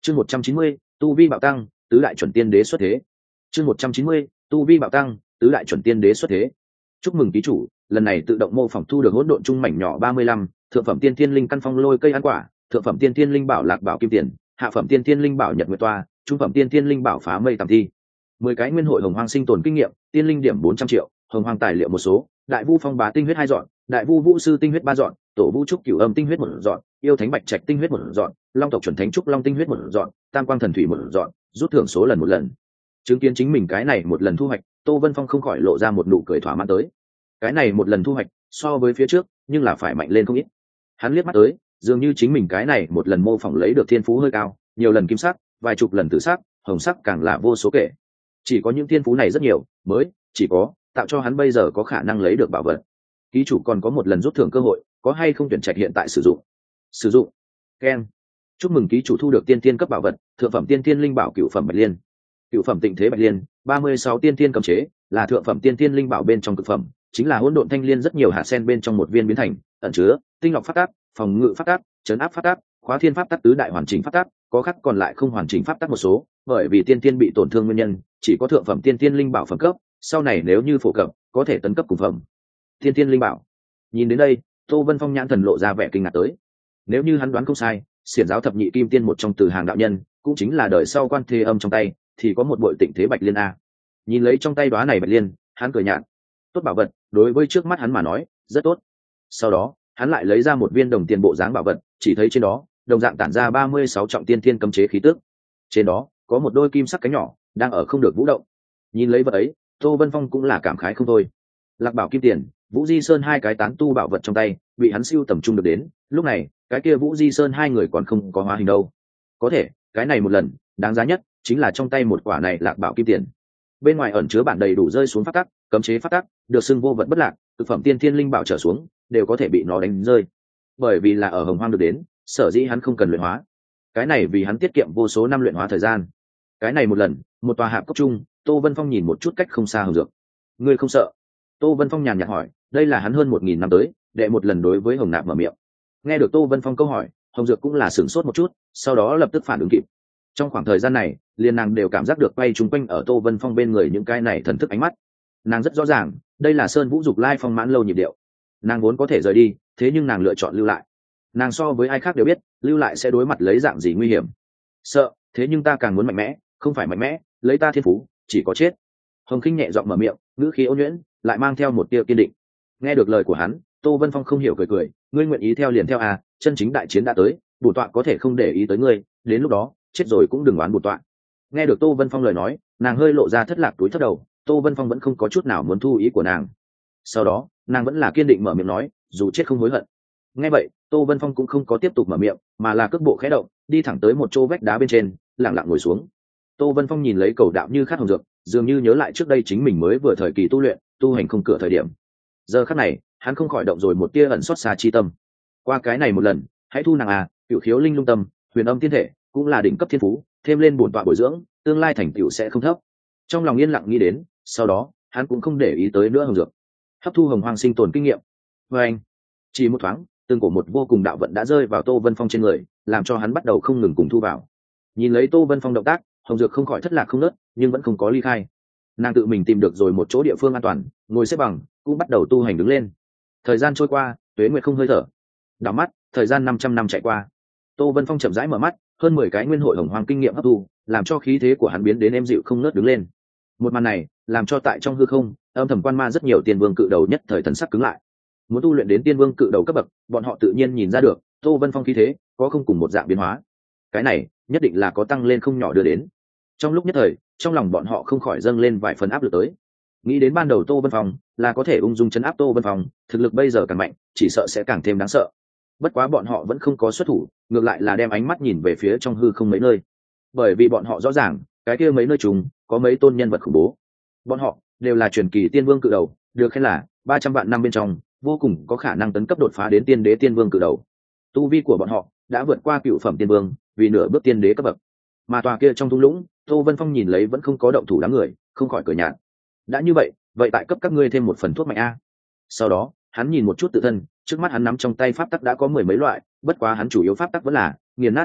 Chương 190, tu vi bạo tăng, tứ đại chuẩn tiên đế xuất thế. Chương 190, tu vi bạo tăng, tứ đại chuẩn tiên đế xuất thế. Chúc mừng ký chủ, lần này tự động mô phỏng thu được hỗn độn trung mảnh nhỏ 35, thượng phẩm tiên thiên linh căn phong lôi cây ăn quả, thượng phẩm tiên thiên linh bảo lạc bảo kim tiền, hạ phẩm tiên thiên linh bảo nhật nguyệt toa, trung phẩm tiên thiên linh bảo phá mây tầm thi. 10 cái nguyên hội hồng hoang sinh tồn kinh nghiệm, tiên linh điểm 400 triệu, hồng hoang tài liệu một số, đại vu phong bá tinh huyết 2 dọn, đại vu vũ sư tinh huyết 3 dọn, tổ vu trúc cửu âm tinh huyết 1 dọn, yêu thánh bạch trạch tinh huyết 1 dọn, long tộc chuẩn thánh trúc long tinh huyết 1 dọn, tam quang thần thủy 1 dọn, rút thưởng số lần 1 lần. Chứng kiến chính mình cái này một lần thu hoạch, Tô Vân Phong không khỏi lộ ra một nụ cười thỏa mãn tới. Cái này một lần thu hoạch, so với phía trước, nhưng là phải mạnh lên không ít. Hắn liếc mắt tới, dường như chính mình cái này một lần mô phỏng lấy được thiên phú hơi cao, nhiều lần kim sắc, vài chục lần tử sắc, hồng sắc càng là vô số kể. Chỉ có những thiên phú này rất nhiều, mới chỉ có tạo cho hắn bây giờ có khả năng lấy được bảo vật. Ký chủ còn có một lần rút thưởng cơ hội, có hay không tuyển trạch hiện tại sử dụng? Sử dụng. Ken. Chúc mừng ký chủ thu được tiên thiên cấp bảo vật, thượng phẩm tiên thiên linh bảo cửu phẩm bạch liên. Cửu phẩm tịnh thế bạch liên, 36 tiên thiên cấm chế, là thượng phẩm tiên thiên linh bảo bên trong cực phẩm, chính là hỗn độn thanh liên rất nhiều hạt sen bên trong một viên biến thành, ẩn chứa tinh lọc pháp tắc, phòng ngự pháp tắc, trấn áp pháp tắc, khóa thiên pháp tắc tứ đại hoàn chỉnh pháp tắc, có khắc còn lại không hoàn chỉnh pháp tắc một số, bởi vì tiên thiên bị tổn thương nguyên nhân, chỉ có thượng phẩm tiên thiên linh bảo phẩm cấp, sau này nếu như phổ cập, có thể tấn cấp cùng phẩm. Tiên thiên linh bảo. Nhìn đến đây, Tô Vân Phong nhãn thần lộ ra vẻ kinh ngạc tới. Nếu như hắn đoán không sai, xiển giáo thập nhị kim tiên một trong từ hàng đạo nhân, cũng chính là đời sau Quan Thế Âm trong tay, thì có một bội tịnh thế bạch liên a. Nhìn lấy trong tay đóa này bạch liên, hắn cười nhạt. Tốt bảo vật, đối với trước mắt hắn mà nói, rất tốt. Sau đó, hắn lại lấy ra một viên đồng tiền bộ dáng bảo vật, chỉ thấy trên đó, đồng dạng tản ra 36 trọng tiên thiên cấm chế khí tức. Trên đó, có một đôi kim sắc cánh nhỏ, đang ở không được vũ động. Nhìn lấy vật ấy, Tô Vân Phong cũng là cảm khái không thôi. Lạc bảo kim tiền, Vũ Di Sơn hai cái tán tu bảo vật trong tay, bị hắn siêu tầm trung được đến, lúc này, cái kia Vũ Di Sơn hai người còn không có hóa hình đâu. Có thể, cái này một lần, đáng giá nhất chính là trong tay một quả này lạc bảo kim tiền. Bên ngoài ẩn chứa bản đầy đủ rơi xuống pháp tắc, cấm chế pháp tắc, được xưng vô vật bất lạc, thực phẩm tiên thiên linh bảo trở xuống, đều có thể bị nó đánh rơi. Bởi vì là ở hồng hoang được đến, sở dĩ hắn không cần luyện hóa. Cái này vì hắn tiết kiệm vô số năm luyện hóa thời gian. Cái này một lần, một tòa hạp cốc trung, Tô Vân Phong nhìn một chút cách không xa hồng dược. Ngươi không sợ? Tô Vân Phong nhàn nhạt hỏi, đây là hắn hơn 1000 năm tới, đệ một lần đối với Hồng Nạp mở miệng. Nghe được Tô Vân Phong câu hỏi, Hồng Dược cũng là sửng sốt một chút, sau đó lập tức phản ứng kịp. Trong khoảng thời gian này, liền nàng đều cảm giác được quay chung quanh ở Tô Vân Phong bên người những cái này thần thức ánh mắt. Nàng rất rõ ràng, đây là Sơn Vũ Dục Lai phong mãn lâu nhịp điệu. Nàng vốn có thể rời đi, thế nhưng nàng lựa chọn lưu lại. Nàng so với ai khác đều biết, lưu lại sẽ đối mặt lấy dạng gì nguy hiểm. Sợ, thế nhưng ta càng muốn mạnh mẽ, không phải mạnh mẽ, lấy ta thiên phú, chỉ có chết. Hồng Khinh nhẹ giọng mở miệng, ngữ khí ôn nhuyễn, lại mang theo một tia kiên định. Nghe được lời của hắn, Tô Vân Phong không hiểu cười cười, ngươi nguyện ý theo liền theo à, chân chính đại chiến đã tới, bổn tọa có thể không để ý tới ngươi, đến lúc đó, chết rồi cũng đừng oán bổn tọa. Nghe được Tô Vân Phong lời nói, nàng hơi lộ ra thất lạc túi thấp đầu, Tô Vân Phong vẫn không có chút nào muốn thu ý của nàng. Sau đó, nàng vẫn là kiên định mở miệng nói, dù chết không hối hận. Nghe vậy, Tô Vân Phong cũng không có tiếp tục mở miệng, mà là cước bộ khẽ động, đi thẳng tới một chỗ vách đá bên trên, lặng lặng ngồi xuống. Tô Vân Phong nhìn lấy cầu đạo như khát hồng dược, dường như nhớ lại trước đây chính mình mới vừa thời kỳ tu luyện, tu hành không cửa thời điểm. Giờ khắc này, hắn không khỏi động rồi một tia ẩn xót xa chi tâm. Qua cái này một lần, hãy thu nàng à, cửu khiếu linh lung tâm, huyền âm thiên thể, cũng là đỉnh cấp thiên phú, thêm lên bổn tọa bồi dưỡng, tương lai thành tựu sẽ không thấp. Trong lòng yên lặng nghĩ đến, sau đó, hắn cũng không để ý tới nữa hồng dược. Hấp thu hồng hoang sinh tồn kinh nghiệm. Và anh, chỉ một thoáng, từng cổ một vô cùng đạo vận đã rơi vào Tô Vân Phong trên người, làm cho hắn bắt đầu không ngừng cùng thu vào. Nhìn lấy Tô Vân Phong động tác, hồng dược không khỏi thất lạc không nớt, nhưng vẫn không có ly khai. Nàng tự mình tìm được rồi một chỗ địa phương an toàn, ngồi xếp bằng, cũng bắt đầu tu hành đứng lên. Thời gian trôi qua, tuế nguyệt không hơi thở. Đảo mắt, thời gian 500 năm chạy qua. Tô Vân Phong chậm rãi mở mắt, hơn 10 cái nguyên hội hồng hoang kinh nghiệm hấp thu, làm cho khí thế của hắn biến đến êm dịu không ngớt đứng lên. Một màn này, làm cho tại trong hư không, âm thầm quan ma rất nhiều tiên vương cự đầu nhất thời thần sắc cứng lại. Muốn tu luyện đến tiên vương cự đầu cấp bậc, bọn họ tự nhiên nhìn ra được, Tô Vân Phong khí thế có không cùng một dạng biến hóa. Cái này, nhất định là có tăng lên không nhỏ đưa đến. Trong lúc nhất thời, trong lòng bọn họ không khỏi dâng lên vài phần áp lực tới. Nghĩ đến ban đầu Tô Vân Phong là có thể ung dung chấn áp Tô Vân Phong, thực lực bây giờ càng mạnh, chỉ sợ sẽ càng thêm đáng sợ. Bất quá bọn họ vẫn không có xuất thủ, ngược lại là đem ánh mắt nhìn về phía trong hư không mấy nơi. Bởi vì bọn họ rõ ràng, cái kia mấy nơi trùng có mấy tôn nhân vật khủng bố. Bọn họ đều là truyền kỳ tiên vương cự đầu, được khen là 300 vạn năm bên trong, vô cùng có khả năng tấn cấp đột phá đến tiên đế tiên vương cự đầu. Tu vi của bọn họ đã vượt qua cựu phẩm tiên vương, vì nửa bước tiên đế cấp bậc. Mà tòa kia trong thung lũng, Tô Vân Phong nhìn lấy vẫn không có động thủ đám người, không khỏi cười nhạt. Đã như vậy, vậy tại cấp các ngươi thêm một phần thuốc mạnh a. Sau đó, hắn nhìn một chút tự thân, trước mắt hắn nắm trong tay pháp tắc đã có 10 mấy loại, bất quá hắn chủ yếu pháp tắc vẫn là nghiền nát pháp tắc,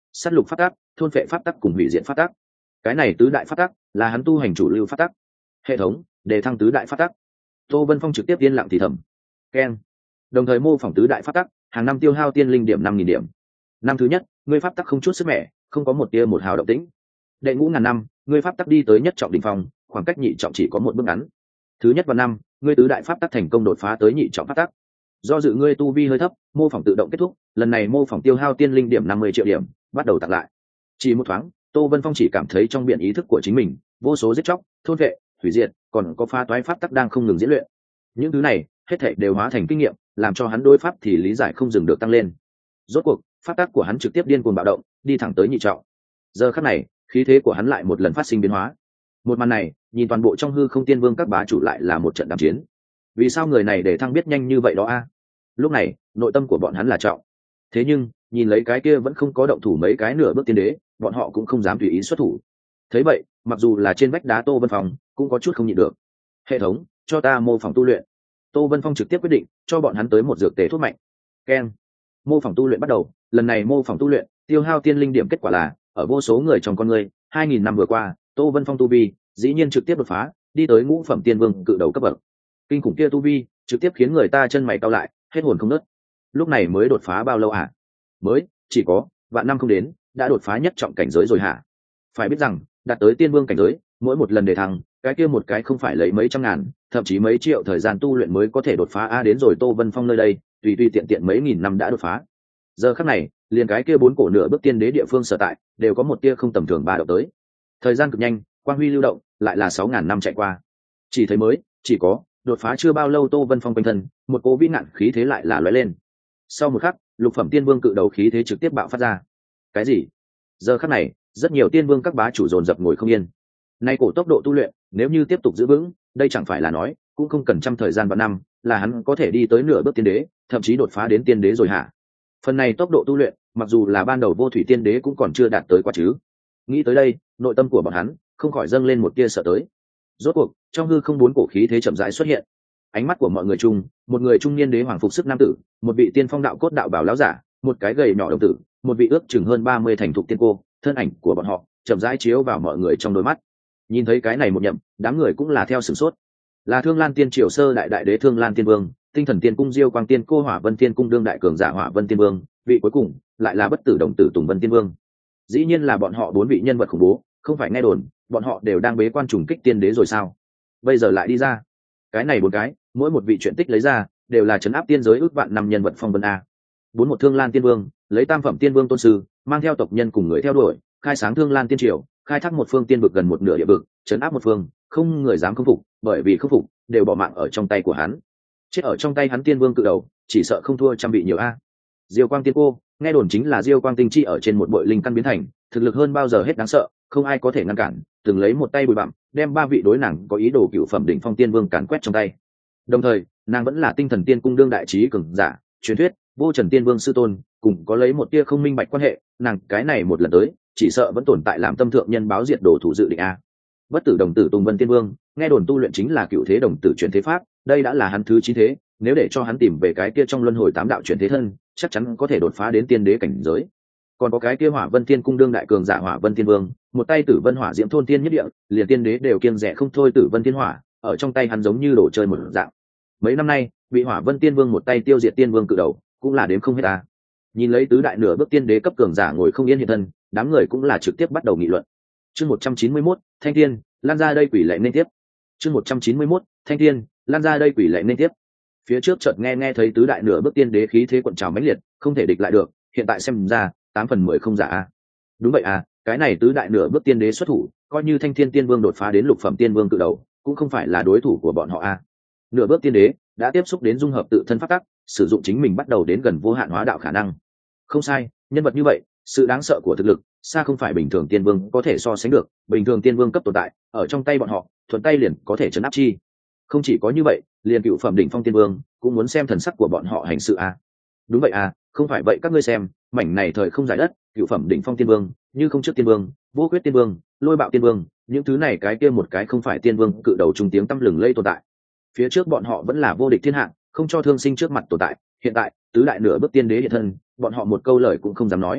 sát lục pháp tắc, thôn phệ pháp tắc cùng hủy diệt pháp tắc. Cái này tứ đại pháp tắc là hắn tu hành chủ lưu pháp tắc. Hệ thống đề thăng tứ đại pháp tắc. Tô Vân Phong trực tiếp yên lặng thì thầm. Keng. Đồng thời mô phỏng tứ đại pháp tắc, hàng năm tiêu hao tiên linh điểm 5.000 điểm. Năm thứ nhất, ngươi pháp tắc không chút sức mẻ, không có một tia một hào động tĩnh. Đệ ngũ ngàn năm, ngươi pháp tắc đi tới nhất trọng đỉnh phong, khoảng cách nhị trọng chỉ có một bước ngắn. Thứ nhất vào năm, ngươi tứ đại pháp tắc thành công đột phá tới nhị trọng pháp tắc. Do dự ngươi tu vi hơi thấp, mô phỏng tự động kết thúc, lần này mô phỏng tiêu hao tiên linh điểm 50 triệu điểm, bắt đầu tặng lại. Chỉ một thoáng, Tô Vân Phong chỉ cảm thấy trong biển ý thức của chính mình, vô số giết chóc, thôn vệ, hủy diệt, còn có phá toái pháp tắc đang không ngừng diễn luyện. Những thứ này, hết thảy đều hóa thành kinh nghiệm, làm cho hắn đối pháp thì lý giải không dừng được tăng lên. Rốt cuộc, pháp tắc của hắn trực tiếp điên cuồng bạo động, đi thẳng tới nhị trọng. Giờ khắc này, khí thế của hắn lại một lần phát sinh biến hóa. Một màn này, nhìn toàn bộ trong hư không tiên vương các bá chủ lại là một trận đàm chiến. Vì sao người này để thăng biết nhanh như vậy đó a? Lúc này, nội tâm của bọn hắn là trọng. Thế nhưng, nhìn lấy cái kia vẫn không có động thủ mấy cái nửa bước tiên đế, bọn họ cũng không dám tùy ý xuất thủ. Thấy vậy, mặc dù là trên vách đá Tô Vân Phong, cũng có chút không nhịn được. Hệ thống, cho ta mô phỏng tu luyện. Tô Vân Phong trực tiếp quyết định cho bọn hắn tới một dược tề thuốc mạnh. Keng. Mô phỏng tu luyện bắt đầu, lần này mô phỏng tu luyện, tiêu hao tiên linh điểm kết quả là, ở vô số người trong con người, 2000 năm vừa qua, Tô Vân Phong tu vi, dĩ nhiên trực tiếp đột phá, đi tới ngũ phẩm tiên vương cự đầu cấp bậc. Kinh khủng kia tu vi, trực tiếp khiến người ta chân mày cau lại, hết hồn không ngớt. Lúc này mới đột phá bao lâu hả? Mới, chỉ có vạn năm không đến, đã đột phá nhất trọng cảnh giới rồi hả? Phải biết rằng, đạt tới tiên vương cảnh giới, mỗi một lần đề thăng, cái kia một cái không phải lấy mấy trăm ngàn, thậm chí mấy triệu thời gian tu luyện mới có thể đột phá a đến rồi Tô Vân Phong nơi đây, tùy tùy tiện tiện mấy nghìn năm đã đột phá. Giờ khắc này, liền cái kia bốn cổ nửa bước tiên đế địa phương sở tại, đều có một tia không tầm thường ba động tới. Thời gian cực nhanh, quang huy lưu động, lại là 6000 năm chạy qua. Chỉ thấy mới, chỉ có đột phá chưa bao lâu Tô Vân Phong quanh thân, một cỗ vĩ nạn khí thế lại là lóe lên. Sau một khắc, lục phẩm tiên vương cự đầu khí thế trực tiếp bạo phát ra. Cái gì? Giờ khắc này, rất nhiều tiên vương các bá chủ dồn dập ngồi không yên. Nay cổ tốc độ tu luyện, nếu như tiếp tục giữ vững, đây chẳng phải là nói, cũng không cần trăm thời gian và năm, là hắn có thể đi tới nửa bước tiên đế, thậm chí đột phá đến tiên đế rồi hả? Phần này tốc độ tu luyện, mặc dù là ban đầu vô thủy tiên đế cũng còn chưa đạt tới quá chứ. Nghĩ tới đây, nội tâm của bọn hắn không khỏi dâng lên một tia sợ tới. Rốt cuộc, trong hư không bốn cổ khí thế chậm rãi xuất hiện. Ánh mắt của mọi người chung, một người trung niên đế hoàng phục sức nam tử, một vị tiên phong đạo cốt đạo bảo lão giả, một cái gầy nhỏ đồng tử, một vị ước chừng hơn 30 thành thục tiên cô, thân ảnh của bọn họ chậm rãi chiếu vào mọi người trong đôi mắt. Nhìn thấy cái này một nhậm, đám người cũng là theo sửng sốt. Là Thương Lan Tiên Triều sơ đại đại đế Thương Lan Tiên Vương, Tinh Thần Tiên Cung Diêu Quang Tiên cô Hỏa Vân Tiên Cung đương đại cường giả Hỏa Vân Tiên Vương, vị cuối cùng lại là bất tử đồng tử Tùng Vân Tiên Vương. Dĩ nhiên là bọn họ bốn vị nhân vật khủng bố, không phải nghe đồn, bọn họ đều đang bế quan trùng kích tiên đế rồi sao? Bây giờ lại đi ra. Cái này bốn cái, mỗi một vị chuyện tích lấy ra, đều là trấn áp tiên giới ước vạn năm nhân vật phong vân a. Bốn một Thương Lan Tiên Vương, lấy tam phẩm tiên vương tôn sư, mang theo tộc nhân cùng người theo đuổi, khai sáng Thương Lan Tiên Triều, khai thác một phương tiên vực gần một nửa địa vực, trấn áp một phương, không người dám không phục, bởi vì không phục, đều bỏ mạng ở trong tay của hắn. Chết ở trong tay hắn tiên vương cự đầu, chỉ sợ không thua trăm vị nhiều a. Diêu Quang Tiên cô, nghe đồn chính là Diêu Quang tinh chi ở trên một bội linh căn biến thành, thực lực hơn bao giờ hết đáng sợ, không ai có thể ngăn cản, từng lấy một tay bùi bặm, đem ba vị đối nàng có ý đồ cựu phẩm đỉnh phong tiên vương càn quét trong tay. Đồng thời, nàng vẫn là Tinh Thần Tiên cung đương đại trí cường giả, truyền thuyết, vô trần tiên vương sư tôn, cùng có lấy một tia không minh bạch quan hệ, nàng cái này một lần tới, chỉ sợ vẫn tồn tại làm tâm thượng nhân báo diệt đồ thủ dự định a. Bất tử đồng tử Tùng Vân Tiên Vương, nghe đồn tu luyện chính là cựu thế đồng tử chuyển thế pháp, đây đã là hắn thứ 9 thế, nếu để cho hắn tìm về cái kia trong luân hồi 8 đạo chuyển thế thân, chắc chắn có thể đột phá đến tiên đế cảnh giới. Còn có cái kia Hỏa Vân Tiên cung đương đại cường giả Hỏa Vân Tiên Vương, một tay Tử Vân Hỏa Diễm thôn tiên nhất địa, liền tiên đế đều kiêng dè không thôi Tử Vân Tiên Hỏa, ở trong tay hắn giống như đồ chơi một dạng. Mấy năm nay, bị Hỏa Vân Tiên Vương một tay tiêu diệt tiên vương cự đầu, cũng là đếm không hết ta. Nhìn lấy tứ đại nửa bước tiên đế cấp cường giả ngồi không yên hiện thân, đám người cũng là trực tiếp bắt đầu nghị luận. Chương 191, Thanh Thiên, lan ra đây quỷ lệ nên tiếp. Chương 191, Thanh Thiên, lan ra đây quỷ lệ nên tiếp. Phía trước chợt nghe thấy tứ đại nửa bước tiên đế khí thế cuộn trào mãnh liệt, không thể địch lại được, hiện tại xem ra, 8 phần 10 không giả a. Đúng vậy à, cái này tứ đại nửa bước tiên đế xuất thủ, coi như Thanh Thiên Tiên Vương đột phá đến lục phẩm tiên vương cự đầu, cũng không phải là đối thủ của bọn họ a. Nửa bước tiên đế đã tiếp xúc đến dung hợp tự thân pháp tắc, sử dụng chính mình bắt đầu đến gần vô hạn hóa đạo khả năng. Không sai, nhân vật như vậy, sự đáng sợ của thực lực xa không phải bình thường tiên vương có thể so sánh được, bình thường tiên vương cấp tồn tại, ở trong tay bọn họ, thuận tay liền có thể trấn áp chi. Không chỉ có như vậy, liền cựu phẩm đỉnh phong tiên vương cũng muốn xem thần sắc của bọn họ hành sự a. Đúng vậy à, không phải vậy các ngươi xem, mảnh này thời không giải đất, cựu phẩm đỉnh phong tiên vương, như không trước tiên vương, vô quyết tiên vương, lôi bạo tiên vương, những thứ này cái kia một cái không phải tiên vương cự đầu trung tiếng tăm lừng lây tồn tại. Phía trước bọn họ vẫn là vô địch thiên hạ, không cho thương sinh trước mặt tồn tại, hiện tại tứ đại nửa bước tiên đế hiện thân, bọn họ một câu lời cũng không dám nói.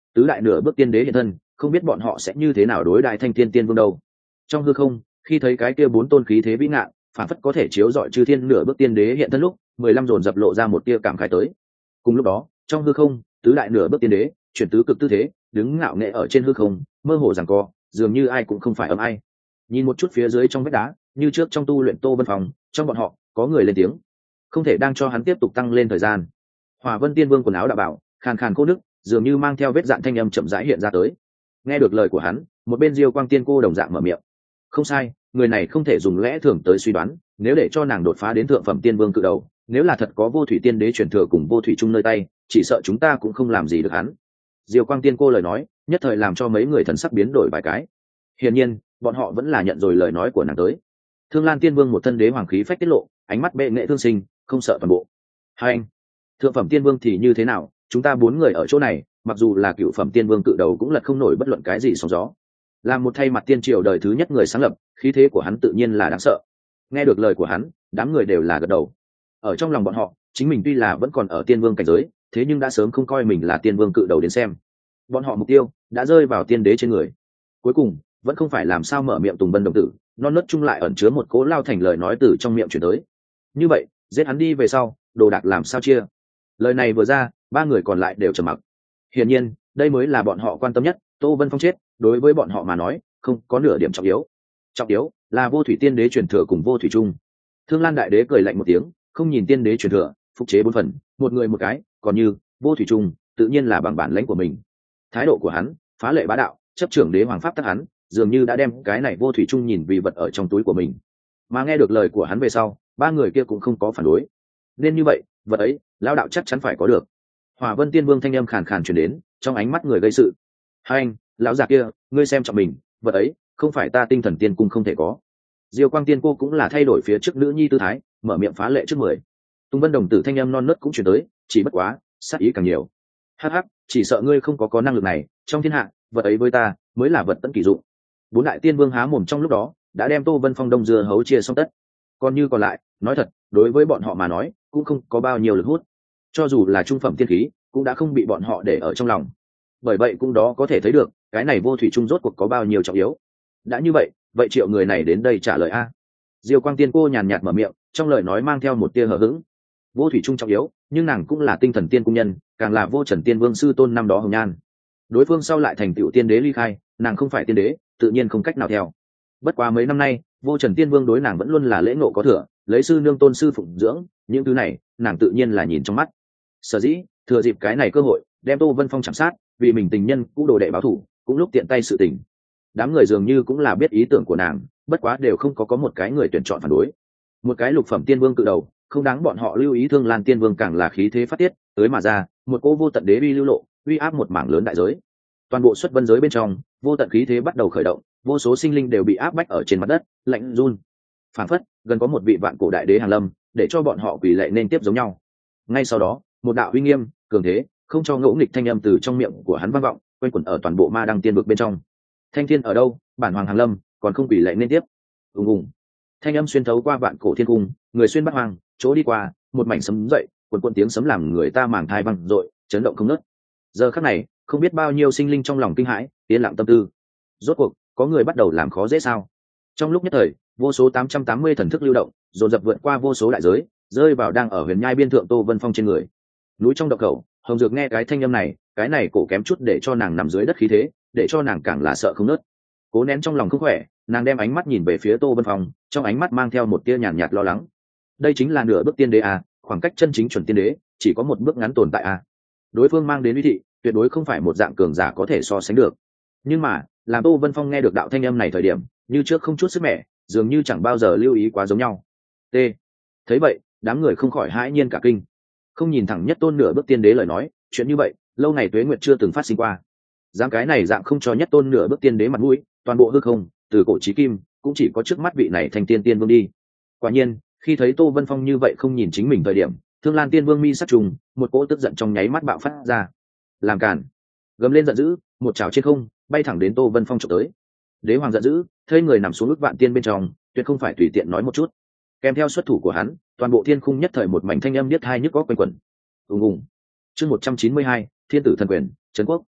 tứ đại nửa bước tiên đế hiện thân, không biết bọn họ sẽ như thế nào đối đại thanh thiên tiên vương đâu. Trong hư không, khi thấy cái kia 4 tôn khí thế vĩ ngạn phản phất có thể chiếu rọi chư thiên nửa bước tiên đế hiện thân lúc 15 dồn dập lộ ra một tia cảm khái tới. Cùng lúc đó trong hư không, tứ đại nửa bước tiên đế chuyển tứ cực tư thế đứng ngạo nghệ ở trên hư không, mơ hồ giằng co, dường như ai cũng không phải ấm ai. Nhìn một chút phía dưới trong vách đá, như trước trong tu luyện Tô Vân Phong, trong bọn họ có người lên tiếng, không thể đang cho hắn tiếp tục tăng lên thời gian. Hỏa Vân Tiên Vương quần áo đã bảo khàn khàn cô nước, dường như mang theo vết dạn thanh âm chậm rãi hiện ra tới. Nghe được lời của hắn, một bên Diêu Quang Tiên cô đồng dạng mở miệng. Không sai, người này không thể dùng lẽ thường tới suy đoán, nếu để cho nàng đột phá đến thượng phẩm tiên vương cự đầu, nếu là thật có vô thủy tiên đế truyền thừa cùng vô thủy chung nơi tay, chỉ sợ chúng ta cũng không làm gì được hắn. Diêu Quang Tiên cô lời nói, nhất thời làm cho mấy người thần sắc biến đổi vài cái. Hiển nhiên, bọn họ vẫn là nhận rồi lời nói của nàng tới. Thương Lan Tiên Vương một thân đế hoàng khí phách tiết lộ, ánh mắt bệ nghệ thương sinh, không sợ toàn bộ. Hai anh, thượng phẩm tiên vương thì như thế nào? Chúng ta 4 người ở chỗ này, mặc dù là cựu phẩm tiên vương cự đầu cũng lật không nổi bất luận cái gì sóng gió. Là một thay mặt tiên triều đời thứ nhất người sáng lập, khí thế của hắn tự nhiên là đáng sợ. Nghe được lời của hắn, đám người đều là gật đầu. Ở trong lòng bọn họ, chính mình tuy là vẫn còn ở tiên vương cảnh giới, thế nhưng đã sớm không coi mình là tiên vương cự đầu đến xem. Bọn họ mục tiêu đã rơi vào tiên đế trên người. Cuối cùng, vẫn không phải làm sao mở miệng Tùng Bân đồng tử, non nớt chung lại ẩn chứa một cố lao thành lời nói từ trong miệng chuyển tới. Như vậy, giết hắn đi về sau, đồ đạc làm sao chia? Lời này vừa ra, 3 người còn lại đều trầm mặc. Hiển nhiên, đây mới là bọn họ quan tâm nhất. Tô Vân Phong chết, đối với bọn họ mà nói, không có nửa điểm trọng yếu. Trọng yếu là vô thủy tiên đế truyền thừa cùng vô thủy chung. Thương Lan đại đế cười lạnh một tiếng, không nhìn tiên đế truyền thừa, phục chế 4 phần, một người một cái, còn như vô thủy chung, tự nhiên là bằng bản lãnh của mình. Thái độ của hắn phá lệ bá đạo, chấp trưởng đế hoàng pháp tắc hắn, dường như đã đem cái này vô thủy chung nhìn vì vật ở trong túi của mình. Mà nghe được lời của hắn về sau, 3 người kia cũng không có phản đối. Nên như vậy, vật ấy, lão đạo chắc chắn phải có được. Hỏa Vân Tiên Vương thanh âm khàn khàn truyền đến, trong ánh mắt người gây sự. Hai anh, lão già kia, ngươi xem trọng mình, vật ấy, không phải ta Tinh Thần Tiên cung không thể có. Diêu Quang Tiên cô cũng là thay đổi phía trước nữ nhi tư thái, mở miệng phá lệ trước 10. Tung Vân đồng tử thanh âm non nớt cũng truyền tới, chỉ bất quá, sát ý càng nhiều. Hắc hắc, chỉ sợ ngươi không có năng lực này, trong thiên hạ, vật ấy với ta mới là vật tận kỳ dụng. 4 đại tiên vương há mồm trong lúc đó, đã đem Tô Vân Phong đông dưa hấu chia xong tất. Còn như còn lại, nói thật, đối với bọn họ mà nói, cũng không có bao nhiêu lực hút. Cho dù là trung phẩm tiên khí, cũng đã không bị bọn họ để ở trong lòng. Bởi vậy cũng đó có thể thấy được, cái này vô thủy chung rốt cuộc có bao nhiêu trọng yếu. Đã như vậy, vậy triệu người này đến đây trả lời a. Diêu Quang Tiên cô nhàn nhạt mở miệng, trong lời nói mang theo một tia hờ hững. Vô thủy chung trọng yếu, nhưng nàng cũng là Tinh Thần Tiên cung nhân, càng là Vô Trần Tiên Vương sư tôn năm đó hồng nhan. Đối phương sau lại thành tựu tiên đế ly khai, nàng không phải tiên đế, tự nhiên không cách nào theo. Bất quá mấy năm nay, Vô Trần Tiên Vương đối nàng vẫn luôn là lễ ngộ có thừa, lấy sư nương tôn sư phụng dưỡng, những thứ này, nàng tự nhiên là nhìn trong mắt. Sở dĩ, thừa dịp cái này cơ hội, đem Tô Vân Phong chạm sát, vì mình tình nhân cũ đồ đệ báo thủ, cũng lúc tiện tay sự tình. Đám người dường như cũng là biết ý tưởng của nàng, bất quá đều không có một cái người tuyển chọn phản đối. Một cái lục phẩm tiên vương cự đầu, không đáng bọn họ lưu ý. Thương Lan Tiên Vương càng là khí thế phát tiết, tới mà ra, một cô vô tận đế uy lưu lộ, uy áp một mảng lớn đại giới. Toàn bộ xuất vân giới bên trong, vô tận khí thế bắt đầu khởi động, vô số sinh linh đều bị áp bách ở trên mặt đất, lạnh run. Phản phất, gần có một vị vạn cổ đại đế hàng lâm, để cho bọn họ quỳ lạy nên tiếp giống nhau. Ngay sau đó, một đạo uy nghiêm, cường thế, không cho ngẫu nghịch thanh âm từ trong miệng của hắn vang vọng, quanh quẩn ở toàn bộ ma đăng tiên vực bên trong. Thanh thiên ở đâu, bản hoàng hàng lâm, còn không quỳ lạy nên tiếp. Ùng ùng. Thanh âm xuyên thấu qua vạn cổ thiên cung, người xuyên bát hoang, chỗ đi qua, một mảnh sấm dậy, quần tiếng sấm làm người ta màng thai vang dội, chấn động không ngớt. Giờ khắc này, không biết bao nhiêu sinh linh trong lòng kinh hãi, yên lặng tâm tư. Rốt cuộc, có người bắt đầu làm khó dễ sao? Trong lúc nhất thời, vô số 880 thần thức lưu động, dồn dập vượt qua vô số đại giới, rơi vào đang ở huyền nhai biên thượng Tô Vân Phong trên người. Núi trong độc khẩu, Hồng Dược nghe cái thanh âm này, cái này cổ kém chút để cho nàng nằm dưới đất khí thế, để cho nàng càng là sợ không nớt. Cố nén trong lòng không khỏe, nàng đem ánh mắt nhìn về phía Tô Vân Phong, trong ánh mắt mang theo một tia nhàn nhạt lo lắng. Đây chính là nửa bước tiên đế à, khoảng cách chân chính chuẩn tiên đế chỉ có một bước ngắn tồn tại à. Đối phương mang đến uy thị, tuyệt đối không phải một dạng cường giả có thể so sánh được. Nhưng mà, làm Tô Vân Phong nghe được đạo thanh âm này thời điểm, như trước không chút sức mẻ, dường như chẳng bao giờ lưu ý quá giống nhau. T. Thấy vậy, đám người không khỏi hãi nhiên cả kinh. Không nhìn thẳng nhất tôn nửa bước tiên đế lời nói, chuyện như vậy, lâu ngày tuế nguyệt chưa từng phát sinh qua. Dám cái này dạng không cho nhất tôn nửa bước tiên đế mặt mũi, toàn bộ hư không, từ cổ chí kim, cũng chỉ có trước mắt vị này thành tiên tiên vương đi. Quả nhiên, khi thấy Tô Vân Phong như vậy không nhìn chính mình thời điểm, Thương Lan Tiên Vương mi sắc trùng, một cỗ tức giận trong nháy mắt bạo phát ra. Làm cản, gầm lên giận dữ, một chảo trên không, bay thẳng đến Tô Vân Phong chụp tới. Đế hoàng giận dữ, thây người nằm xuống ức vạn tiên bên trong, tuyệt không phải tùy tiện nói một chút. Kèm theo xuất thủ của hắn, toàn bộ thiên khung nhất thời một mảnh thanh âm điếc tai nhức óc quanh quẩn. Ùng ùng. Chương 192, Thiên tử thần quyền, trấn quốc.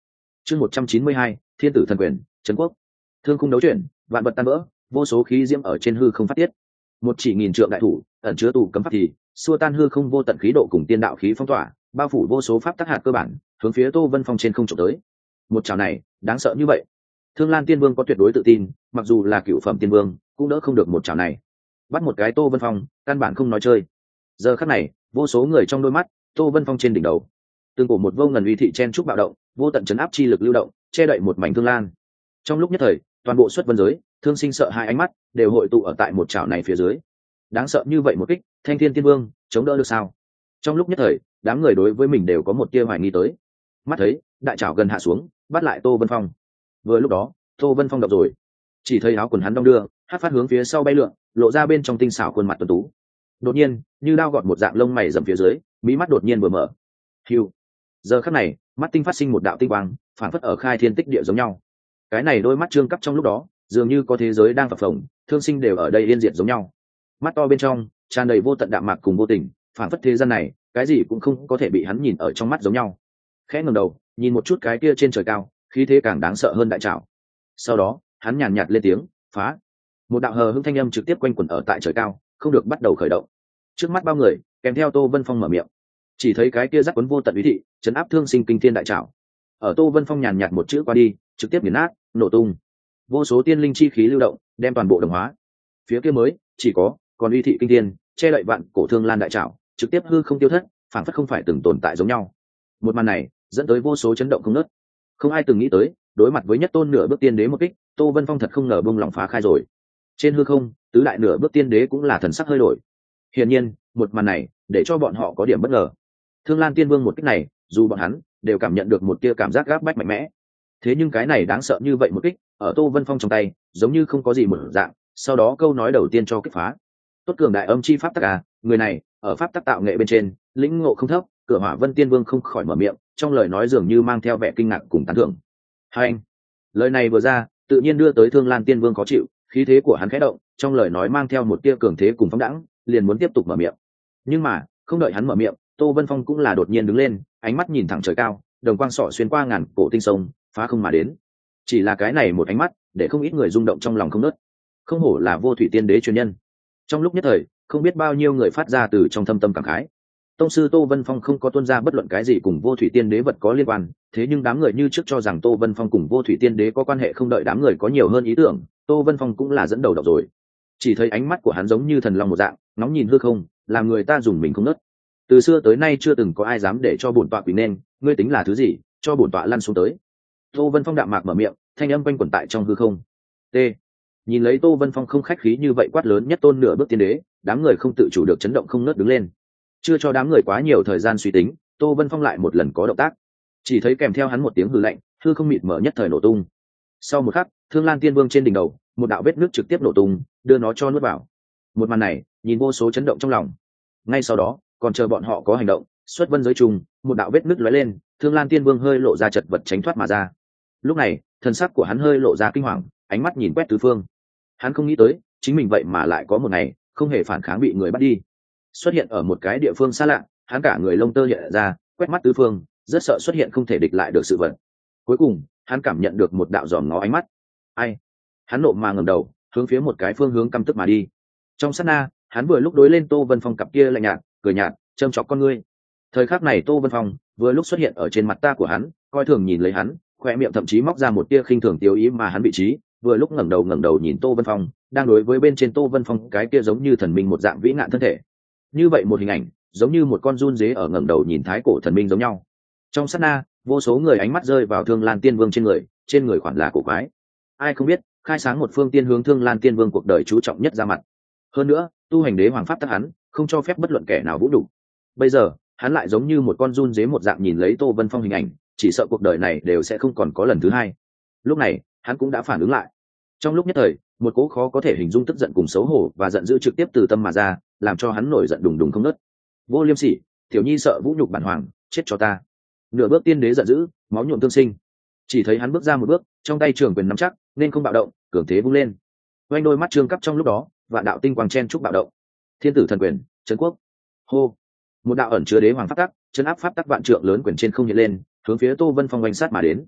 Chương 192, Thiên tử thần quyền, trấn quốc. Thương khung đấu chuyển, vạn vật tan vỡ, vô số khí diễm ở trên hư không phát tiết. Một chỉ nghìn trượng đại thủ, ẩn chứa tù cấm pháp thì, xua tan hư không vô tận khí độ cùng tiên đạo khí phong tỏa, bao phủ vô số pháp tắc hạt cơ bản, hướng phía Tô Vân Phong trên không trộm tới. Một chảo này, đáng sợ như vậy. Thương Lan Tiên Vương có tuyệt đối tự tin, mặc dù là cựu phẩm tiên vương, cũng đỡ không được một chảo này. Bắt một cái Tô Vân Phong, căn bản không nói chơi. Giờ khắc này, vô số người trong đôi mắt, Tô Vân Phong trên đỉnh đầu, từng cổ một vô ngần uy thị chen trúc bạo động, vô tận chấn áp chi lực lưu động, che đậy một mảnh thương lan. Trong lúc nhất thời, toàn bộ xuất vân giới, thương sinh sợ hai ánh mắt đều hội tụ ở tại một chảo này phía dưới. Đáng sợ như vậy một kích, Thanh Thiên Tiên Vương chống đỡ được sao? Trong lúc nhất thời, đám người đối với mình đều có một tia hoài nghi tới. Mắt thấy, đại chảo gần hạ xuống, bắt lại Tô Vân Phong. Vừa lúc đó, Tô Vân Phong động rồi, chỉ thấy áo quần hắn đong đưa, hát phát hướng phía sau bay lượn, lộ ra bên trong tinh xảo khuôn mặt tuấn tú. Đột nhiên, như đao gọt một dạng lông mày rậm phía dưới, mí mắt đột nhiên vừa mở. Hưu. Giờ khắc này, mắt tinh phát sinh một đạo tinh quang, phản phất ở khai thiên tích địa giống nhau. Cái này đôi mắt trương cắp trong lúc đó, dường như có thế giới đang phập phồng, thương sinh đều ở đây yên diệt giống nhau. Mắt to bên trong tràn đầy vô tận đạm mạc cùng vô tình, phản phất thế gian này, cái gì cũng không có thể bị hắn nhìn ở trong mắt giống nhau. Khẽ ngẩng đầu, nhìn một chút cái kia trên trời cao, khí thế càng đáng sợ hơn đại trảo. Sau đó, hắn nhàn nhạt lên tiếng, phá. Một đạo hờ hững thanh âm trực tiếp quanh quẩn ở tại trời cao, không được bắt đầu khởi động. Trước mắt bao người, kèm theo Tô Vân Phong mở miệng, chỉ thấy cái kia rắc cuốn vô tận ý thị, chấn áp thương sinh kinh thiên đại trảo. Ở Tô Vân Phong nhàn nhạt một chữ qua đi, trực tiếp nghiền nát, nổ tung. Vô số tiên linh chi khí lưu động, đem toàn bộ đồng hóa. Phía kia mới chỉ có còn uy thị kinh thiên, che đậy vạn cổ thương lan đại trảo, trực tiếp hư không tiêu thất, phản phất không phải từng tồn tại giống nhau. Một màn này dẫn tới vô số chấn động không ngớt. Không ai từng nghĩ tới, đối mặt với nhất tôn nửa bước tiên đế một kích, Tô Vân Phong thật không ngờ bung lòng phá khai rồi. Trên hư không, tứ đại nửa bước tiên đế cũng là thần sắc hơi đổi. Hiển nhiên, một màn này để cho bọn họ có điểm bất ngờ. Thương Lan Tiên Vương một kích này, dù bọn hắn đều cảm nhận được một tia cảm giác gáp bách mạnh mẽ, thế nhưng cái này đáng sợ như vậy một kích, ở Tô Vân Phong trong tay, giống như không có gì một dạng. Sau đó câu nói đầu tiên cho kích phá. Tốt cường đại âm chi pháp tắc à, người này ở pháp tắc tạo nghệ bên trên, lĩnh ngộ không thấp. Cửa Hỏa Vân Tiên Vương không khỏi mở miệng, trong lời nói dường như mang theo vẻ kinh ngạc cùng tán thưởng. Hai anh, lời này vừa ra, tự nhiên đưa tới Thương Lan Tiên Vương khó chịu, khí thế của hắn khẽ động, trong lời nói mang theo một tia cường thế cùng phóng đãng, liền muốn tiếp tục mở miệng. Nhưng mà, không đợi hắn mở miệng, Tô Vân Phong cũng là đột nhiên đứng lên, ánh mắt nhìn thẳng trời cao, đồng quang sọ xuyên qua ngàn cổ tinh sông, phá không mà đến. Chỉ là cái này một ánh mắt, để không ít người rung động trong lòng không nớt. Không hổ là Vô Thủy Tiên Đế truyền nhân. Trong lúc nhất thời, không biết bao nhiêu người phát ra từ trong thâm tâm cảm khái. Tông sư Tô Vân Phong không có tuôn ra bất luận cái gì cùng Vô Thủy Tiên Đế vật có liên quan, thế nhưng đám người như trước cho rằng Tô Vân Phong cùng Vô Thủy Tiên Đế có quan hệ, không đợi đám người có nhiều hơn ý tưởng, Tô Vân Phong cũng là dẫn đầu đọc rồi. Chỉ thấy ánh mắt của hắn giống như thần long một dạng, nóng nhìn hư không, làm người ta dùng mình không nớt. Từ xưa tới nay chưa từng có ai dám để cho bổn tọa quỳ nên, ngươi tính là thứ gì, cho bổn tọa lăn xuống tới. Tô Vân Phong đạm mạc mở miệng, thanh âm quanh quẩn tại trong hư không. T. Nhìn lấy Tô Vân Phong không khách khí như vậy quát lớn nhất tôn nửa bước tiên đế, đám người không tự chủ được chấn động không ngớt đứng lên. Chưa cho đám người quá nhiều thời gian suy tính, Tô Vân Phong lại một lần có động tác. Chỉ thấy kèm theo hắn một tiếng hừ lạnh, hư không mịt mở nhất thời nổ tung. Sau một khắc, Thương Lan Tiên Vương trên đỉnh đầu, một đạo vết nước trực tiếp nổ tung, đưa nó cho nuốt vào. Một màn này, nhìn vô số chấn động trong lòng. Ngay sau đó, còn chờ bọn họ có hành động, xuất vân giới trùng, một đạo vết nước lóe lên, Thương Lan Tiên Vương hơi lộ ra chật vật tránh thoát mà ra. Lúc này, thân sắc của hắn hơi lộ ra kinh hoàng, ánh mắt nhìn quét tứ phương. Hắn không nghĩ tới, chính mình vậy mà lại có một ngày không hề phản kháng bị người bắt đi. Xuất hiện ở một cái địa phương xa lạ, hắn cả người lông tơ hiện ra, quét mắt tứ phương, rất sợ xuất hiện không thể địch lại được sự vật. Cuối cùng, hắn cảm nhận được một đạo dòm ngó ánh mắt. Ai? Hắn nộ mà ngẩng đầu, hướng phía một cái phương hướng căm tức mà đi. Trong sát na, hắn vừa lúc đối lên Tô Vân Phong cặp kia lạnh nhạt, cười nhạt, châm chọc con ngươi. Thời khắc này Tô Vân Phong vừa lúc xuất hiện ở trên mặt ta của hắn, coi thường nhìn lấy hắn, khoe miệng thậm chí móc ra một tia khinh thường tiêu ý mà hắn vị trí. Vừa lúc ngẩng đầu nhìn Tô Vân Phong, đang đối với bên trên Tô Vân Phong cái kia giống như thần minh một dạng vĩ ngạn thân thể. Như vậy một hình ảnh, giống như một con giun dế ở ngẩng đầu nhìn thái cổ thần minh giống nhau. Trong sát na, vô số người ánh mắt rơi vào Thương Lan Tiên Vương trên người khoản là cổ quái. Ai không biết, khai sáng một phương tiên hướng Thương Lan Tiên Vương cuộc đời chú trọng nhất ra mặt. Hơn nữa, tu hành đế hoàng pháp tắc hắn, không cho phép bất luận kẻ nào vũ đủ. Bây giờ, hắn lại giống như một con giun dế một dạng nhìn lấy Tô Vân Phong hình ảnh, chỉ sợ cuộc đời này đều sẽ không còn có lần thứ hai. Lúc này, hắn cũng đã phản ứng lại. Trong lúc nhất thời, một cỗ khó có thể hình dung tức giận cùng xấu hổ và giận dữ trực tiếp từ tâm mà ra, làm cho hắn nổi giận đùng đùng không ngớt. Vô liêm sỉ, tiểu nhi sợ vũ nhục bản hoàng, chết cho ta. Nửa bước tiên đế giận dữ, máu nhuộm tương sinh. Chỉ thấy hắn bước ra một bước, trong tay trường quyền nắm chắc, nên không bạo động, cường thế vung lên. Quanh đôi mắt trương cắp trong lúc đó, vạn đạo tinh quang chen trúc bạo động. Thiên tử thần quyền, trấn quốc. Hô. Một đạo ẩn chứa đế hoàng pháp tắc, trấn áp pháp tắc vạn trượng lớn quyền trên không hiện lên, hướng phía Tô Vân Phong oanh sát mà đến.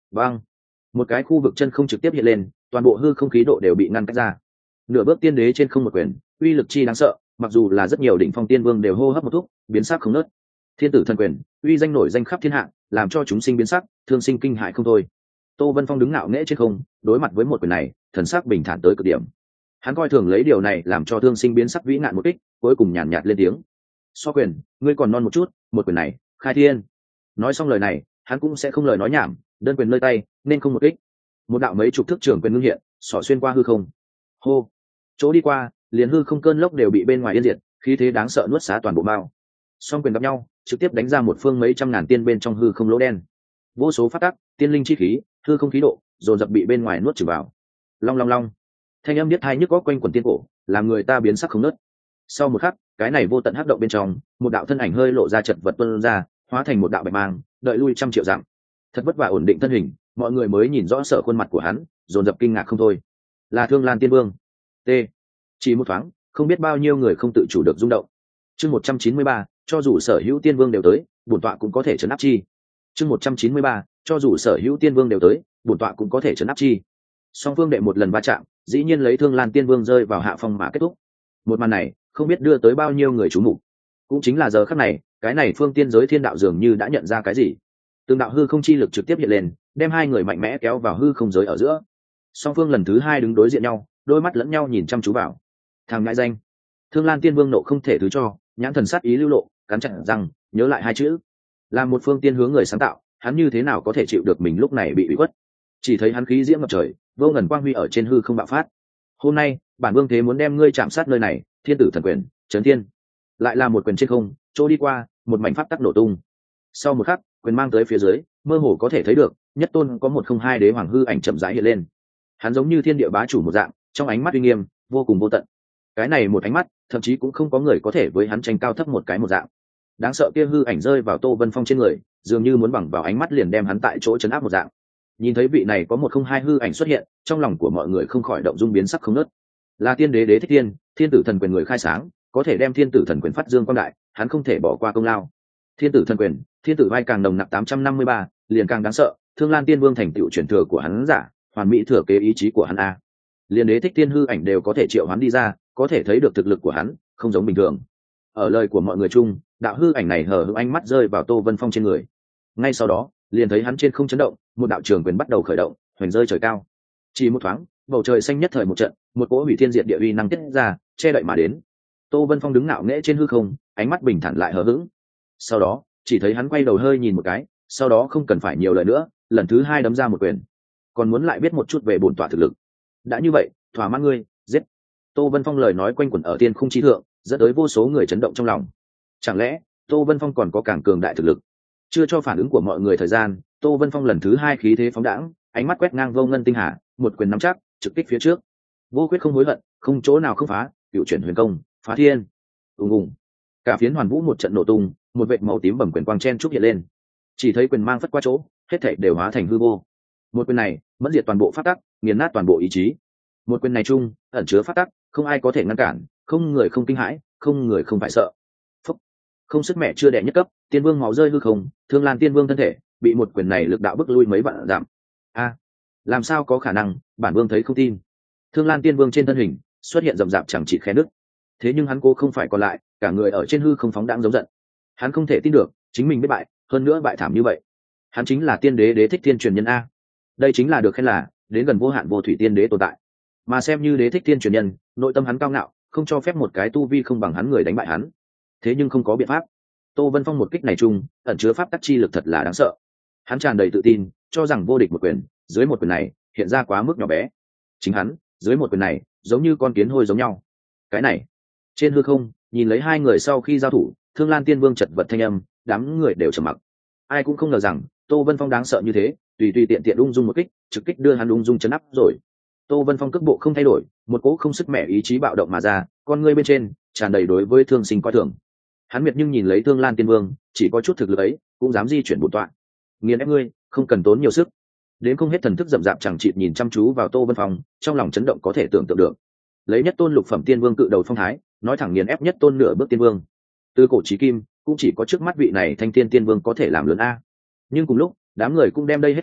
Vâng, một cái khu vực chân không trực tiếp hiện lên, toàn bộ hư không khí độ đều bị ngăn cách ra. Nửa bước tiên đế trên không một quyền, uy lực chi đáng sợ, mặc dù là rất nhiều đỉnh phong tiên vương đều hô hấp một thúc, biến sắc không nớt. Thiên tử thần quyền, uy danh nổi danh khắp thiên hạ, làm cho chúng sinh biến sắc, thương sinh kinh hại không thôi. Tô Vân Phong đứng ngạo nghễ trên không, đối mặt với một quyền này, thần sắc bình thản tới cực điểm. Hắn coi thường lấy điều này làm cho thương sinh biến sắc vĩ ngạn một kích, cuối cùng nhàn nhạt lên tiếng: "So quyền, ngươi còn non một chút, một quyền này, khai thiên." Nói xong lời này, hắn cũng sẽ không lời nói nhảm, đơn quyền nơi tay, nên không một kích. Một đạo mấy chục thước trường quyền ngưng hiện, xỏ xuyên qua hư không. Hô, chỗ đi qua, liền hư không cơn lốc đều bị bên ngoài yên diệt, khí thế đáng sợ nuốt xá toàn bộ mao. Song quyền gặp nhau, trực tiếp đánh ra một phương mấy trăm ngàn tiên bên trong hư không lỗ đen. Vô số phát tắc, tiên linh chi khí, hư không khí độ, dồn dập bị bên ngoài nuốt trừng vào. Long long long, thanh âm điếc tai nhức góc quanh quần tiên cổ, làm người ta biến sắc không nớt. Sau một khắc, cái này vô tận hắc động bên trong, một đạo thân ảnh hơi lộ ra chật vật tuôn ra, hóa thành một đạo bạch mang, đợi lui trăm triệu dặm. Thật vất vả ổn định thân hình, mọi người mới nhìn rõ sợ khuôn mặt của hắn, dồn dập kinh ngạc không thôi. Là Thương Lan Tiên Vương. T. Chỉ một thoáng, không biết bao nhiêu người không tự chủ được rung động. Chương 193, cho dù sở hữu tiên vương đều tới, bổn tọa cũng có thể trấn áp chi. Chương 193, cho dù sở hữu tiên vương đều tới, bổn tọa cũng có thể trấn áp chi. Song phương đệ một lần va chạm, dĩ nhiên lấy Thương Lan Tiên Vương rơi vào hạ phong mà kết thúc. Một màn này, không biết đưa tới bao nhiêu người chú mục. Cũng chính là giờ khắc này, cái này phương tiên giới thiên đạo dường như đã nhận ra cái gì. Từng đạo hư không chi lực trực tiếp hiện lên, đem hai người mạnh mẽ kéo vào hư không giới ở giữa. Song phương lần thứ hai đứng đối diện nhau, đôi mắt lẫn nhau nhìn chăm chú vào. Thằng ngại danh. Thương Lan Tiên Vương nộ không thể thứ cho, nhãn thần sát ý lưu lộ, cắn chặt răng, nhớ lại hai chữ. Là một phương tiên hướng người sáng tạo, hắn như thế nào có thể chịu được mình lúc này bị ủy khuất. Chỉ thấy hắn khí diễm ngập trời, vô ngần quang huy ở trên hư không bạo phát. Hôm nay, bản vương thế muốn đem ngươi chạm sát nơi này, thiên tử thần quyền, chấn thiên. Lại là một quyền trên không, chỗ đi qua, một mảnh pháp tắc nổ tung. Sau một khắc, quyền mang tới phía dưới, mơ hồ có thể thấy được, nhất tôn có 102 đế hoàng hư ảnh chậm rãi hiện lên. Hắn giống như thiên địa bá chủ một dạng, trong ánh mắt uy nghiêm, vô cùng vô tận. Cái này một ánh mắt, thậm chí cũng không có người có thể với hắn tranh cao thấp một cái một dạng. Đáng sợ kia hư ảnh rơi vào Tô Vân Phong trên người, dường như muốn bằng vào ánh mắt liền đem hắn tại chỗ chấn áp một dạng. Nhìn thấy vị này có 102 hư ảnh xuất hiện, trong lòng của mọi người không khỏi động dung biến sắc không nớt. Là tiên đế đế thích thiên, thiên tử thần quyền người khai sáng, có thể đem thiên tử thần quyền phát dương quang đại, hắn không thể bỏ qua công lao. Thiên tử thần quyền, thiên tử vai càng nồng nặc 853, liền càng đáng sợ. Thương Lan Tiên Vương thành tựu truyền thừa của hắn giả, hoàn mỹ thừa kế ý chí của hắn a. Liền đế thích thiên hư ảnh đều có thể triệu hắn đi ra, có thể thấy được thực lực của hắn không giống bình thường. Ở lời của mọi người chung, đạo hư ảnh này hở hững ánh mắt rơi vào Tô Vân Phong trên người. Ngay sau đó, liền thấy hắn trên không chấn động, một đạo trường quyền bắt đầu khởi động, hoành rơi trời cao. Chỉ một thoáng, bầu trời xanh nhất thời một trận, một cỗ hủy thiên diệt địa uy năng tiết ra, che đậy mà đến. Tô Vân Phong đứng ngạo nghễ trên hư không, ánh mắt bình thản lại hờ hững. Sau đó, chỉ thấy hắn quay đầu hơi nhìn một cái, sau đó không cần phải nhiều lời nữa, lần thứ hai đấm ra một quyền. Còn muốn lại biết một chút về bổn tọa thực lực. Đã như vậy, thỏa mãn ngươi, giết. Tô Vân Phong lời nói quanh quẩn ở tiên khung chi thượng, dẫn tới vô số người chấn động trong lòng. Chẳng lẽ Tô Vân Phong còn có càng cường đại thực lực? Chưa cho phản ứng của mọi người thời gian, Tô Vân Phong lần thứ hai khí thế phóng đãng, ánh mắt quét ngang vô ngân tinh hà, một quyền nắm chắc, trực kích phía trước. Vô quyết không hối hận, không chỗ nào không phá, cựu chuyển huyền công, phá thiên. Ùng ùng. Cả phiến hoàn vũ một trận nổ tung, một vệt màu tím bầm quyền quang chen trúc hiện lên. Chỉ thấy quyền mang phất qua chỗ, hết thảy đều hóa thành hư vô. Một quyền này, mẫn diệt toàn bộ pháp tắc, nghiền nát toàn bộ ý chí. Một quyền này chung, ẩn chứa pháp tắc, không ai có thể ngăn cản, không người không kinh hãi, không người không phải sợ. Phúc. Không sức mẹ chưa đẻ nhất cấp, tiên vương máu rơi hư không, Thương Lan Tiên Vương thân thể bị một quyền này lực đạo bức lui mấy vạn dặm. A, làm sao có khả năng? Bản vương thấy không tin. Thương Lan Tiên Vương trên thân hình xuất hiện rậm rạp chẳng chỉ khe nứt. Thế nhưng hắn cô không phải còn lại, cả người ở trên hư không phóng đãng giống giận. Hắn không thể tin được, chính mình biết bại, hơn nữa bại thảm như vậy. Hắn chính là tiên đế đế thích thiên truyền nhân a. Đây chính là được khen là đến gần vô hạn vô thủy tiên đế tồn tại. Mà xem như đế thích thiên truyền nhân, nội tâm hắn cao ngạo, không cho phép một cái tu vi không bằng hắn người đánh bại hắn. Thế nhưng không có biện pháp. Tô Vân Phong một kích này chung, ẩn chứa pháp tắc chi lực thật là đáng sợ. Hắn tràn đầy tự tin, cho rằng vô địch một quyền, dưới một quyền này, hiện ra quá mức nhỏ bé. Chính hắn, dưới một quyền này, giống như con kiến hôi giống nhau. Cái này, trên hư không, nhìn lấy hai người sau khi giao thủ, Thương Lan Tiên Vương chật vật thanh âm, đám người đều trầm mặc. Ai cũng không ngờ rằng, Tô Vân Phong đáng sợ như thế, tùy tùy tiện tiện ung dung một kích, trực kích đưa hắn ung dung chấn áp rồi. Tô Vân Phong cước bộ không thay đổi, một cỗ không sức mẻ ý chí bạo động mà ra, con ngươi bên trên tràn đầy đối với thương sinh coi thường. Hắn miệt nhưng nhìn lấy Thương Lan Tiên Vương, chỉ có chút thực lực ấy, cũng dám di chuyển bổn tọa. Nghiền ép ngươi, không cần tốn nhiều sức. Đến không hết thần thức rậm rạp chẳng chịt nhìn chăm chú vào Tô Vân Phong, trong lòng chấn động có thể tưởng tượng được. Lấy nhất tôn lục phẩm tiên vương cự đầu phong thái, nói thẳng nghiền ép nhất tôn nửa bước tiên vương. Từ cổ chí kim, cũng chỉ có trước mắt vị này thanh thiên tiên vương có thể làm lớn a. Nhưng cùng lúc, đám người cũng đem đây hết thảy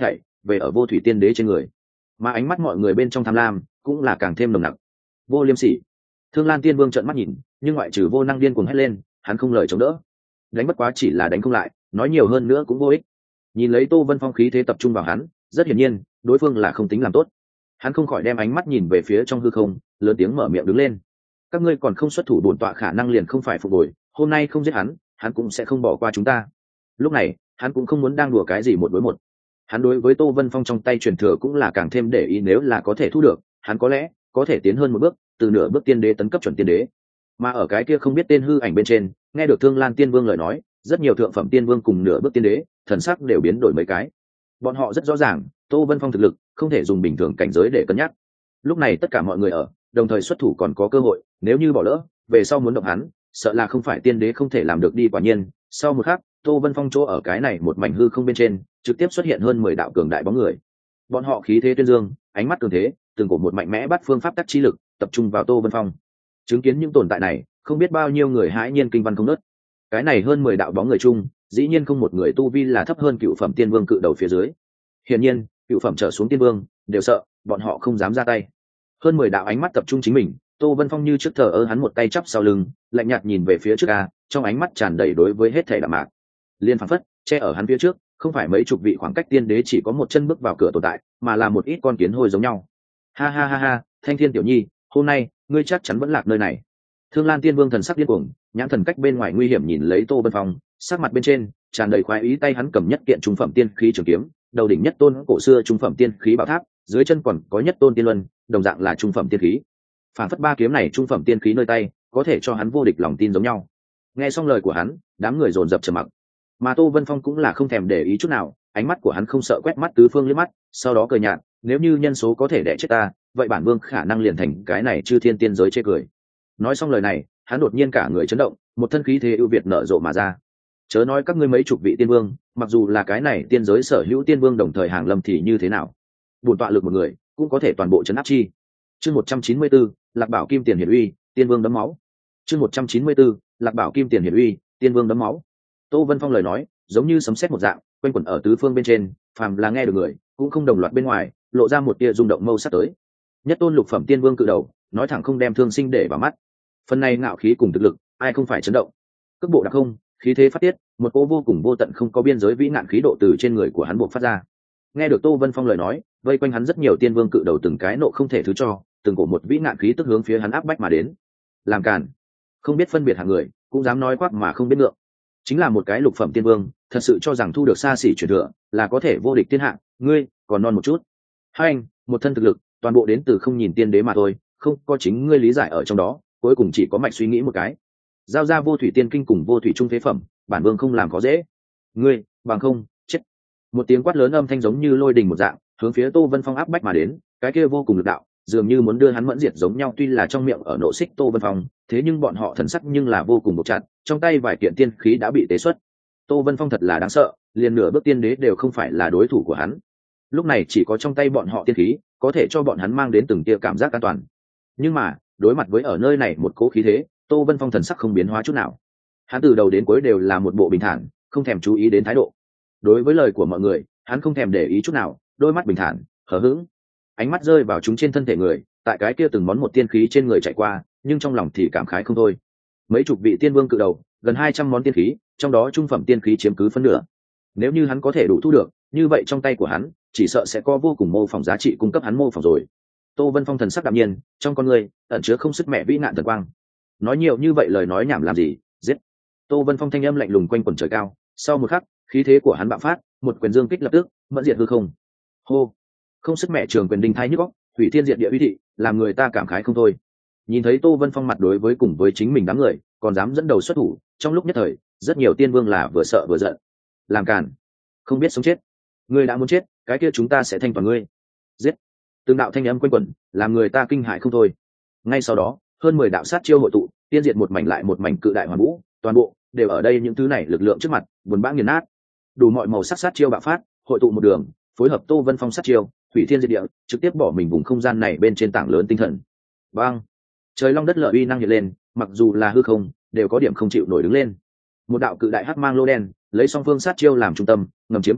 về ở vô thủy tiên đế trên người, mà ánh mắt mọi người bên trong tham lam cũng là càng thêm nồng nặc. Vô liêm sỉ. Thương Lan Tiên Vương trợn mắt nhìn, nhưng ngoại trừ vô năng điên cuồng hét lên, hắn không lời chống đỡ. Đánh bất quá chỉ là đánh không lại, nói nhiều hơn nữa cũng vô ích. Nhìn lấy Tô Vân Phong khí thế tập trung vào hắn, rất hiển nhiên đối phương là không tính làm tốt. Hắn không khỏi đem ánh mắt nhìn về phía trong hư không, lớn tiếng mở miệng đứng lên. Các ngươi còn không xuất thủ bổn tọa khả năng liền không phải phục hồi, hôm nay không giết hắn, hắn cũng sẽ không bỏ qua chúng ta. Lúc này hắn cũng không muốn đang đùa cái gì một đối một. Hắn đối với Tô Vân Phong trong tay truyền thừa cũng là càng thêm để ý, nếu là có thể thu được, hắn có lẽ có thể tiến hơn một bước, từ nửa bước tiên đế tấn cấp chuẩn tiên đế. Mà ở cái kia không biết tên hư ảnh bên trên, nghe được Thương Lan Tiên Vương lời nói, rất nhiều thượng phẩm tiên vương cùng nửa bước tiên đế, thần sắc đều biến đổi mấy cái. Bọn họ rất rõ ràng, Tô Vân Phong thực lực không thể dùng bình thường cảnh giới để cân nhắc. Lúc này tất cả mọi người ở, đồng thời xuất thủ còn có cơ hội, nếu như bỏ lỡ, về sau muốn động hắn, sợ là không phải tiên đế không thể làm được đi. Quả nhiên, sau một khắc, Tô Vân Phong chỗ ở cái này một mảnh hư không bên trên, trực tiếp xuất hiện hơn 10 đạo cường đại bóng người. Bọn họ khí thế tuyên dương, ánh mắt cường thế, từng cổ một mạnh mẽ bắt phương pháp tắc chi lực, tập trung vào Tô Vân Phong. Chứng kiến những tồn tại này, không biết bao nhiêu người hãi nhiên kinh văn không nớt. Cái này hơn 10 đạo bóng người chung, dĩ nhiên không một người tu vi là thấp hơn cựu phẩm tiên vương cự đầu phía dưới. Hiển nhiên, cựu phẩm trở xuống tiên vương đều sợ, bọn họ không dám ra tay. Hơn 10 đạo ánh mắt tập trung chính mình, Tô Vân Phong như trước thờ ơ, hắn một tay chắp sau lưng, lạnh nhạt nhìn về phía trước a, trong ánh mắt tràn đầy đối với hết thảy đạm mạc. Liên phảng phất, che ở hắn phía trước, không phải mấy chục vị khoảng cách tiên đế chỉ có một chân bước vào cửa tồn tại, mà là một ít con kiến hôi giống nhau. Ha ha ha ha, Thanh Thiên tiểu nhi, hôm nay ngươi chắc chắn vẫn lạc nơi này. Thương Lan Tiên Vương thần sắc điên cuồng, nhãn thần cách bên ngoài nguy hiểm nhìn lấy Tô Vân Phong, sắc mặt bên trên tràn đầy khoái ý, tay hắn cầm nhất kiện trung phẩm tiên khí trường kiếm, đầu đỉnh nhất tôn cổ xưa trung phẩm tiên khí bảo tháp, dưới chân còn có nhất tôn tiên luân, đồng dạng là trung phẩm tiên khí. Phản phất ba kiếm này trung phẩm tiên khí nơi tay, có thể cho hắn vô địch lòng tin giống nhau. Nghe xong lời của hắn, đám người dồn dập trầm mặc. Mà Tô Vân Phong cũng là không thèm để ý chút nào, ánh mắt của hắn không sợ quét mắt tứ phương liếc mắt, sau đó cười nhạt, nếu như nhân số có thể đẻ chết ta, vậy bản vương khả năng liền thành cái này chư thiên tiên giới chê cười. Nói xong lời này, hắn đột nhiên cả người chấn động, một thân khí thế ưu việt nở rộ mà ra. Chớ nói các ngươi mấy chục vị tiên vương, mặc dù là cái này tiên giới sở hữu tiên vương đồng thời hàng lâm thì như thế nào? Bổn tọa lực một người cũng có thể toàn bộ chấn áp chi. Chương 194, Lạc Bảo Kim Tiền Hiển Uy, tiên vương đấm máu. Chương 194, Lạc Bảo Kim Tiền Hiển Uy, tiên vương đấm máu. Tô Vân Phong lời nói giống như sấm sét một dạng, quanh quẩn ở tứ phương bên trên, phàm là nghe được người, cũng không đồng loạt bên ngoài, lộ ra một tia rung động mâu sắc tới. Nhất tôn lục phẩm tiên vương cự đầu, nói thẳng không đem thương sinh để vào mắt. Phần này ngạo khí cùng thực lực, ai không phải chấn động. Cước bộ đặc không, khí thế phát tiết, một cỗ vô cùng vô tận không có biên giới vĩ nạn khí độ từ trên người của hắn bộc phát ra. Nghe được Tô Vân Phong lời nói, vây quanh hắn rất nhiều tiên vương cự đầu từng cái nộ không thể thứ cho, từng cổ một vĩ nạn khí tức hướng phía hắn áp bách mà đến. Làm càn, không biết phân biệt hạng người, cũng dám nói quát mà không biết ngượng. Chính là một cái lục phẩm tiên vương, thật sự cho rằng thu được xa xỉ truyền thừa là có thể vô địch thiên hạ, ngươi còn non một chút. Hai anh, một thân thực lực, toàn bộ đến từ không nhìn tiên đế mà thôi, không có chính ngươi lý giải ở trong đó, cuối cùng chỉ có mạch suy nghĩ một cái. Giao ra vô thủy tiên kinh cùng vô thủy trung phế phẩm, bản vương không làm khó dễ. Ngươi, bằng không, chết. Một tiếng quát lớn âm thanh giống như lôi đình một dạng, hướng phía Tô Vân Phong áp bách mà đến, cái kia vô cùng lực đạo, dường như muốn đưa hắn mẫn diệt giống nhau. Tuy là trong miệng ở nộ xích Tô Vân Phong, thế nhưng bọn họ thần sắc nhưng là vô cùng buộc chặt, trong tay vài kiện tiên khí đã bị tế xuất. Tô Vân Phong thật là đáng sợ, liền nửa bước tiên đế đều không phải là đối thủ của hắn. Lúc này chỉ có trong tay bọn họ tiên khí có thể cho bọn hắn mang đến từng tia cảm giác an toàn. Nhưng mà đối mặt với ở nơi này một cỗ khí thế, Tô Vân Phong thần sắc không biến hóa chút nào. Hắn từ đầu đến cuối đều là một bộ bình thản, không thèm chú ý đến thái độ. Đối với lời của mọi người, hắn không thèm để ý chút nào, đôi mắt bình thản, hờ hững. Ánh mắt rơi vào chúng trên thân thể người, tại cái kia từng món một tiên khí trên người chạy qua, nhưng trong lòng thì cảm khái không thôi. Mấy chục vị tiên vương cự đầu, gần 200 món tiên khí, trong đó trung phẩm tiên khí chiếm cứ phân nửa. Nếu như hắn có thể đủ thu được, như vậy trong tay của hắn, chỉ sợ sẽ có vô cùng mô phỏng giá trị cung cấp hắn mô phỏng rồi. Tô Vân Phong thần sắc đạm nhiên, trong con người ẩn chứa không sức mẹ vĩ nạn thần quang. Nói nhiều như vậy lời nói nhảm làm gì, giết. Tô Vân Phong thanh âm lạnh lùng quanh quẩn trời cao, sau một khắc, khí thế của hắn bạo phát, một quyền dương kích lập tức mẫn diệt hư không. Hô, không sức mẹ trường quyền đinh thái nhức óc, hủy thiên diệt địa uy thị, làm người ta cảm khái không thôi. Nhìn thấy Tô Vân Phong mặt đối với cùng với chính mình đám người, còn dám dẫn đầu xuất thủ, trong lúc nhất thời, rất nhiều tiên vương là vừa sợ vừa giận. Làm càn, không biết sống chết. Ngươi đã muốn chết, cái kia chúng ta sẽ thanh toàn ngươi. Giết. Từng đạo thanh âm quanh quẩn, làm người ta kinh hãi không thôi. Ngay sau đó, hơn 10 đạo sát chiêu hội tụ, tiên diệt một mảnh lại một mảnh cự đại hoàn vũ, toàn bộ đều ở đây những thứ này lực lượng trước mặt, buồn bã nghiền nát. Đủ mọi màu sắc sát chiêu bạo phát, hội tụ một đường, phối hợp Tô Vân Phong sát chiêu, hủy thiên diệt địa, trực tiếp bỏ mình vùng không gian này bên trên tảng lớn tinh thần. Bang! Trời long đất lở uy năng hiện lên, mặc dù là hư không, đều có điểm không chịu nổi đứng lên. Một đạo cự đại hắc mang lô đen, lấy song phương sát chiêu làm trung tâm, ngầm chiếm toàn bộ,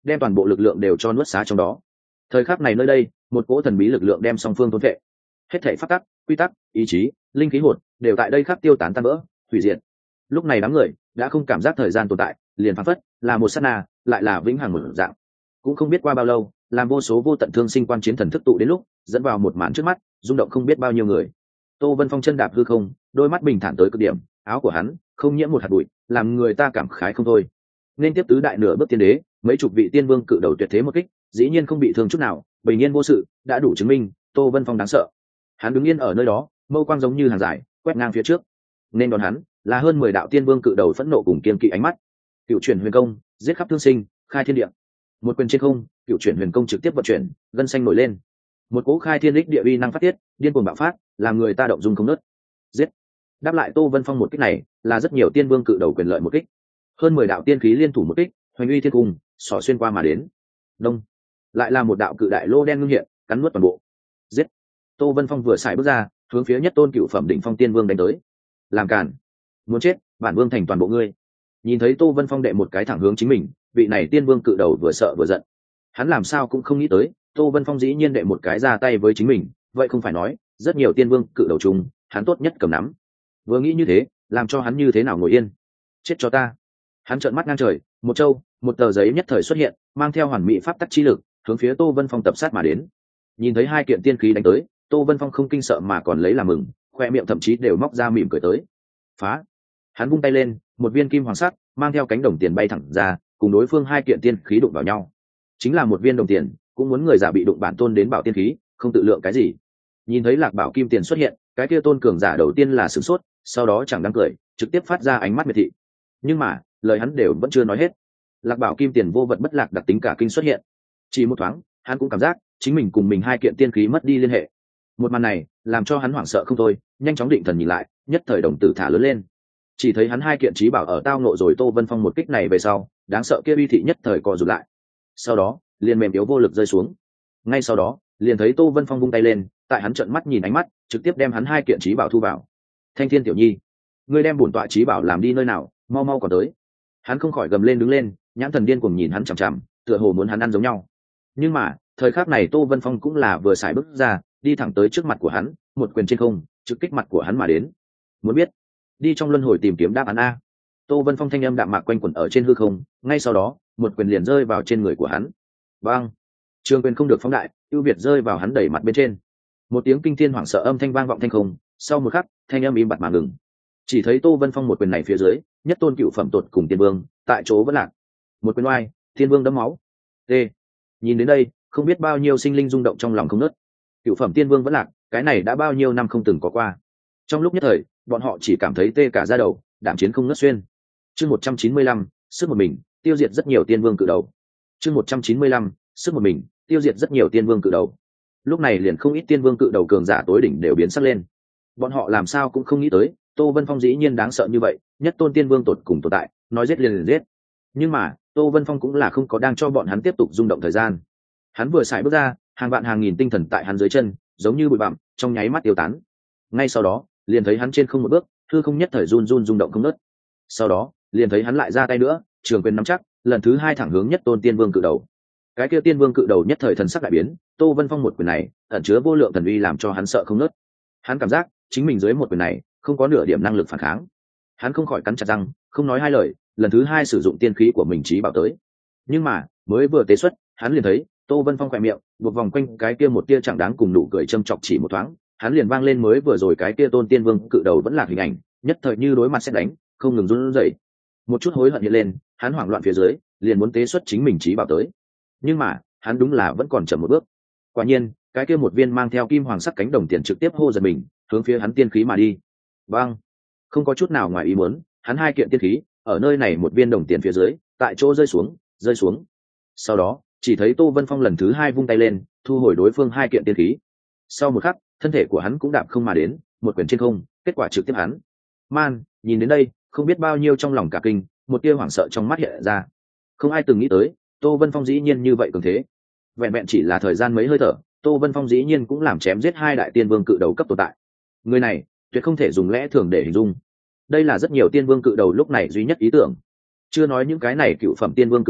đem toàn bộ lực lượng đều cho nuốt xá trong đó. Thời khắc này nơi đây, một cỗ thần bí lực lượng đem song phương thôn vệ. Hết thảy pháp tắc, quy tắc, ý chí, linh khí hồn đều tại đây khắc tiêu tán tan vỡ, hủy diệt. Lúc này đám người đã không cảm giác thời gian tồn tại, liền phảng phất là một sát na, lại là vĩnh hằng một dạng. Cũng không biết qua bao lâu, làm vô số vô tận thương sinh quan chiến thần thức tụ đến lúc, dẫn vào một màn trước mắt, rung động không biết bao nhiêu người. Tô Vân Phong chân đạp hư không, đôi mắt bình thản tới cực điểm, áo của hắn không nhiễm một hạt bụi, làm người ta cảm khái không thôi. Nên tiếp tứ đại nửa bước tiên đế, mấy chục vị tiên vương cự đầu tuyệt thế một kích, dĩ nhiên không bị thương chút nào, bình yên vô sự, đã đủ chứng minh Tô Vân Phong đáng sợ. Hắn đứng yên ở nơi đó, mâu quang giống như hàng dài, quét ngang phía trước. Nên đón hắn là hơn 10 đạo tiên vương cự đầu phẫn nộ cùng kiên kỵ ánh mắt. Cựu chuyển huyền công, giết khắp thương sinh, khai thiên địa. Một quyền trên không, cựu chuyển huyền công trực tiếp vận chuyển, gân xanh nổi lên. Một cỗ khai thiên đích địa uy năng phát tiết, điên cuồng bạo phát, làm người ta động dung không nớt. Giết. Đáp lại Tô Vân Phong một kích này, là rất nhiều tiên vương cự đầu quyền lợi một kích. Hơn 10 đạo tiên khí liên thủ một kích, hoành uy thiên cung, xỏ xuyên qua mà đến. Đông. Lại là một đạo cự đại lô đen ngưng hiện, cắn nuốt toàn bộ. Giết. Tô Vân Phong vừa xài bước ra, hướng phía nhất tôn cựu phẩm đỉnh phong tiên vương đánh tới. Làm cản. Muốn chết, bản vương thành toàn bộ ngươi. Nhìn thấy Tô Vân Phong đệ một cái thẳng hướng chính mình, vị này tiên vương cự đầu vừa sợ vừa giận. Hắn làm sao cũng không nghĩ tới, Tô Vân Phong dĩ nhiên đệ một cái ra tay với chính mình, vậy không phải nói, rất nhiều tiên vương cự đầu chung, hắn tốt nhất cầm nắm. Vừa nghĩ như thế, làm cho hắn như thế nào ngồi yên. Chết cho ta. Hắn trợn mắt ngang trời, một châu, một tờ giấy nhất thời xuất hiện, mang theo hoàn mỹ pháp tắc chi lực, hướng phía Tô Vân Phong tập sát mà đến. Nhìn thấy hai kiện tiên khí đánh tới, Tô Vân Phong không kinh sợ mà còn lấy làm mừng, khoe miệng thậm chí đều móc ra mỉm cười tới. Phá. Hắn vung tay lên, một viên kim hoàng sắc mang theo cánh đồng tiền bay thẳng ra, cùng đối phương hai kiện tiên khí đụng vào nhau. Chính là một viên đồng tiền, cũng muốn người giả bị đụng bản tôn đến bảo tiên khí, không tự lượng cái gì. Nhìn thấy Lạc Bảo kim tiền xuất hiện, cái kia tôn cường giả đầu tiên là sửng sốt, sau đó chẳng đáng cười, trực tiếp phát ra ánh mắt miệt thị. Nhưng mà, lời hắn đều vẫn chưa nói hết. Lạc Bảo kim tiền vô vật bất lạc đặc tính cả kinh xuất hiện. Chỉ một thoáng, hắn cũng cảm giác chính mình cùng mình hai kiện tiên khí mất đi liên hệ. Một màn này làm cho hắn hoảng sợ không thôi, nhanh chóng định thần nhìn lại, nhất thời đồng tử thả lớn lên. Chỉ thấy hắn hai kiện trí bảo ở tao nộ rồi Tô Vân Phong một kích này về sau, đáng sợ kia uy thị nhất thời co rụt lại. Sau đó, liền mềm yếu vô lực rơi xuống. Ngay sau đó, liền thấy Tô Vân Phong vung tay lên, tại hắn trợn mắt nhìn ánh mắt, trực tiếp đem hắn hai kiện trí bảo thu vào. Thanh Thiên tiểu nhi, ngươi đem bổn tọa trí bảo làm đi nơi nào, mau mau còn tới. Hắn không khỏi gầm lên đứng lên, nhãn thần điên cuồng nhìn hắn chằm chằm, tựa hồ muốn hắn ăn giống nhau. Nhưng mà, thời khắc này Tô Vân Phong cũng là vừa xài bước ra, đi thẳng tới trước mặt của hắn, một quyền trên không, trực kích mặt của hắn mà đến. Muốn biết, đi trong luân hồi tìm kiếm đáp án a. Tô Vân Phong thanh âm đạm mạc quanh quẩn ở trên hư không, ngay sau đó, một quyền liền rơi vào trên người của hắn. Bang! Trường quyền không được phóng đại, ưu việt rơi vào hắn đẩy mặt bên trên. Một tiếng kinh thiên hoảng sợ âm thanh vang vọng thanh không, sau một khắc, thanh âm im bặt mà ngừng. Chỉ thấy Tô Vân Phong một quyền này phía dưới, nhất tôn cựu phẩm tột cùng tiên vương, tại chỗ vẫn lạc. Một quyền oai, tiên vương đẫm máu. T. Nhìn đến đây, không biết bao nhiêu sinh linh rung động trong lòng không nớt. Cựu phẩm tiên vương vẫn lạc, cái này đã bao nhiêu năm không từng có qua. Trong lúc nhất thời, bọn họ chỉ cảm thấy tê cả da đầu, đảm chiến không ngớt xuyên. Chương 195, sức một mình, tiêu diệt rất nhiều tiên vương cự đầu. Chương 195, sức một mình, tiêu diệt rất nhiều tiên vương cự đầu. Lúc này liền không ít tiên vương cự đầu cường giả tối đỉnh đều biến sắc lên. Bọn họ làm sao cũng không nghĩ tới, Tô Vân Phong dĩ nhiên đáng sợ như vậy, nhất tôn tiên vương tột cùng tồn tại, nói giết liền giết. Nhưng mà, Tô Vân Phong cũng là không có đang cho bọn hắn tiếp tục rung động thời gian. Hắn vừa xài bước ra, hàng vạn hàng nghìn tinh thần tại hắn dưới chân, giống như bụi bặm, trong nháy mắt tiêu tán. Ngay sau đó, liền thấy hắn trên không một bước, hư không nhất thời run run rung động không ngớt. Sau đó, liền thấy hắn lại ra tay nữa, trường quyền nắm chắc, lần thứ hai thẳng hướng nhất tôn tiên vương cự đầu. Cái kia tiên vương cự đầu nhất thời thần sắc đại biến, Tô Vân Phong một quyền này ẩn chứa vô lượng thần uy làm cho hắn sợ không ngớt. Hắn cảm giác chính mình dưới một quyền này không có nửa điểm năng lực phản kháng. Hắn không khỏi cắn chặt răng, không nói hai lời, lần thứ hai sử dụng tiên khí của mình trí bảo tới. Nhưng mà, mới vừa tế xuất, hắn liền thấy Tô Vân Phong khỏe miệng buộc vòng quanh cái kia một tia chẳng đáng cùng nụ cười châm chọc chỉ một thoáng, hắn liền vang lên mới vừa rồi cái kia tôn tiên vương cự đầu vẫn là hình ảnh, nhất thời như đối mặt sét đánh, không ngừng run rẩy. Một chút hối hận hiện lên, hắn hoảng loạn phía dưới, liền muốn tế xuất chính mình trí bảo tới. Nhưng mà, hắn đúng là vẫn còn chậm một bước. Quả nhiên, cái kia một viên mang theo kim hoàng sắc cánh đồng tiền trực tiếp hô giật mình, hướng phía hắn tiên khí mà đi. Bang! Không có chút nào ngoài ý muốn, hắn hai kiện tiên khí ở nơi này một viên đồng tiền phía dưới, tại chỗ rơi xuống, rơi xuống. Sau đó, chỉ thấy Tô Vân Phong lần thứ hai vung tay lên, thu hồi đối phương hai kiện tiên khí. Sau một khắc, thân thể của hắn cũng đạp không mà đến, một quyền trên không, kết quả trực tiếp hắn. Man, nhìn đến đây, không biết bao nhiêu trong lòng cả kinh, một tia hoảng sợ trong mắt hiện ra. Không ai từng nghĩ tới, Tô Vân Phong dĩ nhiên như vậy cường thế. Vẹn vẹn chỉ là thời gian mấy hơi thở, Tô Vân Phong dĩ nhiên cũng làm chém giết hai đại tiên vương cự đầu cấp tồn tại. Người này, tuyệt không thể dùng lẽ thường để hình dung. Đây là rất nhiều tiên vương cự đầu lúc này duy nhất ý tưởng. Chưa nói những cái này cựu phẩm tiên vương cự đầu,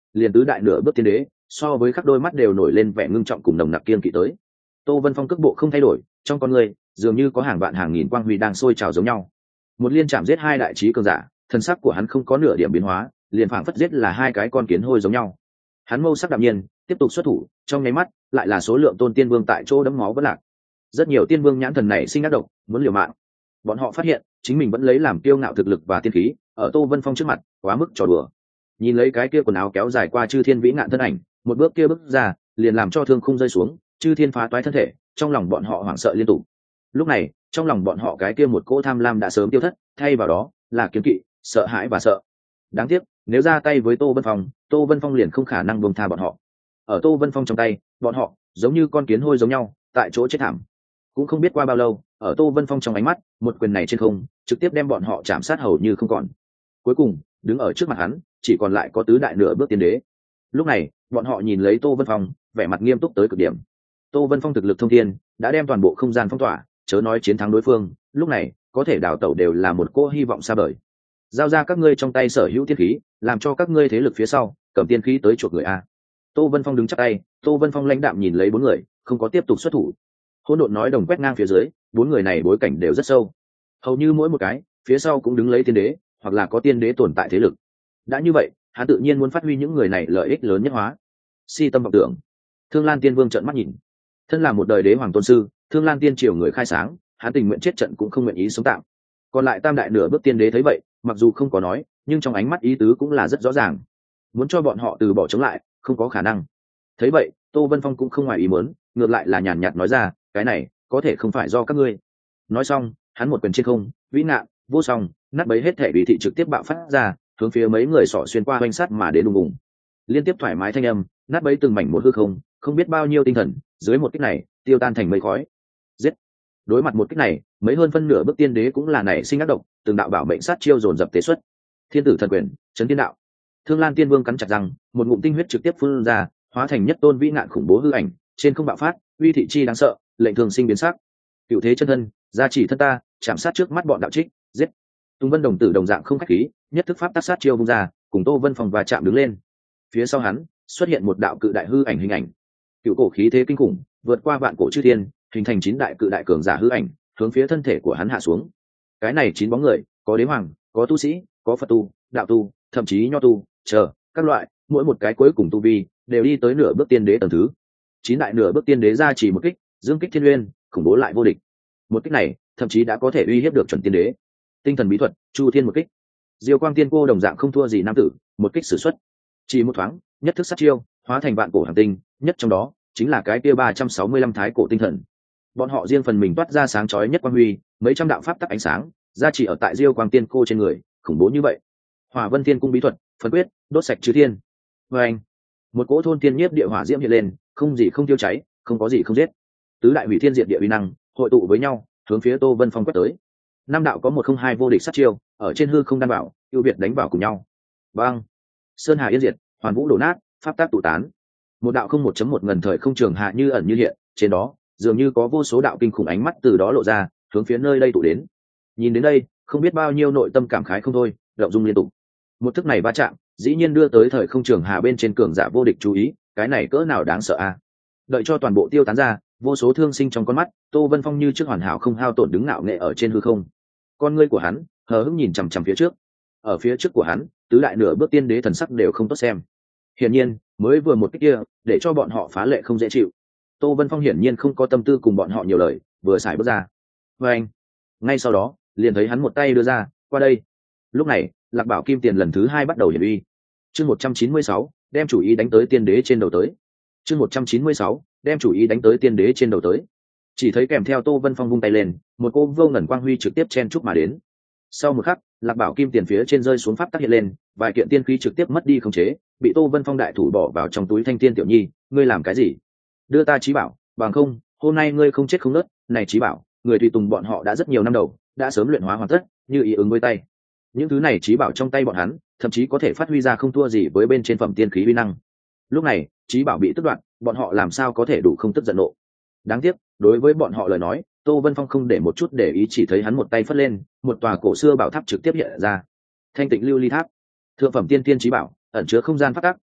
liền tứ đại nửa bước tiên đế so với khắp đôi mắt đều nổi lên vẻ ngưng trọng cùng nồng nặc kiên kỵ tới. Tô Vân Phong cước bộ không thay đổi, trong con người dường như có hàng vạn hàng nghìn quang huy đang sôi trào giống nhau. Một liên chạm giết hai đại trí cường giả, thân sắc của hắn không có nửa điểm biến hóa, liền phảng phất giết là hai cái con kiến hôi giống nhau. Hắn mâu sắc đạm nhiên, tiếp tục xuất thủ, trong nháy mắt lại là số lượng tôn tiên vương tại chỗ đấm máu vẫn lạc. Rất nhiều tiên vương nhãn thần này sinh ác độc, muốn liều mạng. Bọn họ phát hiện chính mình vẫn lấy làm kiêu ngạo thực lực và tiên khí, ở Tô Vân Phong trước mặt quá mức trò đùa. Nhìn lấy cái kia quần áo kéo dài qua chư thiên vĩ ngạn thân ảnh, một bước kia bước ra liền làm cho thương không rơi xuống, chư thiên phá toái thân thể, trong lòng bọn họ hoảng sợ liên tục. Lúc này trong lòng bọn họ cái kia một cỗ tham lam đã sớm tiêu thất, thay vào đó là kiêng kỵ, sợ hãi và sợ. Đáng tiếc nếu ra tay với Tô Vân Phong liền không khả năng buông tha bọn họ. Ở Tô Vân Phong trong tay, bọn họ giống như con kiến hôi giống nhau, tại chỗ chết thảm. Cũng không biết qua bao lâu, ở Tô Vân Phong trong ánh mắt, một quyền này trên không trực tiếp đem bọn họ chạm sát hầu như không còn. Cuối cùng đứng ở trước mặt hắn chỉ còn lại có tứ đại nửa bước tiên đế. Lúc này bọn họ nhìn lấy Tô Vân Phong, vẻ mặt nghiêm túc tới cực điểm. Tô Vân Phong thực lực thông thiên đã đem toàn bộ không gian phong tỏa, chớ nói chiến thắng đối phương, lúc này có thể đào tẩu đều là một cô hy vọng xa vời. Giao ra các ngươi trong tay sở hữu tiên khí, làm cho các ngươi thế lực phía sau cầm tiên khí tới chuộc người a. Tô Vân Phong đứng chắp tay, Tô Vân Phong lãnh đạm nhìn lấy bốn người, không có tiếp tục xuất thủ. Hỗn độn nói đồng quét ngang phía dưới, bốn người này bối cảnh đều rất sâu, hầu như mỗi một cái phía sau cũng đứng lấy tiên đế, hoặc là có tiên đế tồn tại thế lực. Đã như vậy, hắn tự nhiên muốn phát huy những người này lợi ích lớn nhất hóa. Si tâm vọng tưởng. Thương Lan Tiên Vương trợn mắt nhìn, thân là một đời đế hoàng tôn sư, Thương Lan Tiên triều người khai sáng, hắn tình nguyện chết trận cũng không nguyện ý sống tạm. Còn lại tam đại nửa bước tiên đế thấy vậy, mặc dù không có nói, nhưng trong ánh mắt ý tứ cũng là rất rõ ràng, muốn cho bọn họ từ bỏ chống lại không có khả năng. Thấy vậy Tô Vân Phong cũng không ngoài ý muốn, ngược lại là nhàn nhạt nói ra, cái này có thể không phải do các ngươi. Nói xong hắn một quyền trên không, vĩ nạn vô song nát bấy hết thể bị thị trực tiếp bạo phát ra, hướng phía mấy người sỏ xuyên qua oanh sát mà đến đùng đùng. Liên tiếp thoải mái thanh âm, nát bấy từng mảnh một hư không, không biết bao nhiêu tinh thần dưới một kích này tiêu tan thành mây khói. Giết. Đối mặt một kích này, mấy hơn phân nửa bước tiên đế cũng là nảy sinh ác độc, từng đạo bảo mệnh sát chiêu dồn dập tế xuất. Thiên tử thần quyền, chấn thiên đạo. Thương Lan Tiên Vương cắn chặt răng, một ngụm tinh huyết trực tiếp phun ra, hóa thành nhất tôn vĩ ngạn khủng bố hư ảnh, trên không bạo phát, uy thị chi đáng sợ, lệnh thường sinh biến sắc. Cựu thế chân thân, gia chỉ thân ta, chạm sát trước mắt bọn đạo trích, giết. Tung Vân đồng tử đồng dạng không khách khí, nhất thức pháp tác sát chiêu vung ra, cùng Tô Vân Phong và chạm đứng lên. Phía sau hắn xuất hiện một đạo cự đại hư ảnh hình ảnh, cựu cổ khí thế kinh khủng, vượt qua vạn cổ chư thiên, hình thành 9 đại cự đại cường giả hư ảnh, hướng phía thân thể của hắn hạ xuống. Cái này 9 bóng người, có đế hoàng, có tu sĩ, có Phật tu, đạo tu, thậm chí nho tu, chờ các loại, mỗi một cái cuối cùng tu vi đều đi tới nửa bước tiên đế tầng thứ. 9 đại nửa bước tiên đế ra chỉ một kích, dương kích thiên uyên, khủng bố lại vô địch. Một kích này thậm chí đã có thể uy hiếp được chuẩn tiên đế. Tinh thần bí thuật, chu thiên một kích. Diêu Quang Tiên Cô đồng dạng không thua gì nam tử, một kích sử xuất. Chỉ một thoáng, nhất thức sát chiêu, hóa thành vạn cổ hành tinh, nhất trong đó chính là cái kia 365 thái cổ tinh thần. Bọn họ riêng phần mình toát ra sáng chói nhất quang huy, mấy trăm đạo pháp tắc ánh sáng, ra chỉ ở tại Diêu Quang Tiên Cô trên người, khủng bố như vậy. Hỏa Vân Tiên Cung bí thuật, phân quyết, đốt sạch chư thiên. Và anh, một cỗ thôn tiên nhiếp địa hỏa diễm hiện lên, không gì không tiêu cháy, không có gì không giết. Tứ đại hủy thiên diệt địa uy năng hội tụ với nhau, hướng phía Tô Vân Phong quét tới. Năm đạo có 102 vô địch sát chiêu, ở trên hư không đan bảo, ưu việt đánh vào cùng nhau. Bang! Sơn hà yên diệt, hoàn vũ đổ nát, pháp tác tụ tán. Một đạo không 1.1 ngần thời không trường hạ như ẩn như hiện, trên đó dường như có vô số đạo kinh khủng ánh mắt từ đó lộ ra, hướng phía nơi đây tụ đến. Nhìn đến đây, không biết bao nhiêu nội tâm cảm khái không thôi, động dung liên tục. Một thức này va chạm, dĩ nhiên đưa tới thời không trường hà bên trên cường giả vô địch chú ý, cái này cỡ nào đáng sợ a. Đợi cho toàn bộ tiêu tán ra, vô số thương sinh trong con mắt, Tô Vân Phong như trước hoàn hảo không hao tổn đứng ngạo nghệ ở trên hư không. Con ngươi của hắn hờ hững nhìn chằm chằm phía trước. Ở phía trước của hắn, tứ đại nửa bước tiên đế thần sắc đều không tốt xem. Hiển nhiên, mới vừa một cái kia, để cho bọn họ phá lệ không dễ chịu. Tô Vân Phong hiển nhiên không có tâm tư cùng bọn họ nhiều lời, vừa xài bước ra. Và anh, ngay sau đó, liền thấy hắn một tay đưa ra, qua đây. Lúc này, Lạc Bảo Kim Tiền lần thứ 2 bắt đầu hiển uy. Chương 196, đem chủ ý đánh tới tiên đế trên đầu tới. Chương 196, đem chủ ý đánh tới tiên đế trên đầu tới. Chỉ thấy kèm theo Tô Vân Phong vung tay lên, một cô vô ngần quang huy trực tiếp chen chúc mà đến. Sau một khắc, Lạc Bảo Kim Tiền phía trên rơi xuống pháp tắc hiện lên, vài kiện tiên khí trực tiếp mất đi khống chế, bị Tô Vân Phong đại thủ bỏ vào trong túi Thanh Tiên Tiểu Nhi, ngươi làm cái gì? Đưa ta trí bảo, bằng không, hôm nay ngươi không chết không nứt, này trí bảo, người tùy tùng bọn họ đã rất nhiều năm đầu, đã sớm luyện hóa hoàn tất, như ý ứng với tay. Những thứ này trí bảo trong tay bọn hắn, thậm chí có thể phát huy ra không thua gì với bên trên phẩm tiên khí uy năng. Lúc này, trí bảo bị tức đoạn, bọn họ làm sao có thể đủ không tức giận nộ. Đáng tiếc, đối với bọn họ lời nói, Tô Vân Phong không để một chút để ý, chỉ thấy hắn một tay phất lên, một tòa cổ xưa bảo tháp trực tiếp hiện ra. Thanh Tịnh Lưu Ly Tháp, thượng phẩm tiên tiên trí bảo, ẩn chứa không gian pháp tắc,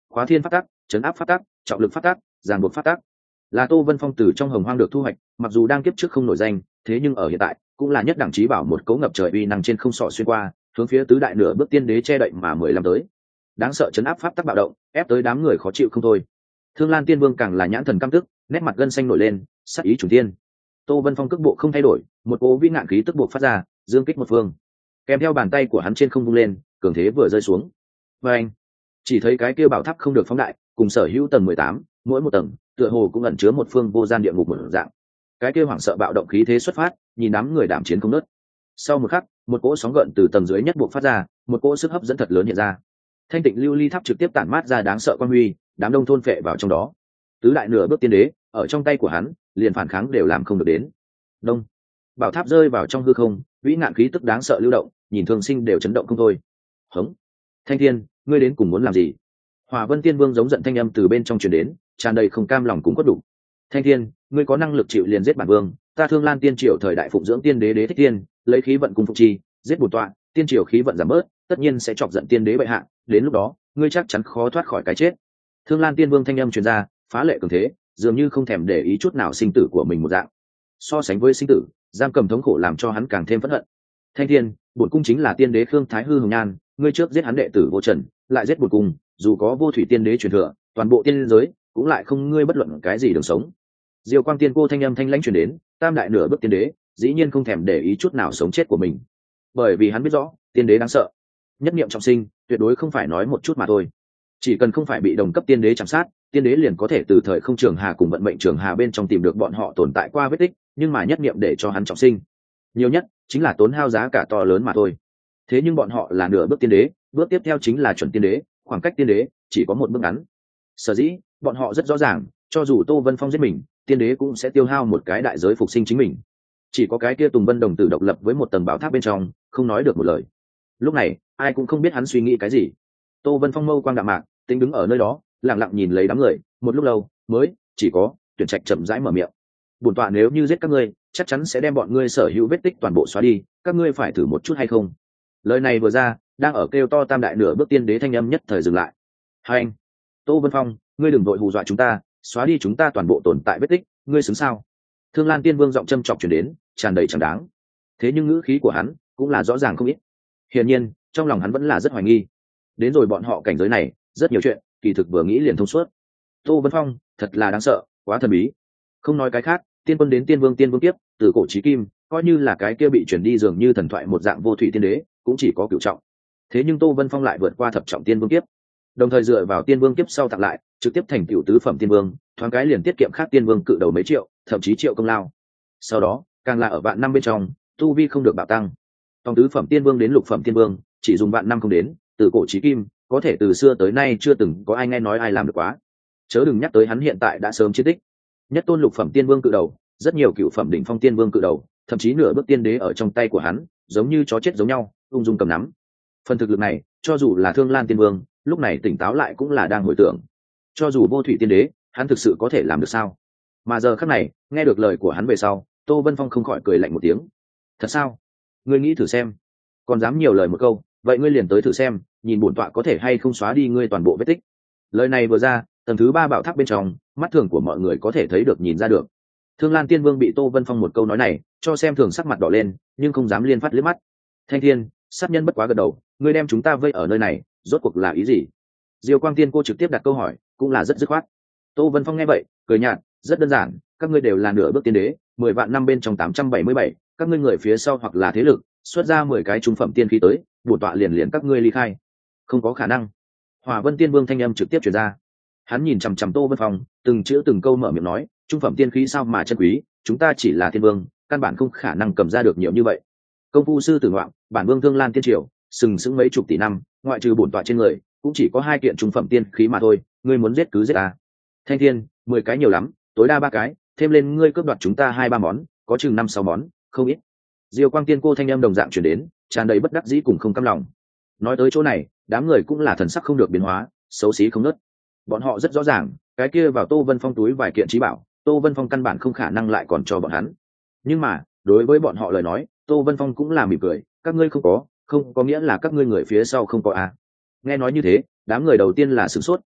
khóa thiên pháp tắc, chấn áp pháp tắc, trọng lực pháp tắc, giàn buộc pháp tắc, là Tô Vân Phong từ trong hồng hoang được thu hoạch. Mặc dù đang kiếp trước không nổi danh, thế nhưng ở hiện tại cũng là nhất đẳng trí bảo, một cấu ngập trời uy năng trên không sọ xuyên qua, hướng phía tứ đại nửa bước tiên đế che đậy mà 15 tới. Đáng sợ chấn áp pháp tắc bạo động, ép tới đám người khó chịu không thôi. Thương Lan Tiên Vương càng là nhãn thần căm tức, nét mặt gân xanh nổi lên, sát ý chủ tiên. Tô Vân Phong cước bộ không thay đổi, một cỗ vĩ ngạn khí tức buộc phát ra, dương kích một phương. Kèm theo bàn tay của hắn trên không vung lên, cường thế vừa rơi xuống. Và anh chỉ thấy cái kia bảo tháp không được phóng đại, cùng sở hữu tầng 18, mỗi một tầng tựa hồ cũng ẩn chứa một phương vô gian địa ngục một dạng. Cái kia hoảng sợ bạo động khí thế xuất phát, nhìn đám người đảm chiến không nớt. Sau một khắc, một cỗ sóng gợn từ tầng dưới nhất buộc phát ra, một cỗ sức hấp dẫn thật lớn hiện ra. Thanh tịnh lưu ly tháp trực tiếp tản mát ra đáng sợ quang huy, đám đông thôn phệ vào trong đó. Tứ đại nửa bước tiên đế ở trong tay của hắn, liền phản kháng đều làm không được đến. Đông, bảo tháp rơi vào trong hư không, vĩ ngạn khí tức đáng sợ lưu động, nhìn thường sinh đều chấn động không thôi. Hống, Thanh Thiên, ngươi đến cùng muốn làm gì? Hỏa Vân Tiên Vương giống giận thanh âm từ bên trong truyền đến, tràn đầy không cam lòng cùng quất đủ. Thanh Thiên, ngươi có năng lực chịu liền giết bản vương, ta Thương Lan Tiên Triều thời đại phụng dưỡng tiên đế Đế Thích Tiên, lấy khí vận cùng phục chi, giết bổn tọa, tiên triều khí vận giảm bớt, tất nhiên sẽ chọc giận tiên đế bệ hạ, đến lúc đó, ngươi chắc chắn khó thoát khỏi cái chết. Thương Lan Tiên Vương thanh âm truyền ra, phá lệ cường thế, dường như không thèm để ý chút nào sinh tử của mình một dạng. So sánh với sinh tử, giam cầm thống khổ làm cho hắn càng thêm phẫn hận. Thanh Thiên, bổn cung chính là tiên đế Khương Thái Hư Hồng Nhan, ngươi trước giết hắn đệ tử Vô Trần, lại giết bổn cung, dù có vô thủy tiên đế truyền thừa, toàn bộ tiên giới cũng lại không ngươi bất luận cái gì đường sống. Diêu Quang Tiên Cô thanh âm thanh lãnh truyền đến, tam đại nửa bước tiên đế, dĩ nhiên không thèm để ý chút nào sống chết của mình, bởi vì hắn biết rõ, tiên đế đáng sợ, nhất niệm trọng sinh, tuyệt đối không phải nói một chút mà thôi. Chỉ cần không phải bị đồng cấp tiên đế chạm sát, tiên đế liền có thể từ thời không trường hà cùng vận mệnh trường hà bên trong tìm được bọn họ tồn tại qua vết tích, nhưng mà nhất niệm để cho hắn trọng sinh, nhiều nhất chính là tốn hao giá cả to lớn mà thôi. Thế nhưng bọn họ là nửa bước tiên đế, bước tiếp theo chính là chuẩn tiên đế, khoảng cách tiên đế chỉ có một bước ngắn. Sở dĩ bọn họ rất rõ ràng, cho dù Tô Vân Phong giết mình, tiên đế cũng sẽ tiêu hao một cái đại giới phục sinh chính mình. Chỉ có cái kia Tùng Vân đồng tử độc lập với một tầng bảo tháp bên trong, không nói được một lời. Lúc này ai cũng không biết hắn suy nghĩ cái gì. Tô Vân Phong mâu quang đạm mạc, tính đứng ở nơi đó, lặng lặng nhìn lấy đám người, một lúc lâu mới chỉ có Tuyển Trạch chậm rãi mở miệng. Bổn tọa nếu như giết các ngươi, chắc chắn sẽ đem bọn ngươi sở hữu vết tích toàn bộ xóa đi, các ngươi phải thử một chút hay không? Lời này vừa ra, đang ở kêu to tam đại nửa bước tiên đế thanh âm nhất thời dừng lại. Hai anh, Tô Vân Phong, ngươi đừng vội hù dọa chúng ta, xóa đi chúng ta toàn bộ tồn tại vết tích, ngươi xứng sao? Thương Lan Tiên Vương giọng châm chọc truyền đến, tràn đầy chẳng đáng. Thế nhưng ngữ khí của hắn cũng là rõ ràng không ít. Hiển nhiên, trong lòng hắn vẫn là rất hoài nghi. Đến rồi bọn họ cảnh giới này, rất nhiều chuyện, kỳ thực vừa nghĩ liền thông suốt. Tô Vân Phong, thật là đáng sợ, quá thần bí. Không nói cái khác, tiên quân đến tiên vương tiếp, từ cổ chí kim, coi như là cái kia bị chuyển đi dường như thần thoại một dạng vô thủy tiên đế, cũng chỉ có cửu trọng. Thế nhưng Tô Vân Phong lại vượt qua thập trọng tiên vương tiếp, đồng thời dựa vào tiên vương tiếp sau tặng lại, trực tiếp thành tiểu tứ phẩm tiên vương, thoáng cái liền tiết kiệm khác tiên vương cự đầu mấy triệu, thậm chí triệu công lao. Sau đó, càng là ở vạn năm bên trong, tu vi không được bạo tăng. Trong tứ phẩm tiên vương đến lục phẩm tiên vương, chỉ dùng vạn năm không đến, từ cổ chí kim, có thể từ xưa tới nay chưa từng có ai nghe nói ai làm được quá. Chớ đừng nhắc tới hắn hiện tại đã sớm chiến tích. Nhất tôn lục phẩm tiên vương cự đầu, rất nhiều cựu phẩm đỉnh phong tiên vương cự đầu, thậm chí nửa bước tiên đế ở trong tay của hắn, giống như chó chết giống nhau, ung dung cầm nắm. Phần thực lực này, cho dù là Thương Lan Tiên Vương, lúc này tỉnh táo lại cũng là đang hồi tưởng. Cho dù vô thủy tiên đế, hắn thực sự có thể làm được sao? Mà giờ khắc này, nghe được lời của hắn về sau, Tô Vân Phong không khỏi cười lạnh một tiếng. Thật sao? Ngươi nghĩ thử xem. Còn dám nhiều lời một câu, vậy ngươi liền tới thử xem, nhìn bổn tọa có thể hay không xóa đi ngươi toàn bộ vết tích. Lời này vừa ra, tầng thứ 3 bảo tháp bên trong, mắt thường của mọi người có thể thấy được nhìn ra được. Thương Lan Tiên Vương bị Tô Vân Phong một câu nói này, cho xem thường sắc mặt đỏ lên, nhưng không dám liên phát liếc mắt. Thanh Thiên, sát nhân bất quá gật đầu, ngươi đem chúng ta vây ở nơi này, rốt cuộc là ý gì? Diêu Quang Tiên Cô trực tiếp đặt câu hỏi, cũng là rất dứt khoát. Tô Vân Phong nghe vậy, cười nhạt, rất đơn giản, các ngươi đều là nửa bước tiên đế, 10 vạn năm bên trong 877, các ngươi người phía sau hoặc là thế lực, xuất ra 10 cái trung phẩm tiên khí tới, bổn tọa liền các ngươi ly khai. Không có khả năng. Hỏa Vân Tiên Vương thanh âm trực tiếp truyền ra. Hắn nhìn chằm chằm Tô Vân Phong, từng chữ từng câu mở miệng nói, trung phẩm tiên khí sao mà chân quý, chúng ta chỉ là thiên vương, căn bản không khả năng cầm ra được nhiều như vậy. Công phu sư tử ngoạm, bản vương Thương Lan Tiên Triều, sừng sững mấy chục tỷ năm, ngoại trừ bổn tọa trên người, cũng chỉ có 2 kiện trung phẩm tiên khí mà thôi, ngươi muốn giết cứ giết ta. Thanh Thiên, 10 cái nhiều lắm, tối đa 3 cái, thêm lên ngươi cướp đoạt chúng ta 2-3 món, có chừng 5-6 món, không ít. Diêu Quang Tiên Cô thanh âm đồng dạng truyền đến, tràn đầy bất đắc dĩ cùng không cam lòng. Nói tới chỗ này, đám người cũng là thần sắc không được biến hóa, xấu xí không nớt. Bọn họ rất rõ ràng, cái kia vào Tô Vân Phong túi vài kiện trí bảo, Tô Vân Phong căn bản không khả năng lại còn cho bọn hắn. Nhưng mà, đối với bọn họ lời nói, Tô Vân Phong cũng là mỉm cười, các ngươi không có nghĩa là các ngươi người phía sau không có à. Nghe nói như thế, đám người đầu tiên là sửng sốt,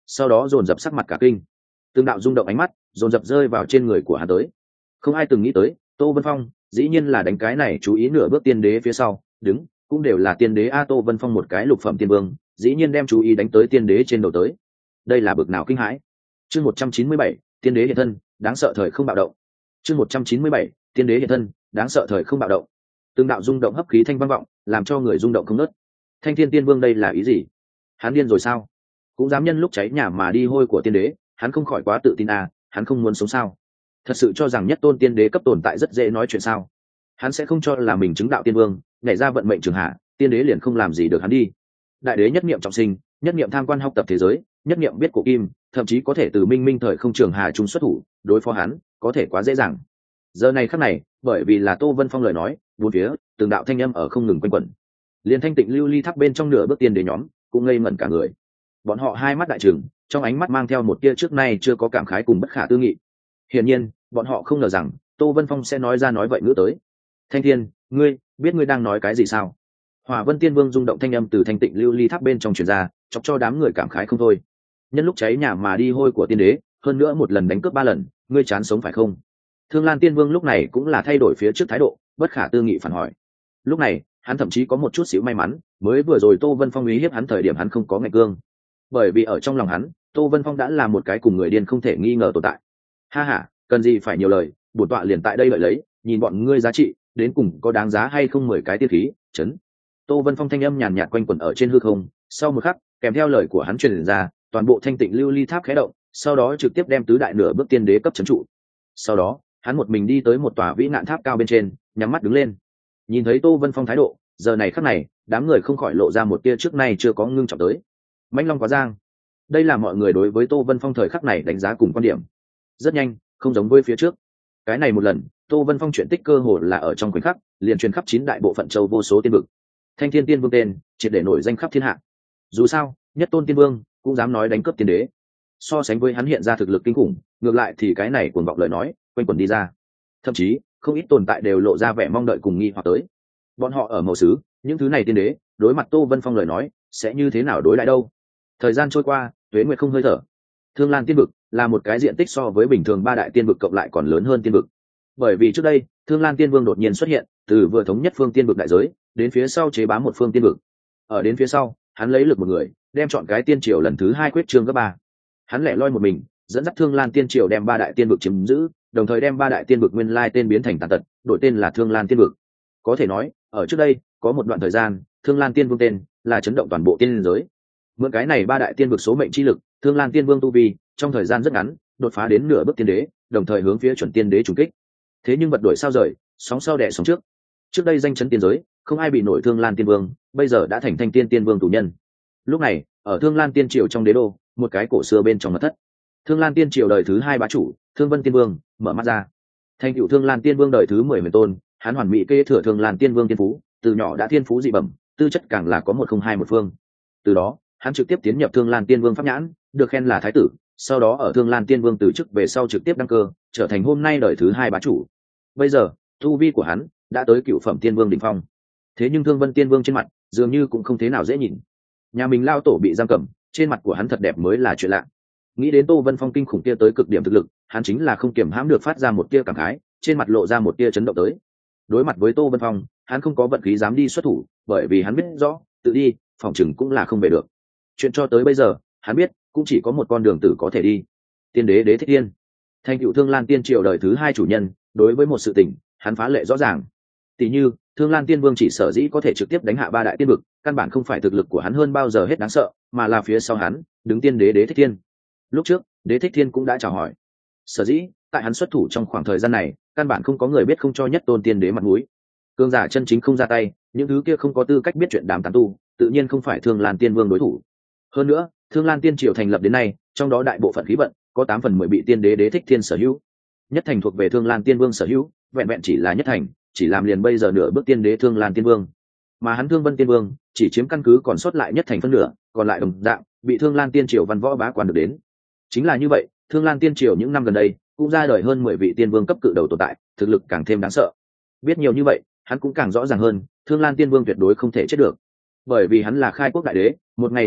sau đó dồn dập sắc mặt cả kinh. Từng đạo rung động ánh mắt dồn dập rơi vào trên người của hắn tới. Không ai từng nghĩ tới Tô Vân Phong dĩ nhiên là đánh cái này chú ý nửa bước tiên đế phía sau đứng, cũng đều là tiên đế a. Tô Vân Phong một cái lục phẩm tiên vương dĩ nhiên đem chú ý đánh tới tiên đế trên đầu tới, đây là bực nào kinh hãi. Chương 197, tiên đế hiện thân, đáng sợ thời không bạo động. Chương 197, tiên đế hiện thân, đáng sợ thời không bạo động. Từng đạo rung động hấp khí thanh vang vọng, làm cho người rung động không ngớt. Thanh Thiên Tiên Vương đây là ý gì? Hắn điên rồi sao? Cũng dám nhân lúc cháy nhà mà đi hôi của tiên đế, hắn không khỏi quá tự tin à, hắn không muốn sống sao? Thật sự cho rằng nhất tôn tiên đế cấp tồn tại rất dễ nói chuyện sao? Hắn sẽ không cho là mình chứng đạo tiên vương, nhảy ra vận mệnh trường hạ, tiên đế liền không làm gì được hắn đi. Đại đế nhất niệm trọng sinh, nhất niệm tham quan học tập thế giới, nhất niệm biết cổ kim, thậm chí có thể từ minh minh thời không trường hà trung xuất thủ, đối phó hắn, có thể quá dễ dàng. Giờ này khắc này, bởi vì là Tô Vân Phong lời nói, bốn phía, từng đạo thanh âm ở không ngừng quanh quẩn. Liên thanh tịnh lưu ly tháp bên trong nửa bước tiên đế nhóm, cũng ngây ngẩn cả người. Bọn họ hai mắt đại trừng, trong ánh mắt mang theo một tia trước nay chưa có cảm khái cùng bất khả tư nghị. Hiển nhiên, bọn họ không ngờ rằng Tô Vân Phong sẽ nói ra nói vậy ngữ tới. Thanh Thiên, ngươi biết ngươi đang nói cái gì sao? Hỏa Vân Tiên Vương rung động thanh âm từ thanh tịnh lưu ly tháp bên trong truyền ra, chọc cho đám người cảm khái không thôi. Nhân lúc cháy nhà mà đi hôi của tiên đế, hơn nữa một lần đánh cướp 3 lần, ngươi chán sống phải không? Thương Lan Tiên Vương lúc này cũng là thay đổi phía trước thái độ, bất khả tư nghị phản hỏi. Lúc này, hắn thậm chí có một chút xíu may mắn, mới vừa rồi Tô Vân Phong uy hiếp hắn thời điểm hắn không có ngạch cương. Bởi vì ở trong lòng hắn, Tô Vân Phong đã là một cái cùng người điên không thể nghi ngờ tồn tại. Ha ha, cần gì phải nhiều lời, bổn tọa liền tại đây lợi lấy, nhìn bọn ngươi giá trị, đến cùng có đáng giá hay không 10 cái tiên khí, chấn. Tô Vân Phong thanh âm nhàn nhạt quanh quẩn ở trên hư không, sau một khắc, kèm theo lời của hắn truyền ra, toàn bộ thanh tịnh lưu ly tháp khẽ động, sau đó trực tiếp đem tứ đại nửa bước tiên đế cấp trấn trụ. Sau đó, hắn một mình đi tới một tòa vĩ ngạn tháp cao bên trên, nhắm mắt đứng lên. Nhìn thấy Tô Vân Phong thái độ, giờ này khắc này, đám người không khỏi lộ ra một tia trước nay chưa có ngưng trọng tới. Mãnh long quá giang. Đây là mọi người đối với Tô Vân Phong thời khắc này đánh giá cùng quan điểm. Rất nhanh, không giống với phía trước. Cái này một lần, Tô Vân Phong chuyện tích cơ hồ là ở trong khoảnh khắc, liền truyền khắp 9 đại bộ phận châu vô số tiên vực. Thanh Thiên Tiên Vương tên, triệt để nổi danh khắp thiên hạ. Dù sao, nhất tôn tiên vương cũng dám nói đánh cướp tiên đế. So sánh với hắn hiện ra thực lực kinh khủng, ngược lại thì cái này cuồng vọng lời nói, quanh quẩn đi ra. Thậm chí, không ít tồn tại đều lộ ra vẻ mong đợi cùng nghi hoặc tới. Bọn họ ở màu xứ, những thứ này tiên đế, đối mặt Tô Vân Phong lời nói, sẽ như thế nào đối lại đâu? Thời gian trôi qua, tuế nguyệt không hơi thở. Thương Lan Tiên vực là một cái diện tích so với bình thường 3 đại tiên vực cộng lại còn lớn hơn tiên vực. Bởi vì trước đây, Thương Lan Tiên Vương đột nhiên xuất hiện, từ vừa thống nhất phương tiên vực đại giới, đến phía sau chế bá một phương tiên vực. Ở đến phía sau, hắn lấy lực một người, đem chọn cái tiên triều lần thứ 2 quyết trương cấp 3. Hắn lẻ loi một mình, dẫn dắt Thương Lan Tiên triều đem 3 đại tiên vực chiếm giữ, đồng thời đem 3 đại tiên vực nguyên lai tên biến thành tàn tật, đổi tên là Thương Lan Tiên vực. Có thể nói, ở trước đây, có một đoạn thời gian, Thương Lan Tiên Vương tên là chấn động toàn bộ tiên giới. Mượn cái này 3 đại tiên vực số mệnh chi lực, Thương Lan Tiên Vương tu vi, trong thời gian rất ngắn, đột phá đến nửa bước tiên đế, đồng thời hướng phía chuẩn tiên đế trùng kích. Thế nhưng vật đổi sao rời, sóng sau đẻ sóng trước. Trước đây danh chấn tiên giới, không ai bị nổi Thương Lan Tiên Vương, bây giờ đã thành Thanh Tiên Tiên Vương tù nhân. Lúc này, ở Thương Lan Tiên triều trong đế đô, một cái cổ xưa bên trong mật thất. Thương Lan Tiên triều đời thứ 2 bá chủ, Thương Vân Tiên Vương, mở mắt ra. Thành tựu Thương Lan Tiên Vương đời thứ 10 huyền tôn, hắn hoàn mỹ kế thừa Thương Lan Tiên Vương tiên phú, từ nhỏ đã thiên phú dị bẩm, tư chất càng là có 102 một phương. Từ đó, hắn trực tiếp tiến nhập Thương Lan Tiên Vương pháp nhãn, được khen là thái tử, sau đó ở Thương Lan Tiên Vương từ chức về sau trực tiếp đăng cơ, trở thành hôm nay đời thứ 2 bá chủ. Bây giờ, tu vi của hắn đã tới cựu phẩm tiên vương đỉnh phong. Thế nhưng Thương Vân Tiên Vương trên mặt dường như cũng không thế nào dễ nhìn. Nhà mình lao tổ bị giam cầm, trên mặt của hắn thật đẹp mới là chuyện lạ. Nghĩ đến Tô Vân Phong kinh khủng kia tới cực điểm thực lực, hắn chính là không kiềm hãm được phát ra một tia cảm khái, trên mặt lộ ra một tia chấn động tới. Đối mặt với Tô Vân Phong, hắn không có vận khí dám đi xuất thủ, bởi vì hắn biết rõ, tự đi, phòng chừng cũng là không về được. Chuyện cho tới bây giờ, hắn biết, cũng chỉ có một con đường tử có thể đi. Tiên đế Đế Thích Thiên, thành cựu Thương Lan Tiên triều đời thứ 2 chủ nhân, đối với một sự tình, hắn phá lệ rõ ràng. Tỷ như, Thương Lan Tiên Vương chỉ sở dĩ có thể trực tiếp đánh hạ 3 đại tiên vực, căn bản không phải thực lực của hắn hơn bao giờ hết đáng sợ, mà là phía sau hắn, đứng tiên đế Đế Thích Thiên. Lúc trước, Đế Thích Thiên cũng đã chào hỏi. Sở dĩ, tại hắn xuất thủ trong khoảng thời gian này, căn bản không có người biết không cho nhất tôn tiên đế mặt mũi. Cường giả chân chính không ra tay, những thứ kia không có tư cách biết chuyện đám tán tu, tự nhiên không phải Thương Lan Tiên Vương đối thủ. Hơn nữa, Thương Lan Tiên triều thành lập đến nay, trong đó đại bộ phận khí vận có 8 phần 10 bị tiên đế Đế Thích Thiên sở hữu. Nhất thành thuộc về Thương Lan Tiên Vương sở hữu, vẹn vẹn chỉ là nhất thành, chỉ làm liền bây giờ nửa bước tiên đế Thương Lan Tiên Vương. Mà hắn Thương Vân Tiên Vương chỉ chiếm căn cứ còn sót lại nhất thành phân nửa, còn lại đồng dạng bị Thương Lan Tiên triều văn võ bá quan được đến. Chính là như vậy, Thương Lan Tiên triều những năm gần đây cũng ra đời hơn 10 vị tiên vương cấp cự đầu tồn tại, thực lực càng thêm đáng sợ. Biết nhiều như vậy, hắn cũng càng rõ ràng hơn, Thương Lan Tiên Vương tuyệt đối không thể chết được. Bởi vì hắn là khai quốc đại đế, một ngày hắn chết,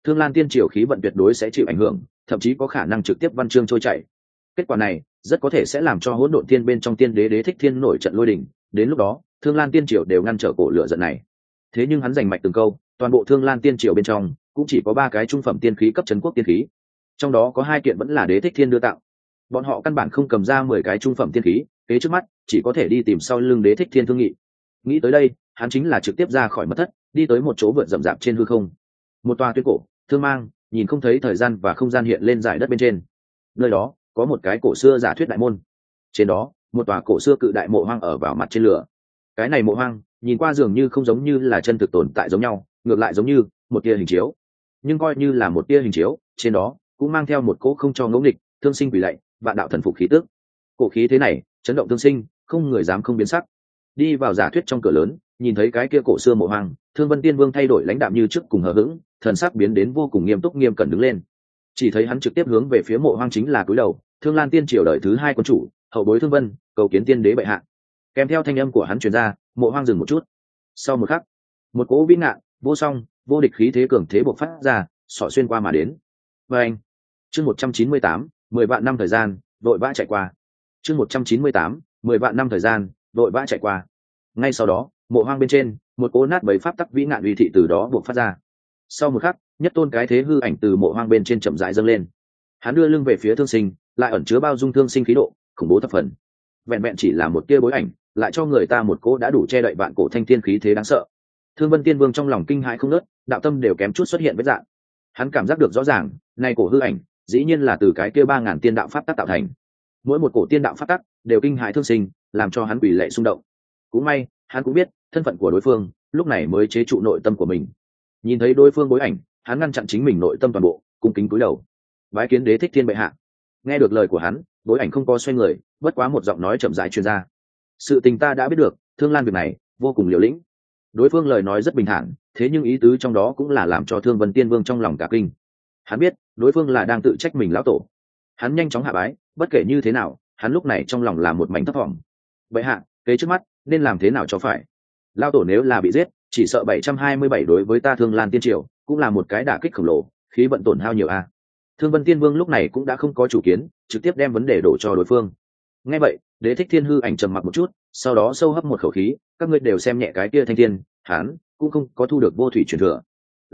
Thương Lan Tiên Triều khí vận tuyệt đối sẽ chịu ảnh hưởng, thậm chí có khả năng trực tiếp văn chương trôi chảy. Kết quả này rất có thể sẽ làm cho Hỗn Độn Thiên bên trong tiên đế Đế Thích Thiên nổi trận lôi đình, đến lúc đó Thương Lan Tiên Triều đều ngăn trở cổ lửa giận này. Thế nhưng hắn giành mạch từng câu, toàn bộ Thương Lan Tiên Triều bên trong cũng chỉ có 3 cái trung phẩm tiên khí cấp trấn quốc tiên khí, trong đó có 2 kiện vẫn là Đế Thích Thiên đưa tặng. Bọn họ căn bản không cầm ra 10 cái trung phẩm tiên khí, kế trước mắt chỉ có thể đi tìm sau lưng Đế Thích Thiên thương nghị. Nghĩ tới đây, hắn chính là trực tiếp ra khỏi mật thất, đi tới một chỗ vượt rậm rạp trên hư không. Một tòa tuyết cổ, thương mang, nhìn không thấy thời gian và không gian hiện lên dải đất bên trên. Nơi đó có một cái cổ xưa giả thuyết đại môn, trên đó một tòa cổ xưa cự đại mộ hoang ở vào mặt trên lửa. Cái này mộ hoang nhìn qua dường như không giống như là chân thực tồn tại giống nhau, ngược lại giống như một tia hình chiếu. Nhưng coi như là một tia hình chiếu, trên đó cũng mang theo một cỗ không cho ngẫu nghịch, thương sinh quỷ lạy, vạn đạo thần phục khí tức. Cổ khí thế này chấn động thương sinh, không người dám không biến sắc. Đi vào giả thuyết trong cửa lớn, nhìn thấy cái kia cổ xưa mộ hoang, Thương Vân Tiên Vương thay đổi lãnh đạm như trước cùng hờ hững, thần sắc biến đến vô cùng nghiêm túc nghiêm cẩn đứng lên. Chỉ thấy hắn trực tiếp hướng về phía mộ hoang chính là cúi đầu, Thương Lan Tiên Triều đời thứ 2 quân chủ, hậu bối Thương Vân, cầu kiến tiên đế bệ hạ. Kèm theo thanh âm của hắn truyền ra, mộ hoang dừng một chút. Sau một khắc, một cỗ vĩ ngạn, vô song, vô địch khí thế cường thế bộc phát ra, xỏ xuyên qua mà đến. Và anh, chương 198, 10 vạn năm thời gian, đội vã chạy qua. Chương 198, 10 vạn năm thời gian, đội vã chạy qua. Ngay sau đó, mộ hoang bên trên, một cỗ nát bầy pháp tắc vĩ ngạn uy thị từ đó bộc phát ra. Sau một khắc, nhất tôn cái thế hư ảnh từ mộ hoang bên trên chậm rãi dâng lên. Hắn đưa lưng về phía thương sinh, lại ẩn chứa bao dung thương sinh khí độ, khủng bố thập phần. Vẹn vẹn chỉ là một tia bối ảnh, lại cho người ta một cỗ đã đủ che đậy vạn cổ thanh thiên khí thế đáng sợ. Thương Vân Tiên Vương trong lòng kinh hãi không ngớt, đạo tâm đều kém chút xuất hiện vết dạng. Hắn cảm giác được rõ ràng, nay cổ hư ảnh, dĩ nhiên là từ cái kia 3000 tiên đạo pháp tắc tạo thành. Mỗi một cổ tiên đạo pháp tắc đều kinh hãi thương sinh, làm cho hắn quỷ lệ xung động. Cũng may, hắn cũng biết thân phận của đối phương, lúc này mới chế trụ nội tâm của mình. Nhìn thấy đối phương bối ảnh, hắn ngăn chặn chính mình nội tâm toàn bộ, cung kính cúi đầu. Bái kiến Đế Thích Thiên bệ hạ. Nghe được lời của hắn, bối ảnh không có xoay người, bất quá một giọng nói chậm rãi truyền ra. Sự tình ta đã biết được, Thương Lan việc này vô cùng liều lĩnh. Đối phương lời nói rất bình thản, thế nhưng ý tứ trong đó cũng là làm cho Thương Vân Tiên Vương trong lòng cả kinh. Hắn biết đối phương là đang tự trách mình lão tổ. Hắn nhanh chóng hạ bái, bất kể như thế nào, hắn lúc này trong lòng là một mảnh thấp thỏm. Bệ hạ, kế trước mắt nên làm thế nào cho phải? Lão tổ nếu là bị giết, chỉ sợ 727 đối với ta Thương Lan Tiên Triều cũng là một cái đả kích khổng lồ, khí vận tổn hao nhiều a. Thương Vân Tiên Vương lúc này cũng đã không có chủ kiến, trực tiếp đem vấn đề đổ cho đối phương. Nghe vậy, Đế Thích Thiên hư ảnh trầm mặc một chút, sau đó sâu hấp một khẩu khí, các ngươi đều xem nhẹ cái kia thanh thiên, hắn cũng không có thu được vô thủy truyền thừa.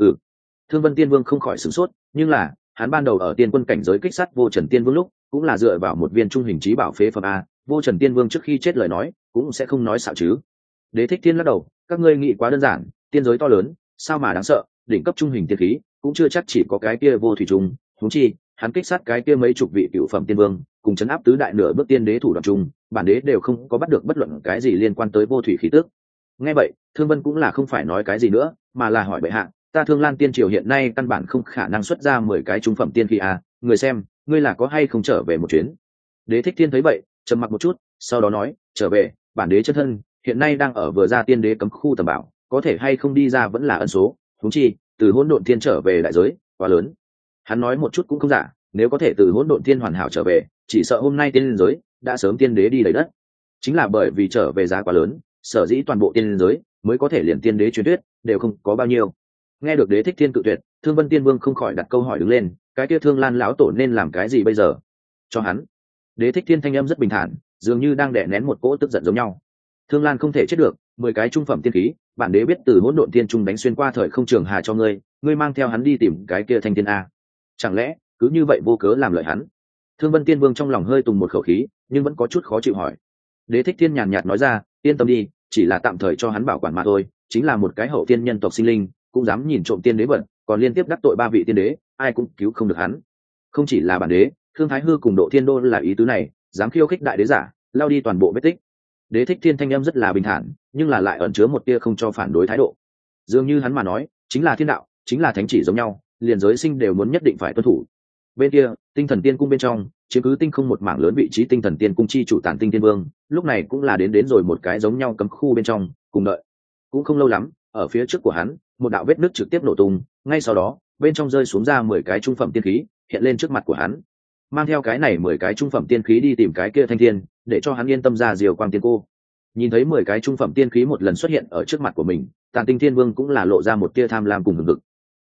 Thương Vân Tiên Vương không khỏi sửng sốt, nhưng là hắn ban đầu ở tiên quân cảnh giới kích sát Vô Trần Tiên Vương lúc, cũng là dựa vào một viên trung hình chí bảo phế phẩm a. Vô Trần Tiên Vương trước khi chết lời nói, cũng sẽ không nói xạo chứ. Đế Thích Thiên lắc đầu, các ngươi nghĩ quá đơn giản, tiên giới to lớn, sao mà đáng sợ, đỉnh cấp trung hình tiên khí, cũng chưa chắc chỉ có cái kia vô thủy trùng, huống chi, hắn kích sát cái kia mấy chục vị cựu phẩm tiên vương, cùng chấn áp tứ đại nửa bước tiên đế thủ đoạn chung, bản đế đều không có bắt được bất luận cái gì liên quan tới vô thủy khí tức. Nghe vậy, Thương Vân cũng là không phải nói cái gì nữa, mà là hỏi bệ hạ, ta Thương Lan Tiên Triều hiện nay căn bản không khả năng xuất ra 10 cái trung phẩm tiên khí à, người xem, ngươi là có hay không trở về một chuyến. Đế Thích Thiên thấy vậy, trầm mặc một chút, sau đó nói, trở về, bản đế chân thân hiện nay đang ở vừa ra tiên đế cấm khu tầm bảo, có thể hay không đi ra vẫn là ân số, huống chi, từ Hỗn Độn Thiên trở về đại giới quá lớn. Hắn nói một chút cũng không giả, nếu có thể từ Hỗn Độn Thiên hoàn hảo trở về, chỉ sợ hôm nay tiên giới đã sớm tiên đế đi đầy đất. Chính là bởi vì trở về giá quá lớn, sở dĩ toàn bộ tiên giới mới có thể liền tiên đế truyền thuyết đều không có bao nhiêu. Nghe được Đế Thích Thiên cự tuyệt, Thương Vân Tiên Vương không khỏi đặt câu hỏi đứng lên, cái kia Thương Lan lão tổ nên làm cái gì bây giờ? Cho hắn. Đế Thích Thiên thanh âm rất bình thản, dường như đang đè nén một cỗ tức giận giống nhau. Thương Lan không thể chết được, 10 cái trung phẩm tiên khí, bản đế biết từ Hỗn Độn Thiên trung đánh xuyên qua thời không trường hà cho ngươi, ngươi mang theo hắn đi tìm cái kia thanh thiên a. Chẳng lẽ cứ như vậy vô cớ làm lợi hắn? Thương Vân Tiên Vương trong lòng hơi tùng một khẩu khí, nhưng vẫn có chút khó chịu hỏi. Đế Thích Thiên nhàn nhạt nói ra, yên tâm đi, chỉ là tạm thời cho hắn bảo quản mà thôi, chính là một cái hậu tiên nhân tộc sinh linh, cũng dám nhìn trộm tiên đế vật, còn liên tiếp đắc tội 3 vị tiên đế, ai cũng cứu không được hắn. Không chỉ là bản đế, Thương Thái Hư cùng Độ Thiên Đô là ý tứ này, dám khiêu khích đại đế giả, lao đi toàn bộ vết tích. Đế Thích Thiên thanh âm rất là bình thản, nhưng là lại ẩn chứa một tia không cho phản đối thái độ. Dường như hắn mà nói, chính là thiên đạo, chính là thánh chỉ giống nhau, liền giới sinh đều muốn nhất định phải tuân thủ. Bên kia, Tinh Thần Tiên Cung bên trong, chiếm cứ tinh không một mảng lớn vị trí Tinh Thần Tiên Cung chi chủ Tản Tinh Tiên Vương, lúc này cũng là đến rồi một cái giống nhau cấm khu bên trong, cùng đợi. Cũng không lâu lắm, ở phía trước của hắn, một đạo vết nứt trực tiếp nổ tung, ngay sau đó, bên trong rơi xuống ra 10 cái trung phẩm tiên khí, hiện lên trước mặt của hắn. Mang theo cái này 10 cái trung phẩm tiên khí đi tìm cái kia thanh thiên, để cho hắn yên tâm ra diều quang tiên cô. Nhìn thấy 10 cái trung phẩm tiên khí một lần xuất hiện ở trước mặt của mình, Tản Tinh Thiên Vương cũng là lộ ra một tia tham lam cùng hừng hực.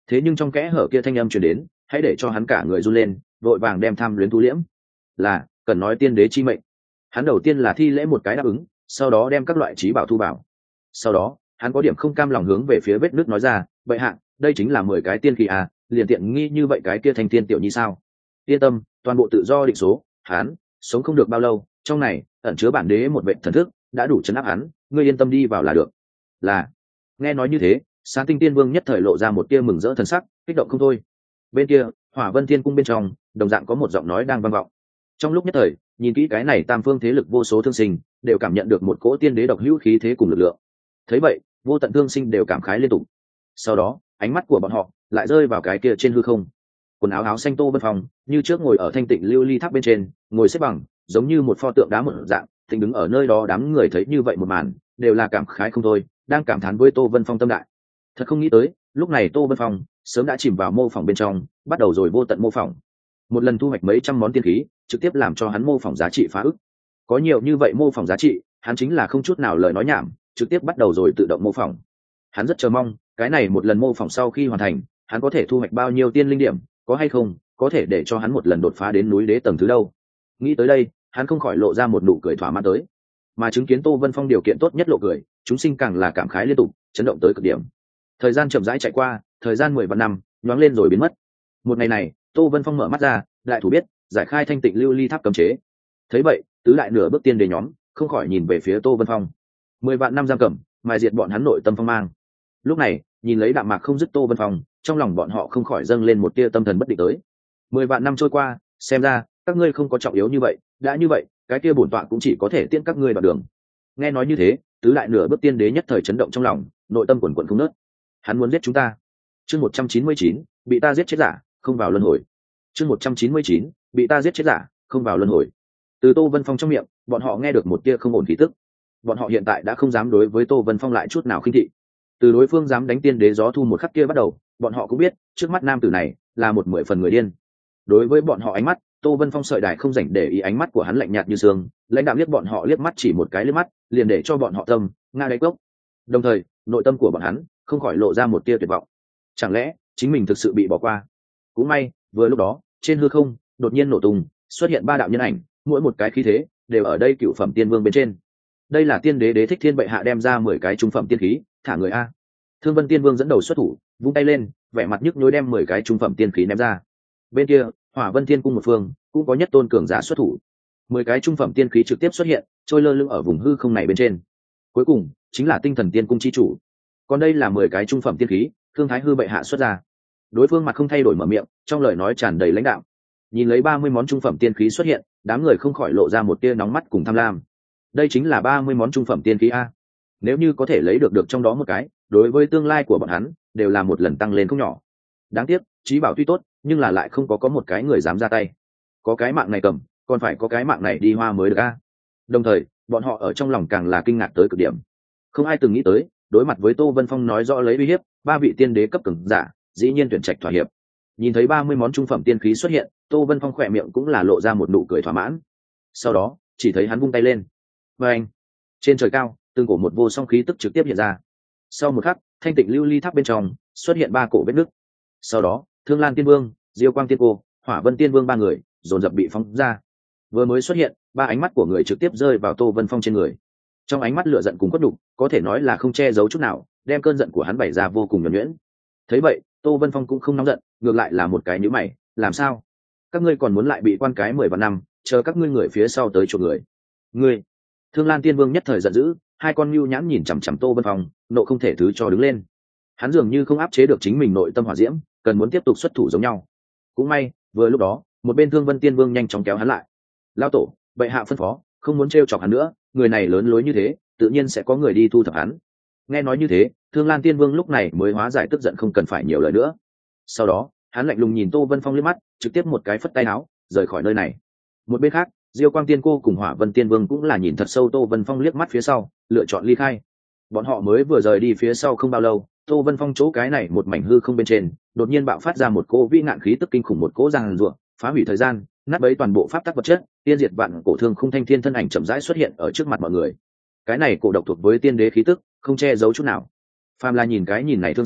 thế nhưng trong kẽ hở kia thanh âm truyền đến, hãy để cho hắn cả người run lên, vội vàng đem tham luyến thu liễm. Là cần nói tiên đế chi mệnh. Hắn đầu tiên là thi lễ một cái đáp ứng, sau đó đem các loại trí bảo thu bảo. Sau đó hắn có điểm không cam lòng hướng về phía vết nước nói ra, vậy hạ, đây chính là 10 cái tiên khí à, liền tiện nghi như vậy cái kia thành tiên tiểu nhi sao? Yên tâm, toàn bộ tự do định số, hắn sống không được bao lâu, trong này ẩn chứa bản đế một vệ thần thức, đã đủ chấn áp hắn, ngươi yên tâm đi vào là được. Là. Nghe nói như thế, Sáng Tinh Tiên Vương nhất thời lộ ra một tia mừng rỡ thần sắc, kích động không thôi. Bên kia, Hỏa Vân Thiên Cung bên trong, đồng dạng có một giọng nói đang vang vọng. Trong lúc nhất thời, nhìn kỹ cái này tam phương thế lực vô số thương sinh, đều cảm nhận được một cỗ tiên đế độc hữu khí thế cùng lực lượng. Thấy vậy, vô tận thương sinh đều cảm khái liên tục. Sau đó, ánh mắt của bọn họ lại rơi vào cái kia trên hư không. Quần áo áo xanh Tô Vân Phong, như trước ngồi ở thanh tịnh lưu ly tháp bên trên, ngồi xếp bằng, giống như một pho tượng đá một dạng, thình đứng ở nơi đó. Đám người thấy như vậy một màn, đều là cảm khái không thôi, đang cảm thán với Tô Vân Phong tâm đại. Thật không nghĩ tới, lúc này Tô Vân Phong sớm đã chìm vào mô phỏng bên trong, bắt đầu rồi vô tận mô phỏng. Một lần thu hoạch mấy trăm món tiên khí, trực tiếp làm cho hắn mô phỏng giá trị phá ức. Có nhiều như vậy mô phỏng giá trị, hắn chính là không chút nào lời nói nhảm, trực tiếp bắt đầu rồi tự động mô phỏng. Hắn rất chờ mong, cái này một lần mô phỏng sau khi hoàn thành, hắn có thể thu hoạch bao nhiêu tiên linh điểm, có hay không, có thể để cho hắn một lần đột phá đến núi đế tầng thứ đâu. Nghĩ tới đây, hắn không khỏi lộ ra một nụ cười thỏa mãn tới. Mà chứng kiến Tô Vân Phong điều kiện tốt nhất lộ cười, chúng sinh càng là cảm khái liên tục, chấn động tới cực điểm. Thời gian chậm rãi chạy qua, thời gian 10 vạn năm nhoáng lên rồi biến mất. Một ngày này, Tô Vân Phong mở mắt ra, đại thủ biết giải khai thanh tịnh lưu ly tháp cấm chế. Thấy vậy, tứ đại nửa bước tiên đế nhóm không khỏi nhìn về phía Tô Vân Phong. 10 vạn năm giam cầm, mài diệt bọn hắn nội tâm phong mang. Lúc này, nhìn lấy đạm mạc không dứt Tô Vân Phong, trong lòng bọn họ không khỏi dâng lên một tia tâm thần bất định tới. 10 vạn năm trôi qua, xem ra các ngươi không có trọng yếu như vậy, đã như vậy, cái kia bổn tọa cũng chỉ có thể tiễn các ngươi vào đường. Nghe nói như thế, tứ đại nửa bước tiên đế nhất thời chấn động trong lòng, nội tâm quần quần không nớt. Hắn muốn giết chúng ta. Chương 199, bị ta giết chết giả, không vào luân hồi. Chương 199, bị ta giết chết giả, không vào luân hồi. Từ Tô Vân Phong trong miệng, bọn họ nghe được một tia không ổn khí tức. Bọn họ hiện tại đã không dám đối với Tô Vân Phong lại chút nào khinh thị. Từ đối phương dám đánh tiên đế gió thu một khắc kia bắt đầu, bọn họ cũng biết, trước mắt nam tử này là một 10 phần người điên. Đối với bọn họ ánh mắt, Tô Vân Phong sợi đài không rảnh để ý, ánh mắt của hắn lạnh nhạt như sương, lãnh đạo liếc bọn họ liếc mắt chỉ một cái liếc mắt, liền để cho bọn họ tâm ngã đáy cốc. Đồng thời, nội tâm của bọn hắn không khỏi lộ ra một tia tuyệt vọng. Chẳng lẽ chính mình thực sự bị bỏ qua? Cũng may, vừa lúc đó, trên hư không đột nhiên nổ tung, xuất hiện 3 đạo nhân ảnh, mỗi một cái khí thế đều ở đây cựu phẩm tiên vương bên trên. Đây là tiên đế Đế Thích Thiên bệ hạ đem ra 10 cái trung phẩm tiên khí, thả người a. Thương Vân Tiên Vương dẫn đầu xuất thủ, vung tay lên, vẻ mặt nhức nhối đem 10 cái trung phẩm tiên khí ném ra. Bên kia, Hỏa Vân Thiên Cung một phương, cũng có nhất tôn cường giả xuất thủ. 10 cái trung phẩm tiên khí trực tiếp xuất hiện, trôi lơ lửng ở vùng hư không này bên trên. Cuối cùng, chính là Tinh Thần Tiên Cung chi chủ. Còn đây là 10 cái trung phẩm tiên khí, Thương Thái Hư bệ hạ xuất ra. Đối phương mặt không thay đổi mở miệng, trong lời nói tràn đầy lãnh đạo. Nhìn lấy 30 món trung phẩm tiên khí xuất hiện, đám người không khỏi lộ ra một tia nóng mắt cùng tham lam. Đây chính là 30 món trung phẩm tiên khí a. Nếu như có thể lấy được trong đó một cái, đối với tương lai của bọn hắn đều là một lần tăng lên không nhỏ. Đáng tiếc, trí bảo tuy tốt, nhưng là lại không có một cái người dám ra tay. Có cái mạng này cầm, còn phải có cái mạng này đi hoa mới được a. Đồng thời, bọn họ ở trong lòng càng là kinh ngạc tới cực điểm. Không ai từng nghĩ tới, đối mặt với Tô Vân Phong nói rõ lấy uy hiếp, 3 vị tiên đế cấp cường giả, dĩ nhiên tuyển trạch thỏa hiệp. Nhìn thấy 30 món trung phẩm tiên khí xuất hiện, Tô Vân Phong khỏe miệng cũng là lộ ra một nụ cười thỏa mãn. Sau đó, chỉ thấy hắn vung tay lên. Và anh, trên trời cao, từng cổ một vô song khí tức trực tiếp hiện ra. Sau một khắc, thanh tịnh lưu ly tháp bên trong xuất hiện 3 cổ vết nứt. Sau đó, Thương Lan Tiên Vương, Diêu Quang Tiên Cô, Hỏa Vân Tiên Vương 3 người dồn dập bị phóng ra. Vừa mới xuất hiện, 3 ánh mắt của người trực tiếp rơi vào Tô Vân Phong trên người. Trong ánh mắt lửa giận cùng quất đục, có thể nói là không che giấu chút nào, đem cơn giận của hắn bày ra vô cùng nhuần nhuyễn. Thấy vậy, Tô Vân Phong cũng không nóng giận, ngược lại là một cái nhíu mày, làm sao? Các ngươi còn muốn lại bị quan cái 10 vạn năm, chờ các ngươi người phía sau tới chuộc người. Ngươi! Thương Lan Tiên Vương nhất thời giận dữ, 2 con nhu nhãn nhìn chằm chằm Tô Vân Phong, nộ không thể thứ cho đứng lên. Hắn dường như không áp chế được chính mình nội tâm hỏa diễm, cần muốn tiếp tục xuất thủ giống nhau. Cũng may, vừa lúc đó, một bên Thương Vân Tiên Vương nhanh chóng kéo hắn lại. Lão tổ, bệ hạ phân phó, không muốn trêu chọc hắn nữa, người này lớn lối như thế, tự nhiên sẽ có người đi thu thập hắn. Nghe nói như thế, Thương Lan Tiên Vương lúc này mới hóa giải tức giận, không cần phải nhiều lời nữa. Sau đó, hắn lạnh lùng nhìn Tô Vân Phong liếc mắt, trực tiếp một cái phất tay áo, rời khỏi nơi này. Một bên khác, Diêu Quang Tiên Cô cùng Hỏa Vân Tiên Vương cũng là nhìn thật sâu Tô Vân Phong liếc mắt phía sau, lựa chọn ly khai. Bọn họ mới vừa rời đi phía sau không bao lâu, Tô Vân Phong chỗ cái này một mảnh hư không bên trên, đột nhiên bạo phát ra một cỗ vĩ ngạn khí tức kinh khủng, một cỗ giằng giụa, phá hủy thời gian, nát bấy toàn bộ pháp tắc vật chất, tiên diệt vạn cổ thương khung thanh thiên thân ảnh chậm rãi xuất hiện ở trước mặt mọi người. Cái này cổ độc thuộc với tiên đế khí tức, không che giấu chút nào. Phàm là nhìn cái nhìn này thương sinh,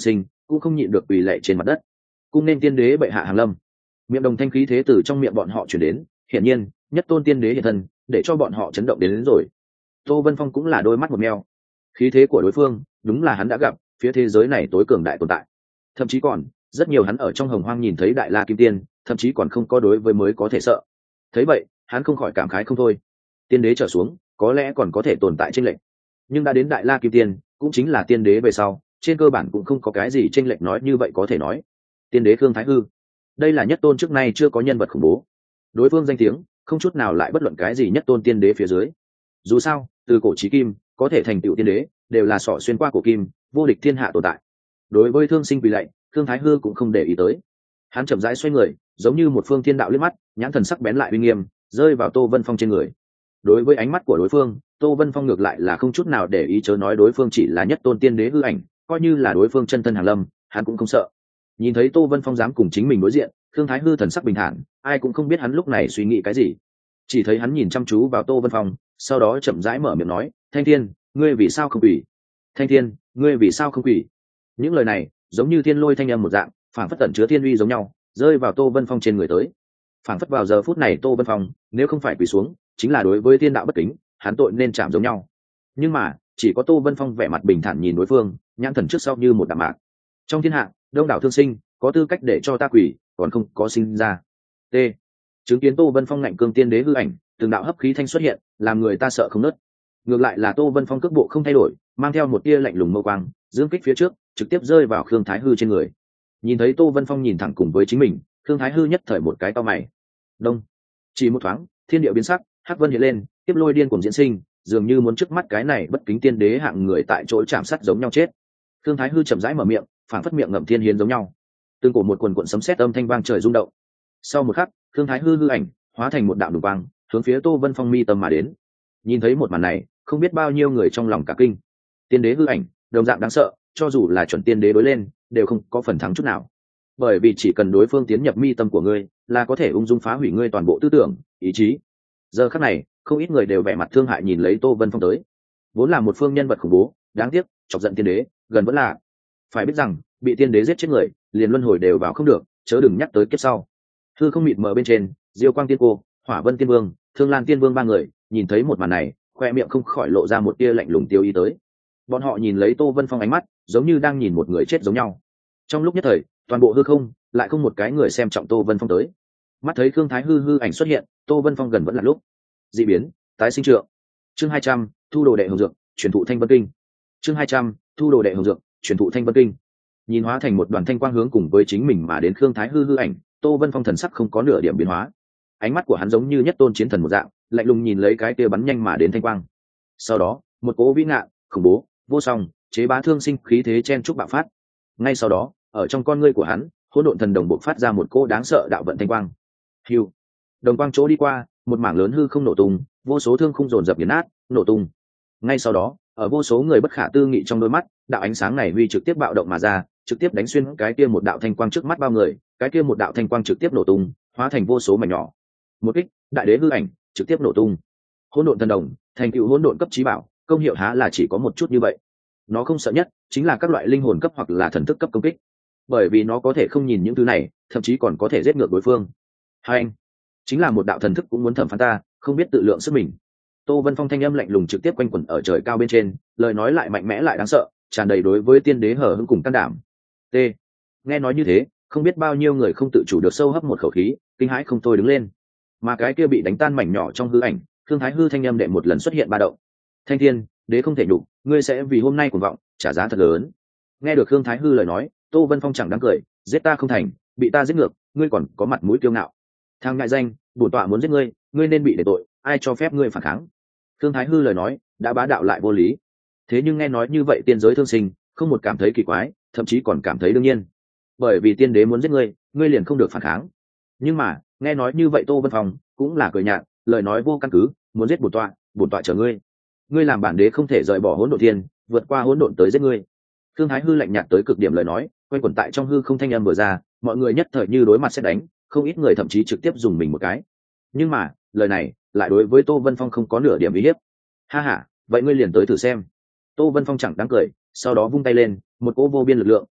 cũng không nhịn được quỳ lạy trên mặt đất, cung nên tiên đế bệ hạ hàng lâm. Miệng đồng thanh khí thế từ trong miệng bọn họ chuyển đến, hiển nhiên nhất tôn tiên đế hiện thân, để cho bọn họ chấn động đến rồi. Tô Vân Phong cũng là đôi mắt một meo, khí thế của đối phương đúng là hắn đã gặp phía thế giới này tối cường đại tồn tại, thậm chí còn rất nhiều hắn ở trong hồng hoang nhìn thấy đại la kim tiên, thậm chí còn không có đối với mới có thể sợ. Thấy vậy hắn không khỏi cảm khái không thôi. Tiên đế trở xuống có lẽ còn có thể tồn tại chênh lệch, nhưng đã đến đại la kim tiên cũng chính là tiên đế về sau, trên cơ bản cũng không có cái gì chênh lệch nói như vậy có thể nói. Tiên đế Khương Thái Hư, đây là nhất tôn trước nay chưa có nhân vật khủng bố, đối phương danh tiếng không chút nào lại bất luận cái gì nhất tôn tiên đế phía dưới. Dù sao từ cổ chí kim có thể thành tựu tiên đế đều là sọ xuyên qua cổ kim, vô địch thiên hạ tồn tại. Đối với thương sinh quỳ lạy, Khương Thái Hư cũng không để ý tới. Hắn chậm rãi xoay người, giống như một phương thiên đạo liếc mắt, nhãn thần sắc bén lại uy nghiêm, rơi vào Tô Vân Phong trên người. Đối với ánh mắt của đối phương, Tô Vân Phong ngược lại là không chút nào để ý, chớ nói đối phương chỉ là nhất tôn tiên đế hư ảnh, coi như là đối phương chân thân hàng lâm, hắn cũng không sợ. Nhìn thấy Tô Vân Phong dám cùng chính mình đối diện, Khương Thái Hư thần sắc bình thản, ai cũng không biết hắn lúc này suy nghĩ cái gì. Chỉ thấy hắn nhìn chăm chú vào Tô Vân Phong, sau đó chậm rãi mở miệng nói, Thanh Thiên, ngươi vì sao không quỳ? Thanh Thiên, ngươi vì sao không quỳ? Những lời này giống như thiên lôi thanh âm một dạng, phảng phất tẩn chứa thiên uy giống nhau, rơi vào Tô Vân Phong trên người tới. Phảng phất vào giờ phút này Tô Vân Phong nếu không phải quỳ xuống, chính là đối với thiên đạo bất kính, hắn tội nên chạm giống nhau. Nhưng mà chỉ có Tô Vân Phong vẻ mặt bình thản nhìn đối phương, nhãn thần trước sau như một đạm mạc. Trong thiên hạ đông đảo thương sinh có tư cách để cho ta quỳ, còn không có sinh ra. T. Chứng kiến Tô Vân Phong ngạnh cương tiên đế hư ảnh, từng đạo hấp khí thanh xuất hiện, làm người ta sợ không nớt. Ngược lại là Tô Vân Phong cước bộ không thay đổi, mang theo một tia lạnh lùng mâu quang, dương kích phía trước, trực tiếp rơi vào Khương Thái Hư trên người. Nhìn thấy Tô Vân Phong nhìn thẳng cùng với chính mình, Khương Thái Hư nhất thời một cái cau mày. Đông. Chỉ một thoáng, thiên địa biến sắc, hắc vân hiện lên, tiếp lôi điên cuồng diễn sinh, dường như muốn trước mắt cái này bất kính tiên đế hạng người tại chỗ chạm sát giống nhau chết. Khương Thái Hư chậm rãi mở miệng, phảng phất miệng ngậm thiên hiến giống nhau. Từng cổ một quần cuộn sấm sét âm thanh vang trời rung động. Sau một khắc, Khương Thái Hư hư ảnh hóa thành một đạo đùng quang, hướng phía Tô Vân Phong mi tâm mà đến. Nhìn thấy một màn này, không biết bao nhiêu người trong lòng cả kinh. Tiên đế hư ảnh, đồng dạng đáng sợ, cho dù là chuẩn tiên đế đối lên, đều không có phần thắng chút nào. Bởi vì chỉ cần đối phương tiến nhập mi tâm của ngươi, là có thể ung dung phá hủy ngươi toàn bộ tư tưởng, ý chí. Giờ khắc này, không ít người đều vẻ mặt thương hại nhìn lấy Tô Vân Phong tới. Vốn là một phương nhân vật khủng bố, đáng tiếc, chọc giận tiên đế, gần vẫn là. Phải biết rằng, bị tiên đế giết chết người, liền luân hồi đều vào không được, chớ đừng nhắc tới kiếp sau. Hư không mịt mờ bên trên, Diêu Quang Tiên Cô, Hỏa Vân Tiên Vương, Thương Lan Tiên Vương ba người, nhìn thấy một màn này, khoe miệng không khỏi lộ ra một tia lạnh lùng tiêu ý tới. Bọn họ nhìn lấy Tô Vân Phong ánh mắt, giống như đang nhìn một người chết giống nhau. Trong lúc nhất thời, toàn bộ hư không lại không một cái người xem trọng Tô Vân Phong tới. Mắt thấy Khương Thái Hư hư ảnh xuất hiện, Tô Vân Phong gần vẫn là lúc. Dị biến, tái sinh trượng. Chương 200, thu đồ đệ hồng dược, truyền thụ Thanh Vân Kinh. Chương 200, thu đồ đệ hồng dược, truyền thụ Thanh Vân Kinh. Nhìn hóa thành một đoàn thanh quang hướng cùng với chính mình mà đến Khương Thái Hư hư ảnh, Tô Vân Phong thần sắc không có nửa điểm biến hóa. Ánh mắt của hắn giống như nhất tôn chiến thần một dạng, lạnh lùng nhìn lấy cái kia bắn nhanh mà đến thanh quang. Sau đó, một cỗ vĩ ngạn, khủng bố, vô song, chế bá thương sinh khí thế chen trúc bạo phát. Ngay sau đó, ở trong con ngươi của hắn, hỗn độn thần đồng bộc phát ra một cỗ đáng sợ đạo vận thanh quang. Hưu. Đồng quang chỗ đi qua, một mảng lớn hư không nổ tung, vô số thương khung dồn dập nghiền nát, nổ tung. Ngay sau đó, ở vô số người bất khả tư nghị trong đôi mắt, đạo ánh sáng này huy trực tiếp bạo động mà ra, trực tiếp đánh xuyên cái kia một đạo thanh quang trước mắt bao người, cái kia một đạo thanh quang trực tiếp nổ tung, hóa thành vô số mảnh nhỏ. Một kích, đại đế hư ảnh trực tiếp nổ tung. Hỗn độn thần đồng, thành tựu hỗn độn cấp chí bảo, công hiệu há là chỉ có một chút như vậy. Nó không sợ nhất chính là các loại linh hồn cấp hoặc là thần thức cấp công kích, bởi vì nó có thể không nhìn những thứ này, thậm chí còn có thể giết ngược đối phương. Hai anh, chính là một đạo thần thức cũng muốn thẩm phán ta, không biết tự lượng sức mình. Tô Vân Phong thanh âm lạnh lùng trực tiếp quanh quẩn ở trời cao bên trên, lời nói lại mạnh mẽ lại đáng sợ, tràn đầy đối với tiên đế hở hững cùng can đảm. T. Nghe nói như thế, không biết bao nhiêu người không tự chủ được sâu hấp một khẩu khí, kinh hãi không thôi đứng lên. Mà cái kia bị đánh tan mảnh nhỏ trong hư ảnh, Thương Thái Hư thanh âm đệ một lần xuất hiện ba động. Thanh Thiên, đế không thể nhục, ngươi sẽ vì hôm nay cuồng vọng trả giá thật lớn. Nghe được Thương Thái Hư lời nói, Tô Vân Phong chẳng đáng cười, giết ta không thành, bị ta giết ngược, ngươi còn có mặt mũi kiêu ngạo. Thằng ngại danh, bổn tọa muốn giết ngươi, ngươi nên bị để tội, ai cho phép ngươi phản kháng. Thương Thái Hư lời nói đã bá đạo lại vô lý. Thế nhưng nghe nói như vậy tiên giới thương sinh không một cảm thấy kỳ quái, thậm chí còn cảm thấy đương nhiên. Bởi vì tiên đế muốn giết ngươi, ngươi liền không được phản kháng. Nhưng mà nghe nói như vậy Tô Vân Phong cũng là cười nhạt, lời nói vô căn cứ, muốn giết bổn tọa chờ ngươi. Ngươi làm bản đế không thể rời bỏ hỗn độn thiên, vượt qua hỗn độn tới giết ngươi. Thương Thái Hư lạnh nhạt tới cực điểm lời nói, quanh quẩn tại trong hư không thanh âm vừa ra, mọi người nhất thời như đối mặt sẽ đánh, không ít người thậm chí trực tiếp dùng mình một cái. Nhưng mà lời này lại đối với Tô Vân Phong không có nửa điểm uy hiếp. Ha ha, vậy ngươi liền tới thử xem. Tô Vân Phong chẳng đáng cười, sau đó vung tay lên, một cỗ vô biên lực lượng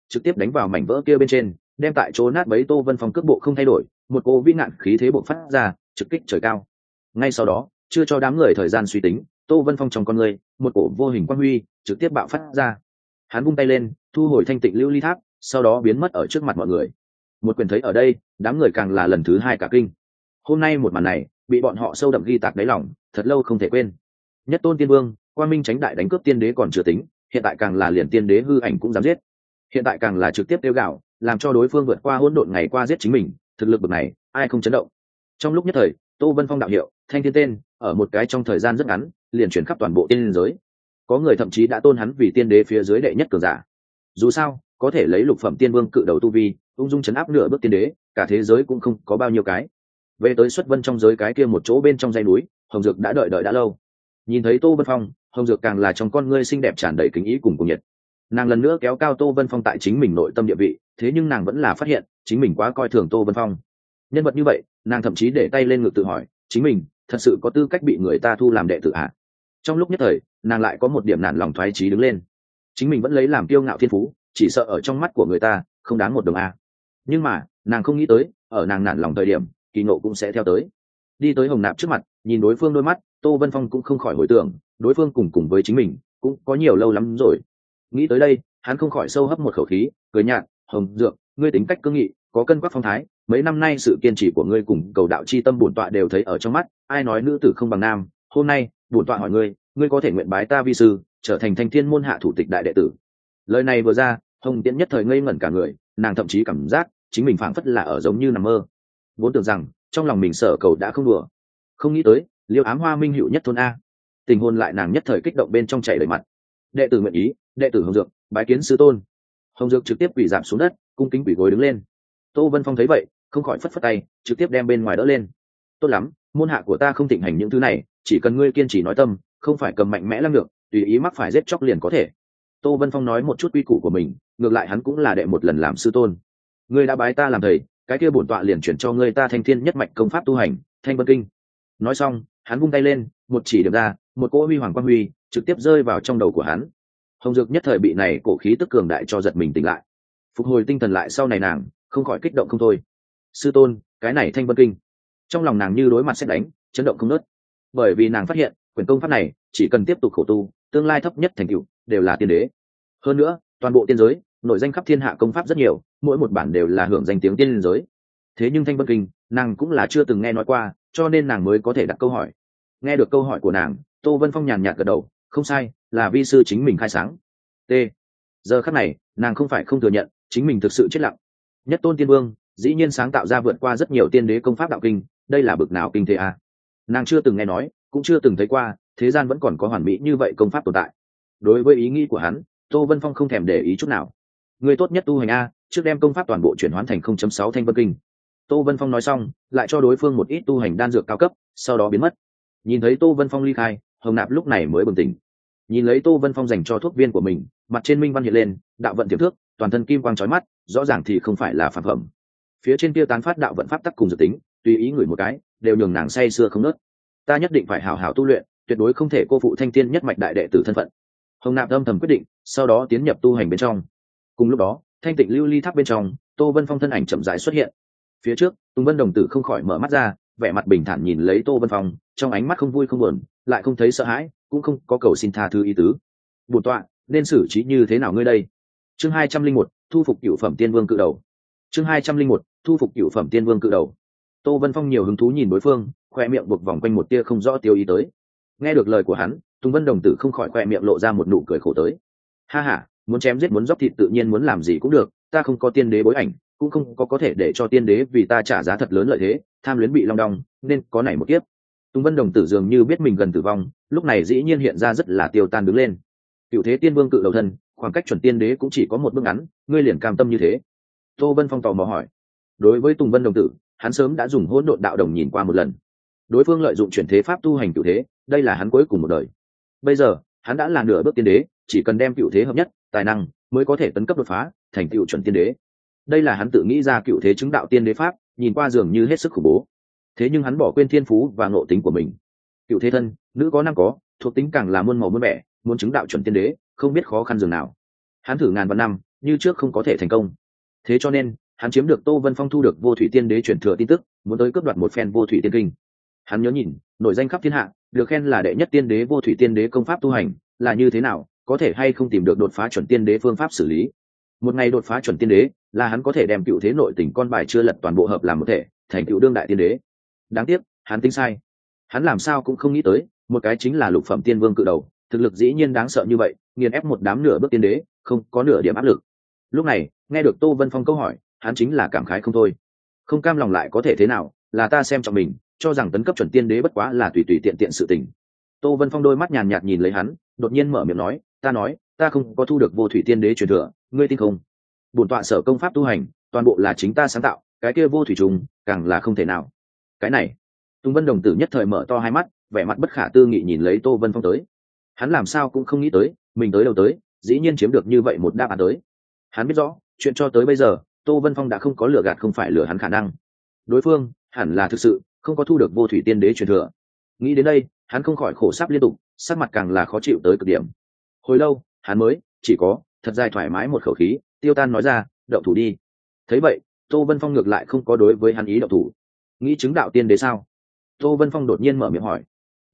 trực tiếp đánh vào mảnh vỡ kia bên trên, đem tại chỗ nát bấy Tô Vân Phong cước bộ không thay đổi, một cô vĩ nạn khí thế bộc phát ra, trực kích trời cao. Ngay sau đó, chưa cho đám người thời gian suy tính, Tô Vân Phong trong con người, một cổ vô hình quang huy trực tiếp bạo phát ra. Hắn vung tay lên, thu hồi thanh tịnh lưu ly tháp, sau đó biến mất ở trước mặt mọi người. Một quyền thấy ở đây, đám người càng là lần thứ hai cả kinh. Hôm nay một màn này, bị bọn họ sâu đậm ghi tạc đáy lòng, thật lâu không thể quên. Nhất tôn tiên vương, Quang Minh Chánh Đại đánh cướp tiên đế còn chưa tính, hiện tại càng là liền tiên đế hư ảnh cũng dám giết. Hiện tại càng là trực tiếp tiêu gạo, làm cho đối phương vượt qua hỗn độn ngày qua giết chính mình, thực lực bậc này, ai không chấn động. Trong lúc nhất thời, Tô Vân Phong đạo hiệu, thanh thiên tên, ở một cái trong thời gian rất ngắn, liền chuyển khắp toàn bộ tiên giới. Có người thậm chí đã tôn hắn vì tiên đế phía dưới đệ nhất cường giả. Dù sao, có thể lấy lục phẩm tiên vương cự đầu tu vi, ung dung chấn áp nửa bước tiên đế, cả thế giới cũng không có bao nhiêu cái. Về tới xuất vân trong giới cái kia một chỗ bên trong dãy núi, Hồng Dược đã đợi đã lâu. Nhìn thấy Tô Vân Phong, Hồng Dược càng là trong con ngươi xinh đẹp tràn đầy kính ý cùng cuồng nhiệt. Nàng lần nữa kéo cao Tô Vân Phong tại chính mình nội tâm địa vị, thế nhưng nàng vẫn là phát hiện chính mình quá coi thường Tô Vân Phong. Nhân vật như vậy, nàng thậm chí để tay lên ngực tự hỏi, chính mình thật sự có tư cách bị người ta thu làm đệ tử ạ? Trong lúc nhất thời, nàng lại có một điểm nản lòng thoái chí đứng lên. Chính mình vẫn lấy làm kiêu ngạo thiên phú, chỉ sợ ở trong mắt của người ta không đáng một đồng a. Nhưng mà, nàng không nghĩ tới, ở nàng nản lòng thời điểm, kỳ ngộ cũng sẽ theo tới. Đi tới Hồng Nạp trước mặt, nhìn đối phương đôi mắt, Tô Vân Phong cũng không khỏi hồi tưởng, đối phương cùng với chính mình cũng có nhiều lâu lắm rồi. Nghĩ tới đây, hắn không khỏi sâu hấp một khẩu khí, cười nhạt, "Hồng Dược, ngươi tính cách cương nghị, có cân quắc phong thái, mấy năm nay sự kiên trì của ngươi cùng cầu đạo chi tâm bổn tọa đều thấy ở trong mắt, ai nói nữ tử không bằng nam, hôm nay, bổn tọa hỏi ngươi, ngươi có thể nguyện bái ta vi sư, trở thành Thanh Thiên môn hạ thủ tịch đại đệ tử?" Lời này vừa ra, Hồng Tiễn nhất thời ngây ngẩn cả người, nàng thậm chí cảm giác chính mình phảng phất là ở giống như nằm mơ. Vốn tưởng rằng trong lòng mình sở cầu đã không đùa, không nghĩ tới Liêu Ám Hoa minh hữu nhất thôn a. Tình hôn lại nàng nhất thời kích động bên trong chảy đầy mặt. Đệ tử nguyện ý, đệ tử Hồng Dược bái kiến sư tôn. Hồng Dược trực tiếp quỳ giảm xuống đất, cung kính quỳ gối đứng lên. Tô Vân Phong thấy vậy, không khỏi phất phất tay, trực tiếp đem bên ngoài đỡ lên. Tốt lắm, môn hạ của ta không thịnh hành những thứ này, chỉ cần ngươi kiên trì nói tâm, không phải cầm mạnh mẽ lăng được, tùy ý mắc phải giết chóc liền có thể. Tô Vân Phong nói một chút quy củ của mình, ngược lại hắn cũng là đệ một lần làm sư tôn. Ngươi đã bái ta làm thầy, cái kia bổn tọa liền chuyển cho ngươi ta Thanh Thiên nhất mạch công pháp tu hành, Thanh Vân Kinh. Nói xong, hắn vung tay lên, một chỉ điểm ra, một cỗ huy hoàng quang huy trực tiếp rơi vào trong đầu của hắn. Hồng Dược nhất thời bị này cổ khí tức cường đại cho giật mình tỉnh lại, phục hồi tinh thần lại, sau này nàng không khỏi kích động không thôi. Sư tôn, cái này Thanh Vân Kinh, trong lòng nàng như đối mặt sét đánh, chấn động không nớt. Bởi vì nàng phát hiện quyển công pháp này chỉ cần tiếp tục khổ tu, tương lai thấp nhất thành tựu đều là tiên đế. Hơn nữa, toàn bộ tiên giới nổi danh khắp thiên hạ công pháp rất nhiều, mỗi một bản đều là hưởng danh tiếng tiên giới. Thế nhưng Thanh Vân Kinh nàng cũng là chưa từng nghe nói qua, cho nên nàng mới có thể đặt câu hỏi. Nghe được câu hỏi của nàng, Tô Vân Phong nhàn nhạt gật đầu, không sai, là vi sư chính mình khai sáng. T. Giờ khắc này, nàng không phải không thừa nhận, chính mình thực sự chết lặng. Nhất tôn tiên vương, dĩ nhiên sáng tạo ra vượt qua rất nhiều tiên đế công pháp đạo kinh, đây là bực nào kinh thế a? Nàng chưa từng nghe nói, cũng chưa từng thấy qua, thế gian vẫn còn có hoàn mỹ như vậy công pháp tồn tại. Đối với ý nghĩ của hắn, Tô Vân Phong không thèm để ý chút nào. Người tốt nhất tu hành a, trước đem công pháp toàn bộ chuyển hóa thành 0.6 Thanh Vân Kinh. Tô Vân Phong nói xong, lại cho đối phương một ít tu hành đan dược cao cấp, sau đó biến mất. Nhìn thấy Tô Vân Phong ly khai, Hồng Nạp lúc này mới bừng tỉnh. Nhìn lấy Tô Vân Phong dành cho thuốc viên của mình, mặt trên minh văn hiện lên, đạo vận tiềm thước, toàn thân kim quang chói mắt, rõ ràng thì không phải là phản phẩm. Phía trên kia tán phát đạo vận pháp tắc cùng dự tính, tùy ý người một cái, đều nhường nàng say sưa không nớt. Ta nhất định phải hảo hảo tu luyện, tuyệt đối không thể cô phụ Thanh Thiên nhất mạch đại đệ tử thân phận. Hồng Nạp âm thầm quyết định, sau đó tiến nhập tu hành bên trong. Cùng lúc đó, thanh tịnh lưu ly tháp bên trong, Tô Vân Phong thân ảnh chậm rãi xuất hiện. Phía trước, Tùng Vân đồng tử không khỏi mở mắt ra, vẻ mặt bình thản nhìn lấy Tô Vân Phong, trong ánh mắt không vui không buồn, lại không thấy sợ hãi, cũng không có cầu xin tha thứ ý tứ. Bổn tọa nên xử trí như thế nào ngươi đây? Chương 201, thu phục cửu phẩm tiên vương cự đầu. Chương 201, thu phục cửu phẩm tiên vương cự đầu. Tô Vân Phong nhiều hứng thú nhìn đối phương, khoe miệng buộc vòng quanh một tia không rõ tiêu ý tới. Nghe được lời của hắn, Tùng Vân đồng tử không khỏi khoe miệng lộ ra một nụ cười khổ tới. Ha ha, muốn chém giết muốn dốc thịt tự nhiên muốn làm gì cũng được, ta không có tiên đế bối ảnh, cũng không có thể để cho tiên đế vì ta trả giá thật lớn lợi thế, tham luyến bị long đong, nên có này một kiếp. Tùng Vân đồng tử dường như biết mình gần tử vong, lúc này dĩ nhiên hiện ra rất là tiêu tan đứng lên. Cựu thế tiên vương cự đầu thân, khoảng cách chuẩn tiên đế cũng chỉ có một bước ngắn, ngươi liền cam tâm như thế? Tô Vân Phong tò mò hỏi. Đối với Tùng Vân đồng tử, hắn sớm đã dùng hỗn độn đạo đồng nhìn qua một lần. Đối phương lợi dụng chuyển thế pháp tu hành cựu thế, đây là hắn cuối cùng một đời. Bây giờ, hắn đã là nửa bước tiên đế, chỉ cần đem cựu thế hợp nhất, tài năng mới có thể tấn cấp đột phá, thành tựu chuẩn tiên đế. Đây là hắn tự nghĩ ra cựu thế chứng đạo tiên đế pháp, nhìn qua dường như hết sức khủng bố. Thế nhưng hắn bỏ quên thiên phú và ngộ tính của mình. Cựu thế thân, nữ có nam có, thuộc tính càng là muôn màu muôn vẻ, muốn chứng đạo chuẩn tiên đế, không biết khó khăn dường nào. Hắn thử ngàn vạn năm, như trước không có thể thành công. Thế cho nên hắn chiếm được Tô Vân Phong thu được vô thủy tiên đế truyền thừa tin tức, muốn tới cướp đoạt một phen vô thủy tiên kinh. Hắn nhớ nhìn, nổi danh khắp thiên hạ, được khen là đệ nhất tiên đế vô thủy tiên đế công pháp tu hành là như thế nào, có thể hay không tìm được đột phá chuẩn tiên đế phương pháp xử lý. Một ngày đột phá chuẩn tiên đế là hắn có thể đem cựu thế nội tình con bài chưa lật toàn bộ hợp làm một thể, thành cựu đương đại tiên đế. Đáng tiếc hắn tính sai. Hắn làm sao cũng không nghĩ tới, một cái chính là lục phẩm tiên vương cự đầu, thực lực dĩ nhiên đáng sợ như vậy, nghiền ép một đám nửa bước tiên đế, không có nửa điểm áp lực. Lúc này nghe được Tô Vân Phong câu hỏi, hắn chính là cảm khái không thôi. Không cam lòng lại có thể thế nào, là ta xem trọng mình, cho rằng tấn cấp chuẩn tiên đế bất quá là tùy tùy tiện tiện sự tình. Tô Vân Phong đôi mắt nhàn nhạt nhìn lấy hắn, đột nhiên mở miệng nói, ta không có thu được vô thủy tiên đế truyền thừa, ngươi tin không? Bổn tọa sở công pháp tu hành toàn bộ là chính ta sáng tạo, cái kia vô thủy trùng càng là không thể nào. Cái này, Tùng Vân đồng tử nhất thời mở to hai mắt, vẻ mặt bất khả tư nghị nhìn lấy Tô Vân Phong tới. Hắn làm sao cũng không nghĩ tới, mình tới đâu tới, dĩ nhiên chiếm được như vậy một đáp án tới. Hắn biết rõ, chuyện cho tới bây giờ, Tô Vân Phong đã không có lừa gạt không phải lừa hắn khả năng. Đối phương hẳn là thực sự không có thu được vô thủy tiên đế truyền thừa. Nghĩ đến đây, hắn không khỏi khổ sáp liên tục, sắc mặt càng là khó chịu tới cực điểm. Hồi lâu, hắn mới chỉ có thật dài thoải mái một khẩu khí, tiêu tan nói ra, động thủ đi. Thấy vậy, Tô Vân Phong ngược lại không có đối với hắn ý động thủ. Nghĩ chứng đạo tiên đế sao? Tô Vân Phong đột nhiên mở miệng hỏi.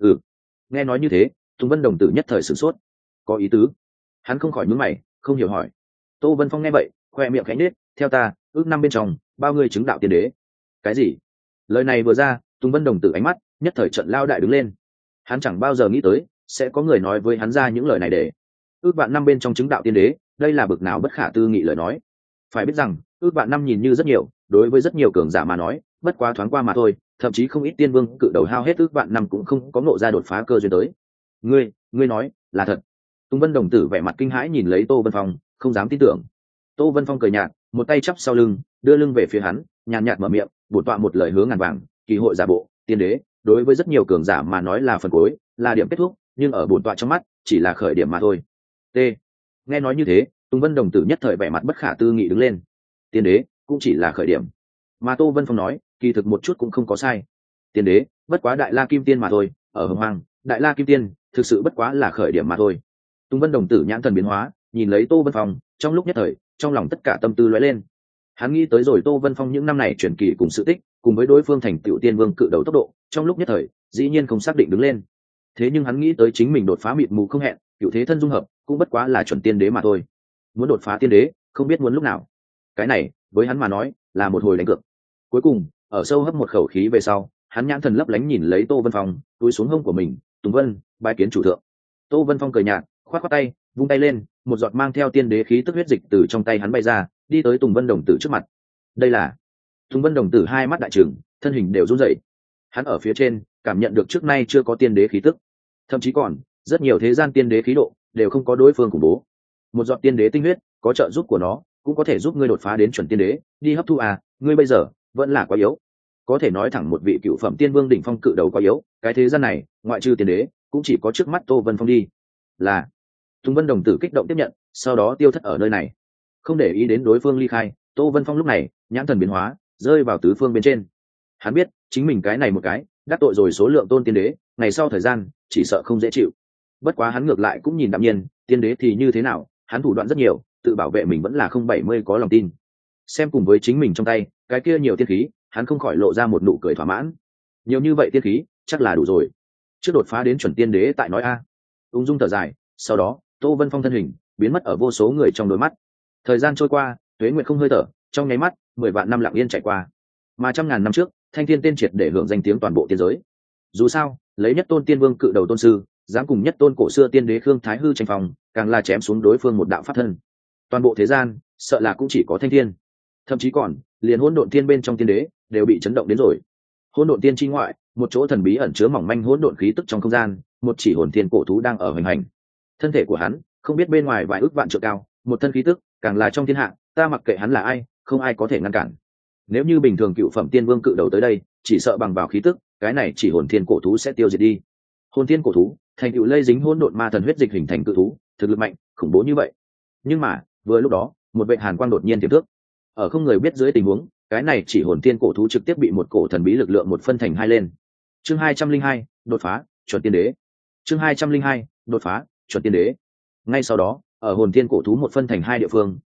Nghe nói như thế, Tùng Vân đồng tử nhất thời sửng sốt. Có ý tứ. Hắn không khỏi nhướng mày, không hiểu hỏi. Tô Vân Phong nghe vậy, khoe miệng khẽ nhếch, theo ta, ước năm bên trong, bao người chứng đạo tiên đế. Cái gì? Lời này vừa ra, Tùng Vân đồng tử ánh mắt nhất thời trận lao đại đứng lên. Hắn chẳng bao giờ nghĩ tới sẽ có người nói với hắn ra những lời này để ước vạn năm bên trong chứng đạo tiên đế, đây là bực nào bất khả tư nghị lời nói. Phải biết rằng ước vạn năm nhìn như rất nhiều, đối với rất nhiều cường giả mà nói bất quá thoáng qua mà thôi, thậm chí không ít tiên vương cự đầu hao hết ước vạn năm cũng không có ngộ ra đột phá cơ duyên tới. Ngươi nói là thật? Tùng Vân đồng tử vẻ mặt kinh hãi nhìn lấy Tô Vân Phong, không dám tin tưởng. Tô Vân Phong cười nhạt, một tay chắp sau lưng, đưa lưng về phía hắn, nhàn nhạt mở miệng, bổn tọa một lời hứa ngàn vàng, kỳ hội giả bộ tiên đế đối với rất nhiều cường giả mà nói là phần cuối, là điểm kết thúc, nhưng ở bổn tọa trong mắt chỉ là khởi điểm mà thôi. T. Nghe nói như thế, Tùng Vân đồng tử nhất thời vẻ mặt bất khả tư nghị đứng lên. Tiên đế cũng chỉ là khởi điểm. Mà Tô Vân Phong nói, kỳ thực một chút cũng không có sai. Tiên đế bất quá đại la kim tiên mà thôi, ở hồng hoang, đại la kim tiên thực sự bất quá là khởi điểm mà thôi. Tùng Vân đồng tử nhãn thần biến hóa, nhìn lấy Tô Vân Phong, trong lúc nhất thời, trong lòng tất cả tâm tư lóe lên. Hắn nghĩ tới rồi Tô Vân Phong những năm này truyền kỳ cùng sự tích, cùng với đối phương thành tựu tiên vương cự đầu tốc độ, trong lúc nhất thời, dĩ nhiên không xác định đứng lên. Thế nhưng hắn nghĩ tới chính mình đột phá mịt mù không hẹn, cựu thế thân dung hợp, cũng bất quá là chuẩn tiên đế mà thôi. Muốn đột phá tiên đế, không biết muốn lúc nào. Cái này, với hắn mà nói, là một hồi đánh cược. Cuối cùng, ở sâu hấp một khẩu khí về sau, hắn nhãn thần lấp lánh nhìn lấy Tô Vân Phong, túi xuống hông của mình, Tùng Vân, bái kiến chủ thượng. Tô Vân Phong cười nhạt, khoát khoát tay, vung tay lên, một giọt mang theo tiên đế khí tức huyết dịch từ trong tay hắn bay ra, đi tới Tùng Vân đồng tử trước mặt. Đây là Tùng Vân đồng tử hai mắt đại trừng, thân hình đều run rẩy. Hắn ở phía trên cảm nhận được trước nay chưa có tiên đế khí tức, thậm chí còn rất nhiều thế gian tiên đế khí độ đều không có đối phương khủng bố. Một giọt tiên đế tinh huyết có trợ giúp của nó, cũng có thể giúp ngươi đột phá đến chuẩn tiên đế, đi hấp thu à, ngươi bây giờ vẫn là quá yếu. Có thể nói thẳng một vị cựu phẩm tiên vương đỉnh phong cự đầu quá yếu, cái thế gian này ngoại trừ tiên đế cũng chỉ có trước mắt Tô Vân Phong đi. Là Tùng Vân đồng tử kích động tiếp nhận, sau đó tiêu thất ở nơi này. Không để ý đến đối phương ly khai, Tô Vân Phong lúc này nhãn thần biến hóa, rơi vào tứ phương bên trên. Hắn biết chính mình cái này một cái đắc tội rồi số lượng tôn tiên đế, ngày sau thời gian chỉ sợ không dễ chịu. Bất quá hắn ngược lại cũng nhìn đạm nhiên, tiên đế thì như thế nào, hắn thủ đoạn rất nhiều, tự bảo vệ mình vẫn là không 70 có lòng tin. Xem cùng với chính mình trong tay cái kia nhiều tiên khí, hắn không khỏi lộ ra một nụ cười thỏa mãn. Nhiều như vậy tiên khí chắc là đủ rồi, trước đột phá đến chuẩn tiên đế tại nói a. Ung dung thở dài, sau đó Tô Vân Phong thân hình biến mất ở vô số người trong đôi mắt. Thời gian trôi qua, tuế nguyệt không hơi thở, trong nháy mắt 10 vạn năm lặng yên chạy qua. Mà trăm ngàn năm trước, Thanh Thiên tên triệt để hưởng danh tiếng toàn bộ tiên giới. Dù sao, lấy nhất tôn tiên vương cự đầu tôn sư, dám cùng nhất tôn cổ xưa tiên đế Khương Thái Hư tranh phòng, càng là chém xuống đối phương một đạo pháp thân. Toàn bộ thế gian, sợ là cũng chỉ có Thanh Thiên. Thậm chí còn, liền hỗn độn tiên bên trong tiên đế đều bị chấn động đến rồi. Hỗn độn tiên chi ngoại, một chỗ thần bí ẩn chứa mỏng manh hỗn độn khí tức trong không gian, một chỉ hồn thiên cổ thú đang ở hoành hành. Thân thể của hắn, không biết bên ngoài vài ước vạn trượng cao, một thân khí tức, càng là trong thiên hạ, ta mặc kệ hắn là ai, không ai có thể ngăn cản. Nếu như bình thường cựu phẩm tiên vương cự đầu tới đây, chỉ sợ bằng vào khí tức, cái này chỉ hồn thiên cổ thú sẽ tiêu diệt đi. Hồn thiên cổ thú, thành tựu lây dính hỗn độn ma thần huyết dịch hình thành cự thú, thực lực mạnh, khủng bố như vậy. Nhưng mà, vừa lúc đó, một vệt hàn quang đột nhiên tiềm thức. Ở không người biết dưới tình huống, cái này chỉ hồn thiên cổ thú trực tiếp bị một cổ thần bí lực lượng một phân thành hai lên. Chương 202, đột phá, chuẩn tiên đế. Chương 202, đột phá, chuẩn tiên đế. Ngay sau đó, ở hồn thiên cổ thú một phân thành hai địa phương,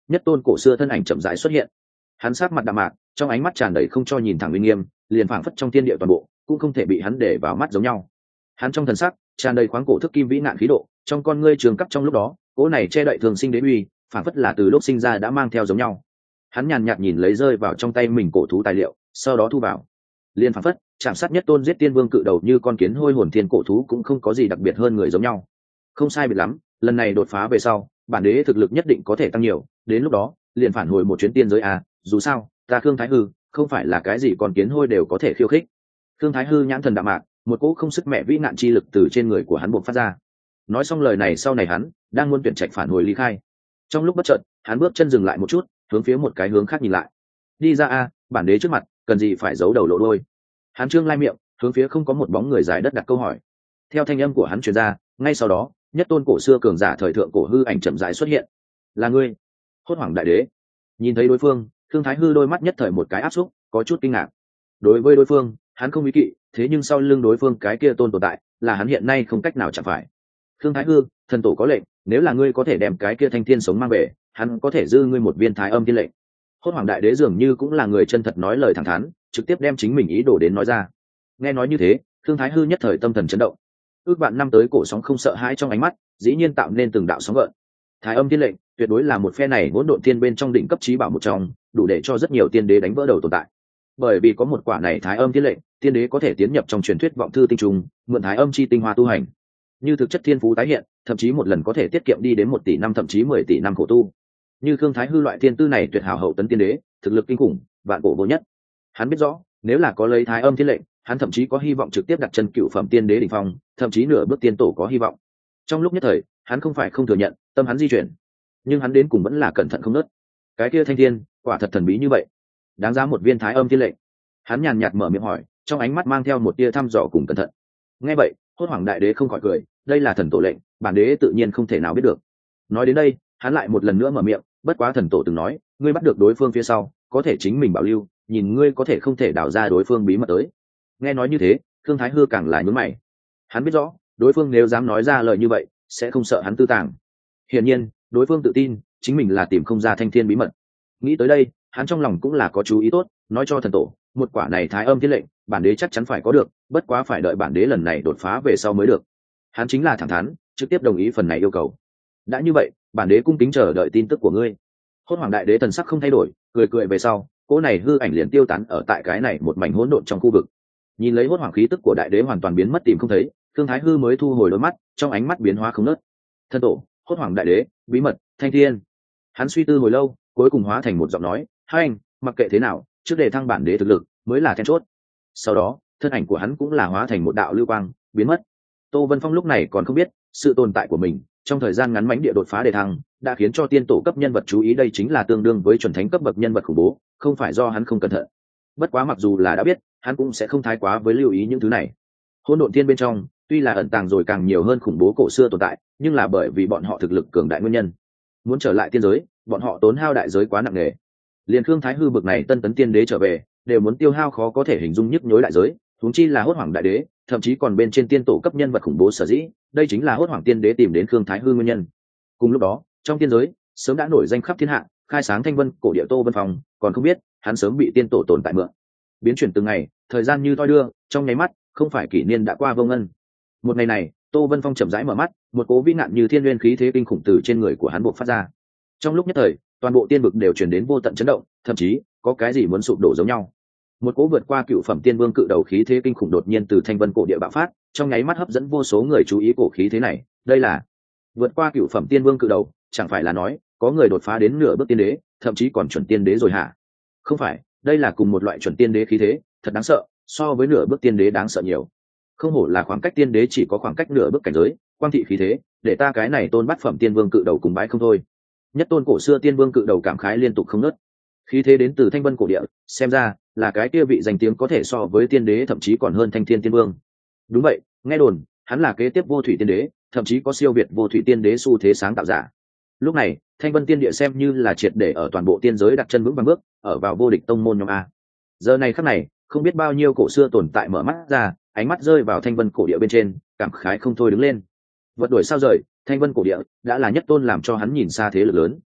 nhất tôn cổ xưa thân ảnh chậm rãi xuất hiện. Hắn sát mặt đạm mạc, trong ánh mắt tràn đầy không cho nhìn thẳng uy nghiêm, liền phảng phất trong thiên địa toàn bộ cũng không thể bị hắn để vào mắt giống nhau. Hắn trong thần sắc tràn đầy khoáng cổ thức kim vĩ nạn khí độ, trong con ngươi trường cấp trong lúc đó, cỗ này che đậy thường sinh đế uy, phảng phất là từ lúc sinh ra đã mang theo giống nhau. Hắn nhàn nhạt nhìn lấy rơi vào trong tay mình cổ thú tài liệu, sau đó thu vào. Liên phảng phất chạm sát nhất tôn giết tiên vương cự đầu như con kiến hôi hồn thiên cổ thú cũng không có gì đặc biệt hơn người giống nhau. Không sai biệt lắm, lần này đột phá về sau, bản đế thực lực nhất định có thể tăng nhiều, đến lúc đó liền phản hồi một chuyến tiên giới à, dù sao ta Khương Thái Hư không phải là cái gì con kiến hôi đều có thể khiêu khích. Khương Thái Hư nhãn thần đạm mạc, một cỗ không sức mẹ vĩ nạn chi lực từ trên người của hắn buộc phát ra. Nói xong lời này, sau này hắn đang muốn tuyển trạch phản hồi ly khai. Trong lúc bất chợt, hắn bước chân dừng lại một chút, hướng phía một cái hướng khác nhìn lại. Đi ra a, bản đế trước mặt cần gì phải giấu đầu lộ đôi. Hắn trương lai miệng, hướng phía không có một bóng người dài đất đặt câu hỏi. Theo thanh âm của hắn truyền ra, ngay sau đó nhất tôn cổ xưa cường giả thời thượng cổ hư ảnh chậm rãi xuất hiện. Là ngươi? Hốt hoảng đại đế nhìn thấy đối phương, Khương Thái Hư đôi mắt nhất thời một cái áp xúc, có chút kinh ngạc. Đối với đối phương hắn không ý kỵ, thế nhưng sau lưng đối phương cái kia tôn tồn tại là hắn hiện nay không cách nào chạm phải. Khương Thái Hư, thần tổ có lệnh, nếu là ngươi có thể đem cái kia thanh thiên sống mang về, hắn có thể dư ngươi một viên thái âm thiên lệnh. Hốt hoảng đại đế dường như cũng là người chân thật nói lời thẳng thắn, trực tiếp đem chính mình ý đồ đến nói ra. Nghe nói như thế, Khương Thái Hư nhất thời tâm thần chấn động. Ước vạn năm tới cổ sóng không sợ hãi trong ánh mắt dĩ nhiên tạo nên từng đạo sóng gợn. Thái âm thiên lệnh tuyệt đối là một phe này hỗn độn thiên bên trong đỉnh cấp trí bảo một trong, đủ để cho rất nhiều tiên đế đánh vỡ đầu tồn tại. Bởi vì có một quả này thái âm thiên lệnh, tiên đế có thể tiến nhập trong truyền thuyết vọng thư tinh trùng, mượn thái âm chi tinh hoa tu hành. Như thực chất thiên phú tái hiện, thậm chí một lần có thể tiết kiệm đi đến 1 tỷ năm thậm chí 10 tỷ năm khổ tu. Như Khương Thái Hư loại thiên tư này tuyệt hảo hậu tấn tiên đế, thực lực kinh khủng, vạn cổ vô nhất. Hắn biết rõ, nếu là có lấy thái âm thiên lệnh, hắn thậm chí có hy vọng trực tiếp đặt chân cựu phẩm tiên đế đỉnh phong, thậm chí nửa bước tiên tổ có hy vọng. Trong lúc nhất thời, hắn không phải không thừa nhận, tâm hắn di chuyển, nhưng hắn đến cùng vẫn là cẩn thận không nớt. Cái kia thanh thiên, quả thật thần bí như vậy, đáng giá một viên thái âm thiên lệnh. Hắn nhàn nhạt mở miệng hỏi, trong ánh mắt mang theo một tia thăm dò cùng cẩn thận. Nghe vậy, Hốt hoảng đại đế không khỏi cười, đây là thần tổ lệnh, bản đế tự nhiên không thể nào biết được. Nói đến đây, hắn lại một lần nữa mở miệng, bất quá thần tổ từng nói, ngươi bắt được đối phương phía sau, có thể chính mình bảo lưu, nhìn ngươi có thể không thể đào ra đối phương bí mật tới. Nghe nói như thế, Khương Thái Hư càng là nhướng mày. Hắn biết rõ, đối phương nếu dám nói ra lời như vậy, sẽ không sợ hắn tư tàng. Hiển nhiên, đối phương tự tin, chính mình là tìm không ra thanh thiên bí mật. Nghĩ tới đây, hắn trong lòng cũng là có chú ý tốt, nói cho thần tổ, một quả này thái âm thiên lệnh, bản đế chắc chắn phải có được, bất quá phải đợi bản đế lần này đột phá về sau mới được. Hắn chính là thẳng thắn, trực tiếp đồng ý phần này yêu cầu. Đã như vậy, bản đế cung kính chờ đợi tin tức của ngươi. Hốt hoảng đại đế thần sắc không thay đổi, cười cười về sau, cỗ này hư ảnh liền tiêu tán ở tại cái này một mảnh hỗn độn trong khu vực. Nhìn lấy hốt hoảng khí tức của đại đế hoàn toàn biến mất tìm không thấy, Thương Thái Hư mới thu hồi đôi mắt, trong ánh mắt biến hóa không nớt. Thân tổ, hốt hoảng đại đế, bí mật, thanh thiên. Hắn suy tư hồi lâu, cuối cùng hóa thành một giọng nói, hai anh, mặc kệ thế nào, trước để thăng bản đế thực lực mới là then chốt. Sau đó, thân ảnh của hắn cũng là hóa thành một đạo lưu quang, biến mất. Tô Vân Phong lúc này còn không biết, sự tồn tại của mình trong thời gian ngắn mãnh địa đột phá đề thăng đã khiến cho tiên tổ cấp nhân vật chú ý, đây chính là tương đương với chuẩn thánh cấp bậc nhân vật khủng bố, không phải do hắn không cẩn thận. Bất quá mặc dù là đã biết, hắn cũng sẽ không thái quá với lưu ý những thứ này. Hỗn độn thiên bên trong tuy là ẩn tàng rồi càng nhiều hơn khủng bố cổ xưa tồn tại, nhưng là bởi vì bọn họ thực lực cường đại nguyên nhân, muốn trở lại tiên giới, bọn họ tốn hao đại giới quá nặng nề. Liền Khương Thái Hư bực này tân tấn tiên đế trở về, đều muốn tiêu hao khó có thể hình dung nhức nhối đại giới, huống chi là hốt hoảng đại đế, thậm chí còn bên trên tiên tổ cấp nhân vật khủng bố sở dĩ, đây chính là hốt hoảng tiên đế tìm đến Khương Thái Hư nguyên nhân. Cùng lúc đó, trong tiên giới sớm đã nổi danh khắp thiên hạ, khai sáng thanh vân cổ địa Tô Vân Phong, còn không biết hắn sớm bị tiên tổ tồn tại mượn. Biến chuyển từng ngày, thời gian như thoi đưa, trong nháy mắt, không phải kỷ niên đã qua vô ngân. Một ngày này, Tô Vân Phong chậm rãi mở mắt, một cố vĩ nạn như thiên nguyên khí thế kinh khủng từ trên người của hắn bộc phát ra. Trong lúc nhất thời, toàn bộ tiên vực đều truyền đến vô tận chấn động, thậm chí có cái gì muốn sụp đổ giống nhau. Một cỗ vượt qua cựu phẩm tiên vương cự đầu khí thế kinh khủng đột nhiên từ thanh vân cổ địa bạo phát, trong nháy mắt hấp dẫn vô số người chú ý cổ khí thế này. Đây là vượt qua cựu phẩm tiên vương cự đầu, chẳng phải là nói có người đột phá đến nửa bước tiên đế, thậm chí còn chuẩn tiên đế rồi hả? Không phải, đây là cùng một loại chuẩn tiên đế khí thế, thật đáng sợ, so với nửa bước tiên đế đáng sợ nhiều. Không hổ là khoảng cách tiên đế chỉ có khoảng cách nửa bước cảnh giới, quang thị khí thế, để ta cái này tôn bát phẩm tiên vương cự đầu cùng bái không thôi. Nhất tôn cổ xưa tiên vương cự đầu cảm khái liên tục không ngớt. Khí thế đến từ thanh vân cổ địa, xem ra là cái kia vị danh tiếng có thể so với tiên đế, thậm chí còn hơn thanh thiên tiên vương. Đúng vậy, nghe đồn hắn là kế tiếp vô thủy tiên đế, thậm chí có siêu việt vô thủy tiên đế xu thế sáng tạo giả. Lúc này thanh vân tiên địa xem như là triệt để ở toàn bộ tiên giới đặt chân vững vàng bước ở vào vô địch tông môn nhóm a. Giờ này khắc này, không biết bao nhiêu cổ xưa tồn tại mở mắt ra, ánh mắt rơi vào thanh vân cổ địa bên trên, cảm khái không thôi đứng lên. Vật đuổi sao rời, thanh vân cổ địa đã là nhất tôn làm cho hắn nhìn xa thế lực lớn.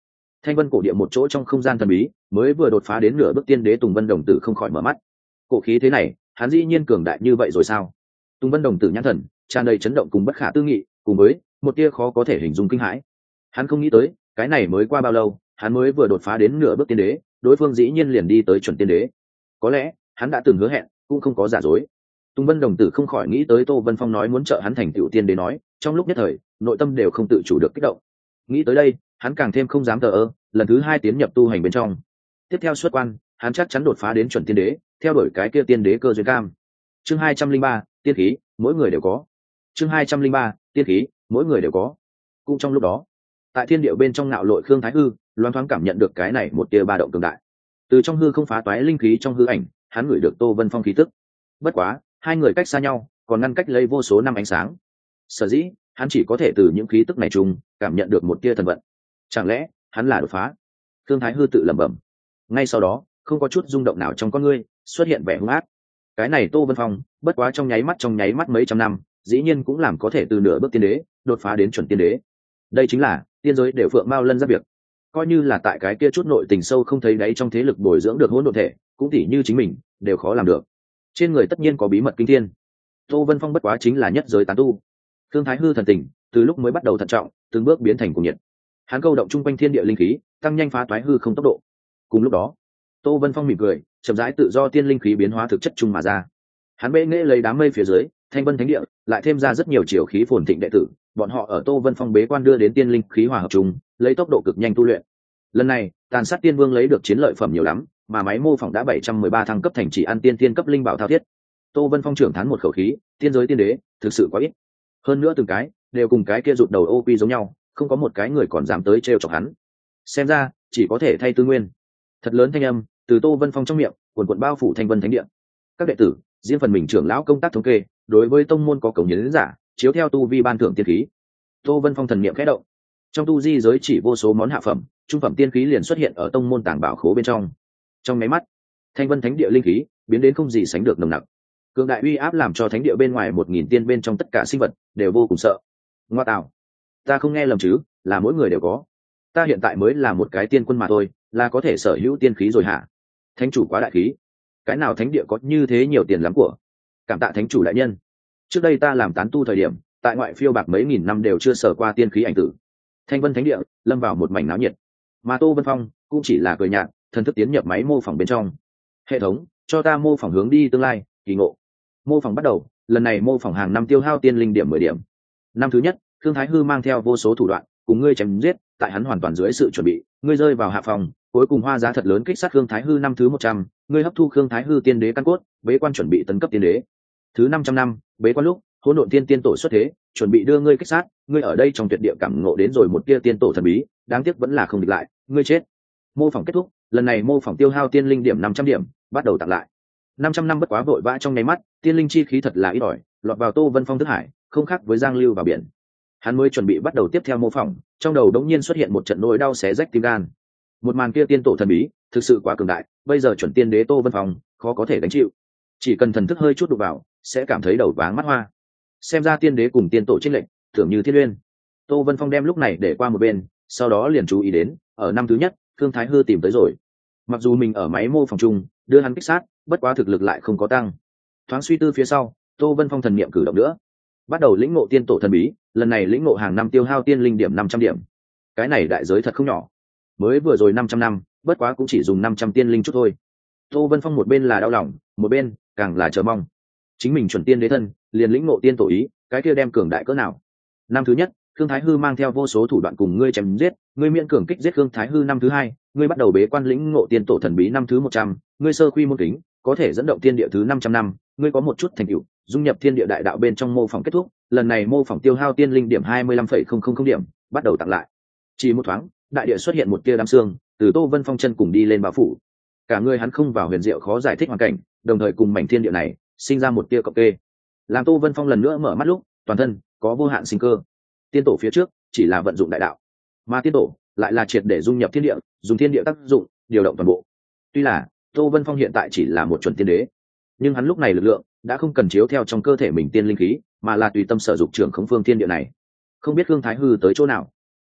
Thanh vân cổ địa một chỗ trong không gian thần bí, mới vừa đột phá đến nửa bước tiên đế Tùng Vân Đồng Tử không khỏi mở mắt. Cổ khí thế này, hắn dĩ nhiên cường đại như vậy rồi sao? Tùng Vân Đồng Tử nhãn thần tràn đầy chấn động cùng bất khả tư nghị, cùng với một tia khó có thể hình dung kinh hãi. Hắn không nghĩ tới, cái này mới qua bao lâu, hắn mới vừa đột phá đến nửa bước tiên đế, đối phương dĩ nhiên liền đi tới chuẩn tiên đế. Có lẽ hắn đã từng hứa hẹn, cũng không có giả dối. Tùng Vân Đồng Tử không khỏi nghĩ tới Tô Vân Phong nói muốn trợ hắn thành tựu tiên đế nói, trong lúc nhất thời, nội tâm đều không tự chủ được kích động. Nghĩ tới đây, hắn càng thêm không dám thờ ơ, lần thứ 2 tiến nhập tu hành bên trong. Tiếp theo xuất quan, hắn chắc chắn đột phá đến chuẩn tiên đế, theo đuổi cái kia tiên đế cơ duyên cam. Chương 203, tiên khí, mỗi người đều có. Chương 203, tiên khí, mỗi người đều có. Cũng trong lúc đó, tại thiên điệu bên trong ngạo lội Khương Thái Hư, loáng thoáng cảm nhận được cái này một tia ba động cường đại. Từ trong hư không phá toái linh khí trong hư ảnh, hắn ngửi được Tô Vân Phong khí tức. Bất quá, hai người cách xa nhau, còn ngăn cách lấy vô số năm ánh sáng. Sở dĩ, hắn chỉ có thể từ những khí tức này chung cảm nhận được một tia thần vận. Chẳng lẽ hắn là đột phá? Khương Thái Hư tự lẩm bẩm. Ngay sau đó, không có chút rung động nào trong con ngươi, xuất hiện vẻ hung ác. Cái này Tô Vân Phong, bất quá trong nháy mắt mấy trăm năm, dĩ nhiên cũng làm có thể từ nửa bước tiên đế đột phá đến chuẩn tiên đế. Đây chính là tiên giới đều phượng mao lân giáp việc. Coi như là tại cái kia chút nội tình sâu không thấy đáy trong thế lực bồi dưỡng được hỗn độn thể, cũng tỉ như chính mình, đều khó làm được. Trên người tất nhiên có bí mật kinh thiên. Tô Vân Phong bất quá chính là nhất giới tán tu. Khương Thái Hư thần tình, từ lúc mới bắt đầu thận trọng, từng bước biến thành cuồng nhiệt. Hắn câu động trung quanh thiên địa linh khí, tăng nhanh phá toái hư không tốc độ. Cùng lúc đó, Tô Vân Phong mỉm cười, chậm rãi tự do tiên linh khí biến hóa thực chất chung mà ra. Hắn bệ nghệ lấy đám mây phía dưới, Thanh Vân Thánh Địa, lại thêm ra rất nhiều chiều khí phồn thịnh đệ tử, bọn họ ở Tô Vân Phong bế quan đưa đến tiên linh khí hòa hợp chung, lấy tốc độ cực nhanh tu luyện. Lần này, Tàn Sát Tiên Vương lấy được chiến lợi phẩm nhiều lắm, mà máy mô phỏng đã 713 thăng cấp thành chỉ ăn tiên cấp linh bảo thao thiết. Tô Vân Phong trưởng thán một khẩu khí, tiên giới tiên đế, thực sự quá ít. Hơn nữa từng cái đều cùng cái kia rụt đầu ô quy giống nhau, không có một cái người còn dám tới trêu chọc hắn. Xem ra, chỉ có thể thay tư nguyên. Thật lớn thanh âm từ Tô Vân Phong trong miệng, quần quần bao phủ Thanh Vân Thánh Địa. Các đệ tử, riêng phần mình trưởng lão công tác thống kê, đối với tông môn có cống hiến giả, chiếu theo tu vi ban thưởng tiên khí. Tô Vân Phong thần niệm khẽ động, trong tu di giới chỉ vô số món hạ phẩm, trung phẩm tiên khí liền xuất hiện ở tông môn tàng bảo khố bên trong. Trong máy mắt, Thanh Vân Thánh Địa linh khí biến đến không gì sánh được nồng nặc. Cường đại uy áp làm cho thánh địa bên ngoài 1000 tiên bên trong tất cả sinh vật đều vô cùng sợ. Ngoa tạo, ta không nghe lầm chứ, là mỗi người đều có. Ta hiện tại mới là một cái tiên quân mà thôi, là có thể sở hữu tiên khí rồi hả? Thánh chủ quá đại khí. Cái nào thánh địa có như thế nhiều tiền lắm của? Cảm tạ thánh chủ đại nhân. Trước đây ta làm tán tu thời điểm, tại ngoại phiêu bạc mấy nghìn năm đều chưa sở qua tiên khí ảnh tử. Thanh Vân Thánh Địa lâm vào một mảnh náo nhiệt, mà Tô Vân Phong cũng chỉ là cười nhạt, thần thức tiến nhập máy mô phỏng bên trong. Hệ thống, cho ta mô phỏng hướng đi tương lai, kỳ ngộ. Mô phỏng bắt đầu, lần này mô phỏng hàng năm tiêu hao tiên linh điểm 10 điểm. Năm thứ nhất, Thương Thái Hư mang theo vô số thủ đoạn, cùng ngươi chém giết, tại hắn hoàn toàn dưới sự chuẩn bị, ngươi rơi vào hạ phòng, cuối cùng hoa giá thật lớn kích sát Thương Thái Hư năm thứ 100, ngươi hấp thu Thương Thái Hư tiên đế căn cốt, bế quan chuẩn bị tấn cấp tiên đế. Thứ 500 năm, bế quan lúc, Hỗn Độn Tiên tổ xuất thế, chuẩn bị đưa ngươi kích sát, ngươi ở đây trong tuyệt địa cảm ngộ đến rồi một tia tiên tổ thần bí, đáng tiếc vẫn là không địch lại, ngươi chết. Mô phỏng kết thúc, lần này mô phỏng tiêu hao tiên linh điểm 500 điểm, bắt đầu tặng lại. 500 năm bất quá vội vã trong nháy mắt, tiên linh chi khí thật là ít ỏi, lọt vào Tô Vân Phong thức hải, không khác với giang lưu vào biển. Hắn mới chuẩn bị bắt đầu tiếp theo mô phỏng, trong đầu đống nhiên xuất hiện một trận nỗi đau xé rách tim gan. Một màn kia tiên tổ thần bí, thực sự quá cường đại, bây giờ chuẩn tiên đế Tô Vân Phong khó có thể đánh chịu. Chỉ cần thần thức hơi chút đụng vào, sẽ cảm thấy đầu váng mắt hoa. Xem ra tiên đế cùng tiên tổ chênh lệch, tưởng như thiên uyên. Tô Vân Phong đem lúc này để qua một bên, sau đó liền chú ý đến, ở năm thứ nhất, Thương Thái Hư tìm tới rồi. Mặc dù mình ở máy mô phỏng chung, đưa hắn kích sát, bất quá thực lực lại không có tăng. Thoáng suy tư phía sau, Tô Vân Phong thần niệm cử động nữa, bắt đầu lĩnh ngộ tiên tổ thần bí, lần này lĩnh ngộ hàng năm tiêu hao tiên linh điểm 500 điểm. Cái này đại giới thật không nhỏ. Mới vừa rồi 500 năm, bất quá cũng chỉ dùng 500 tiên linh chút thôi. Tô Vân Phong một bên là đau lòng, một bên càng là chờ mong. Chính mình chuẩn tiên đế thân, liền lĩnh ngộ tiên tổ ý, cái kia đem cường đại cỡ nào. Năm thứ nhất, Khương Thái Hư mang theo vô số thủ đoạn cùng ngươi chém giết, ngươi miễn cường kích giết Khương Thái Hư năm thứ hai, ngươi bắt đầu bế quan lĩnh ngộ tiên tổ thần bí năm thứ 100, ngươi sơ quy môn kính, có thể dẫn động tiên địa thứ 500 năm, ngươi có một chút thành tựu, dung nhập thiên địa đại đạo bên trong mô phỏng kết thúc, lần này mô phỏng tiêu hao tiên linh điểm 25,000 điểm, bắt đầu tặng lại. Chỉ một thoáng, đại địa xuất hiện một tia đám sương, từ Tô Vân Phong chân cùng đi lên bao phủ. Cả người hắn không vào huyền diệu khó giải thích hoàn cảnh, đồng thời cùng mảnh thiên địa này sinh ra một tia cộng kê. Làm Tô Vân Phong lần nữa mở mắt lúc, toàn thân có vô hạn sinh cơ. Tiên tổ phía trước chỉ là vận dụng đại đạo, mà tiên tổ lại là triệt để dung nhập thiên địa, dùng thiên địa tác dụng điều động toàn bộ. Tuy là Tô Vân Phong hiện tại chỉ là một chuẩn tiên đế, nhưng hắn lúc này lực lượng đã không cần chiếu theo trong cơ thể mình tiên linh khí, mà là tùy tâm sở dục trưởng khống phương thiên địa này. Không biết Khương Thái Hư tới chỗ nào,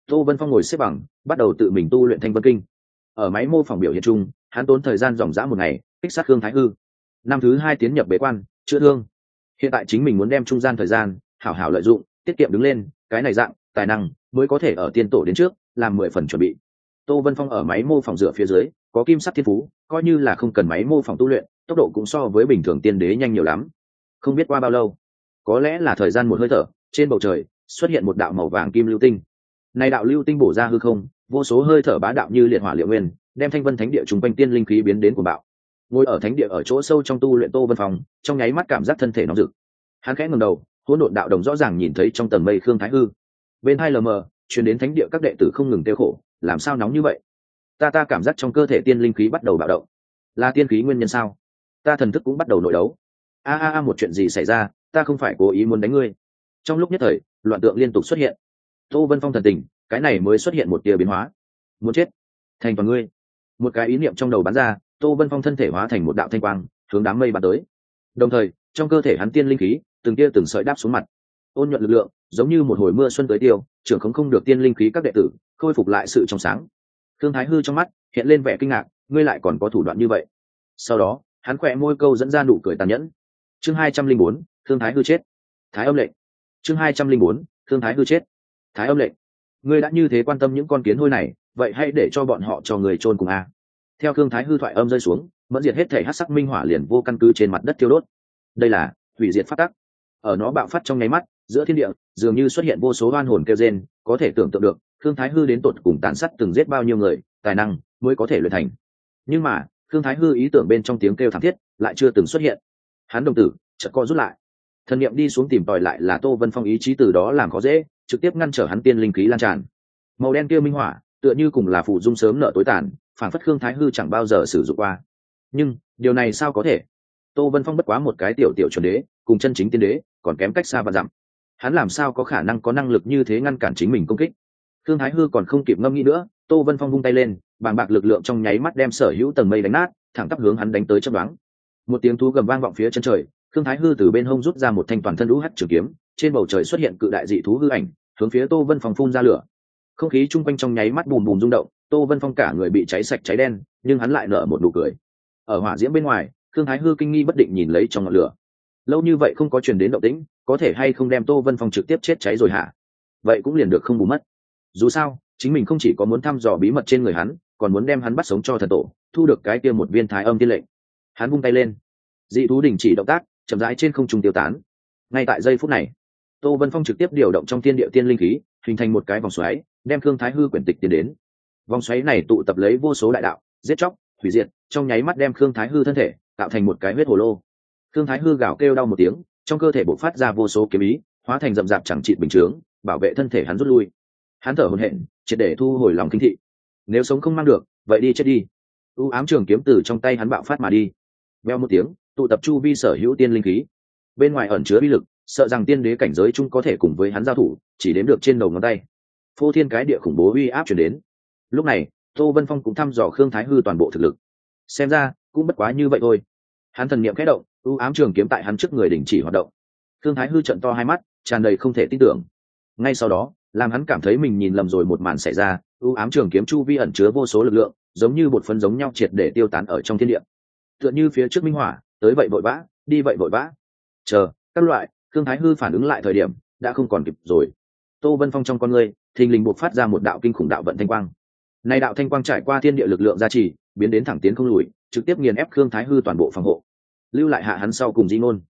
Tô Vân Phong ngồi xếp bằng, bắt đầu tự mình tu luyện Thanh Vân Kinh. Ở máy mô phỏng biểu hiện chung, hắn tốn thời gian dòng dã một ngày kích sát Khương Thái Hư. Năm thứ 2 tiến nhập bế quan chữa thương. Hiện tại chính mình muốn đem trung gian thời gian hảo hảo lợi dụng, tiết kiệm đứng lên, cái này dạng tài năng mới có thể ở tiên tổ đến trước làm 10 phần chuẩn bị. Tô Vân Phong ở máy mô phỏng dựa phía dưới có kim sắc thiên phú, coi như là không cần máy mô phỏng tu luyện, tốc độ cũng so với bình thường tiên đế nhanh nhiều lắm. Không biết qua bao lâu, có lẽ là thời gian một hơi thở, trên bầu trời xuất hiện một đạo màu vàng kim lưu tinh. Này đạo lưu tinh bổ ra hư không, vô số hơi thở bá đạo như liệt hỏa liệu nguyên, đem Thanh Vân Thánh Địa trùng quanh tiên linh khí biến đến cuồng bạo. Ngồi ở thánh địa ở chỗ sâu trong tu luyện Tô Vân Phong, trong nháy mắt cảm giác thân thể nóng rực. Hắn khẽ ngẩng đầu, hỗn độn đạo đồng rõ ràng nhìn thấy trong tầng mây Khương Thái Hư. Bên hai lờ mờ, truyền đến thánh địa các đệ tử không ngừng kêu khổ, làm sao nóng như vậy? Ta cảm giác trong cơ thể tiên linh khí bắt đầu bạo động. Là tiên khí nguyên nhân sao? Ta thần thức cũng bắt đầu nội đấu. Một chuyện gì xảy ra? Ta không phải cố ý muốn đánh ngươi. Trong lúc nhất thời, loạn tượng liên tục xuất hiện. Tô Vân Phong thần tình, cái này mới xuất hiện một tia biến hóa. Muốn chết, thành toàn ngươi. Một cái ý niệm trong đầu bắn ra, Tô Vân Phong thân thể hóa thành một đạo thanh quang, hướng đám mây bắn tới. Đồng thời, trong cơ thể hắn tiên linh khí, từng tia từng sợi đáp xuống mặt. Ôn nhuận lực lượng, giống như một hồi mưa xuân tới tiêu, trưởng không được tiên linh khí các đệ tử, khôi phục lại sự trong sáng. Thương Thái Hư trong mắt hiện lên vẻ kinh ngạc, ngươi lại còn có thủ đoạn như vậy. Sau đó, hắn khẽ môi câu dẫn ra nụ cười tàn nhẫn. Chương 204, Thương Thái Hư chết. Thái âm lệnh. Chương 204, Thương Thái Hư chết. Thái âm lệnh. Ngươi đã như thế quan tâm những con kiến hôi này, vậy hãy để cho bọn họ cho người chôn cùng a. Theo Thương Thái Hư thoại âm rơi xuống, mẫn diệt hết thể hắc sắc minh hỏa liền vô căn cứ trên mặt đất tiêu đốt. Đây là hủy diệt phát tắc. Ở nó bạo phát trong nháy mắt, giữa thiên địa dường như xuất hiện vô số oan hồn kêu rên, có thể tưởng tượng được Thương Thái Hư đến tột cùng tàn sát từng giết bao nhiêu người, tài năng mới có thể luyện thành. Nhưng mà Thương Thái Hư ý tưởng bên trong tiếng kêu thảm thiết lại chưa từng xuất hiện. Hắn đồng tử chợt co rút lại, thần niệm đi xuống tìm tòi lại là Tô Vân Phong ý chí từ đó làm khó dễ, trực tiếp ngăn trở hắn tiên linh khí lan tràn. Màu đen kia minh hỏa tựa như cùng là phụ dung sớm nợ tối tàn, phản phất Khương Thái Hư chẳng bao giờ sử dụng qua. Nhưng điều này sao có thể? Tô Vân Phong bất quá một cái tiểu tiểu chuẩn đế, cùng chân chính tiên đế còn kém cách xa vạn dặm. Hắn làm sao có khả năng có năng lực như thế ngăn cản chính mình công kích? Khương Thái Hư còn không kịp ngâm nghĩ nữa, Tô Vân Phong vung tay lên, bàng bạc lực lượng trong nháy mắt đem sở hữu tầng mây đánh nát, thẳng tắp hướng hắn đánh tới chớp đoán. Một tiếng thú gầm vang vọng phía chân trời, Khương Thái Hư từ bên hông rút ra một thanh toàn thân lũ hắc trường kiếm, trên bầu trời xuất hiện cự đại dị thú hư ảnh, hướng phía Tô Vân Phong phun ra lửa. Không khí chung quanh trong nháy mắt bùm bùm rung động, Tô Vân Phong cả người bị cháy sạch cháy đen, nhưng hắn lại nở một nụ cười. Ở hỏa diễm bên ngoài, Khương Thái Hư kinh nghi bất định nhìn lấy trong ngọn lửa. Lâu như vậy không có truyền đến động tĩnh, có thể hay không đem Tô Vân Phong trực tiếp chết cháy rồi hả? Vậy cũng liền được không bù mất. Dù sao, chính mình không chỉ có muốn thăm dò bí mật trên người hắn, còn muốn đem hắn bắt sống cho thần tổ, thu được cái kia một viên thái âm tiên lệnh. Hắn vung tay lên, dị thú đình chỉ động tác, chậm rãi trên không trung tiêu tán. Ngay tại giây phút này, Tô Vân Phong trực tiếp điều động trong thiên địa tiên linh khí, hình thành một cái vòng xoáy, đem Khương Thái Hư quyển tịch tiến đến. Vòng xoáy này tụ tập lấy vô số đại đạo, giết chóc, hủy diệt, trong nháy mắt đem Khương Thái Hư thân thể tạo thành một cái huyết hồ lô. Khương Thái Hư gào kêu đau một tiếng, trong cơ thể bộc phát ra vô số kiếm ý, hóa thành rậm rạp chẳng trị bình chướng, bảo vệ thân thể hắn rút lui. Hắn thở hổn hển, triệt để thu hồi lòng kinh thị. Nếu sống không mang được, vậy đi chết đi. U ám trường kiếm từ trong tay hắn bạo phát mà đi. Veo một tiếng, tụ tập chu vi sở hữu tiên linh khí. Bên ngoài ẩn chứa bí lực, sợ rằng tiên đế cảnh giới chung có thể cùng với hắn giao thủ, chỉ đếm được trên đầu ngón tay. Phô thiên cái địa khủng bố uy áp truyền đến. Lúc này, Tô Vân Phong cũng thăm dò Khương Thái Hư toàn bộ thực lực. Xem ra, cũng bất quá như vậy thôi. Hắn thần niệm khẽ động, u ám trường kiếm tại hắn trước người đình chỉ hoạt động. Khương Thái Hư trợn to hai mắt, tràn đầy không thể tin tưởng. Ngay sau đó, làm hắn cảm thấy mình nhìn lầm rồi một màn xảy ra, u ám trường kiếm chu vi ẩn chứa vô số lực lượng, giống như bột phấn giống nhau triệt để tiêu tán ở trong thiên địa. Tựa như phía trước minh hỏa, tới vậy vội vã, đi vậy vội vã. Chờ, các loại, Khương Thái Hư phản ứng lại thời điểm, đã không còn kịp rồi. Tô Vân Phong trong con ngươi, thình lình buộc phát ra một đạo kinh khủng đạo vận thanh quang. Này đạo thanh quang trải qua thiên địa lực lượng gia trì, biến đến thẳng tiến không lùi, trực tiếp nghiền ép Khương Thái Hư toàn bộ phòng hộ, lưu lại hạ hắn sau cùng di ngôn.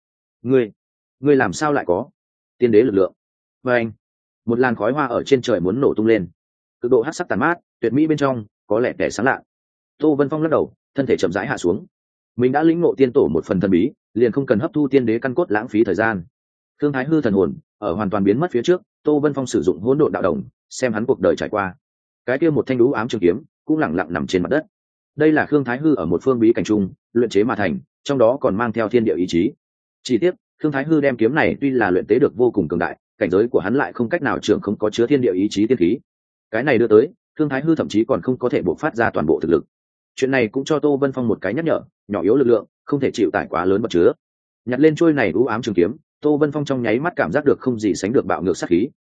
Ngươi làm sao lại có tiên đế lực lượng? Và anh, một làn khói hoa ở trên trời muốn nổ tung lên, cực độ hắc sắc tàn mát, tuyệt mỹ bên trong có lẽ kẻ sáng lạ. Tô Vân Phong lắc đầu, thân thể chậm rãi hạ xuống. Mình đã lĩnh ngộ tiên tổ một phần thần bí, liền không cần hấp thu tiên đế căn cốt lãng phí thời gian. Khương Thái Hư thần hồn ở hoàn toàn biến mất phía trước, Tô Vân Phong sử dụng hỗn độn đạo đồng, xem hắn cuộc đời trải qua. Cái kia một thanh đũ ám trường kiếm cũng lẳng lặng nằm trên mặt đất. Đây là Khương Thái Hư ở một phương bí cảnh trung luyện chế mà thành, trong đó còn mang theo thiên địa ý chí. Chỉ tiếc, Khương Thái Hư đem kiếm này tuy là luyện tế được vô cùng cường đại, cảnh giới của hắn lại không cách nào trưởng không có chứa thiên địa ý chí tiên khí. Cái này đưa tới, Khương Thái Hư thậm chí còn không có thể bộc phát ra toàn bộ thực lực. Chuyện này cũng cho Tô Vân Phong một cái nhắc nhở, nhỏ yếu lực lượng, không thể chịu tải quá lớn bất chứa. Nhặt lên trôi này u ám trường kiếm, Tô Vân Phong trong nháy mắt cảm giác được không gì sánh được bạo ngược sát khí.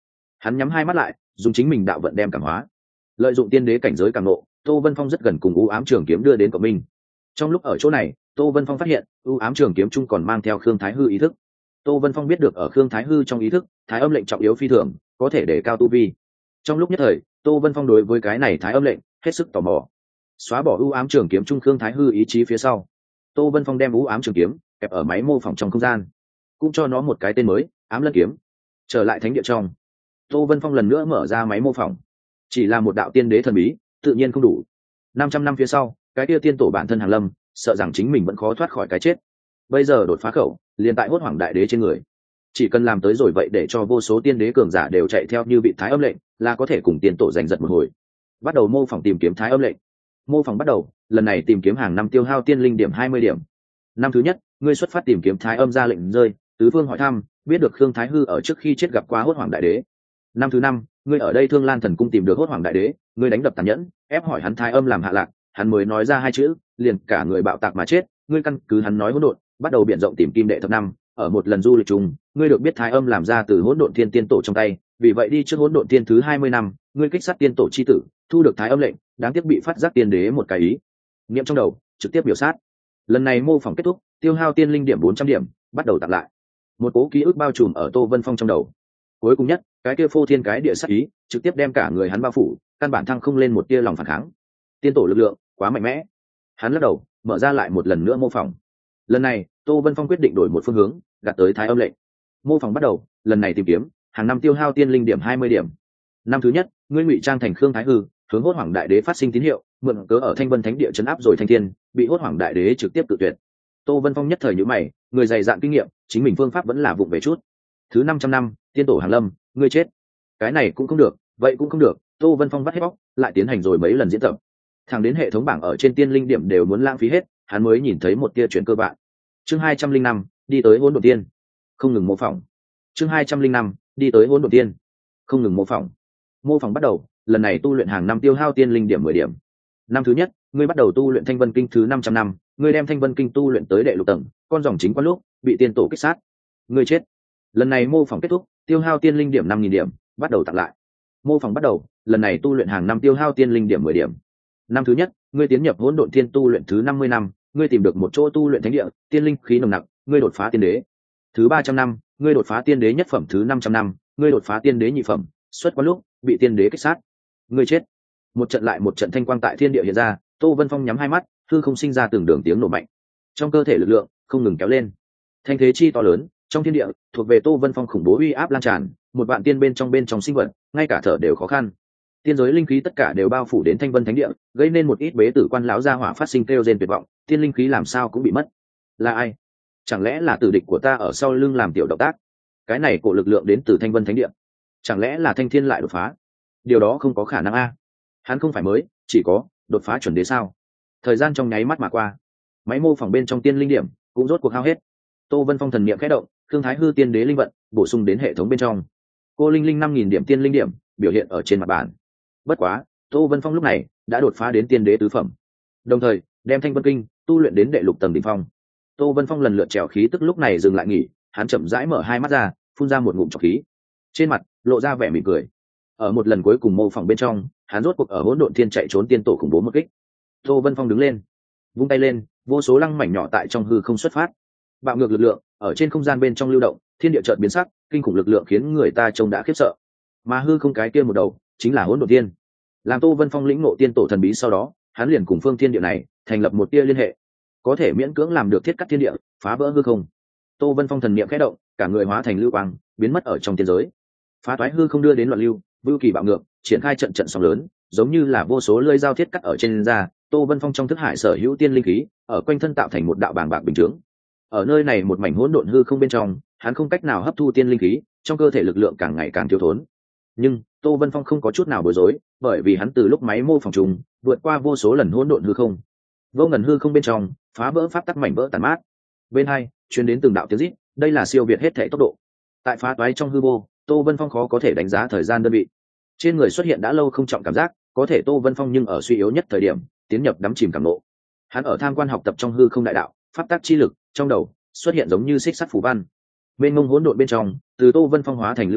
Hắn nhắm hai mắt lại, dùng chính mình đạo vận đem cảm hóa, lợi dụng tiên đế cảnh giới cảm nộ. Tô Vân Phong rất gần cùng u ám trường kiếm đưa đến cộng minh. Trong lúc ở chỗ này, Tô Vân Phong phát hiện u ám trường kiếm chung còn mang theo Khương Thái Hư ý thức. Tô Vân Phong biết được ở Khương Thái Hư trong ý thức, thái âm lệnh trọng yếu phi thường, có thể để cao tu vi. Trong lúc nhất thời, Tô Vân Phong đối với cái này thái âm lệnh hết sức tò mò. Xóa bỏ u ám trường kiếm trung Khương Thái Hư ý chí phía sau, Tô Vân Phong đem u ám trường kiếm kẹp ở máy mô phỏng trong không gian, cũng cho nó một cái tên mới, ám lân kiếm. Trở lại thánh địa trong, Tô Vân Phong lần nữa mở ra máy mô phỏng. Chỉ là một đạo tiên đế thần bí, tự nhiên không đủ. 500 năm phía sau, cái kia tiên tổ bản thân Hàng Lâm, sợ rằng chính mình vẫn khó thoát khỏi cái chết. Bây giờ đột phá khẩu, liền tại hốt hoàng đại đế trên người. Chỉ cần làm tới rồi vậy để cho vô số tiên đế cường giả đều chạy theo như vị thái âm lệnh, là có thể cùng tiên tổ giành giật một hồi. Bắt đầu mô phỏng tìm kiếm thái âm lệnh. Mô phỏng bắt đầu, lần này tìm kiếm hàng năm tiêu hao tiên linh điểm 20 điểm. Năm thứ nhất, ngươi xuất phát tìm kiếm thái âm ra lệnh rơi, tứ phương hỏi thăm, biết được Khương Thái Hư ở trước khi chết gặp qua hốt hoàng đại đế. Năm thứ năm, ngươi ở đây Thương Lan Thần Cung tìm được hốt hoàng đại đế, ngươi đánh đập tàn nhẫn, ép hỏi hắn thái âm làm hạ lạc, hắn mới nói ra hai chữ, liền cả người bạo tạc mà chết. Ngươi căn cứ hắn nói hỗn độn, bắt đầu biển rộng tìm kim đệ thập năm. Ở một lần du lịch chung, ngươi được biết thái âm làm ra từ hỗn độn thiên tiên tổ trong tay, vì vậy đi trước hỗn độn tiên thứ 20 năm, ngươi kích sát tiên tổ chi tử, thu được thái âm lệnh, đáng tiếc bị phát giác tiên đế một cái ý niệm trong đầu, trực tiếp biểu sát. Lần này mô phỏng kết thúc, tiêu hao tiên linh điểm 400 điểm, bắt đầu tặng lại. Một cố ký ức bao trùm ở Tô Vân Phong trong đầu. Cuối cùng nhất, cái kia phô thiên cái địa sát ý, trực tiếp đem cả người hắn bao phủ, căn bản thăng không lên một tia lòng phản kháng. Tiên tổ lực lượng quá mạnh mẽ. Hắn lắc đầu, mở ra lại một lần nữa mô phỏng. Lần này, Tô Vân Phong quyết định đổi một phương hướng, gạt tới thái âm lệnh. Mô phỏng bắt đầu, lần này tìm kiếm, hàng năm tiêu hao tiên linh điểm 20 điểm. Năm thứ nhất, ngươi ngụy trang thành Khương Thái Hư, hướng hốt hoàng đại đế phát sinh tín hiệu, mượn cớ ở Thanh Vân Thánh địa trấn áp rồi Thanh Thiên, bị hốt hoàng đại đế trực tiếp tự tuyệt. Tô Vân Phong nhất thời nhíu mày, người dày dạn kinh nghiệm, chính mình phương pháp vẫn là vụng về chút. Thứ 500 năm, tiên tổ Hàng Lâm, ngươi chết. Cái này cũng không được, vậy cũng không được, Tô Vân Phong vắt hết bóc, lại tiến hành rồi mấy lần diễn tập. Thẳng đến hệ thống bảng ở trên tiên linh điểm đều muốn lãng phí hết, hắn mới nhìn thấy một tia chuyển cơ bản. Chương 205, đi tới hỗn độn tiên. Không ngừng mô phỏng. Chương 205, đi tới hỗn độn tiên. Không ngừng mô phỏng. Mô phỏng bắt đầu, lần này tu luyện hàng năm tiêu hao tiên linh điểm 10 điểm. Năm thứ nhất, ngươi bắt đầu tu luyện Thanh Vân Kinh thứ 500 năm, ngươi đem Thanh Vân Kinh tu luyện tới đệ lục tầng, con dòng chính quan lúc bị tiên tổ kích sát, ngươi chết. Lần này mô phỏng kết thúc, tiêu hao tiên linh điểm 5000 điểm, bắt đầu tặng lại. Mô phỏng bắt đầu, lần này tu luyện hàng năm tiêu hao tiên linh điểm 10 điểm. Năm thứ nhất, ngươi tiến nhập hỗn độn thiên tu luyện thứ 50 năm, ngươi tìm được một chỗ tu luyện thánh địa, tiên linh khí nồng nặc, ngươi đột phá tiên đế. Thứ 300 năm, ngươi đột phá tiên đế nhất phẩm. Thứ 500 năm, ngươi đột phá tiên đế nhị phẩm, xuất quan lúc bị tiên đế kích sát, ngươi chết. Một trận lại một trận thanh quang tại thiên địa hiện ra, Tô Vân Phong nhắm hai mắt, hư không sinh ra từng đường tiếng nổ mạnh. Trong cơ thể lực lượng không ngừng kéo lên. Thanh thế chi to lớn, trong thiên địa thuộc về Tô Vân Phong khủng bố uy áp lan tràn, một vạn tiên bên trong sinh vật, ngay cả thở đều khó khăn. Tiên giới linh khí tất cả đều bao phủ đến Thanh Vân Thánh địa, gây nên một ít bế tử quan lão gia hỏa phát sinh kêu rên tuyệt vọng, tiên linh khí làm sao cũng bị mất. Là ai? Chẳng lẽ là tử địch của ta ở sau lưng làm tiểu động tác? Cái này cổ lực lượng đến từ Thanh Vân Thánh địa. Chẳng lẽ là Thanh Thiên lại đột phá? Điều đó không có khả năng a. Hắn không phải mới, chỉ có đột phá chuẩn đế sao? Thời gian trong nháy mắt mà qua, máy mô phỏng bên trong tiên linh điểm cũng rốt cuộc hao hết. Tô Vân Phong thần niệm khẽ động, Khương Thái Hư tiên đế linh vận bổ sung đến hệ thống bên trong. Cô linh linh 5000 điểm tiên linh điểm biểu hiện ở trên mặt bàn. Bất quá, Tô Vân Phong lúc này đã đột phá đến tiên đế tứ phẩm, đồng thời đem Thanh Vân Kinh tu luyện đến đệ lục tầng đỉnh phong. Tô Vân Phong lần lượt trèo khí tức lúc này dừng lại nghỉ, hắn chậm rãi mở hai mắt ra, phun ra một ngụm trọc khí, trên mặt lộ ra vẻ mỉm cười. Ở một lần cuối cùng mô phỏng bên trong, hắn rốt cuộc ở hỗn độn thiên chạy trốn tiên tổ khủng bố một kích. Tô Vân Phong đứng lên, vung tay lên, vô số lăng mảnh nhỏ tại trong hư không xuất phát, bạo ngược lực lượng ở trên không gian bên trong lưu động, thiên địa chợt biến sắc, kinh khủng lực lượng khiến người ta trông đã khiếp sợ. Mà hư không cái kia một đầu chính là hỗn độn tiên. Làm Tô Vân Phong lĩnh ngộ tiên tổ thần bí sau đó, hắn liền cùng phương thiên địa này thành lập một tia liên hệ, có thể miễn cưỡng làm được thiết cắt thiên địa, phá vỡ hư không. Tô Vân Phong thần niệm khẽ động, cả người hóa thành lưu quang, biến mất ở trong tiên giới. Phá toái hư không đưa đến loạn lưu, vưu kỳ bạo ngược, triển khai trận trận sóng lớn, giống như là vô số lưỡi dao thiết cắt ở trên da. Tô Vân Phong trong thức hải sở hữu tiên linh khí, ở quanh thân tạo thành một đạo bàng bạc bình chướng. Ở nơi này một mảnh hỗn độn hư không bên trong, hắn không cách nào hấp thu tiên linh khí, trong cơ thể lực lượng càng ngày càng thiếu thốn. Nhưng Tô Vân Phong không có chút nào bối rối, bởi vì hắn từ lúc máy mô phỏng trùng vượt qua vô số lần hỗn độn hư không. Vô ngần hư không bên trong, phá vỡ pháp tắc mảnh vỡ tàn mát. Bên hai truyền đến từng đạo tiếng rít, đây là siêu việt hết thể tốc độ. Tại phá toái trong hư vô, Tô Vân Phong khó có thể đánh giá thời gian đơn vị. Trên người xuất hiện đã lâu không trọng cảm giác, có thể Tô Vân Phong nhưng ở suy yếu nhất thời điểm, tiến nhập đắm chìm cảm nộ. Hắn ở tham quan học tập trong hư không đại đạo, pháp tắc chi lực, trong đầu xuất hiện giống như xích sắt phù văn. Bên mông hỗn độn bên trong, từ Tô Vân Phong hóa thành lưu hành,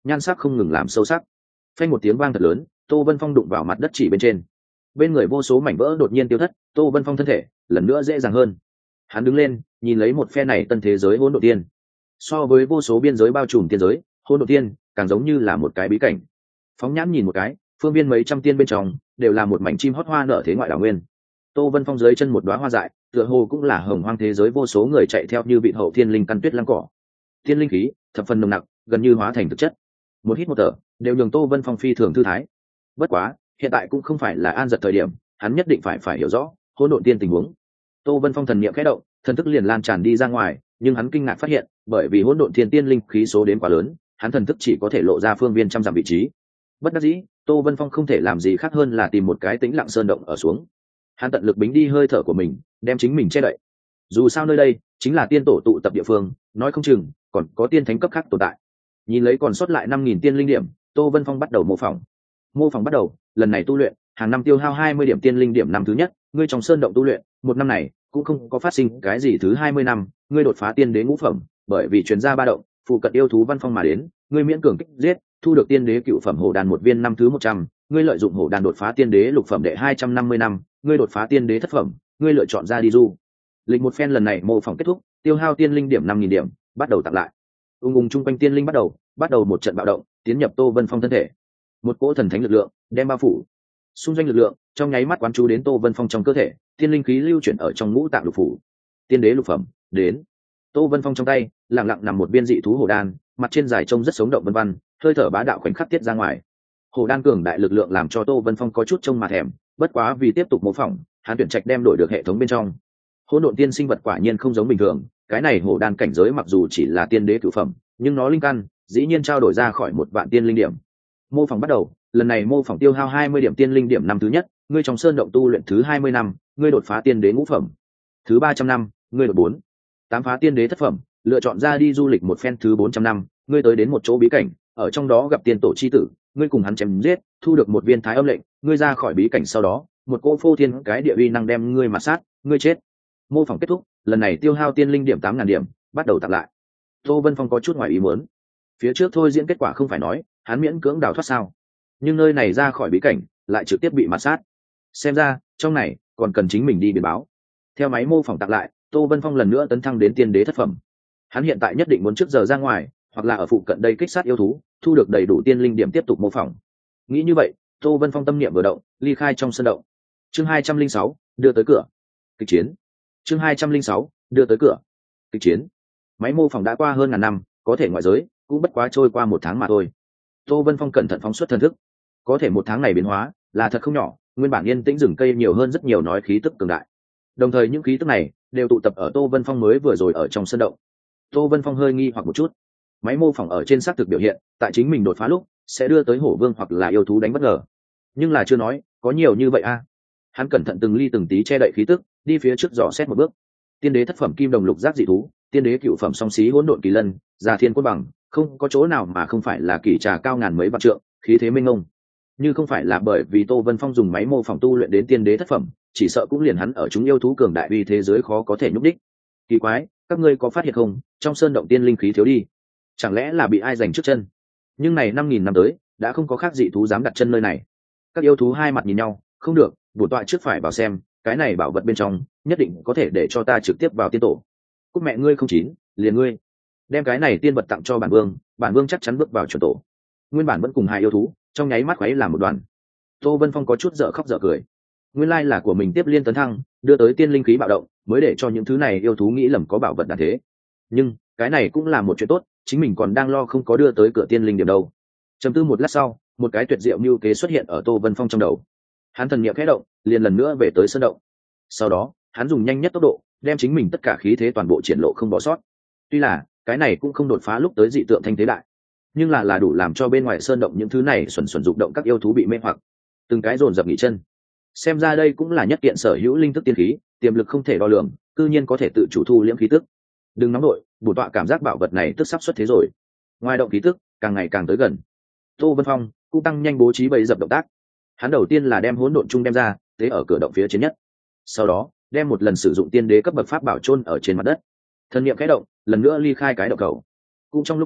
nhan sắc không ngừng làm sâu sắc. Phanh một tiếng vang thật lớn, Tô Vân Phong đụng vào mặt đất chỉ bên trên, bên người vô số mảnh vỡ đột nhiên tiêu thất. Tô Vân Phong thân thể lần nữa dễ dàng hơn, hắn đứng lên nhìn lấy một phe này tân thế giới hỗn độn tiên. So với vô số biên giới bao trùm tiên giới, hỗn độn tiên càng giống như là một cái bí cảnh. Phóng nhãn nhìn một cái, phương viên mấy trăm tiên bên trong đều là một mảnh chim hót hoa nở thế ngoại đảo nguyên. Tô Vân Phong dưới chân một đóa hoa dại, tựa hồ cũng là hồng hoang thế giới vô số người chạy theo như vị hậu thiên linh căn tuyết lăng cỏ. Thiên linh khí thập phần nồng nặc, gần như hóa thành thực chất, một hít một thở đều nhường Tô Vân Phong phi thường thư thái. Bất quá hiện tại cũng không phải là an giật thời điểm, hắn nhất định phải hiểu rõ hỗn độn tiên tình huống. Tô Vân Phong thần niệm khẽ động, thần thức liền lan tràn đi ra ngoài, nhưng hắn kinh ngạc phát hiện, bởi vì hỗn độn thiên tiên linh khí số đến quá lớn, hắn thần thức chỉ có thể lộ ra phương viên trăm dặm vị trí. Bất đắc dĩ, Tô Vân Phong không thể làm gì khác hơn là tìm một cái tĩnh lặng sơn động ở xuống. Hắn tận lực bính đi hơi thở của mình, đem chính mình che đậy. Dù sao nơi đây chính là tiên tổ tụ tập địa phương, nói không chừng còn có tiên thánh cấp khác tồn tại. Nhìn lấy còn sót lại 5.000 tiên linh điểm, Tô Vân Phong bắt đầu mô phỏng. Mô phỏng bắt đầu, lần này tu luyện, hàng năm tiêu hao 20 điểm tiên linh điểm năm thứ nhất, ngươi trong sơn động tu luyện, một năm này cũng không có phát sinh cái gì thứ 20 năm, ngươi đột phá tiên đế ngũ phẩm, bởi vì chuyến ra ba động, phụ cận yêu thú văn phong mà đến, ngươi miễn cường kích giết, thu được tiên đế cựu phẩm hổ đàn một viên năm thứ 100, ngươi lợi dụng hổ đàn đột phá tiên đế lục phẩm đệ 250 năm, ngươi đột phá tiên đế thất phẩm, ngươi lựa chọn ra đi du. Lịch một phen lần này mô phỏng kết thúc, tiêu hao tiên linh điểm 5.000 điểm, bắt đầu tặng lại. Chung quanh tiên linh bắt đầu một trận bạo động, tiến nhập Tô Vân Phong thân thể. Một cỗ thần thánh lực lượng đem bao phủ, xung doanh lực lượng trong nháy mắt quán chú đến Tô Vân Phong trong cơ thể, tiên linh khí lưu chuyển ở trong ngũ tạng lục phủ. Tiên đế lục phẩm đến. Tô Vân Phong trong tay lặng lặng nằm một viên dị thú hổ đan, mặt trên dài trông rất sống động vân vân, hơi thở bá đạo khoảnh khắc tiết ra ngoài. Hổ đan cường đại lực lượng làm cho Tô Vân Phong có chút trông mà thèm, bất quá vì tiếp tục mô phỏng, hắn tuyển trạch đem đổi được hệ thống bên trong. Hỗn độn tiên sinh vật quả nhiên không giống bình thường, cái này hổ đan cảnh giới mặc dù chỉ là tiên đế cửu phẩm, nhưng nó linh căn dĩ nhiên trao đổi ra khỏi 1 vạn tiên linh điểm. Mô phỏng bắt đầu, lần này mô phỏng tiêu hao 20 điểm tiên linh điểm năm thứ nhất, ngươi trong sơn động tu luyện thứ 20 năm, ngươi đột phá tiên đế ngũ phẩm. Thứ 300 năm, ngươi đột 8 phá tiên đế thất phẩm, lựa chọn ra đi du lịch một phen. Thứ 400 năm, ngươi tới đến một chỗ bí cảnh, ở trong đó gặp tiên tổ chi tử, ngươi cùng hắn chém giết, thu được một viên thái âm lệnh, ngươi ra khỏi bí cảnh sau đó, một cỗ phô thiên cái địa uy năng đem ngươi mà sát, ngươi chết. Mô phỏng kết thúc, lần này tiêu hao tiên linh điểm 8.000 điểm, bắt đầu tặng lại. Tô Vân Phong có chút ngoài ý muốn, phía trước thôi diễn kết quả không phải nói hắn miễn cưỡng đào thoát sao, nhưng nơi này ra khỏi bí cảnh lại trực tiếp bị mạt sát, xem ra trong này còn cần chính mình đi biển báo. Theo máy mô phỏng tặng lại, Tô Vân Phong lần nữa tấn thăng đến tiên đế thất phẩm. Hắn hiện tại nhất định muốn trước giờ ra ngoài, hoặc là ở phụ cận đây kích sát yêu thú, thu được đầy đủ tiên linh điểm tiếp tục mô phỏng. Nghĩ như vậy, Tô Vân Phong tâm niệm vừa động, ly khai trong sân động. Chương 206, đưa tới cửa. Kịch chiến. Chương 206, đưa tới cửa. Kịch chiến. Máy mô phỏng đã qua hơn ngàn năm, có thể ngoại giới cũng bất quá trôi qua 1 tháng mà thôi. Tô Vân Phong cẩn thận phóng xuất thần thức, có thể 1 tháng này biến hóa là thật không nhỏ, nguyên bản yên tĩnh rừng cây nhiều hơn rất nhiều nói khí tức cường đại. Đồng thời những khí tức này đều tụ tập ở Tô Vân Phong mới vừa rồi ở trong sân động. Tô Vân Phong hơi nghi hoặc một chút, máy mô phỏng ở trên xác thực biểu hiện, tại chính mình đột phá lúc sẽ đưa tới hổ vương hoặc là yêu thú đánh bất ngờ, nhưng là chưa nói có nhiều như vậy a. Hắn cẩn thận từng ly từng tí che đậy khí tức, đi phía trước dò xét một bước. Tiên đế thất phẩm kim đồng lục giác dị thú, tiên đế cựu phẩm song xí hỗn độn kỳ lân, già thiên quân bằng, không có chỗ nào mà không phải là kỳ trà cao ngàn mấy vạn trượng, khí thế minh ngông. Như không phải là bởi vì Tô Vân Phong dùng máy mô phỏng tu luyện đến tiên đế thất phẩm, chỉ sợ cũng liền hắn ở chúng yêu thú cường đại uy thế giới khó có thể nhúc đích. Kỳ quái, các ngươi có phát hiện không, trong sơn động tiên linh khí thiếu đi, chẳng lẽ là bị ai giành trước chân? Nhưng này 5.000 năm tới đã không có khác dị thú dám đặt chân nơi này. Các yêu thú hai mặt nhìn nhau, không được, bổn tọa trước phải vào xem, cái này bảo vật bên trong nhất định có thể để cho ta trực tiếp vào tiên tổ. Cút mẹ ngươi không chín, liền ngươi đem cái này tiên vật tặng cho bản vương chắc chắn bước vào chuẩn tổ. Nguyên bản vẫn cùng hai yêu thú trong nháy mắt khuấy làm một đoàn. Tô Vân Phong có chút dở khóc dở cười, nguyên lai là của mình tiếp liên tấn thăng, đưa tới tiên linh khí bạo động, mới để cho những thứ này yêu thú nghĩ lầm có bảo vật đàn thế. Nhưng cái này cũng là một chuyện tốt, chính mình còn đang lo không có đưa tới cửa tiên linh điểm đâu. Trầm tư một lát sau, một cái tuyệt diệu mưu kế xuất hiện ở Tô Vân Phong trong đầu. Hắn thần niệm khẽ động, liền lần nữa về tới sơn động. Sau đó hắn dùng nhanh nhất tốc độ đem chính mình tất cả khí thế toàn bộ triển lộ không bỏ sót. Tuy là cái này cũng không đột phá lúc tới dị tượng thanh thế đại, nhưng là đủ làm cho bên ngoài sơn động những thứ này xuẩn dục động các yêu thú bị mê hoặc, từng cái dồn dập nghỉ chân. Xem ra đây cũng là nhất kiện sở hữu linh thức tiên khí, tiềm lực không thể đo lường, cư nhiên có thể tự chủ thu liễm khí tức. Đừng nóng nổi, bổn tọa cảm giác bảo vật này tức sắp xuất thế rồi. Ngoài động khí tức càng ngày càng tới gần, Tô Vân Phong cũng tăng nhanh bố trí bầy dập động tác. Hắn đầu tiên là đem hỗn độn chung đem ra tế ở cửa động phía trên nhất, sau đó đem một lần sử dụng tiên đế cấp bậc pháp bảo chôn ở trên mặt đất. Thần niệm khẽ động, lần nữa ly khai cái động cầu. Cũng trong lúc đó,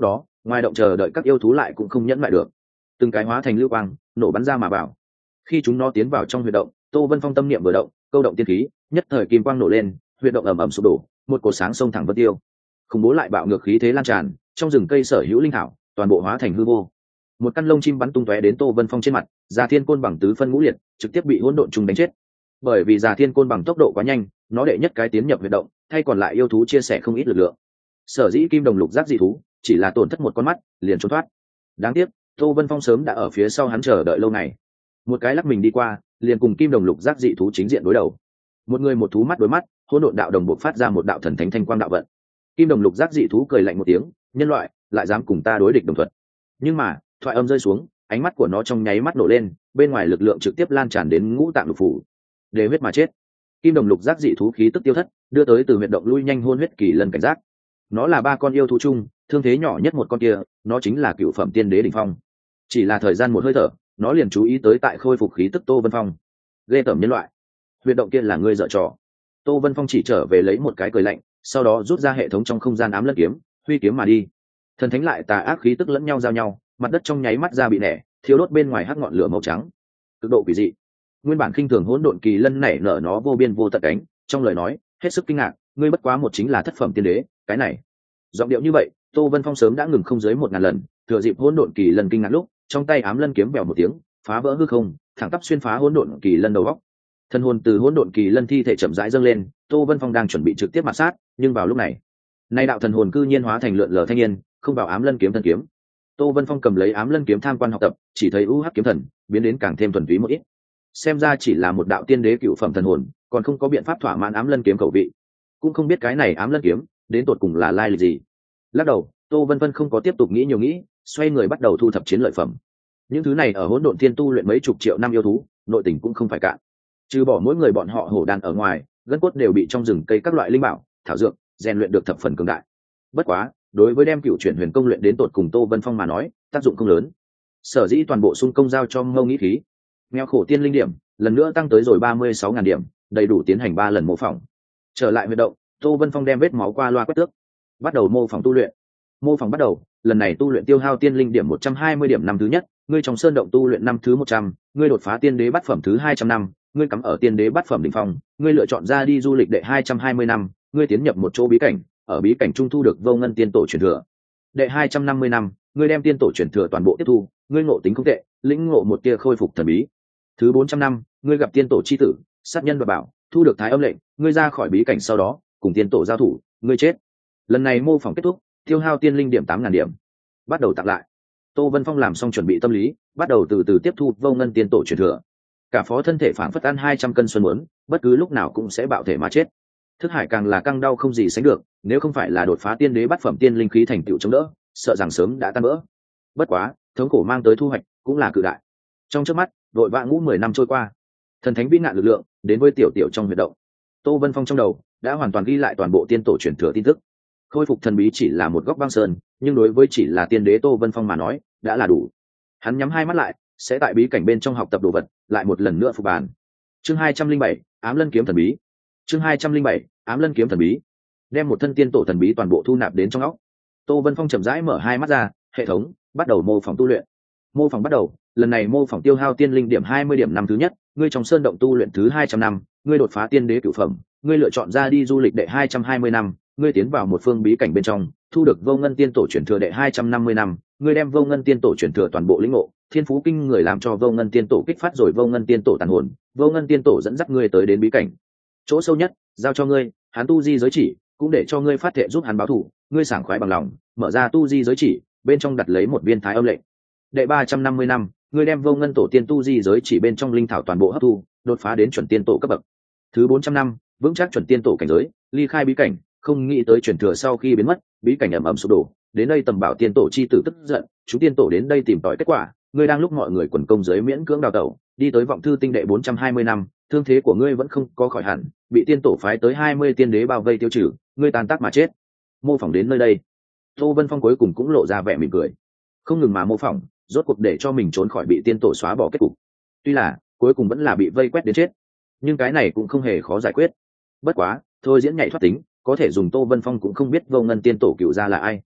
ngoài động chờ đợi các yêu thú lại cũng không nhẫn lại được, từng cái hóa thành lưu quang nổ bắn ra mà vào. Khi chúng nó tiến vào trong huyệt động, Tô Vân Phong tâm niệm vừa động, câu động tiên khí, nhất thời kim quang nổ lên, huyệt động ầm ầm sụp đổ, một cột sáng sông thẳng vân tiêu. Khủng bố lại bạo ngược khí thế lan tràn, trong rừng cây sở hữu linh thảo toàn bộ hóa thành hư vô. Một căn lông chim bắn tung tóe đến Tô Vân Phong trên mặt, Già Thiên Côn bằng tứ phân ngũ liệt, trực tiếp bị hỗn độn trùng đánh chết. Bởi vì Già Thiên Côn bằng tốc độ quá nhanh, nó đệ nhất cái tiến nhập huyệt động, thay còn lại yêu thú chia sẻ không ít lực lượng. Sở dĩ kim đồng lục giác dị thú chỉ là tổn thất một con mắt, liền trốn thoát. Đáng tiếc, Tô Vân Phong sớm đã ở phía sau hắn chờ đợi lâu ngày. Một cái lắc mình đi qua, liền cùng kim đồng lục giác dị thú chính diện đối đầu. Một người một thú mắt đối mắt, hỗn độn đạo đồng bộc phát ra một đạo thần thánh thanh quang đạo vận. Kim đồng lục giác dị thú cười lạnh một tiếng, nhân loại lại dám cùng ta đối địch đồng thuận. Nhưng mà thoại âm rơi xuống, ánh mắt của nó trong nháy mắt nổ lên, bên ngoài lực lượng trực tiếp lan tràn đến ngũ tạng lục phủ, để huyết mà chết. Kim đồng lục giác dị thú khí tức tiêu thất, đưa tới từ huyệt động lui nhanh hôn huyết kỳ lần cảnh giác. Nó là ba con yêu thú chung thương thế nhỏ nhất một con kia, nó chính là cựu phẩm tiên đế đỉnh phong. Chỉ là thời gian một hơi thở, nó liền chú ý tới tại khôi phục khí tức Tô Vân Phong. Ghê tởm nhân loại, huyệt động kia là ngươi dở trò. Tô Vân Phong chỉ trở về lấy một cái cười lạnh, sau đó rút ra hệ thống trong không gian ám lân kiếm, huy kiếm mà đi. Thần thánh lại tà ác khí tức lẫn nhau giao nhau, mặt đất trong nháy mắt ra bị nẻ, thiếu đốt bên ngoài hắc ngọn lửa màu trắng, cực độ quỷ dị. Nguyên bản khinh thường hỗn độn kỳ lân nảy nở nó vô biên vô tận cánh, trong lời nói hết sức kinh ngạc, ngươi bất quá một chính là thất phẩm tiên đế, cái này. Giọng điệu như vậy, Tô Vân Phong sớm đã ngừng không dưới 1000 lần, thừa dịp hỗn độn kỳ lân kinh ngạc lúc, trong tay ám lân kiếm vèo một tiếng, phá vỡ hư không, thẳng tắp xuyên phá hỗn độn kỳ lân đầu góc. Thân hồn từ hỗn độn kỳ lân thi thể chậm rãi dâng lên, Tô Vân Phong đang chuẩn bị trực tiếp mạt sát, nhưng vào lúc này, nay đạo thần hồn cư nhiên hóa thành lượn lờ thanh niên, không vào ám lân kiếm thần kiếm. Tô Vân Phong cầm lấy ám lân kiếm tham quan học tập, chỉ thấy UH kiếm thần biến đến càng thêm thuần túy một ít. Xem ra chỉ là một đạo tiên đế cựu phẩm thần hồn, còn không có biện pháp thỏa mãn ám lân kiếm khẩu vị. Cũng không biết cái này ám lân kiếm đến tột cùng là lai lịch gì. Lắc đầu, Tô Vân Vân không có tiếp tục nghĩ nhiều nghĩ, xoay người bắt đầu thu thập chiến lợi phẩm. Những thứ này ở hỗn độn thiên tu luyện mấy chục triệu năm yêu thú, nội tình cũng không phải cạn. Trừ bỏ mỗi người bọn họ hổ đàn ở ngoài, gân cốt đều bị trong rừng cây các loại linh bảo, thảo dược rèn luyện được thập phần cường đại. Bất quá, đối với đem cựu chuyển huyền công luyện đến tột cùng Tô Vân Phong mà nói, tác dụng không lớn. Sở dĩ toàn bộ xung công giao cho Ngô Nghĩ Khí. Nghèo khổ tiên linh điểm lần nữa tăng tới rồi 36.000 điểm, đầy đủ tiến hành 3 lần mô phỏng. Trở lại huyệt động, Tô Vân Phong đem vết máu qua loa quét tước, bắt đầu mô phỏng tu luyện. Mô phỏng bắt đầu, lần này tu luyện tiêu hao tiên linh điểm 120 điểm năm thứ nhất, ngươi trong sơn động tu luyện năm thứ 100, ngươi đột phá tiên đế bát phẩm thứ 200 năm, ngươi cắm ở tiên đế bát phẩm đỉnh phong, ngươi lựa chọn ra đi du lịch đệ 220 năm, ngươi tiến nhập một chỗ bí cảnh, ở bí cảnh trung thu được vô ngân tiên tổ truyền thừa. Đệ 250 năm, ngươi đem tiên tổ truyền thừa toàn bộ tiếp thu, ngươi ngộ tính không tệ, lĩnh ngộ một tia khôi phục thần bí. Thứ 400 năm, ngươi gặp tiên tổ chi tử, sát nhân và bảo, thu được thái âm lệnh, ngươi ra khỏi bí cảnh sau đó, cùng tiên tổ giao thủ, ngươi chết. Lần này mô phỏng kết thúc, tiêu hao tiên linh điểm 8.000 điểm. Bắt đầu tặng lại. Tô Vân Phong làm xong chuẩn bị tâm lý, bắt đầu từ từ tiếp thu vô ngân tiên tổ truyền thừa. Cả phó thân thể phản phất ăn 200 cân xuân muốn, bất cứ lúc nào cũng sẽ bạo thể mà chết. Thức hải càng là căng đau không gì sánh được, nếu không phải là đột phá tiên đế bát phẩm tiên linh khí thành tựu chống đỡ, sợ rằng sớm đã tan vỡ. Bất quá, thống khổ mang tới thu hoạch cũng là cự đại. Trong chớp mắt, đội vã ngũ 10 năm trôi qua, thần thánh vĩ nạn lực lượng đến với tiểu tiểu trong huyệt động. Tô Vân Phong trong đầu đã hoàn toàn ghi lại toàn bộ tiên tổ truyền thừa tin tức. Khôi phục thần bí chỉ là một góc băng sơn, nhưng đối với chỉ là tiên đế Tô Vân Phong mà nói, đã là đủ. Hắn nhắm hai mắt lại, sẽ tại bí cảnh bên trong học tập đồ vật, lại một lần nữa phục bàn. Chương 207, ám lân kiếm thần bí. Chương 207, ám lân kiếm thần bí. Đem một thân tiên tổ thần bí toàn bộ thu nạp đến trong óc. Tô Vân Phong chậm rãi mở hai mắt ra, hệ thống bắt đầu mô phỏng tu luyện. Mô phỏng bắt đầu, lần này mô phỏng tiêu hao tiên linh điểm 20 điểm năm thứ nhất, ngươi trong sơn động tu luyện thứ 200 năm, ngươi đột phá tiên đế cửu phẩm, ngươi lựa chọn ra đi du lịch đệ 220 năm, ngươi tiến vào một phương bí cảnh bên trong, thu được vô ngân tiên tổ truyền thừa đệ 250 năm, ngươi đem vô ngân tiên tổ truyền thừa toàn bộ lĩnh ngộ, thiên phú kinh người làm cho vô ngân tiên tổ kích phát rồi vô ngân tiên tổ tàn hồn, vô ngân tiên tổ dẫn dắt ngươi tới đến bí cảnh chỗ sâu nhất, giao cho ngươi, hắn tu di giới chỉ, cũng để cho ngươi phát thệ giúp hắn báo thù, ngươi sảng khoái bằng lòng, mở ra tu di giới chỉ, bên trong đặt lấy một viên thái âm lệnh. Đệ 350 năm, ngươi đem vô ngân tổ tiên tu di giới chỉ bên trong linh thảo toàn bộ hấp thu, đột phá đến chuẩn tiên tổ cấp bậc. Thứ 400 năm, vững chắc chuẩn tiên tổ cảnh giới, ly khai bí cảnh, không nghĩ tới truyền thừa sau khi biến mất, bí cảnh ầm ầm sụp đổ, đến đây tầm bảo tiên tổ chi tử tức giận, chúng tiên tổ đến đây tìm tòi kết quả, ngươi đang lúc mọi người quần công giới miễn cưỡng đào tẩu, đi tới vọng thư tinh đệ 420 năm, thương thế của ngươi vẫn không có khỏi hẳn, bị tiên tổ phái tới 20 tiên đế bao vây tiêu trừ, ngươi tan tác mà chết. Mô phỏng đến nơi đây, Tô Vân Phong cuối cùng cũng lộ ra vẻ mỉm cười, không ngừng mà mô phỏng, rốt cuộc để cho mình trốn khỏi bị tiên tổ xóa bỏ kết cục. Tuy là cuối cùng vẫn là bị vây quét đến chết, nhưng cái này cũng không hề khó giải quyết. Bất quá thôi diễn nhảy thoát tính, có thể dùng Tô Vân Phong cũng không biết vô ngân tiên tổ cựu ra là ai.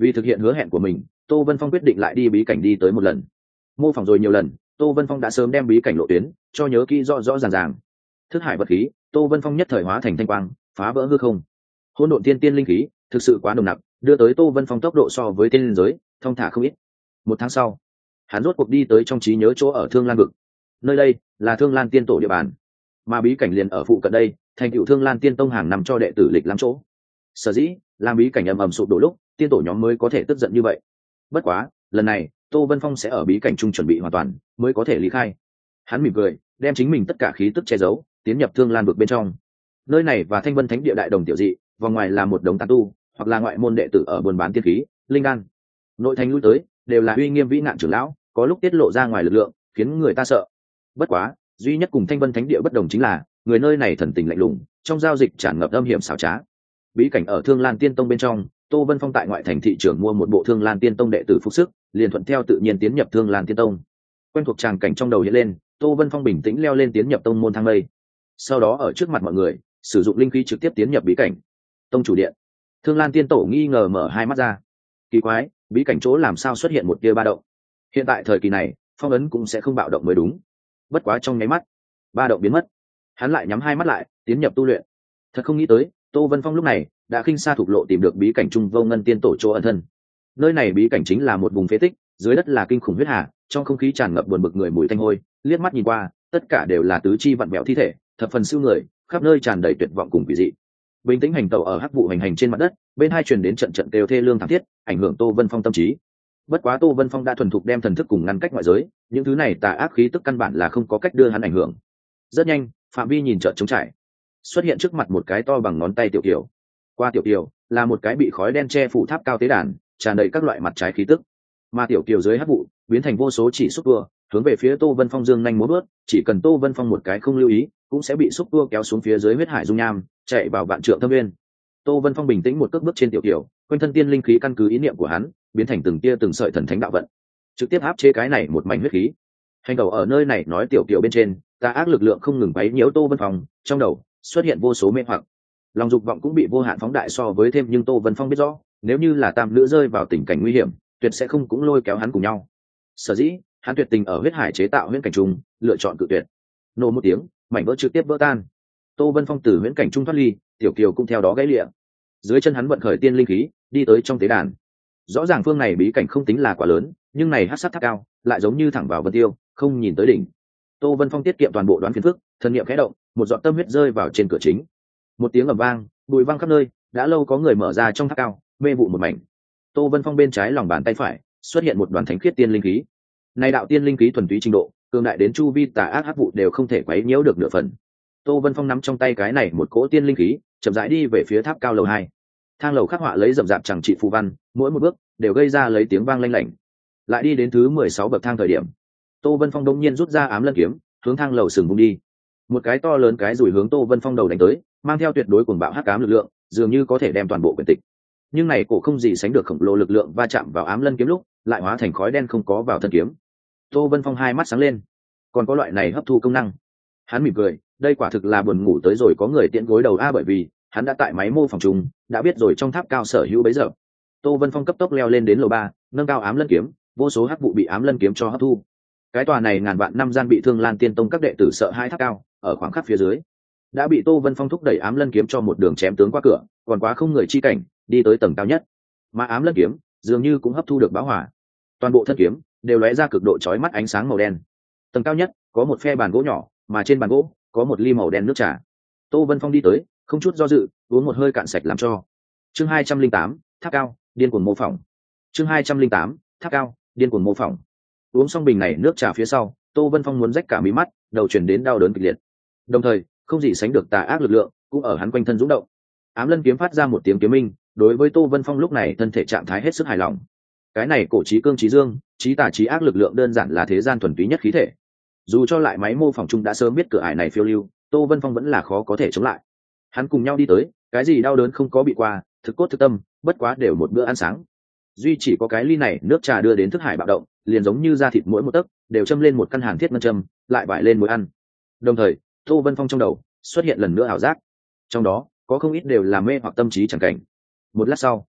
Vì thực hiện hứa hẹn của mình, Tô Vân Phong quyết định lại đi bí cảnh đi tới một lần. Mô phỏng rồi nhiều lần, Tô Vân Phong đã sớm đem bí cảnh lộ tuyến cho nhớ kỹ rõ rõ ràng ràng. Thức hải vật khí, Tô Vân Phong nhất thời hóa thành thanh quang, phá vỡ hư không. Hỗn độn tiên linh khí thực sự quá nồng nặc, đưa tới Tô Vân Phong tốc độ so với tiên giới thông thả không ít. Một tháng sau, hắn rốt cuộc đi tới trong trí nhớ chỗ ở Thương Lan vực. Nơi đây là Thương Lan tiên tổ địa bàn, mà bí cảnh liền ở phụ cận đây, thành tựu Thương Lan tiên tông hàng năm cho đệ tử lịch lắm chỗ. Sở dĩ làm bí cảnh ầm ầm sụp đổ lúc, tiên tổ nhóm mới có thể tức giận như vậy. Bất quá lần này Tô Vân Phong sẽ ở bí cảnh chung chuẩn bị hoàn toàn mới có thể lý khai. Hắn mỉm cười, đem chính mình tất cả khí tức che giấu, tiến nhập Thương Lan vực bên trong. Nơi này và Thanh Vân Thánh địa đại đồng tiểu dị, vòng ngoài là một đống tán tu hoặc là ngoại môn đệ tử ở buôn bán tiên khí, linh đan. Nội thành lui tới đều là uy nghiêm vĩ nạn trưởng lão, có lúc tiết lộ ra ngoài lực lượng, khiến người ta sợ. Bất quá, duy nhất cùng Thanh Vân Thánh địa bất đồng chính là, người nơi này thần tình lạnh lùng, trong giao dịch tràn ngập âm hiểm xảo trá. Bí cảnh ở Thương Lan Tiên Tông bên trong, Tô Vân Phong tại ngoại thành thị trường mua một bộ Thương Lan Tiên Tông đệ tử phục sức, liền thuận theo tự nhiên tiến nhập Thương Lan Tiên Tông. Quen thuộc tràng cảnh trong đầu hiện lên, Tô Vân Phong bình tĩnh leo lên tiến nhập tông môn thang mây. Sau đó ở trước mặt mọi người, sử dụng linh khí trực tiếp tiến nhập bí cảnh. Tông chủ điện. Thương Lan Tiên Tổ nghi ngờ mở hai mắt ra. Kỳ quái, bí cảnh chỗ làm sao xuất hiện một tia ba động? Hiện tại thời kỳ này, phong ấn cũng sẽ không bạo động mới đúng. Bất quá trong nháy mắt, ba động biến mất. Hắn lại nhắm hai mắt lại, tiến nhập tu luyện. Thật không nghĩ tới, Tô Vân Phong lúc này đã khinh xa thục lộ tìm được bí cảnh Trung Vô Ngân Tiên Tổ chỗ ẩn thân. Nơi này bí cảnh chính là một vùng phế tích, dưới đất là kinh khủng huyết hà, trong không khí tràn ngập buồn bực người mùi tanh hôi, liếc mắt nhìn qua, tất cả đều là tứ chi vặn vẹo thi thể, thập phần siêu người, khắp nơi tràn đầy tuyệt vọng cùng quỷ dị. Bình tĩnh hành tẩu ở hắc vụ hành hành trên mặt đất, bên hai truyền đến trận trận kêu thê lương thảm thiết, ảnh hưởng Tô Vân Phong tâm trí. Bất quá Tô Vân Phong đã thuần thục đem thần thức cùng ngăn cách ngoại giới, những thứ này tà ác khí tức căn bản là không có cách đưa hắn ảnh hưởng. Rất nhanh, phạm vi nhìn trợn trống trải, xuất hiện trước mặt một cái to bằng ngón tay tiểu kiều. Qua tiểu kiều là một cái bị khói đen che phủ tháp cao tế đàn, tràn đầy các loại mặt trái khí tức. Mà tiểu kiều dưới hắc vụ biến thành vô số chỉ xúc tua, hướng về phía Tô Vân Phong dương nhanh múa bước, chỉ cần Tô Vân Phong một cái không lưu ý, cũng sẽ bị xúc tua kéo xuống phía dưới huyết hải dung nham, chạy vào vạn trượng thâm nguyên. Tô Vân Phong bình tĩnh một cước bước trên tiểu kiều, quanh thân tiên linh khí căn cứ ý niệm của hắn, biến thành từng tia từng sợi thần thánh đạo vận, trực tiếp áp chế cái này một mảnh huyết khí. Hành đầu ở nơi này nói tiểu kiều bên trên, tà ác lực lượng không ngừng quấy nhiễu Tô Vân Phong, trong đầu xuất hiện vô số mê hoặc, lòng dục vọng cũng bị vô hạn phóng đại so với thêm, nhưng Tô Vân Phong biết rõ, nếu như là tam nữ rơi vào tình cảnh nguy hiểm, tuyệt sẽ không cũng lôi kéo hắn cùng nhau. Sở dĩ hắn tuyệt tình ở huyết hải chế tạo huyễn cảnh trung, lựa chọn cự tuyệt. Nổ một tiếng, mảnh vỡ trực tiếp vỡ tan. Tô Vân Phong từ huyễn cảnh trung thoát ly, tiểu kiều cũng theo đó gãy lịa. Dưới chân hắn vận khởi tiên linh khí, đi tới trong tế đàn. Rõ ràng phương này bí cảnh không tính là quá lớn, nhưng này hắc sát tháp cao, lại giống như thẳng vào vân tiêu, không nhìn tới đỉnh. Tô Vân Phong tiết kiệm toàn bộ đoán phiền phức, thần niệm khẽ động, một giọt tâm huyết rơi vào trên cửa chính. Một tiếng ầm vang, bụi văng khắp nơi, đã lâu có người mở ra trong tháp cao, mê vụ một mảnh. Tô Vân Phong bên trái lòng bàn tay phải xuất hiện một đoàn thánh khiết tiên linh khí. Này đạo tiên linh khí thuần túy trình độ, cường đại đến chu vi tà ác hắc vụ đều không thể quấy nhiễu được nửa phần. Tô Vân Phong nắm trong tay cái này một cỗ tiên linh khí, chậm rãi đi về phía tháp cao lầu 2. Thang lầu khắc họa lấy rậm rạp chẳng trị phù văn, mỗi một bước đều gây ra lấy tiếng vang lanh lảnh. Lại đi đến thứ 16 bậc thang thời điểm, Tô Vân Phong đột nhiên rút ra ám lân kiếm, hướng thang lầu sừng vung đi. Một cái to lớn cái rủi hướng Tô Vân Phong đầu đánh tới, mang theo tuyệt đối cuồng bạo hắc ám lực lượng, dường như có thể đem toàn bộ quyển tịch. Nhưng này cổ không gì sánh được khổng lồ lực lượng va chạm vào ám lân kiếm lúc, lại hóa thành khói đen không có vào thân kiếm. Tô Vân Phong hai mắt sáng lên, còn có loại này hấp thu công năng. Hắn mỉm cười, đây quả thực là buồn ngủ tới rồi có người tiễn gối đầu a, bởi vì hắn đã tại máy mô phỏng trùng, đã biết rồi trong tháp cao sở hữu bấy giờ. Tô Vân Phong cấp tốc leo lên đến lầu 3, nâng cao ám lân kiếm, vô số hắc vụ bị ám lân kiếm cho hấp thu. Cái tòa này ngàn vạn năm gian bị Thương Lan Tiên Tông các đệ tử sợ hai tháp cao, ở khoảng khắc phía dưới, đã bị Tô Vân Phong thúc đẩy ám lân kiếm cho một đường chém tướng qua cửa, còn quá không người chi cảnh, đi tới tầng cao nhất. Mà ám lân kiếm dường như cũng hấp thu được bão hỏa, toàn bộ thân kiếm đều lóe ra cực độ chói mắt ánh sáng màu đen. Tầng cao nhất có một phe bàn gỗ nhỏ, mà trên bàn gỗ có một ly màu đen nước trà. Tô Vân Phong đi tới, không chút do dự, uống một hơi cạn sạch làm cho. Chương 208, tháp cao, điên cuồng mô phỏng. Chương 208, tháp cao, điên cuồng mô phỏng. Uống xong bình này nước trà phía sau, Tô Vân Phong muốn rách cả mí mắt, đầu chuyển đến đau đớn kịch liệt. Đồng thời, không gì sánh được tà ác lực lượng cũng ở hắn quanh thân dũng động. Ám lân kiếm phát ra một tiếng kiếm minh, đối với Tô Vân Phong lúc này thân thể trạng thái hết sức hài lòng. Cái này cổ chí cương chí dương, chí tà chí ác lực lượng đơn giản là thế gian thuần túy nhất khí thể. Dù cho lại máy mô phỏng chung đã sớm biết cửa ải này phiêu lưu, Tô Vân Phong vẫn là khó có thể chống lại. Hắn cùng nhau đi tới, cái gì đau đớn không có bị qua, thực cốt thực tâm, bất quá đều một bữa ăn sáng. Duy chỉ có cái ly này nước trà đưa đến thức hải bạo động, liền giống như da thịt mỗi một tấc đều châm lên một căn hàn thiết ngân châm, lại vải lên mối ăn. Đồng thời, Tô Vân Phong trong đầu xuất hiện lần nữa ảo giác, trong đó có không ít đều là mê hoặc tâm trí chẳng cảnh. Một lát sau,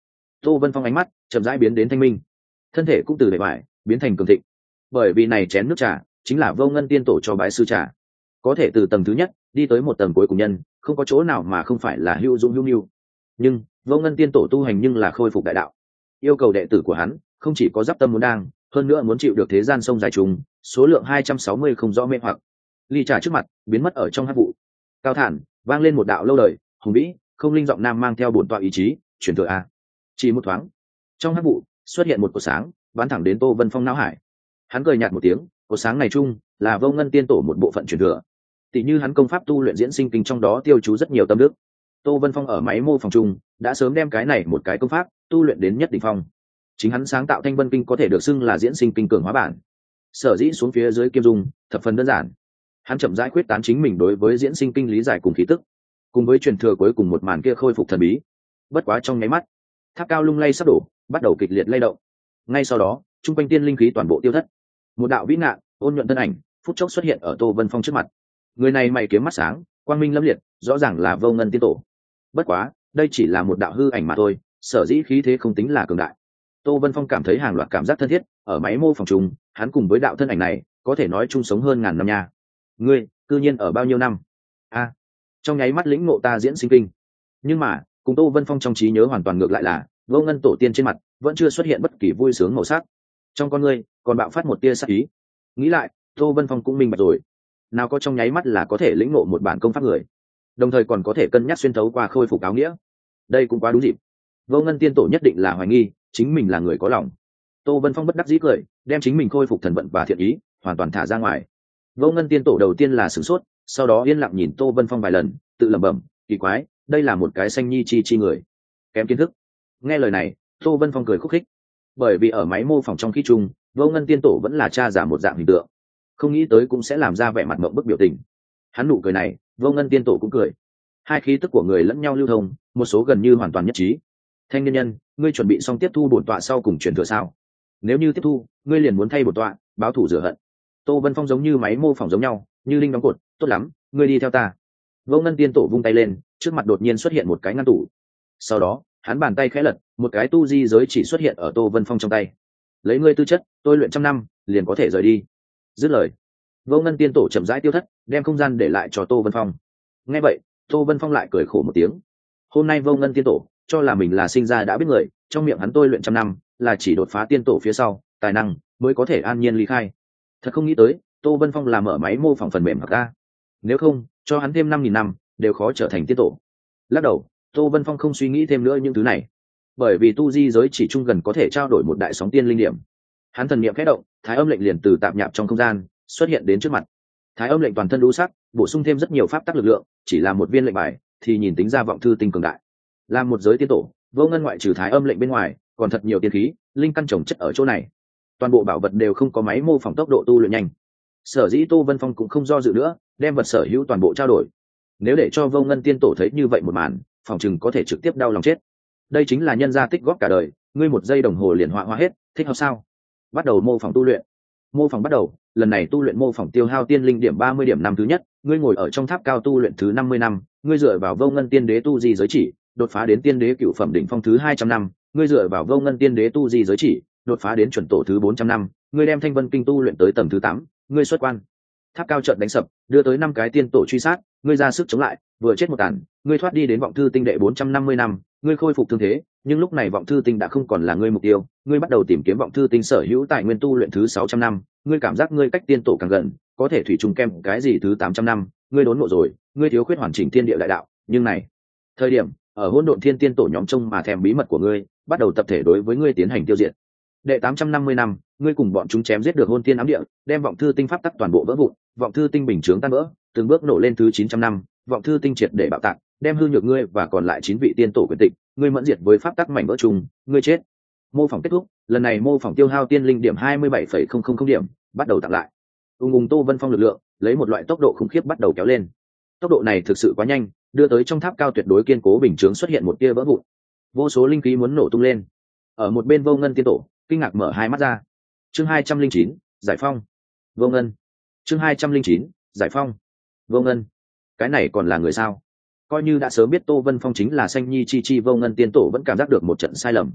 Tô Vân Phong ánh mắt chậm rãi biến đến thanh minh, thân thể cũng từ bề ngoài biến thành cường thịnh, bởi vì này chén nước trà chính là Vô Ngân tiên tổ cho bái sư trà, có thể từ tầng thứ nhất đi tới một tầng cuối cùng nhân, không có chỗ nào mà không phải là hữu dụng hữu nhu. Nhưng Vô Ngân tiên tổ tu hành nhưng là khôi phục đại đạo, yêu cầu đệ tử của hắn không chỉ có giáp tâm muốn đang, hơn nữa muốn chịu được thế gian sông dài trùng, số lượng 260 không rõ mê hoặc. Ly trà trước mặt biến mất ở trong hắc vụ, cao thản vang lên một đạo lâu đời hùng vĩ không linh giọng nam mang theo bổn tọa ý chí truyền thừa a. Chỉ một thoáng, trong hắc vụ xuất hiện một cột sáng bắn thẳng đến Tô Vân Phong não hải. Hắn cười nhạt một tiếng, cột sáng này chung là Vô Ngân tiên tổ một bộ phận truyền thừa, tỷ như hắn công pháp tu luyện diễn sinh kinh trong đó tiêu chú rất nhiều tâm đức. Tô Vân Phong ở máy mô phỏng chung đã sớm đem cái này một cái công pháp tu luyện đến nhất đỉnh phong. Chính hắn sáng tạo Thanh Vân kinh có thể được xưng là diễn sinh kinh cường hóa bản. Sở dĩ xuống phía dưới kim dung thập phần đơn giản, hắn chậm rãi quyết tán chính mình đối với diễn sinh kinh lý giải cùng khí tức, cùng với truyền thừa cuối cùng một màn kia khôi phục thần bí. Bất quá trong nháy mắt, tháp cao lung lay sắp đổ, bắt đầu kịch liệt lay động. Ngay sau đó, trung quanh tiên linh khí toàn bộ tiêu thất. Một đạo vĩ ngạn ôn nhuận thân ảnh phút chốc xuất hiện ở Tô Vân Phong trước mặt. Người này mày kiếm mắt sáng, quang minh lâm liệt, rõ ràng là Vô Ngân tiên tổ. Bất quá, đây chỉ là một đạo hư ảnh mà thôi, sở dĩ khí thế không tính là cường đại. Tô Vân Phong cảm thấy hàng loạt cảm giác thân thiết, ở máy mô phỏng trùng, hắn cùng với đạo thân ảnh này, có thể nói chung sống hơn ngàn năm nha. Ngươi, cư nhiên ở bao nhiêu năm? A, trong nháy mắt lĩnh ngộ ta diễn sinh kinh. Nhưng mà, cùng Tô Vân Phong trong trí nhớ hoàn toàn ngược lại là, Vô Ngân tổ tiên trên mặt vẫn chưa xuất hiện bất kỳ vui sướng màu sắc. Trong con ngươi còn bạo phát một tia sát ý. Nghĩ lại, Tô Vân Phong cũng minh bạch rồi. Nào có trong nháy mắt là có thể lĩnh ngộ một bản công pháp người, đồng thời còn có thể cân nhắc xuyên thấu qua khôi phục áo nghĩa. Đây cũng quá đúng dịp. Vô Ngân tiên tổ nhất định là hoài nghi chính mình là người có lòng. Tô Vân Phong bất đắc dĩ cười, đem chính mình khôi phục thần vận và thiện ý hoàn toàn thả ra ngoài. Vô Ngân tiên tổ đầu tiên là sửng sốt, sau đó yên lặng nhìn Tô Vân Phong vài lần, tự lẩm bẩm, kỳ quái, đây là một cái xanh nhi chi người, kém kiến thức. Nghe lời này, Tô Vân Phong cười khúc khích, bởi vì ở máy mô phỏng trong khi chung, Vô Ngân tiên tổ vẫn là cha giả một dạng hình tượng, không nghĩ tới cũng sẽ làm ra vẻ mặt mộng bức biểu tình. Hắn nụ cười này, Vô Ngân tiên tổ cũng cười. Hai khí tức của người lẫn nhau lưu thông, một số gần như hoàn toàn nhất trí. Thanh niên nhân, ngươi chuẩn bị xong tiếp thu bổn tọa sau cùng truyền thừa sao? Nếu như tiếp thu, ngươi liền muốn thay bổn tọa báo thù rửa hận. Tô Vân Phong giống như máy mô phỏng giống nhau, như linh đóng cột, tốt lắm, ngươi đi theo ta. Vô Ngân tiên tổ vung tay lên, trước mặt đột nhiên xuất hiện một cái ngăn tủ. Sau đó, hắn bàn tay khẽ lật, một cái tu di giới chỉ xuất hiện ở Tô Vân Phong trong tay. Lấy ngươi tư chất, tôi luyện 100 năm, liền có thể rời đi. Dứt lời, Vô Ngân tiên tổ chậm rãi tiêu thất, đem không gian để lại cho Tô Vân Phong. Nghe vậy, Tô Vân Phong lại cười khổ một tiếng. Hôm nay Vô Ngân tiên tổ cho là mình là sinh ra đã biết người, trong miệng hắn tôi luyện 100 năm, là chỉ đột phá tiên tổ phía sau, tài năng mới có thể an nhiên ly khai. Thật không nghĩ tới, Tô Vân Phong là mở máy mô phỏng phần mềm hoặc ra. Nếu không, cho hắn thêm 5.000 năm, đều khó trở thành tiên tổ. Lắc đầu, Tô Vân Phong không suy nghĩ thêm nữa những thứ này, bởi vì tu di giới chỉ chung gần có thể trao đổi một đại sóng tiên linh điểm. Hắn thần niệm khẽ động, thái âm lệnh liền từ tạp nhạp trong không gian xuất hiện đến trước mặt. Thái âm lệnh toàn thân đu sắc, bổ sung thêm rất nhiều pháp tắc lực lượng, chỉ là một viên lệnh bài thì nhìn tính ra vọng thư tinh cường đại. Là một giới tiên tổ, Vô Ngân ngoại trừ thái âm lệnh bên ngoài, còn thật nhiều tiên khí, linh căn trồng chất ở chỗ này. Toàn bộ bảo vật đều không có máy mô phỏng tốc độ tu luyện nhanh. Sở dĩ Tô Vân Phong cũng không do dự nữa, đem vật sở hữu toàn bộ trao đổi. Nếu để cho Vô Ngân tiên tổ thấy như vậy một màn, phòng chừng có thể trực tiếp đau lòng chết. Đây chính là nhân gia tích góp cả đời, ngươi một giây đồng hồ liền họa hoa hết, thích hợp sao? Bắt đầu mô phỏng tu luyện. Mô phỏng bắt đầu, lần này tu luyện mô phỏng tiêu hao tiên linh điểm 30 điểm năm thứ nhất, ngươi ngồi ở trong tháp cao tu luyện thứ 50 năm, ngươi dựa vào Vô Ngân tiên đế tu di giới chỉ, đột phá đến tiên đế cửu phẩm đỉnh phong thứ 200 năm, ngươi dựa vào Vô Ngân tiên đế tu di giới chỉ, đột phá đến chuẩn tổ thứ 400 năm, ngươi đem Thanh Vân kinh tu luyện tới tầng thứ 8, ngươi xuất quan. Tháp cao trận đánh sập, đưa tới 5 cái tiên tổ truy sát, ngươi ra sức chống lại, vừa chết một tàn, ngươi thoát đi đến vọng thư tinh đệ 450 năm, ngươi khôi phục thương thế, nhưng lúc này vọng thư tinh đã không còn là ngươi mục tiêu, ngươi bắt đầu tìm kiếm vọng thư tinh sở hữu tài nguyên tu luyện thứ 600 năm, ngươi cảm giác ngươi cách tiên tổ càng gần, có thể thủy trùng kem cái gì thứ 800 năm, ngươi đốn ngộ rồi, ngươi thiếu khuyết hoàn chỉnh thiên địa đại đạo, nhưng này, thời điểm, ở hỗn độn thiên tiên tổ nhóm trông mà thèm bí mật của ngươi, bắt đầu tập thể đối với ngươi tiến hành tiêu diệt. Đệ 850 năm, ngươi cùng bọn chúng chém giết được hôn tiên ám địa, đem vọng thư tinh pháp tắc toàn bộ vỡ vụn, vọng thư tinh bình chướng tan vỡ, từng bước nổ lên thứ 900 năm, vọng thư tinh triệt để bạo tạc, đem hư nhược ngươi và còn lại 9 vị tiên tổ quyền tịch, ngươi mẫn diệt với pháp tắc mảnh vỡ trùng, ngươi chết. Mô phỏng kết thúc, lần này mô phỏng tiêu hao tiên linh điểm 27,000 điểm, bắt đầu tặng lại. Ung Tô Vân Phong lực lượng, lấy một loại tốc độ khủng khiếp bắt đầu kéo lên. Tốc độ này thực sự quá nhanh, đưa tới trong tháp cao tuyệt đối kiên cố bình chướng xuất hiện một tia vỡ vụn. Vô số linh khí muốn nổ tung lên. Ở một bên Vô Ngân tiên tổ, kinh ngạc mở hai mắt ra. Chương 209, giải phong. Vô Ngân. Chương 209, giải phong. Vô Ngân. Cái này còn là người sao? Coi như đã sớm biết Tô Vân Phong chính là Sanh Nhi chi Vô Ngân tiên tổ vẫn cảm giác được một trận sai lầm.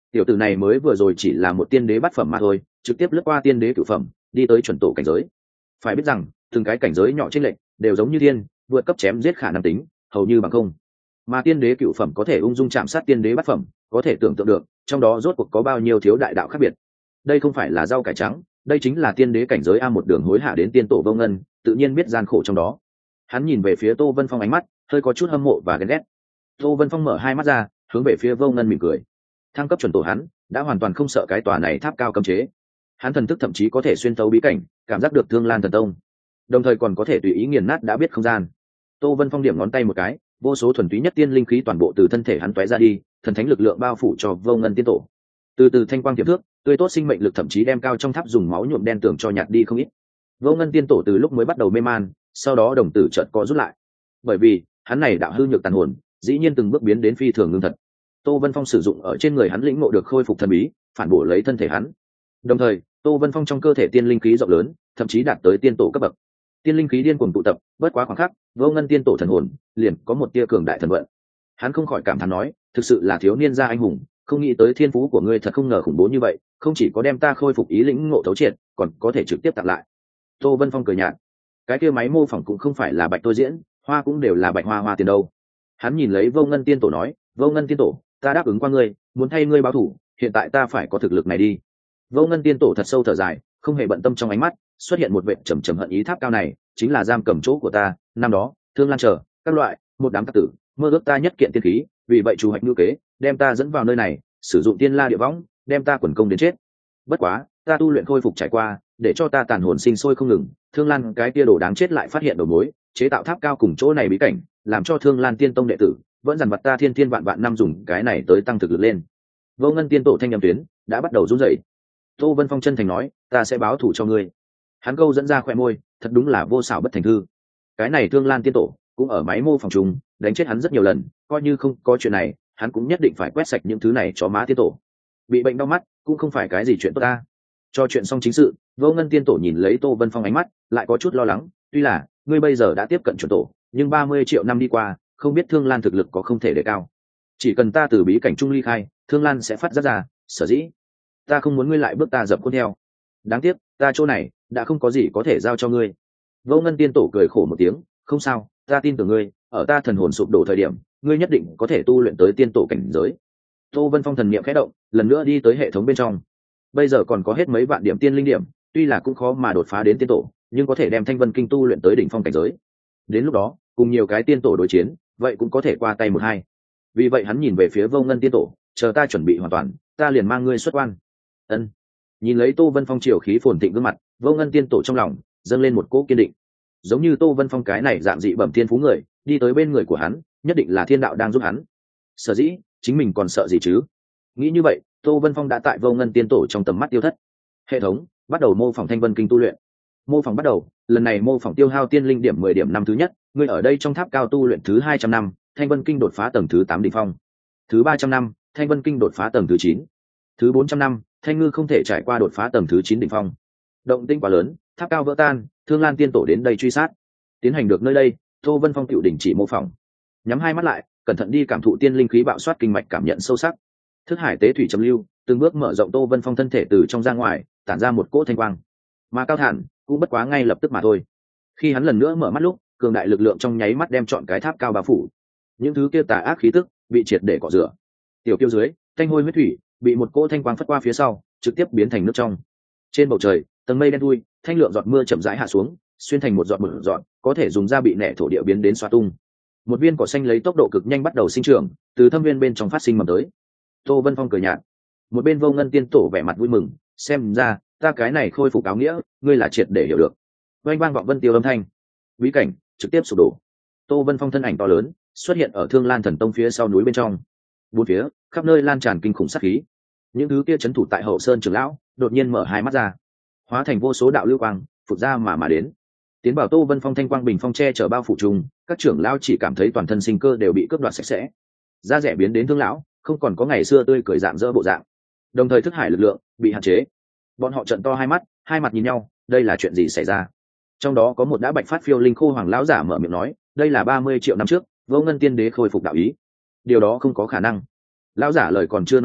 Tiểu tử này mới vừa rồi chỉ là một tiên đế bát phẩm mà thôi, trực tiếp lướt qua tiên đế cửu phẩm, đi tới chuẩn tổ cảnh giới. Phải biết rằng từng cái cảnh giới nhỏ trên lệnh đều giống như thiên, vượt cấp chém giết khả năng tính hầu như bằng không, mà tiên đế cửu phẩm có thể ung dung chạm sát tiên đế bát phẩm, có thể tưởng tượng được trong đó rốt cuộc có bao nhiêu thiếu đại đạo khác biệt. Đây không phải là rau cải trắng, đây chính là tiên đế cảnh giới a. Một đường hối hạ đến tiên tổ Vô Ngân tự nhiên biết gian khổ trong đó. Hắn nhìn về phía Tô Vân Phong, ánh mắt hơi có chút hâm mộ và ghen ghét. Tô Vân Phong mở hai mắt ra hướng về phía Vô Ngân mỉm cười. Thăng cấp chuẩn tổ hắn đã hoàn toàn không sợ cái tòa này tháp cao cấm chế. Hắn thần thức thậm chí có thể xuyên tấu bí cảnh, cảm giác được Thương Lan thần tông, đồng thời còn có thể tùy ý nghiền nát đã biết không gian. Tô Vân Phong điểm ngón tay một cái, vô số thuần túy nhất tiên linh khí toàn bộ từ thân thể hắn tóe ra đi, thần thánh lực lượng bao phủ cho Vô Ngân tiên tổ. Từ từ thanh quang tiềm thước, tươi tốt sinh mệnh lực thậm chí đem cao trong tháp dùng máu nhuộm đen tường cho nhạt đi không ít. Vô Ngân tiên tổ từ lúc mới bắt đầu mê man, sau đó đồng tử chợt co rút lại, bởi vì hắn này đạo hư nhược tàn hồn dĩ nhiên từng bước biến đến phi thường ngưng thật. Tô Vân Phong sử dụng ở trên người hắn lĩnh ngộ được khôi phục thần bí, phản bổ lấy thân thể hắn. Đồng thời Tô Vân Phong trong cơ thể tiên linh khí rộng lớn, thậm chí đạt tới tiên tổ cấp bậc. Tiên linh khí điên cuồng tụ tập, bất quá khoảng khắc, Vô Ngân tiên tổ thần hồn liền có một tia cường đại thần vận. Hắn không khỏi cảm thán nói, thực sự là thiếu niên gia anh hùng, không nghĩ tới thiên phú của ngươi thật không ngờ khủng bố như vậy, không chỉ có đem ta khôi phục ý lĩnh ngộ thấu triệt, còn có thể trực tiếp tặng lại. Tô Vân Phong cười nhạt, cái kia máy mô phỏng cũng không phải là bạch tôi diễn, hoa cũng đều là bạch hoa hoa tiền đâu. Hắn nhìn lấy Vô Ngân tiên tổ nói, Vô Ngân tiên tổ, ta đáp ứng qua ngươi, muốn thay ngươi báo thù, hiện tại ta phải có thực lực này đi. Vô Ngân tiên tổ thật sâu thở dài, không hề bận tâm, trong ánh mắt xuất hiện một vệt trầm trầm hận ý. Tháp cao này chính là giam cầm chỗ của ta, năm đó Thương Lan chờ các loại một đám tặc tử mơ ước ta nhất kiện tiên khí, vì vậy chủ hạch ngữ kế đem ta dẫn vào nơi này, sử dụng tiên la địa võng đem ta quần công đến chết. Bất quá ta tu luyện khôi phục trải qua, để cho ta tàn hồn sinh sôi không ngừng. Thương Lan cái tia đồ đáng chết lại phát hiện đầu mối, chế tạo tháp cao cùng chỗ này bí cảnh, làm cho Thương Lan tiên tông đệ tử vẫn dằn vặt ta thiên thiên vạn vạn năm, dùng cái này tới tăng thực lực lên. Vô Ngân tiên tổ thanh âm tuyến đã bắt đầu run rẩy. Tô Vân Phong chân thành nói, ta sẽ báo thù cho ngươi. Hắn câu dẫn ra khỏe môi, thật đúng là vô xảo bất thành thư. Cái này Thương Lan tiên tổ cũng ở máy mô phỏng trùng đánh chết hắn rất nhiều lần, coi như không có chuyện này, hắn cũng nhất định phải quét sạch những thứ này cho má tiên tổ. Bị bệnh đau mắt cũng không phải cái gì chuyện tốt ta. Cho chuyện xong chính sự, Vô Ngân tiên tổ nhìn lấy Tô Vân Phong, ánh mắt lại có chút lo lắng. Tuy là ngươi bây giờ đã tiếp cận chuẩn tổ, nhưng 30 triệu năm đi qua, không biết Thương Lan thực lực có không thể đề cao. Chỉ cần ta từ bí cảnh trung ly khai, Thương Lan sẽ phát giác ra, sở dĩ ta không muốn ngươi lại bước ta dập khuôn theo. Đáng tiếc ta chỗ này đã không có gì có thể giao cho ngươi. Vô Ngân tiên tổ cười khổ một tiếng, không sao, ta tin tưởng ngươi, ở ta thần hồn sụp đổ thời điểm, ngươi nhất định có thể tu luyện tới tiên tổ cảnh giới. Tô Vân Phong thần niệm khẽ động, lần nữa đi tới hệ thống bên trong. Bây giờ còn có hết mấy vạn điểm tiên linh điểm, tuy là cũng khó mà đột phá đến tiên tổ, nhưng có thể đem Thanh Vân Kinh tu luyện tới đỉnh phong cảnh giới. Đến lúc đó cùng nhiều cái tiên tổ đối chiến, vậy cũng có thể qua tay một hai. Vì vậy hắn nhìn về phía Vô Ngân tiên tổ, chờ ta chuẩn bị hoàn toàn, ta liền mang ngươi xuất quan. Ân. Nhìn lấy Tô Vân Phong triều khí phồn thịnh gương mặt, Vô Ngân tiên tổ trong lòng dâng lên một cỗ kiên định. Giống như Tô Vân Phong cái này dạng dị bẩm thiên phú người, đi tới bên người của hắn, nhất định là thiên đạo đang giúp hắn. Sở dĩ chính mình còn sợ gì chứ? Nghĩ như vậy, Tô Vân Phong đã tại Vô Ngân tiên tổ trong tầm mắt tiêu thất. Hệ thống bắt đầu mô phỏng Thanh Vân Kinh tu luyện. Mô phỏng bắt đầu, lần này mô phỏng tiêu hao tiên linh điểm 10 điểm năm thứ nhất, ngươi ở đây trong tháp cao tu luyện thứ 200 năm, Thanh Vân Kinh đột phá tầng thứ 8 đỉnh phong. Thứ 300 năm, Thanh Vân Kinh đột phá tầng thứ 9. Thứ 400 năm, Thanh Ngư không thể trải qua đột phá tầng thứ 9 đỉnh phong. Động tĩnh quá lớn, tháp cao vỡ tan, Thương Lan tiên tổ đến đây truy sát. Tiến hành được nơi đây, Tô Vân Phong tiểu đỉnh chỉ mô phỏng. Nhắm hai mắt lại, cẩn thận đi cảm thụ tiên linh khí bạo soát kinh mạch, cảm nhận sâu sắc. Thức hải tế thủy trầm lưu, từng bước mở rộng Tô Vân Phong thân thể từ trong ra ngoài, tản ra một cỗ thanh quang. Mà cao thản cũng bất quá ngay lập tức mà thôi. Khi hắn lần nữa mở mắt lúc, cường đại lực lượng trong nháy mắt đem trọn cái tháp cao bao phủ. Những thứ kia tà ác khí tức bị triệt để cọ rửa. Tiểu tiêu dưới, thanh hôi huyết thủy bị một cỗ thanh quang phất qua phía sau, trực tiếp biến thành nước trong. Trên bầu trời, tầng mây đen thui, thanh lượng giọt mưa chậm rãi hạ xuống, xuyên thành một giọt một giọt, có thể dùng da bị nẻ thổ địa biến đến xoa tung. Một viên cỏ xanh lấy tốc độ cực nhanh bắt đầu sinh trưởng, từ thâm viên bên trong phát sinh mầm tới. Tô Vân Phong cười nhạt. Một bên Vô Ngân tiên tổ vẻ mặt vui mừng, xem ra ta cái này khôi phục áo nghĩa, ngươi là triệt để hiểu được. Oanh vang vọng vân tiêu âm thanh, bí cảnh trực tiếp sụp đổ. Tô Vân Phong thân ảnh to lớn xuất hiện ở Thương Lan thần tông phía sau núi bên trong. Bốn phía khắp nơi lan tràn kinh khủng sát khí. Những thứ kia trấn thủ tại hậu sơn trưởng lão đột nhiên mở hai mắt ra, hóa thành vô số đạo lưu quang phụt ra mà đến. Tiến vào Tô Vân Phong thanh quang bình phong che chở bao phủ trùng, các trưởng lão chỉ cảm thấy toàn thân sinh cơ đều bị cướp đoạt sạch sẽ, da rẻ biến đến thương lão, không còn có ngày xưa tươi cười rạng rỡ bộ dạng. Đồng thời thức hải lực lượng bị hạn chế. Bọn họ trợn to hai mặt nhìn nhau, đây là chuyện gì xảy ra? Trong đó có một đã bạch phát phiêu linh khô hoàng lão giả mở miệng nói, đây là 30 triệu năm trước Vô Ngân tiên đế khôi phục đạo ý. Điều đó không có khả năng. Lão giả lời còn chưa nói hết,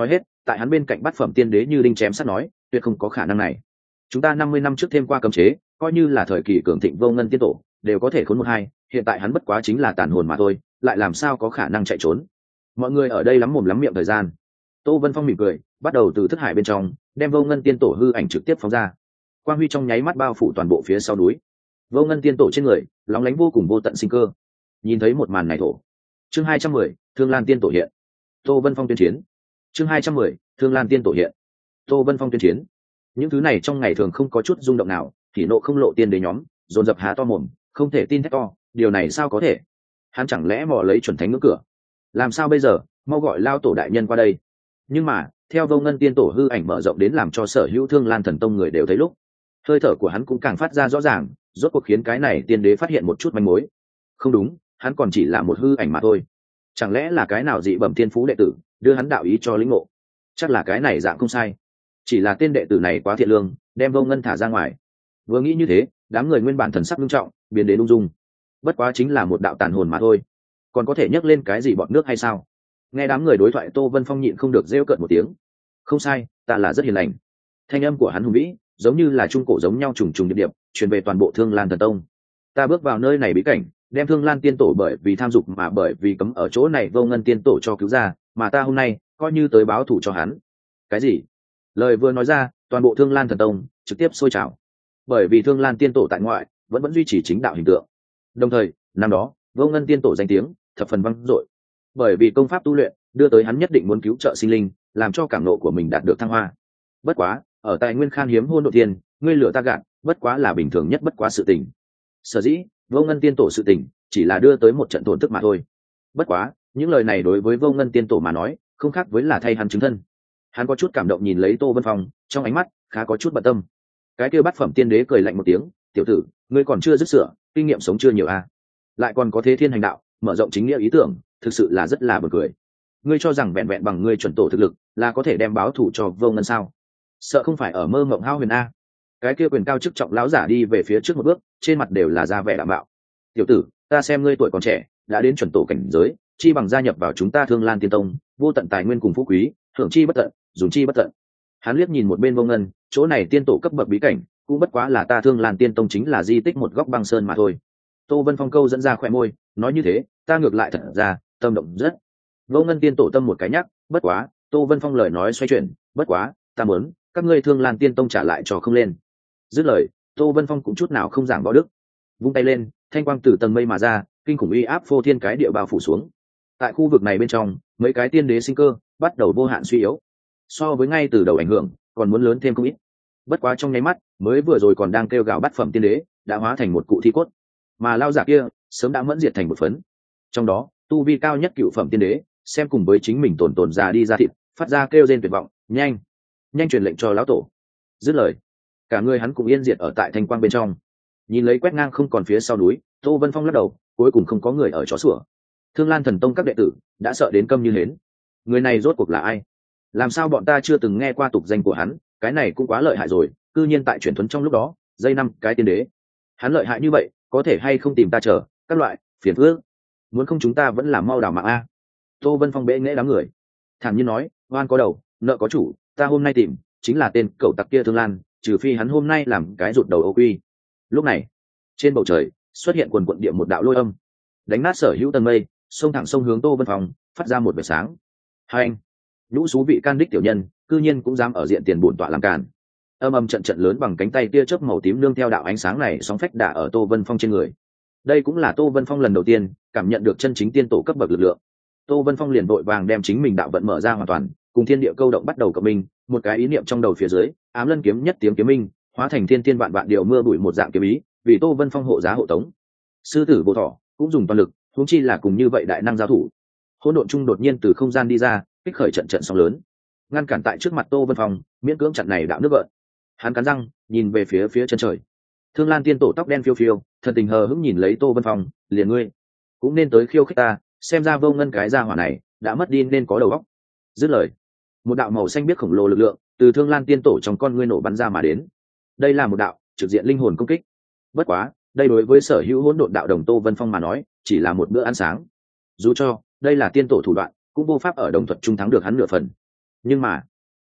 tại hắn bên cạnh bát phẩm tiên đế như đinh chém sắt nói, tuyệt không có khả năng này. Chúng ta 50 năm trước thêm qua cấm chế, coi như là thời kỳ cường thịnh vô ngân tiên tổ đều có thể khốn một hai, hiện tại hắn bất quá chính là tàn hồn mà thôi, lại làm sao có khả năng chạy trốn. Mọi người ở đây lắm mồm lắm miệng thời gian. Tô Vân Phong mỉm cười, bắt đầu từ thức hải bên trong đem vô ngân tiên tổ hư ảnh trực tiếp phóng ra. Quang huy trong nháy mắt bao phủ toàn bộ phía sau núi. Vô ngân tiên tổ trên người lóng lánh vô cùng vô tận sinh cơ. Nhìn thấy một màn này thổ. Chương 210, Thương Lan tiên tổ hiện. Tô Vân Phong tuyên chiến. Chương 210, Thương Lan tiên tổ hiện. Tô Vân Phong tuyên chiến. Những thứ này trong ngày thường không có chút rung động nào, thì nộ không lộ tiên đế nhóm dồn dập há to mồm, không thể tin thét to, điều này sao có thể? Hắn chẳng lẽ mò lấy chuẩn thánh ngưỡng cửa? Làm sao bây giờ, mau gọi lao tổ đại nhân qua đây. Nhưng mà theo vô ngân tiên tổ hư ảnh mở rộng đến làm cho sở hữu Thương Lan thần tông người đều thấy lúc, hơi thở của hắn cũng càng phát ra rõ ràng, rốt cuộc khiến cái này tiên đế phát hiện một chút manh mối. Không đúng, hắn còn chỉ là một hư ảnh mà thôi. Chẳng lẽ là cái nào dị bẩm tiên phú đệ tử đưa hắn đạo ý cho lĩnh ngộ? Chắc là cái này dạng không sai, chỉ là tên đệ tử này quá thiện lương, đem vô ngân thả ra ngoài. Vừa nghĩ như thế, đám người nguyên bản thần sắc nghiêm trọng biến đến ung dung. Bất quá chính là một đạo tàn hồn mà thôi, còn có thể nhấc lên cái gì bọt nước hay sao? Nghe đám người đối thoại, Tô Vân Phong nhịn không được rêu cợt một tiếng. Không sai, ta là rất hiền lành. Thanh âm của hắn hùng vĩ, giống như là trung cổ giống nhau trùng trùng điệp điệp, truyền về toàn bộ Thương Lan thần tông. Ta bước vào nơi này bí cảnh, đem Thương Lan tiên tổ bởi vì tham dục mà bởi vì cấm ở chỗ này vô ngân tiên tổ cho cứu ra, mà ta hôm nay coi như tới báo thù cho hắn. Cái gì? Lời vừa nói ra, toàn bộ Thương Lan thần tông trực tiếp sôi trào. Bởi vì Thương Lan tiên tổ tại ngoại vẫn duy trì chính đạo hình tượng. Đồng thời, năm đó, vô ngân tiên tổ danh tiếng thập phần vang dội. Bởi vì công pháp tu luyện đưa tới hắn nhất định muốn cứu trợ sinh linh, làm cho cảm nộ của mình đạt được thăng hoa. Bất quá, ở tài nguyên khan hiếm hôn độ tiên, ngươi lừa ta gạt, bất quá là bình thường nhất bất quá sự tình. Sở dĩ, vô ngân tiên tổ sự tình chỉ là đưa tới một trận tổn tức mà thôi. Bất quá, những lời này đối với vô ngân tiên tổ mà nói, không khác với là thay hắn chứng thân. Hắn có chút cảm động nhìn lấy Tô Vân Phong, trong ánh mắt khá có chút bận tâm. Cái kia bát phẩm tiên đế cười lạnh một tiếng, tiểu tử, ngươi còn chưa dứt sửa, kinh nghiệm sống chưa nhiều à? Lại còn có thế thiên hành đạo, mở rộng chính nghĩa ý tưởng, thực sự là rất là buồn cười. Ngươi cho rằng vẹn vẹn bằng ngươi chuẩn tổ thực lực là có thể đem báo thù cho vô ngân sao? Sợ không phải ở mơ mộng hao huyền a? Cái kia quyền cao chức trọng lão giả đi về phía trước một bước, trên mặt đều là ra vẻ đạm bạo. Tiểu tử, ta xem ngươi tuổi còn trẻ, đã đến chuẩn tổ cảnh giới, chi bằng gia nhập vào chúng ta Thương Lan tiên tông, vô tận tài nguyên cùng phú quý, hưởng chi bất tận, dùng chi bất tận. Hắn liếc nhìn một bên vô ngân, chỗ này tiên tổ cấp bậc bí cảnh, cũng bất quá là ta Thương Lan tiên tông chính là di tích một góc băng sơn mà thôi. Tô Vân Phong câu dẫn ra khỏe môi, nói như thế, ta ngược lại thật ra tâm động rất. Vô ngân tiên tổ tâm một cái nhắc, bất quá, Tô Vân Phong lời nói xoay chuyển, bất quá, ta muốn các ngươi Thương Lan tiên tông trả lại cho không lên. Dứt lời, Tô Vân Phong cũng chút nào không giảng võ đức, vung tay lên, thanh quang từ tầng mây mà ra, kinh khủng uy áp phô thiên cái địa bao phủ xuống. Tại khu vực này bên trong, mấy cái tiên đế sinh cơ bắt đầu vô hạn suy yếu, so với ngay từ đầu ảnh hưởng còn muốn lớn thêm không ít. Bất quá trong nháy mắt, mới vừa rồi còn đang kêu gào bát phẩm tiên đế đã hóa thành một cụ thi cốt, mà lao giả kia sớm đã mẫn diệt thành một phấn. Trong đó, tu vi cao nhất cựu phẩm tiên đế xem cùng với chính mình tồn già đi ra thịt, phát ra kêu rên tuyệt vọng, nhanh nhanh truyền lệnh cho lão tổ. Dứt lời, cả người hắn cũng yên diệt ở tại thanh quang bên trong. Nhìn lấy quét ngang không còn phía sau núi, Tô Vân Phong lắc đầu, cuối cùng không có người ở chó sủa. Thương Lan thần tông các đệ tử đã sợ đến câm như hến. Người này rốt cuộc là ai? Làm sao bọn ta chưa từng nghe qua tục danh của hắn? Cái này cũng quá lợi hại rồi, cư nhiên tại chuyển thuấn trong lúc đó dây năm cái tiên đế. Hắn lợi hại như vậy, có thể hay không tìm ta chờ các loại phiền phức? Muốn không chúng ta vẫn làm mau đảo mạng a. Tô Vân Phong bẽ nghễ đám người, thản nhiên nói, oan có đầu nợ có chủ, ta hôm nay tìm chính là tên cẩu tặc kia Thương Lan, trừ phi hắn hôm nay làm cái rụt đầu ô quy. Lúc này, trên bầu trời xuất hiện quần quận địa một đạo lôi âm, đánh nát sở hữu tầng mây, xông thẳng sông hướng Tô Vân Phong, phát ra một vệt sáng. Hai anh, nhũ xú vị can đích tiểu nhân, cư nhiên cũng dám ở diện tiền bổn tọa làm càn. Âm âm trận trận lớn bằng cánh tay tia chớp màu tím nương theo đạo ánh sáng này sóng phách đả ở Tô Vân Phong trên người. Đây cũng là Tô Vân Phong lần đầu tiên cảm nhận được chân chính tiên tổ cấp bậc lực lượng. Tô Vân Phong liền vội vàng đem chính mình đạo vận mở ra hoàn toàn, cùng thiên địa câu động bắt đầu cộng minh, một cái ý niệm trong đầu phía dưới, ám lân kiếm nhất tiếng kiếm minh, hóa thành thiên thiên vạn vạn điều mưa bụi một dạng kiếm ý, vì Tô Vân Phong hộ giá hộ tống. Sư tử vô thọ cũng dùng toàn lực, huống chi là cùng như vậy đại năng giao thủ. Hỗn độn trung đột nhiên từ không gian đi ra, kích khởi trận trận sóng lớn, ngăn cản tại trước mặt Tô Vân Phong, miễn cưỡng chặn này đạo nước gợn. Hắn cắn răng, nhìn về phía chân trời. Thương Lan tiên tổ tóc đen phiêu phiêu, thần tình hờ hững nhìn lấy Tô Vân Phong, liền ngươi cũng nên tới khiêu khích ta, xem ra vô ngân cái gia hỏa này đã mất đi nên có đầu óc. Dứt lời, một đạo màu xanh biếc khổng lồ lực lượng từ Thương Lan tiên tổ trong con ngươi nổ bắn ra mà đến. Đây là một đạo trực diện linh hồn công kích. Bất quá, đây đối với sở hữu hỗn độn đạo đồng Tô Vân Phong mà nói, chỉ là một bữa ăn sáng. Dù cho đây là tiên tổ thủ đoạn, cũng vô pháp ở đồng thuật trung thắng được hắn nửa phần. Nhưng mà,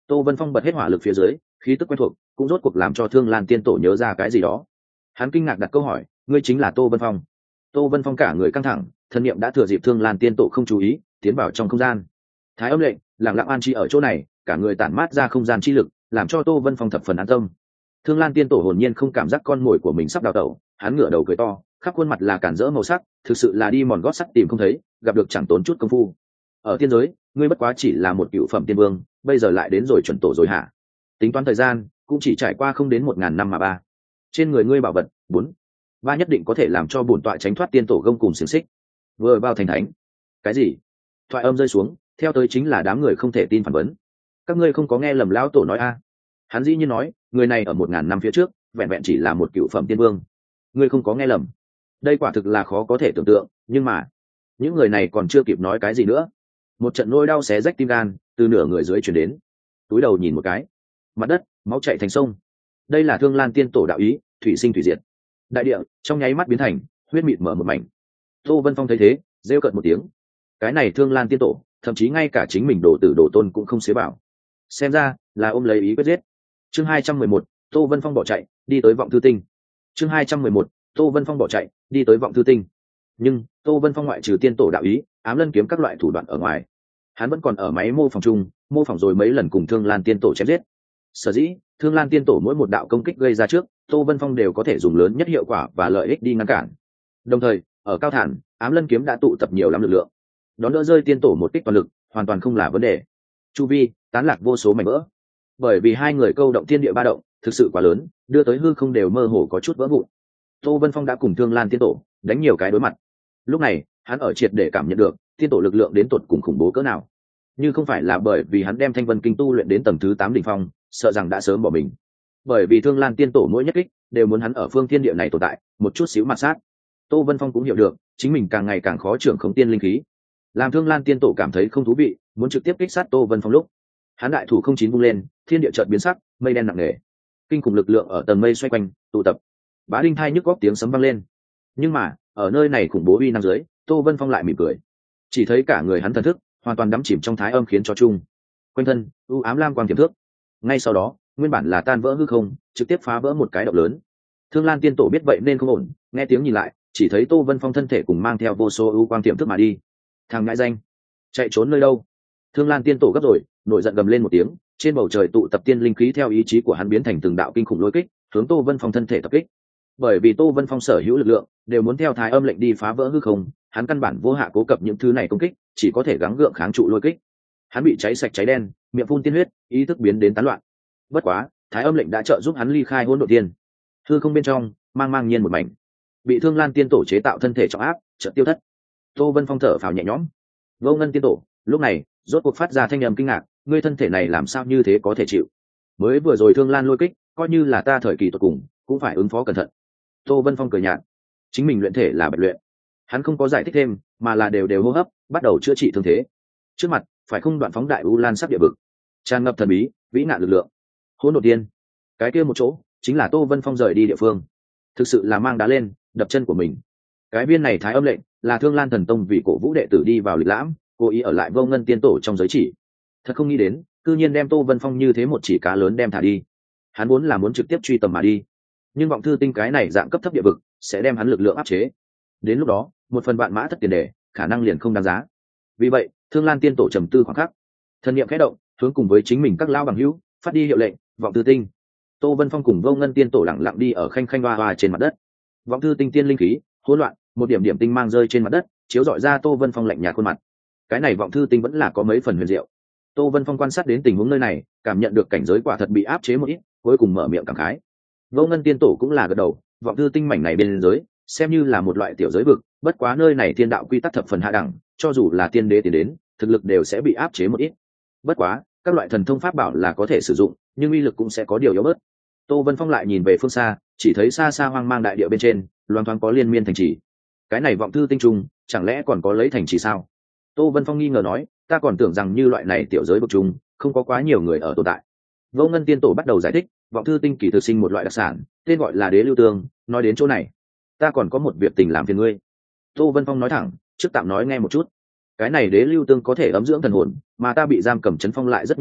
Tô Vân Phong bật hết hỏa lực phía dưới, khí tức quen thuộc cũng rốt cuộc làm cho Thương Lan Tiên Tổ nhớ ra cái gì đó. Hắn kinh ngạc đặt câu hỏi, ngươi chính là Tô Vân Phong? Tô Vân Phong cả người căng thẳng, thân niệm đã thừa dịp Thương Lan Tiên Tổ không chú ý, tiến vào trong không gian. Thái âm lệnh lặng lặng an trí ở chỗ này, cả người tản mát ra không gian chi lực, làm cho Tô Vân Phong thập phần an tâm. Thương Lan Tiên Tổ hồn nhiên không cảm giác con mồi của mình sắp đào tẩu, hắn ngửa đầu cười to, khắp khuôn mặt là cản rỡ màu sắc, thực sự là đi mòn gót sắt tìm không thấy, gặp được chẳng tốn chút công phu. Ở tiên giới, ngươi bất quá chỉ là một cựu phẩm tiên vương, bây giờ lại đến rồi chuẩn tổ rồi hả? Tính toán thời gian, cũng chỉ trải qua không đến 1000 năm mà ba. Trên người ngươi bảo vật, 4, 3 nhất định có thể làm cho bổn tọa tránh thoát tiên tổ gông cùng xiềng xích. Vừa vào thành thánh. Cái gì? Thoại âm rơi xuống, theo tới chính là đám người không thể tin phản vấn. Các ngươi không có nghe lầm lão tổ nói a? Hắn dĩ nhiên nói, người này ở 1000 năm phía trước, vẹn vẹn chỉ là một cựu phẩm tiên vương. Ngươi không có nghe lầm. Đây quả thực là khó có thể tưởng tượng, nhưng mà những người này còn chưa kịp nói cái gì nữa, một trận nỗi đau xé rách tim gan từ nửa người dưới chuyển đến. Túi đầu nhìn một cái, mặt đất máu chảy thành sông. Đây là Thương Lan Tiên Tổ đạo ý, thủy sinh thủy diệt. Đại địa trong nháy mắt biến thành huyết mịt mở một mảnh. Tô Vân Phong thấy thế, rêu cợt một tiếng. Cái này Thương Lan Tiên Tổ, thậm chí ngay cả chính mình đồ tử đồ tôn cũng không xế bảo. Xem ra là ôm lấy ý quyết giết. Chương 211, Tô Vân Phong bỏ chạy, đi tới Vọng Thư Tinh. Chương 211, Tô Vân Phong bỏ chạy, đi tới Vọng Thư Tinh. Nhưng Tô Vân Phong ngoại trừ tiên tổ đạo ý, ám lân kiếm các loại thủ đoạn ở ngoài, hắn vẫn còn ở máy mô phỏng chung, mô phỏng rồi mấy lần cùng Thương Lan Tiên Tổ chém giết. Sở dĩ Thương Lan Tiên Tổ mỗi một đạo công kích gây ra trước, Tô Vân Phong đều có thể dùng lớn nhất hiệu quả và lợi ích đi ngăn cản. Đồng thời ở cao thản, ám lân kiếm đã tụ tập nhiều lắm lực lượng, đón đỡ rơi tiên tổ một kích toàn lực hoàn toàn không là vấn đề. Chu vi tán lạc vô số mảnh vỡ, bởi vì hai người câu động thiên địa ba động thực sự quá lớn, đưa tới hư không đều mơ hồ có chút vỡ vụn. Tô Vân Phong đã cùng Thương Lan Tiên Tổ đánh nhiều cái đối mặt, lúc này hắn ở triệt để cảm nhận được tiên tổ lực lượng đến tột cùng khủng bố cỡ nào. Nhưng không phải là bởi vì hắn đem Thanh Vân Kinh tu luyện đến tầng thứ 8 đỉnh phong, sợ rằng đã sớm bỏ mình, bởi vì Thương Lan Tiên Tổ mỗi nhất kích đều muốn hắn ở phương thiên địa này tồn tại một chút xíu mặt sát. Tô Vân Phong cũng hiểu được chính mình càng ngày càng khó trưởng khống tiên linh khí, làm Thương Lan Tiên Tổ cảm thấy không thú vị, muốn trực tiếp kích sát Tô Vân Phong lúc, hắn đại thủ không chín vung lên, thiên địa chợt biến sắc, mây đen nặng nề, kinh khủng lực lượng ở tầng mây xoay quanh tụ tập, bá đinh thai nhức góc tiếng sấm vang lên. Nhưng mà ở nơi này khủng bố uy năng dưới, Tô Vân Phong lại mỉm cười, chỉ thấy cả người hắn thần thức hoàn toàn đắm chìm trong thái âm khiến cho chung quanh thân u ám lam quang tiềm thước. Ngay sau đó nguyên bản là tan vỡ hư không trực tiếp phá vỡ một cái động lớn. Thương Lan Tiên Tổ biết vậy nên không ổn, nghe tiếng nhìn lại, chỉ thấy Tô Vân Phong thân thể cùng mang theo vô số u quang tiềm thức mà đi. Thằng ngãi danh, chạy trốn nơi đâu? Thương Lan Tiên Tổ gấp rồi, nổi giận gầm lên một tiếng, trên bầu trời tụ tập tiên linh khí theo ý chí của hắn biến thành từng đạo kinh khủng lôi kích, hướng Tô Vân Phong thân thể tập kích. Bởi vì Tô Vân Phong sở hữu lực lượng đều muốn theo thái âm lệnh đi phá vỡ hư không, hắn căn bản vô hạ cố cập những thứ này công kích, chỉ có thể gắng gượng kháng trụ lôi kích. Hắn bị cháy sạch cháy đen, miệng phun tiên huyết, ý thức biến đến tán loạn. Bất quá thái âm lệnh đã trợ giúp hắn ly khai hỗn độn tiên, hư không bên trong mang mang nhiên một mảnh, bị Thương Lan Tiên Tổ chế tạo thân thể trọng áp chợt tiêu thất. Tô Vân Phong thở phào nhẹ nhõm. Vô Ngân Tiên Tổ lúc này rốt cuộc phát ra thanh âm kinh ngạc, ngươi thân thể này làm sao như thế có thể chịu? Mới vừa rồi Thương Lan lôi kích coi như là ta thời kỳ tuyệt cùng cũng phải ứng phó cẩn thận. Tô Vân Phong cười nhạt, chính mình luyện thể là bạch luyện, hắn không có giải thích thêm, mà là đều đều hô hấp, bắt đầu chữa trị thương thế. Trước mặt phải không đoạn phóng đại u lan sắp địa vực, tràn ngập thần bí vĩ nạn lực lượng. Hỗn độn tiên, cái kia một chỗ chính là Tô Vân Phong rời đi địa phương, thực sự là mang đá lên đập chân của mình. Cái viên này thái âm lệnh là Thương Lan Thần Tông vì cổ vũ đệ tử đi vào lịch lãm, cố ý ở lại Vô Ngân Tiên Tổ trong giới chỉ. Thật không nghĩ đến cư nhiên đem Tô Vân Phong như thế một chỉ cá lớn đem thả đi. Hắn muốn là muốn trực tiếp truy tầm mà đi, nhưng Vọng Thư Tinh cái này dạng cấp thấp địa vực sẽ đem hắn lực lượng áp chế, đến lúc đó một phần vạn mã thất tiền đề khả năng liền không đáng giá. Vì vậy Thương Lan Tiên Tổ trầm tư khoảng khắc, thần niệm khẽ động, hướng cùng với chính mình các lao bằng hữu phát đi hiệu lệnh. Vọng Thư Tinh. Tô Vân Phong cùng Vô Ngân Tiên Tổ lặng lặng đi ở khanh khanh hoa hoa trên mặt đất. Vọng Thư Tinh tiên linh khí hỗn loạn, một điểm điểm tinh mang rơi trên mặt đất, chiếu rọi ra Tô Vân Phong lạnh nhạt khuôn mặt. Cái này Vọng Thư Tinh vẫn là có mấy phần huyền diệu. Tô Vân Phong quan sát đến tình huống nơi này, cảm nhận được cảnh giới quả thật bị áp chế một ít, cuối cùng mở miệng cảm khái. Vô Ngân Tiên Tổ cũng là gật đầu, Vọng Thư Tinh mảnh này bên giới xem như là một loại tiểu giới vực, bất quá nơi này thiên đạo quy tắc thập phần hạ đẳng, cho dù là tiên đế tiến đến, thực lực đều sẽ bị áp chế một ít. Bất quá các loại thần thông pháp bảo là có thể sử dụng, nhưng uy lực cũng sẽ có điều yếu bớt. Tô Vân Phong lại nhìn về phương xa, chỉ thấy xa xa hoang mang đại địa bên trên loang thoáng có liên miên thành trì. Cái này Vọng Thư Tinh trung chẳng lẽ còn có lấy thành trì sao? Tô Vân Phong nghi ngờ nói, ta còn tưởng rằng như loại này tiểu giới vực trung không có quá nhiều người ở tồn tại. Vô Ngân Tiên Tổ bắt đầu giải thích, Vọng Thư Tinh kỳ thực sinh một loại đặc sản, tên gọi là đế lưu tương. Nói đến chỗ này, ta còn có một việc tình làm phiền ngươi. Tô Vân Phong nói thẳng, trước tạm nói nghe một chút. Cái này đế lưu tương có thể ấm dưỡng thần hồn, mà ta bị giam cầm trấn phong lại rất nhiều năm,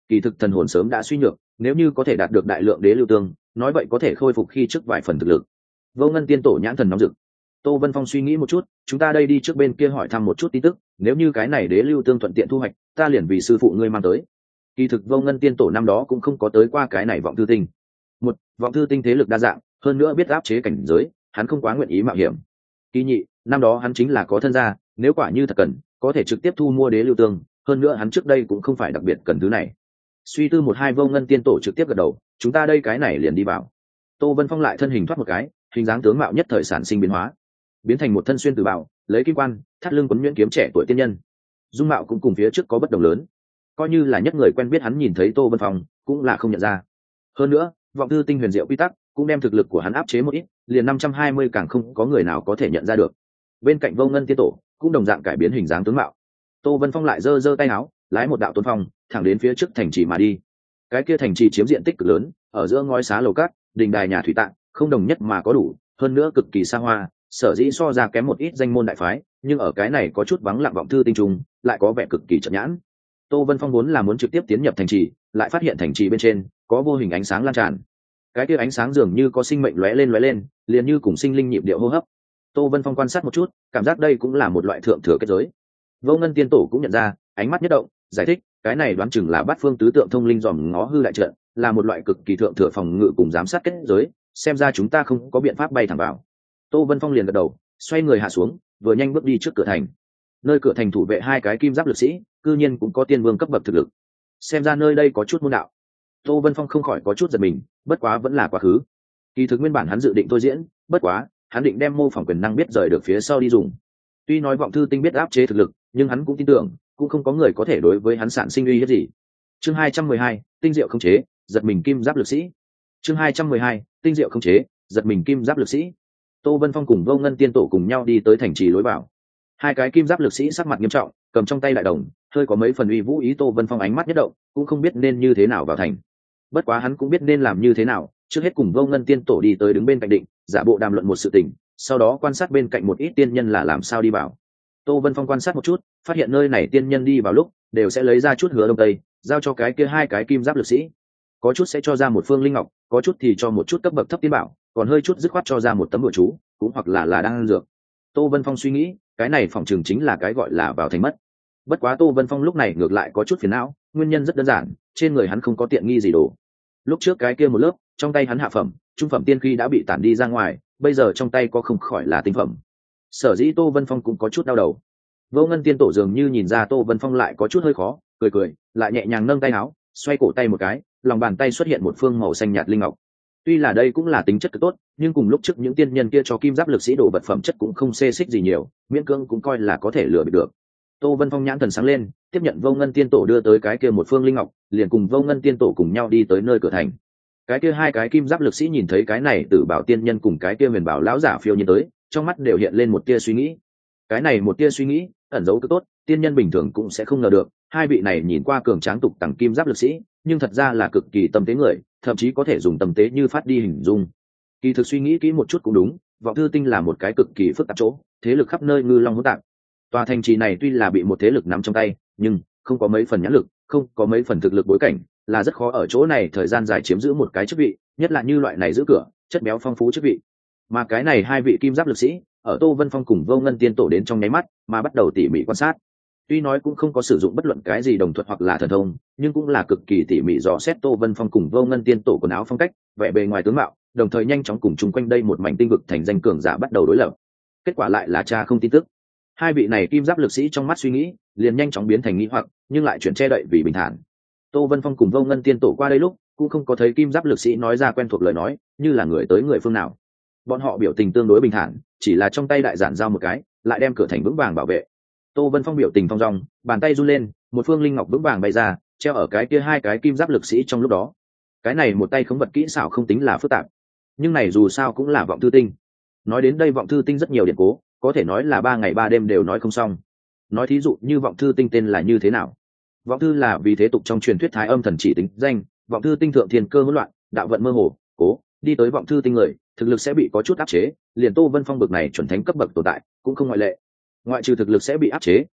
kỳ thực thần hồn sớm đã suy nhược, nếu như có thể đạt được đại lượng đế lưu tương, nói vậy có thể khôi phục khi trước vài phần thực lực. Vô Ngân tiên tổ nhãn thần nóng rực. Tô Vân Phong suy nghĩ một chút, chúng ta đây đi trước bên kia hỏi thăm một chút tin tức, nếu như cái này đế lưu tương thuận tiện thu hoạch, ta liền vì sư phụ ngươi mang tới. Kỳ thực Vô Ngân tiên tổ năm đó cũng không có tới qua cái này vọng thư tinh. Một, vọng thư tinh thế lực đa dạng, hơn nữa biết áp chế cảnh giới, hắn không quá nguyện ý mạo hiểm. Kỳ nhị, năm đó hắn chính là có thân gia, nếu quả như thật cần, có thể trực tiếp thu mua đế lưu tương, hơn nữa hắn trước đây cũng không phải đặc biệt cần thứ này. Suy tư một hai, Vô Ngân tiên tổ trực tiếp gật đầu, chúng ta đây cái này liền đi vào. Tô Vân Phong lại thân hình thoát một cái, hình dáng tướng mạo nhất thời sản sinh biến hóa, biến thành một thân xuyên từ bảo, lấy kim quan, thắt lưng quấn nhuyễn kiếm trẻ tuổi tiên nhân. Dung mạo cũng cùng phía trước có bất đồng lớn, coi như là nhất người quen biết hắn nhìn thấy Tô Vân Phong cũng là không nhận ra. Hơn nữa, vọng thư tinh huyền diệu quy tắc cũng đem thực lực của hắn áp chế một ít, liền 520 càng không có người nào có thể nhận ra được. Bên cạnh Vô Ngân tiên tổ cũng đồng dạng cải biến hình dáng tướng mạo. Tô Vân Phong lại giơ giơ tay áo, lái một đạo tuấn phong thẳng đến phía trước thành trì mà đi. Cái kia thành trì chiếm diện tích cực lớn, ở giữa ngói xá lầu cát, đình đài nhà thủy tạng, không đồng nhất mà có đủ, hơn nữa cực kỳ xa hoa, sở dĩ so ra kém một ít danh môn đại phái, nhưng ở cái này có chút vắng lặng vọng thư tinh trùng, lại có vẻ cực kỳ chậm nhãn. Tô Vân Phong muốn trực tiếp tiến nhập thành trì, lại phát hiện thành trì bên trên có vô hình ánh sáng lan tràn. Cái kia ánh sáng dường như có sinh mệnh lóe lên, liền như cùng sinh linh nhịp điệu hô hấp. Tô Vân Phong quan sát một chút, cảm giác đây cũng là một loại thượng thừa kết giới. Vô Ngân tiên tổ cũng nhận ra, ánh mắt nhất động, giải thích, cái này đoán chừng là bát phương tứ tượng thông linh dòm ngó hư đại trận, là một loại cực kỳ thượng thừa phòng ngự cùng giám sát kết giới, xem ra chúng ta không có biện pháp bay thẳng vào. Tô Vân Phong liền gật đầu, xoay người hạ xuống, vừa nhanh bước đi trước cửa thành. Nơi cửa thành thủ vệ hai cái kim giáp lực sĩ, cư nhiên cũng có tiên vương cấp bậc thực lực, xem ra nơi đây có chút môn đạo. Tô Vân Phong không khỏi có chút giật mình, bất quá vẫn là quá khứ. Kỳ thực nguyên bản hắn dự định thôi diễn, bất quá hắn định đem mô phỏng quyền năng biết rời được phía sau đi dùng. Tuy nói vọng thư tinh biết áp chế thực lực, nhưng hắn cũng tin tưởng cũng không có người có thể đối với hắn sản sinh uy hiếp gì. Chương 212, tinh diệu không chế, giật mình kim giáp lực sĩ. Chương 212, tinh diệu không chế, giật mình kim giáp lực sĩ. Tô Vân Phong cùng Vô Ngân tiên tổ cùng nhau đi tới thành trì lối vào. Hai cái kim giáp lực sĩ sắc mặt nghiêm trọng, cầm trong tay đại đồng, hơi có mấy phần uy vũ ý. Tô Vân Phong ánh mắt nhất động, cũng không biết nên như thế nào vào thành. Bất quá hắn cũng biết nên làm như thế nào, trước hết cùng Vô Ngân tiên tổ đi tới đứng bên cạnh định, giả bộ đàm luận một sự tình, sau đó quan sát bên cạnh một ít tiên nhân là làm sao đi vào. Tô Vân Phong quan sát một chút, phát hiện nơi này tiên nhân đi vào lúc đều sẽ lấy ra chút hứa đông tây, giao cho cái kia hai cái kim giáp lực sĩ. Có chút sẽ cho ra một phương linh ngọc, có chút thì cho một chút cấp bậc thấp tiên bảo, còn hơi chút dứt khoát cho ra một tấm bùa chú, cũng hoặc là đang dược. Tô Vân Phong suy nghĩ, cái này phỏng chừng chính là cái gọi là vào thành mất. Bất quá Tô Vân Phong lúc này ngược lại có chút phiền não, nguyên nhân rất đơn giản, trên người hắn không có tiện nghi gì đồ. Lúc trước cái kia một lớp, trong tay hắn hạ phẩm, trung phẩm tiên khí đã bị tản đi ra ngoài, bây giờ trong tay có không khỏi là tinh phẩm. Sở dĩ Tô Vân Phong cũng có chút đau đầu. Vô Ngân tiên tổ dường như nhìn ra Tô Vân Phong lại có chút hơi khó, cười, lại nhẹ nhàng nâng tay áo, xoay cổ tay một cái, lòng bàn tay xuất hiện một phương màu xanh nhạt linh ngọc. Tuy là đây cũng là tính chất cực tốt, nhưng cùng lúc trước những tiên nhân kia cho kim giáp lực sĩ đồ vật phẩm chất cũng không xê xích gì nhiều, miễn cưỡng cũng coi là có thể lừa bị được. Tô Vân Phong nhãn thần sáng lên, tiếp nhận Vô Ngân tiên tổ đưa tới cái kia một phương linh ngọc, liền cùng Vô Ngân tiên tổ cùng nhau đi tới nơi cửa thành. Cái kia hai cái kim giáp lực sĩ nhìn thấy cái này Tử Bảo tiên nhân cùng cái kia Huyền Bảo lão giả phiêu nhiên tới, trong mắt đều hiện lên một tia suy nghĩ. Cái này một tia suy nghĩ ẩn giấu cực tốt, tiên nhân bình thường cũng sẽ không ngờ được, hai vị này nhìn qua cường tráng tục tằng kim giáp lực sĩ, nhưng thật ra là cực kỳ tâm tế người, thậm chí có thể dùng tâm tế như phát đi hình dung. Kỳ thực suy nghĩ kỹ một chút cũng đúng, vọng thư tinh là một cái cực kỳ phức tạp chỗ, thế lực khắp nơi ngư long hỗn tạp. Tòa thành trì này tuy là bị một thế lực nắm trong tay, nhưng không có mấy phần nhãn lực, không có mấy phần thực lực bối cảnh, là rất khó ở chỗ này thời gian dài chiếm giữ một cái chức vị, nhất là như loại này giữ cửa, chất béo phong phú chức vị. Mà cái này hai vị kim giáp lực sĩ, ở Tô Vân Phong cùng Vô Ngân tiên tổ đến trong nháy mắt, mà bắt đầu tỉ mỉ quan sát. Tuy nói cũng không có sử dụng bất luận cái gì đồng thuật hoặc là thần thông, nhưng cũng là cực kỳ tỉ mỉ dò xét Tô Vân Phong cùng Vô Ngân tiên tổ quần áo phong cách, vẻ bề ngoài tướng mạo, đồng thời nhanh chóng cùng chung quanh đây một mảnh tinh vực thành danh cường giả bắt đầu đối lập. Kết quả lại là cha không tin tức. Hai vị này kim giáp lực sĩ trong mắt suy nghĩ, liền nhanh chóng biến thành nghi hoặc, nhưng lại chuyển che đậy vì bình thản. Tô Vân Phong cùng Vô Ngân tiên tổ qua đây lúc, cũng không có thấy kim giáp lực sĩ nói ra quen thuộc lời nói, như là người tới người phương nào. Bọn họ biểu tình tương đối bình thản, chỉ là trong tay đại giản giao một cái, lại đem cửa thành vững vàng bảo vệ. Tô Vân Phong biểu tình thong dong, bàn tay run lên, một phương linh ngọc vững vàng bay ra, treo ở cái kia hai cái kim giáp lực sĩ trong lúc đó. Cái này một tay khống vật kỹ xảo không tính là phức tạp, nhưng này dù sao cũng là vọng thư tinh. Nói đến đây vọng thư tinh rất nhiều điển cố, có thể nói là 3 ngày 3 đêm đều nói không xong. Nói thí dụ như vọng thư tinh tên là như thế nào? Vọng thư là vì thế tục trong truyền thuyết thái âm thần chỉ tính danh, vọng thư tinh thượng thiên cơ hỗn loạn, đạo vận mơ hồ, cố đi tới vọng thư tinh người, thực lực sẽ bị có chút áp chế, liền Tô Vân Phong bực này chuẩn thánh cấp bậc tồn tại cũng không ngoại lệ. Ngoại trừ thực lực sẽ bị áp chế,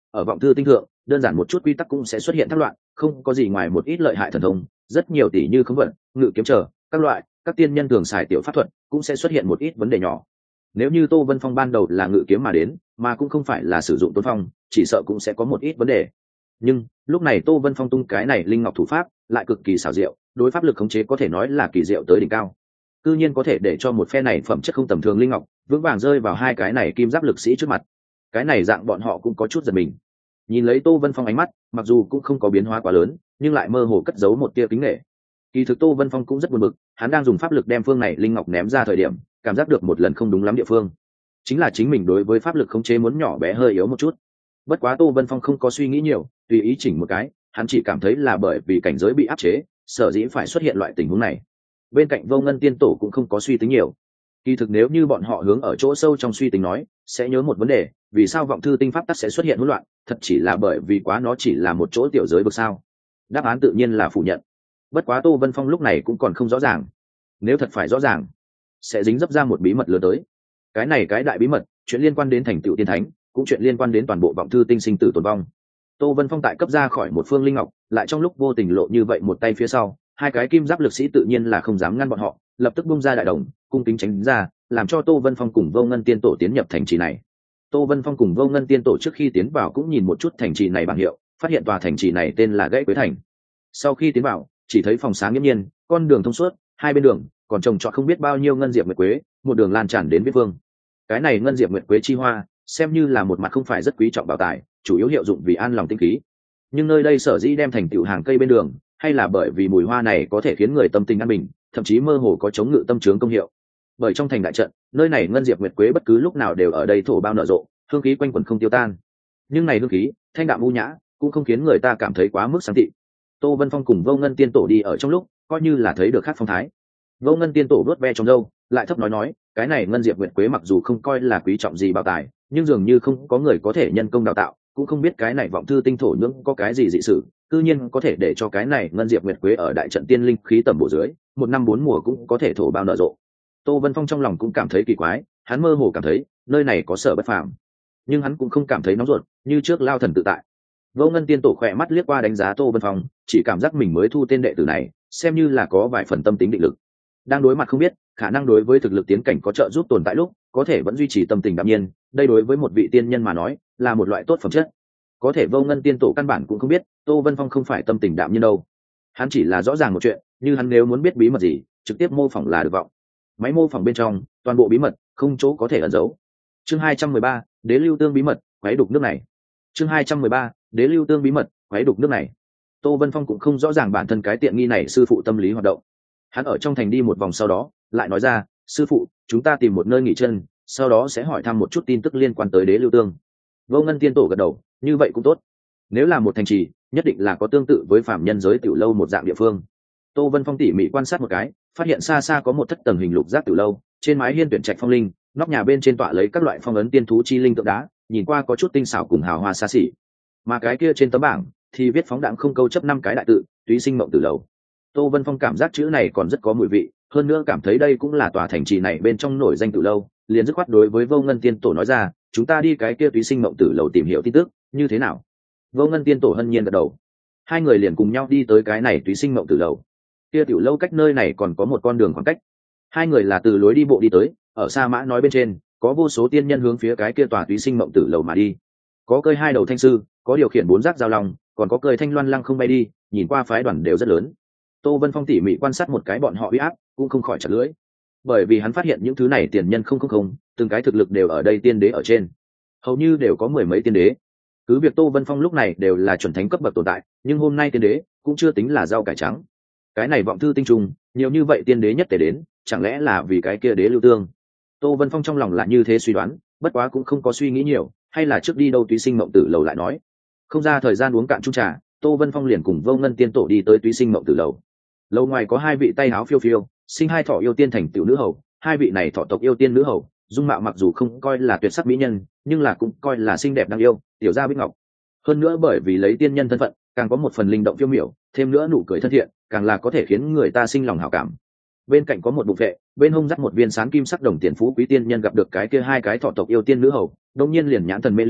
ở vọng thư tinh thượng đơn giản một chút quy tắc cũng sẽ xuất hiện thất loạn, không có gì ngoài một ít lợi hại thần thông, rất nhiều tỷ như khống vận, ngự kiếm trở các loại các tiên nhân thường xài tiểu pháp thuật cũng sẽ xuất hiện một ít vấn đề nhỏ. Nếu như Tô Vân Phong ban đầu là ngự kiếm mà đến, mà cũng không phải là sử dụng Tôn Phong, chỉ sợ cũng sẽ có một ít vấn đề. Nhưng lúc này Tô Vân Phong tung cái này linh ngọc thủ pháp lại cực kỳ xảo diệu, đối pháp lực khống chế có thể nói là kỳ diệu tới đỉnh cao. Cư nhiên có thể để cho một phe này phẩm chất không tầm thường linh ngọc vững vàng rơi vào hai cái này kim giáp lực sĩ trước mặt. Cái này dạng bọn họ cũng có chút giật mình. Nhìn lấy Tô Vân Phong ánh mắt, mặc dù cũng không có biến hóa quá lớn, nhưng lại mơ hồ cất giấu một tia kính nể. Kỳ thực Tô Vân Phong cũng rất buồn bực, hắn đang dùng pháp lực đem phương này linh ngọc ném ra thời điểm, cảm giác được một lần không đúng lắm địa phương. Chính là chính mình đối với pháp lực khống chế muốn nhỏ bé hơi yếu một chút. Bất quá Tô Vân Phong không có suy nghĩ nhiều, tùy ý chỉnh một cái, hắn chỉ cảm thấy là bởi vì cảnh giới bị áp chế, sở dĩ phải xuất hiện loại tình huống này. Bên cạnh Vô Ngân tiên tổ cũng không có suy tính nhiều. Kỳ thực nếu như bọn họ hướng ở chỗ sâu trong suy tính nói, sẽ nhớ một vấn đề, vì sao vọng thư tinh pháp tắc sẽ xuất hiện hỗn loạn, thật chỉ là bởi vì quá nó chỉ là một chỗ tiểu giới vực sao? Đáp án tự nhiên là phủ nhận. Bất quá Tô Vân Phong lúc này cũng còn không rõ ràng. Nếu thật phải rõ ràng, sẽ dính dấp ra một bí mật lớn tới. Cái này cái đại bí mật, chuyện liên quan đến thành tựu tiên thánh, cũng chuyện liên quan đến toàn bộ vọng thư tinh sinh tử tồn vong. Tô Vân Phong tại cấp ra khỏi một phương linh ngọc, lại trong lúc vô tình lộ như vậy một tay phía sau, hai cái kim giáp lực sĩ tự nhiên là không dám ngăn bọn họ, lập tức bung ra đại đồng, cung kính tránh ra, làm cho Tô Vân Phong cùng Vô Ngân tiên tổ tiến nhập thành trì này. Tô Vân Phong cùng Vô Ngân tiên tổ trước khi tiến vào cũng nhìn một chút thành trì này bảng hiệu, phát hiện tòa thành trì này tên là Gãy Quế Thành. Sau khi tiến vào, chỉ thấy phòng sáng nghiêm nhiên, con đường thông suốt, hai bên đường còn trồng trọt không biết bao nhiêu ngân diệp nguyệt quế, một đường lan tràn đến viết vương. Cái này ngân diệp nguyệt quế chi hoa, xem như là một mặt không phải rất quý trọng bảo tài, chủ yếu hiệu dụng vì an lòng tinh khí. Nhưng nơi đây sở dĩ đem thành tựu hàng cây bên đường, hay là bởi vì mùi hoa này có thể khiến người tâm tình an bình, thậm chí mơ hồ có chống ngự tâm trướng công hiệu. Bởi trong thành đại trận, nơi này ngân diệp nguyệt quế bất cứ lúc nào đều ở đây thổ bao nở rộ, hương khí quanh quẩn không tiêu tan. Nhưng này hương khí thanh đạm u nhã, cũng không khiến người ta cảm thấy quá mức sáng thị. Tô Vân Phong cùng Vô Ngân tiên tổ đi ở trong lúc, coi như là thấy được khác phong thái. Vô Ngân tiên tổ đuốt ve trong râu, lại thấp nói, cái này ngân diệp nguyệt quế mặc dù không coi là quý trọng gì bảo tài, nhưng dường như không có người có thể nhân công đào tạo, cũng không biết cái này vọng thư tinh thổ nhưỡng có cái gì dị sự, cư nhiên có thể để cho cái này ngân diệp nguyệt quế ở đại trận tiên linh khí tầm bổ dưới, một năm bốn mùa cũng có thể thổ bao nở rộ. Tô Vân Phong trong lòng cũng cảm thấy kỳ quái, hắn mơ hồ cảm thấy nơi này có sở bất phàm, nhưng hắn cũng không cảm thấy nóng ruột, như trước lao thần tự tại. Vô Ngân tiên tổ khỏe mắt liếc qua đánh giá Tô Vân Phong, chỉ cảm giác mình mới thu tên đệ tử này, xem như là có vài phần tâm tính định lực. Đang đối mặt không biết, khả năng đối với thực lực tiến cảnh có trợ giúp tồn tại lúc, có thể vẫn duy trì tâm tình đạm nhiên, đây đối với một vị tiên nhân mà nói, là một loại tốt phẩm chất. Có thể Vô Ngân tiên tổ căn bản cũng không biết, Tô Vân Phong không phải tâm tình đạm nhiên đâu. Hắn chỉ là rõ ràng một chuyện, như hắn nếu muốn biết bí mật gì, trực tiếp mô phỏng là được vọng. Máy mô phỏng bên trong, toàn bộ bí mật, không chỗ có thể ẩn giấu. Chương 213, Đế lưu tương bí mật, quấy đục nước này. Chương 213, Đế lưu tương bí mật, quấy đục nước này. Tô Vân Phong cũng không rõ ràng bản thân cái tiện nghi này sư phụ tâm lý hoạt động. Hắn ở trong thành đi một vòng sau đó, lại nói ra, sư phụ, chúng ta tìm một nơi nghỉ chân, sau đó sẽ hỏi thăm một chút tin tức liên quan tới Đế lưu tương. Vô Ngân tiên tổ gật đầu, như vậy cũng tốt. Nếu là một thành trì, nhất định là có tương tự với phạm nhân giới tiểu lâu một dạng địa phương. Tô Vân Phong tỉ mỉ quan sát một cái, phát hiện xa xa có một thất tầng hình lục giác tiểu lâu, trên mái hiên tuyển trạch phong linh, nóc nhà bên trên tọa lấy các loại phong ấn tiên thú chi linh tượng đá, nhìn qua có chút tinh xảo cùng hào hoa xa xỉ. Mà cái kia trên tấm bảng thì viết phóng đãng không câu chấp 5 cái đại tự, túy sinh mộng tử lầu. Tô Vân Phong cảm giác chữ này còn rất có mùi vị, hơn nữa cảm thấy đây cũng là tòa thành trì này bên trong nổi danh tử lâu, liền dứt khoát đối với Vô Ngân tiên tổ nói ra, chúng ta đi cái kia túy sinh mộng tử lầu tìm hiểu tin tức, như thế nào? Vô Ngân tiên tổ hân nhiên gật đầu. Hai người liền cùng nhau đi tới cái này túy sinh mộng tử lầu. Kia tiểu lâu cách nơi này còn có một con đường khoảng cách. Hai người là từ lối đi bộ đi tới, ở Sa Mã nói bên trên, có vô số tiên nhân hướng phía cái kia tòa túy sinh mộng tử lầu mà đi. Có cơi hai đầu thanh sư, có điều khiển 4 giác giao long, còn có cơi thanh loan lăng không bay đi, nhìn qua phái đoàn đều rất lớn. Tô Vân Phong tỉ mỉ quan sát một cái bọn họ uy áp, cũng không khỏi chặt lưỡi, bởi vì hắn phát hiện những thứ này tiền nhân không, từng cái thực lực đều ở đây tiên đế ở trên, hầu như đều có 10 mấy tiên đế. Cứ việc Tô Vân Phong lúc này đều là chuẩn thánh cấp bậc tồn tại, nhưng hôm nay tiên đế cũng chưa tính là rau cải trắng. Cái này vọng thư tinh trùng, nhiều như vậy tiên đế nhất thể đến, chẳng lẽ là vì cái kia đế lưu tương? Tô Vân Phong trong lòng là như thế suy đoán, bất quá cũng không có suy nghĩ nhiều, hay là trước đi đâu túy sinh mộng tử lầu lại nói. Không ra thời gian uống cạn chung trà, Tô Vân Phong liền cùng Vô Ngân tiên tổ đi tới túy sinh mộng tử lầu. Lầu ngoài có hai vị tay áo phiêu phiêu, sinh hai thọ yêu tiên thành tiểu nữ hầu, hai vị này thọ tộc yêu tiên nữ hầu, dung mạo mặc dù không coi là tuyệt sắc mỹ nhân, nhưng là cũng coi là xinh đẹp đáng yêu, tiểu gia bích ngọc. Hơn nữa bởi vì lấy tiên nhân thân phận, càng có một phần linh động phiêu miểu, thêm nữa nụ cười thân thiện, càng là có thể khiến người ta sinh lòng hảo cảm. Bên cạnh có một bục vệ, bên hông dắt một viên sáng kim sắc đồng tiền phú quý tiên nhân gặp được cái kia hai cái thọ tộc yêu tiên nữ hầu, đột nhiên liền nhãn thần mê ly,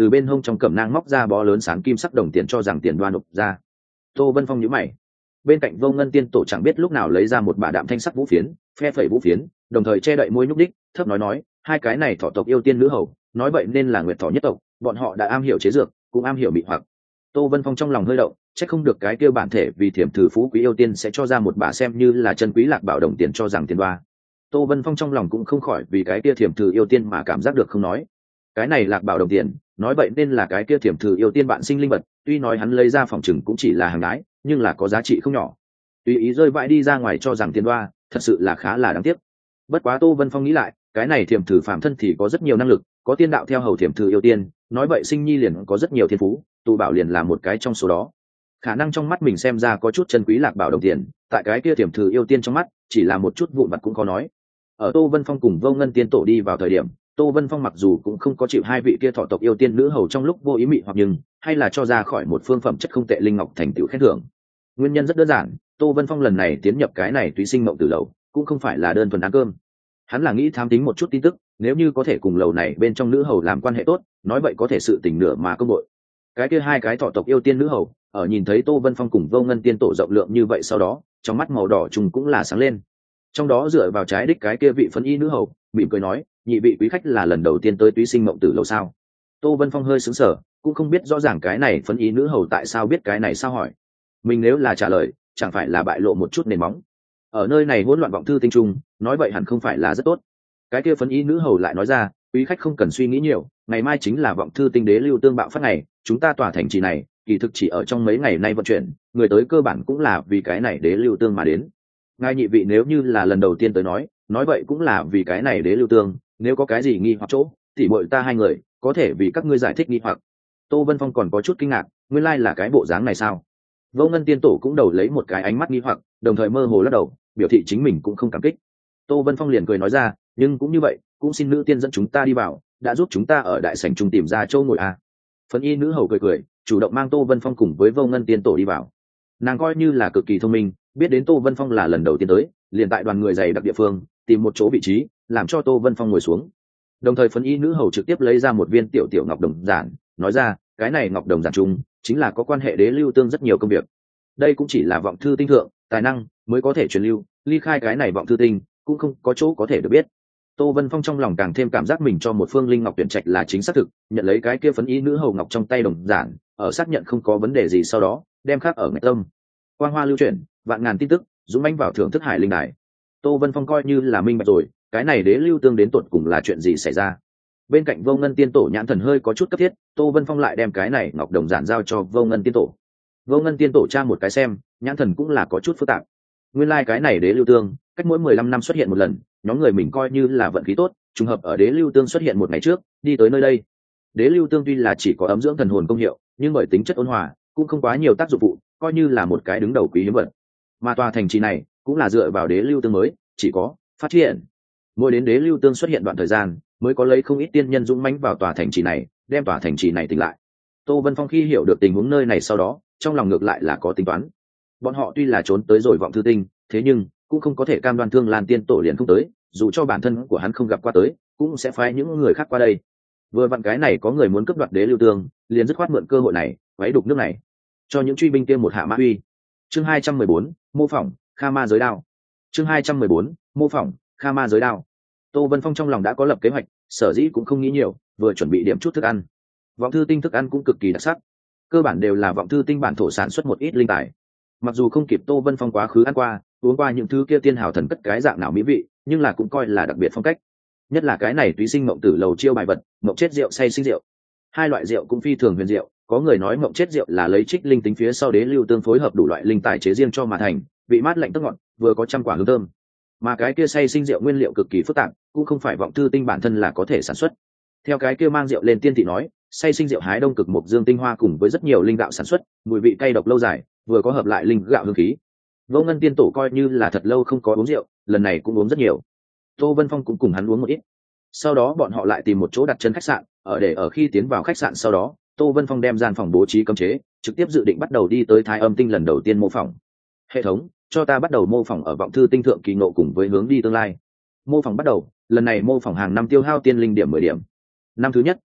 từ bên hông trong cẩm nang móc ra bó lớn sáng kim sắc đồng tiền cho rằng tiền đoan nộp ra. Tô Vân Phong nhíu mày. Bên cạnh Vô Ngân Tiên Tổ chẳng biết lúc nào lấy ra một bả đạm thanh sắc vũ phiến, phe phẩy vũ phiến, đồng thời che đậy môi nhúc đích, thấp nói, hai cái này thỏ tộc yêu tiên nữ hầu, nói vậy nên là nguyệt thỏ nhất tộc, bọn họ đã am hiểu chế dược, cũng am hiểu mị hoặc. Tô Vân Phong trong lòng hơi động, chắc không được cái kia bản thể vì thiểm thử phú quý yêu tiên sẽ cho ra một bả xem như là chân quý lạc bảo đồng tiền cho rằng tiền đoa. Tô Vân Phong trong lòng cũng không khỏi vì cái kia thiểm thử yêu tiên mà cảm giác được không nói. Cái này lạc bảo đồng tiền, nói vậy nên là cái kia thiểm thử yêu tiên bạn sinh linh vật, tuy nói hắn lấy ra phòng chừng cũng chỉ là hàng ái, nhưng là có giá trị không nhỏ. Tùy ý rơi vãi đi ra ngoài cho rằng tiền đoa, thật sự là khá là đáng tiếc. Bất quá Tô Vân Phong nghĩ lại, cái này thiểm thử phạm thân thì có rất nhiều năng lực, có tiên đạo theo hầu thiểm thử yêu tiên, nói vậy sinh nhi liền có rất nhiều thiên phú, tụ bảo liền là một cái trong số đó. Khả năng trong mắt mình xem ra có chút chân quý lạc bảo đồng tiền, tại cái kia thiểm thử yêu tiên trong mắt chỉ là một chút vụn vặt cũng khó nói. Ở Tô Vân Phong cùng Vô Ngân Tiên Tổ đi vào thời điểm, Tô Vân Phong mặc dù cũng không có chịu hai vị kia thọ tộc yêu tiên nữ hầu trong lúc vô ý mị hoặc, nhưng hay là cho ra khỏi một phương phẩm chất không tệ linh ngọc thành tựu khen thưởng. Nguyên nhân rất đơn giản, Tô Vân Phong lần này tiến nhập cái này túy sinh mộng tử lầu cũng không phải là đơn thuần ăn cơm. Hắn là nghĩ thám tính một chút tin tức, nếu như có thể cùng lầu này bên trong nữ hầu làm quan hệ tốt, nói vậy có thể sự tình nửa mà công bội. Cái kia hai cái thọ tộc yêu tiên nữ hầu, ở nhìn thấy Tô Vân Phong cùng Vô Ngân Tiên Tổ rộng lượng như vậy sau đó, trong mắt màu đỏ trùng cũng là sáng lên. Trong đó dựa vào trái đích cái kia vị phấn y nữ hầu, mỉm cười nói, nhị vị quý khách là lần đầu tiên tới túy sinh mộng tử lầu sao? Tô Vân Phong hơi sững sờ, cũng không biết rõ ràng cái này phấn y nữ hầu tại sao biết cái này sao hỏi. Mình nếu là trả lời, chẳng phải là bại lộ một chút nền móng. Ở nơi này hỗn loạn vọng thư tinh trung, nói vậy hẳn không phải là rất tốt. Cái kia phấn y nữ hầu lại nói ra, quý khách không cần suy nghĩ nhiều, ngày mai chính là vọng thư tinh đế lưu tương bạo phát ngày, chúng ta tòa thành trì này kỳ thực chỉ ở trong mấy ngày nay vận chuyển, người tới cơ bản cũng là vì cái này đế lưu tương mà đến. Ngài nhị vị nếu như là lần đầu tiên tới nói vậy cũng là vì cái này đế lưu tương, nếu có cái gì nghi hoặc chỗ thì bội ta hai người có thể vì các ngươi giải thích nghi hoặc. Tô Vân Phong còn có chút kinh ngạc, nguyên lai là cái bộ dáng này sao? Vô Ngân Tiên Tổ cũng đầu lấy một cái ánh mắt nghi hoặc, đồng thời mơ hồ lắc đầu, biểu thị chính mình cũng không cảm kích. Tô Vân Phong liền cười nói ra, nhưng cũng như vậy, cũng xin nữ tiên dẫn chúng ta đi vào, đã giúp chúng ta ở đại sảnh trung tìm ra chỗ ngồi à. Phấn y nữ hầu cười, chủ động mang Tô Vân Phong cùng với Vô Ngân Tiên Tổ đi vào. Nàng coi như là cực kỳ thông minh, biết đến Tô Vân Phong là lần đầu tiên tới, liền tại đoàn người dày đặc địa phương tìm một chỗ vị trí, làm cho Tô Vân Phong ngồi xuống. Đồng thời phấn y nữ hầu trực tiếp lấy ra một viên tiểu ngọc đồng giản, nói ra, cái này ngọc đồng giản chung chính là có quan hệ đế lưu tương rất nhiều công việc. Đây cũng chỉ là vọng thư tinh thượng tài năng mới có thể truyền lưu, ly khai cái này vọng thư tinh cũng không có chỗ có thể được biết. Tô Vân Phong trong lòng càng thêm cảm giác mình cho một phương linh ngọc tuyển trạch là chính xác thực, nhận lấy cái kia phấn y nữ hầu ngọc trong tay đồng giản, ở xác nhận không có vấn đề gì sau đó, đem khắc ở ngạch tâm. Quang hoa lưu chuyển, vạn ngàn tin tức dũng mãnh vào thưởng thức hải linh đài. Tô Vân Phong coi như là minh bạch rồi, cái này đế lưu tương đến tột cùng là chuyện gì xảy ra. Bên cạnh Vô Ngân Tiên Tổ nhãn thần hơi có chút cấp thiết, Tô Vân Phong lại đem cái này ngọc đồng giản giao cho Vô Ngân Tiên Tổ. Vô Ngân Tiên Tổ tra một cái xem, nhãn thần cũng là có chút phức tạp. Nguyên lai cái này đế lưu tương, cách mỗi 15 năm xuất hiện một lần, nhóm người mình coi như là vận khí tốt, trùng hợp ở đế lưu tương xuất hiện một ngày trước, đi tới nơi đây. Đế lưu tương tuy là chỉ có ấm dưỡng thần hồn công hiệu, nhưng bởi tính chất ôn hòa, cũng không quá nhiều tác dụng phụ, coi như là một cái đứng đầu quý hiếm vật. Mà tòa thành trì này cũng là dựa vào đế lưu tương mới chỉ có phát triển. Mỗi đến đế lưu tương xuất hiện đoạn thời gian, mới có lấy không ít tiên nhân dũng mãnh vào tòa thành trì này, đem tòa thành trì này tỉnh lại. Tô Vân Phong khi hiểu được tình huống nơi này sau đó, trong lòng ngược lại là có tính toán. Bọn họ tuy là trốn tới rồi vọng thư tinh, thế nhưng cũng không có thể cam đoan Thương Lan Tiên Tổ liền không tới, dù cho bản thân của hắn không gặp qua tới, cũng sẽ phái những người khác qua đây. Vừa vặn cái này có người muốn cướp đoạt đế lưu tương, liền dứt khoát mượn cơ hội này, quấy đục nước này, cho những truy binh kia một hạ mã uy. Chương 214, mô phỏng Kha Ma giới đao. Chương 214, mô phỏng Kha Ma giới đao. Tô Vân Phong trong lòng đã có lập kế hoạch, sở dĩ cũng không nghĩ nhiều, vừa chuẩn bị điểm chút thức ăn. Vọng thư tinh thức ăn cũng cực kỳ đặc sắc, cơ bản đều là vọng thư tinh bản thổ sản xuất một ít linh tài. Mặc dù không kịp Tô Vân Phong quá khứ ăn qua, uống qua những thứ kia tiên hào thần cất cái dạng nào mỹ vị, nhưng là cũng coi là đặc biệt phong cách. Nhất là cái này túy sinh mộng tử lầu chiêu bài vật, mộng chết rượu say sinh rượu. Hai loại rượu cũng phi thường huyền diệu, có người nói mộng chết rượu là lấy trích linh tính phía sau đế lưu tương phối hợp đủ loại linh tài chế riêng cho mà thành, vị mát lạnh tức ngọt, vừa có trăm quả hương thơm. Mà cái kia say sinh rượu nguyên liệu cực kỳ phức tạp, cũng không phải vọng thư tinh bản thân là có thể sản xuất. Theo cái kia mang rượu lên tiên thị nói, say sinh rượu hái đông cực mộc dương tinh hoa cùng với rất nhiều linh gạo sản xuất, mùi vị cay độc lâu dài, vừa có hợp lại linh gạo hương khí. Vô Ngân Tiên Tổ coi như là thật lâu không có uống rượu, lần này cũng uống rất nhiều. Tô Vân Phong cũng cùng hắn uống một ít. Sau đó bọn họ lại tìm một chỗ đặt chân khách sạn, ở khi tiến vào khách sạn sau đó, Tô Vân Phong đem gian phòng bố trí cấm chế, trực tiếp dự định bắt đầu đi tới Thái Âm Tinh lần đầu tiên mô phỏng. Hệ thống, cho ta bắt đầu mô phỏng ở vọng thư tinh thượng kỳ ngộ cùng với hướng đi tương lai. Mô phỏng bắt đầu, lần này mô phỏng hàng năm tiêu hao tiên linh điểm 10 điểm. Năm thứ nhất,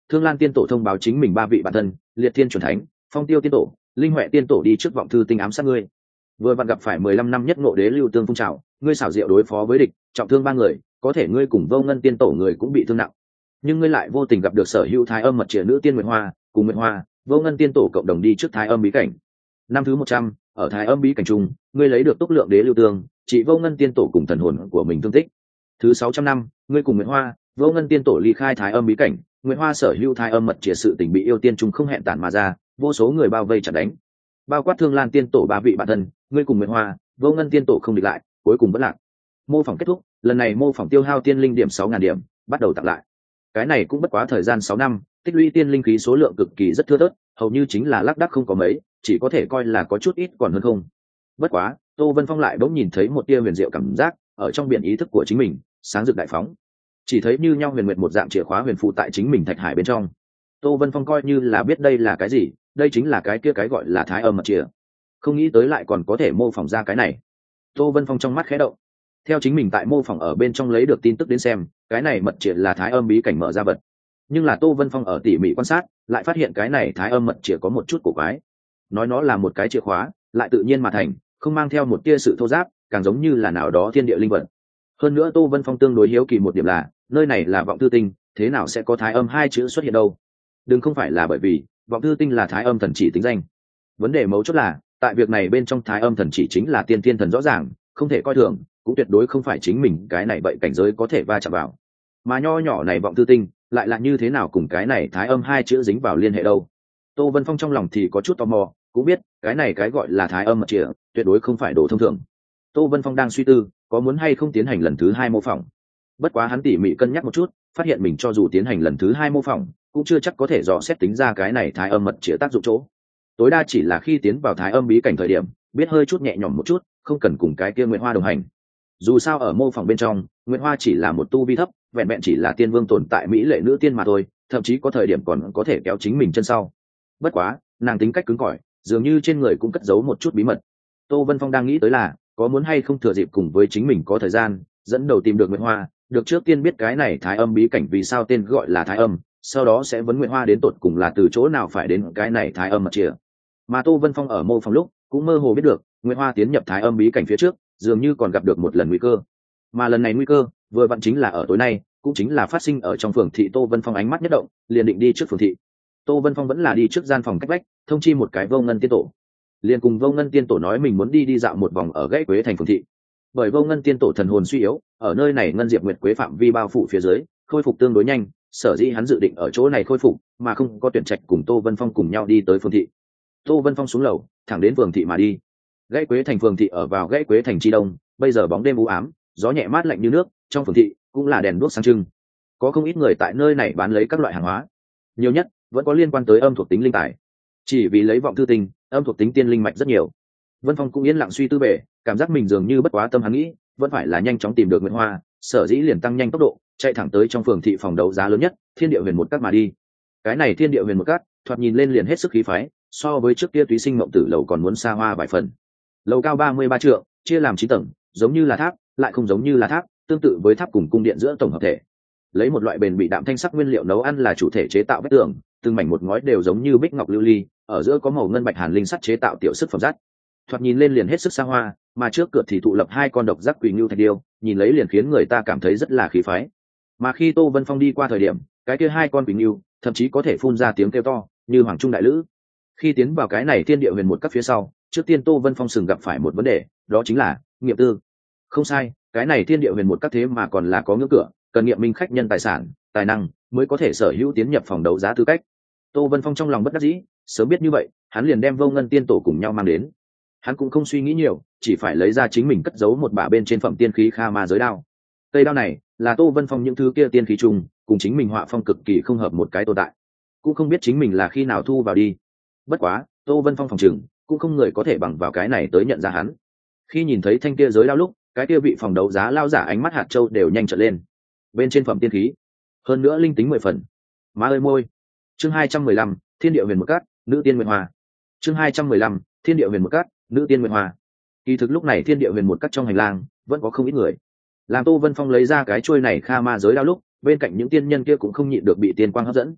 Thương Lan tiên tổ thông báo chính mình ba vị bản thân, Liệt Thiên chuẩn thánh, Phong Tiêu tiên tổ, Linh Huệ tiên tổ đi trước vọng thư tinh ám sát ngươi. Vừa vặn gặp phải 15 năm nhất ngộ đế lưu tương phun trào, ngươi xảo diệu đối phó với địch, trọng thương ba người, có thể ngươi cùng Vô Ngân tiên tổ người cũng bị thương nặng. Nhưng ngươi lại vô tình gặp được sở hữu Thái Âm mật triệt nữ tiên Nguyệt Hoa, cùng Nguyệt Hoa, Vô Ngân tiên tổ cộng đồng đi trước Thái Âm bí cảnh. Năm thứ 100, ở Thái Âm bí cảnh trung, ngươi lấy được tốc lượng đế lưu tương, chỉ Vô Ngân tiên tổ cùng thần hồn của mình thương tích. Thứ 600 năm, ngươi cùng Nguyệt Hoa, Vô Ngân tiên tổ ly khai Thái Âm bí cảnh, Nguyệt Hoa sở hữu Thái Âm mật triệt sự tình bị yêu tiên trung không hẹn tản mà ra, vô số người bao vây chặn đánh. Bao quát Thương Lan tiên tổ ba vị bản thân, ngươi cùng Nguyệt Hoa, Vô Ngân tiên tổ không địch lại, cuối cùng vẫn lạc. Mô phỏng kết thúc, lần này mô phỏng tiêu hao tiên linh điểm 6000 điểm, bắt đầu tặng lại. Cái này cũng bất quá thời gian 6 năm, tích lũy tiên linh khí số lượng cực kỳ rất thưa thớt, hầu như chính là lác đác không có mấy, chỉ có thể coi là có chút ít còn hơn không. Bất quá, Tô Vân Phong lại bỗng nhìn thấy một tia huyền diệu cảm giác ở trong biển ý thức của chính mình, sáng rực đại phóng. Chỉ thấy như nhau huyền nguyệt một dạng chìa khóa huyền phụ tại chính mình thạch hải bên trong. Tô Vân Phong coi như là biết đây là cái gì, đây chính là cái kia cái gọi là Thái Âm mật chìa. Không nghĩ tới lại còn có thể mô phỏng ra cái này. Tô Vân Phong trong mắt khẽ động. Theo chính mình tại mô phỏng ở bên trong lấy được tin tức đến xem, cái này mật chìa là Thái Âm bí cảnh mở ra vật. Nhưng là Tô Vân Phong ở tỉ mỉ quan sát, lại phát hiện cái này Thái Âm mật chìa có một chút cổ quái. Nói nó là một cái chìa khóa, lại tự nhiên mà thành, không mang theo một tia sự thô ráp, càng giống như là nào đó thiên địa linh vật. Hơn nữa Tô Vân Phong tương đối hiếu kỳ một điểm là, nơi này là vọng thư tinh, thế nào sẽ có Thái Âm hai chữ xuất hiện đâu? Đừng không phải là bởi vì vọng thư tinh là Thái Âm thần chỉ tính danh. Vấn đề mấu chốt là, tại việc này bên trong Thái Âm thần chỉ chính là tiên thiên thần rõ ràng, không thể coi thường, cũng tuyệt đối không phải chính mình cái này vậy cảnh giới có thể va chạm vào. Mà nho nhỏ này vọng thư tinh, lại là như thế nào cùng cái này Thái Âm hai chữ dính vào liên hệ đâu? Tô Vân Phong trong lòng thì có chút tò mò, cũng biết cái này cái gọi là Thái Âm mật chìa, tuyệt đối không phải đồ thông thường. Tô Vân Phong đang suy tư, có muốn hay không tiến hành lần thứ 2 mô phỏng. Bất quá hắn tỉ mỉ cân nhắc một chút, phát hiện mình cho dù tiến hành lần thứ 2 mô phỏng, cũng chưa chắc có thể dò xét tính ra cái này Thái Âm mật chìa tác dụng chỗ. Tối đa chỉ là khi tiến vào Thái Âm bí cảnh thời điểm, biết hơi chút nhẹ nhõm một chút, không cần cùng cái kia Nguyệt Hoa đồng hành. Dù sao ở mô phỏng bên trong, Nguyệt Hoa chỉ là một tu vi thấp, vẹn vẹn chỉ là tiên vương tồn tại mỹ lệ nữ tiên mà thôi, thậm chí có thời điểm còn có thể kéo chính mình chân sau. Bất quá, nàng tính cách cứng cỏi, dường như trên người cũng cất giấu một chút bí mật. Tô Vân Phong đang nghĩ tới là, có muốn hay không thừa dịp cùng với chính mình có thời gian, dẫn đầu tìm được Nguyệt Hoa, được trước tiên biết cái này Thái Âm bí cảnh vì sao tên gọi là Thái Âm, sau đó sẽ vấn Nguyệt Hoa đến tột cùng là từ chỗ nào phải đến cái này Thái Âm mật chìa. Mà Tô Vân Phong ở mô phỏng lúc cũng mơ hồ biết được, Nguyệt Hoa tiến nhập Thái Âm bí cảnh phía trước, dường như còn gặp được một lần nguy cơ. Mà lần này nguy cơ, vừa vặn chính là ở tối nay, cũng chính là phát sinh ở trong phường thị. Tô Vân Phong ánh mắt nhất động, liền định đi trước phường thị. Tô Vân Phong vẫn là đi trước gian phòng cách vách, thông chi một cái Vô Ngân tiên tổ. Liền cùng Vô Ngân tiên tổ nói mình muốn đi dạo một vòng ở Gãy Quế thành phường thị. Bởi Vô Ngân tiên tổ thần hồn suy yếu, ở nơi này ngân diệp nguyệt quế phạm vi bao phủ phía dưới, khôi phục tương đối nhanh, sở dĩ hắn dự định ở chỗ này khôi phục, mà không có tuyển trạch cùng Tô Vân Phong cùng nhau đi tới phường thị. Tô Vân Phong xuống lầu, thẳng đến phường thị mà đi. Gãy Quế thành phường thị ở vào Gãy Quế thành chi đông, bây giờ bóng đêm u ám, gió nhẹ mát lạnh như nước, trong phường thị cũng là đèn đuốc sáng trưng. Có không ít người tại nơi này bán lấy các loại hàng hóa. Nhiều nhất vẫn có liên quan tới âm thuộc tính linh tài. Chỉ vì lấy vọng thư tinh, âm thuộc tính tiên linh mạch rất nhiều. Vân Phong cũng yên lặng suy tư bể, cảm giác mình dường như bất quá tâm hắn nghĩ, vẫn phải là nhanh chóng tìm được Nguyệt Hoa, sở dĩ liền tăng nhanh tốc độ, chạy thẳng tới trong phường thị phòng đấu giá lớn nhất, Thiên Địa Huyền một Các mà đi. Cái này Thiên Địa Huyền một Các, thoạt nhìn lên liền hết sức khí phái, so với trước kia Túy Sinh Mộng Tử lầu còn muốn xa hoa vài phần. Lầu cao 33 trượng, chia làm 9 tầng, giống như là tháp, lại không giống như là tháp, tương tự với tháp cùng cung điện giữa tổng hợp thể. Lấy một loại bền bị đạm thanh sắc nguyên liệu nấu ăn là chủ thể chế tạo vách tường, từng mảnh một ngói đều giống như bích ngọc lưu ly, ở giữa có màu ngân bạch hàn linh sắt chế tạo tiểu sức phẩm dắt. Thoạt nhìn lên liền hết sức xa hoa, mà trước cửa thì thụ lập 2 con độc giác quỷ ngưu thạch điêu, nhìn lấy liền khiến người ta cảm thấy rất là khí phái. Mà khi Tô Vân Phong đi qua thời điểm, cái kia 2 con quỷ ngưu thậm chí có thể phun ra tiếng kêu to, như hoàng trung đại lữ. Khi tiến vào cái này Thiên Địa Huyền một Các phía sau, trước tiên Tô Vân Phong sừng gặp phải một vấn đề, đó chính là nghiệm tư. Không sai, cái này Thiên Địa Huyền một Các thế mà còn là có ngưỡng cửa, cần nghiệm minh khách nhân tài sản, tài năng mới có thể sở hữu tiến nhập phòng đấu giá tư cách. Tô Vân Phong trong lòng bất đắc dĩ, sớm biết như vậy, hắn liền đem Vô Ngân tiên tổ cùng nhau mang đến. Hắn cũng không suy nghĩ nhiều, chỉ phải lấy ra chính mình cất giấu một bả bên trên phẩm tiên khí Kha Ma giới đao. Cây đao này là Tô Vân Phong những thứ kia tiên khí trùng, cùng chính mình họa phong cực kỳ không hợp một cái tồn tại. Cũng không biết chính mình là khi nào thu vào đi. Bất quá, Tô Vân Phong phòng trừng, cũng không người có thể bằng vào cái này tới nhận ra hắn. Khi nhìn thấy thanh kia giới đao lúc, cái kia vị phòng đấu giá lao giả ánh mắt hạt châu đều nhanh trợn lên. Bên trên phẩm tiên khí, hơn nữa linh tính 10 phần. Má ơi môi. Chương 215, Thiên Địa Huyền một Các, nữ tiên Nguyệt Hoa. Chương 215, Thiên Địa Huyền một Các, nữ tiên Nguyệt Hoa. Kỳ thực lúc này Thiên Địa Huyền một Các trong hành lang vẫn có không ít người. Làm Tô Vân Phong lấy ra cái chuôi này Kha Ma giới đao lúc, bên cạnh những tiên nhân kia cũng không nhịn được bị tiên quang hấp dẫn.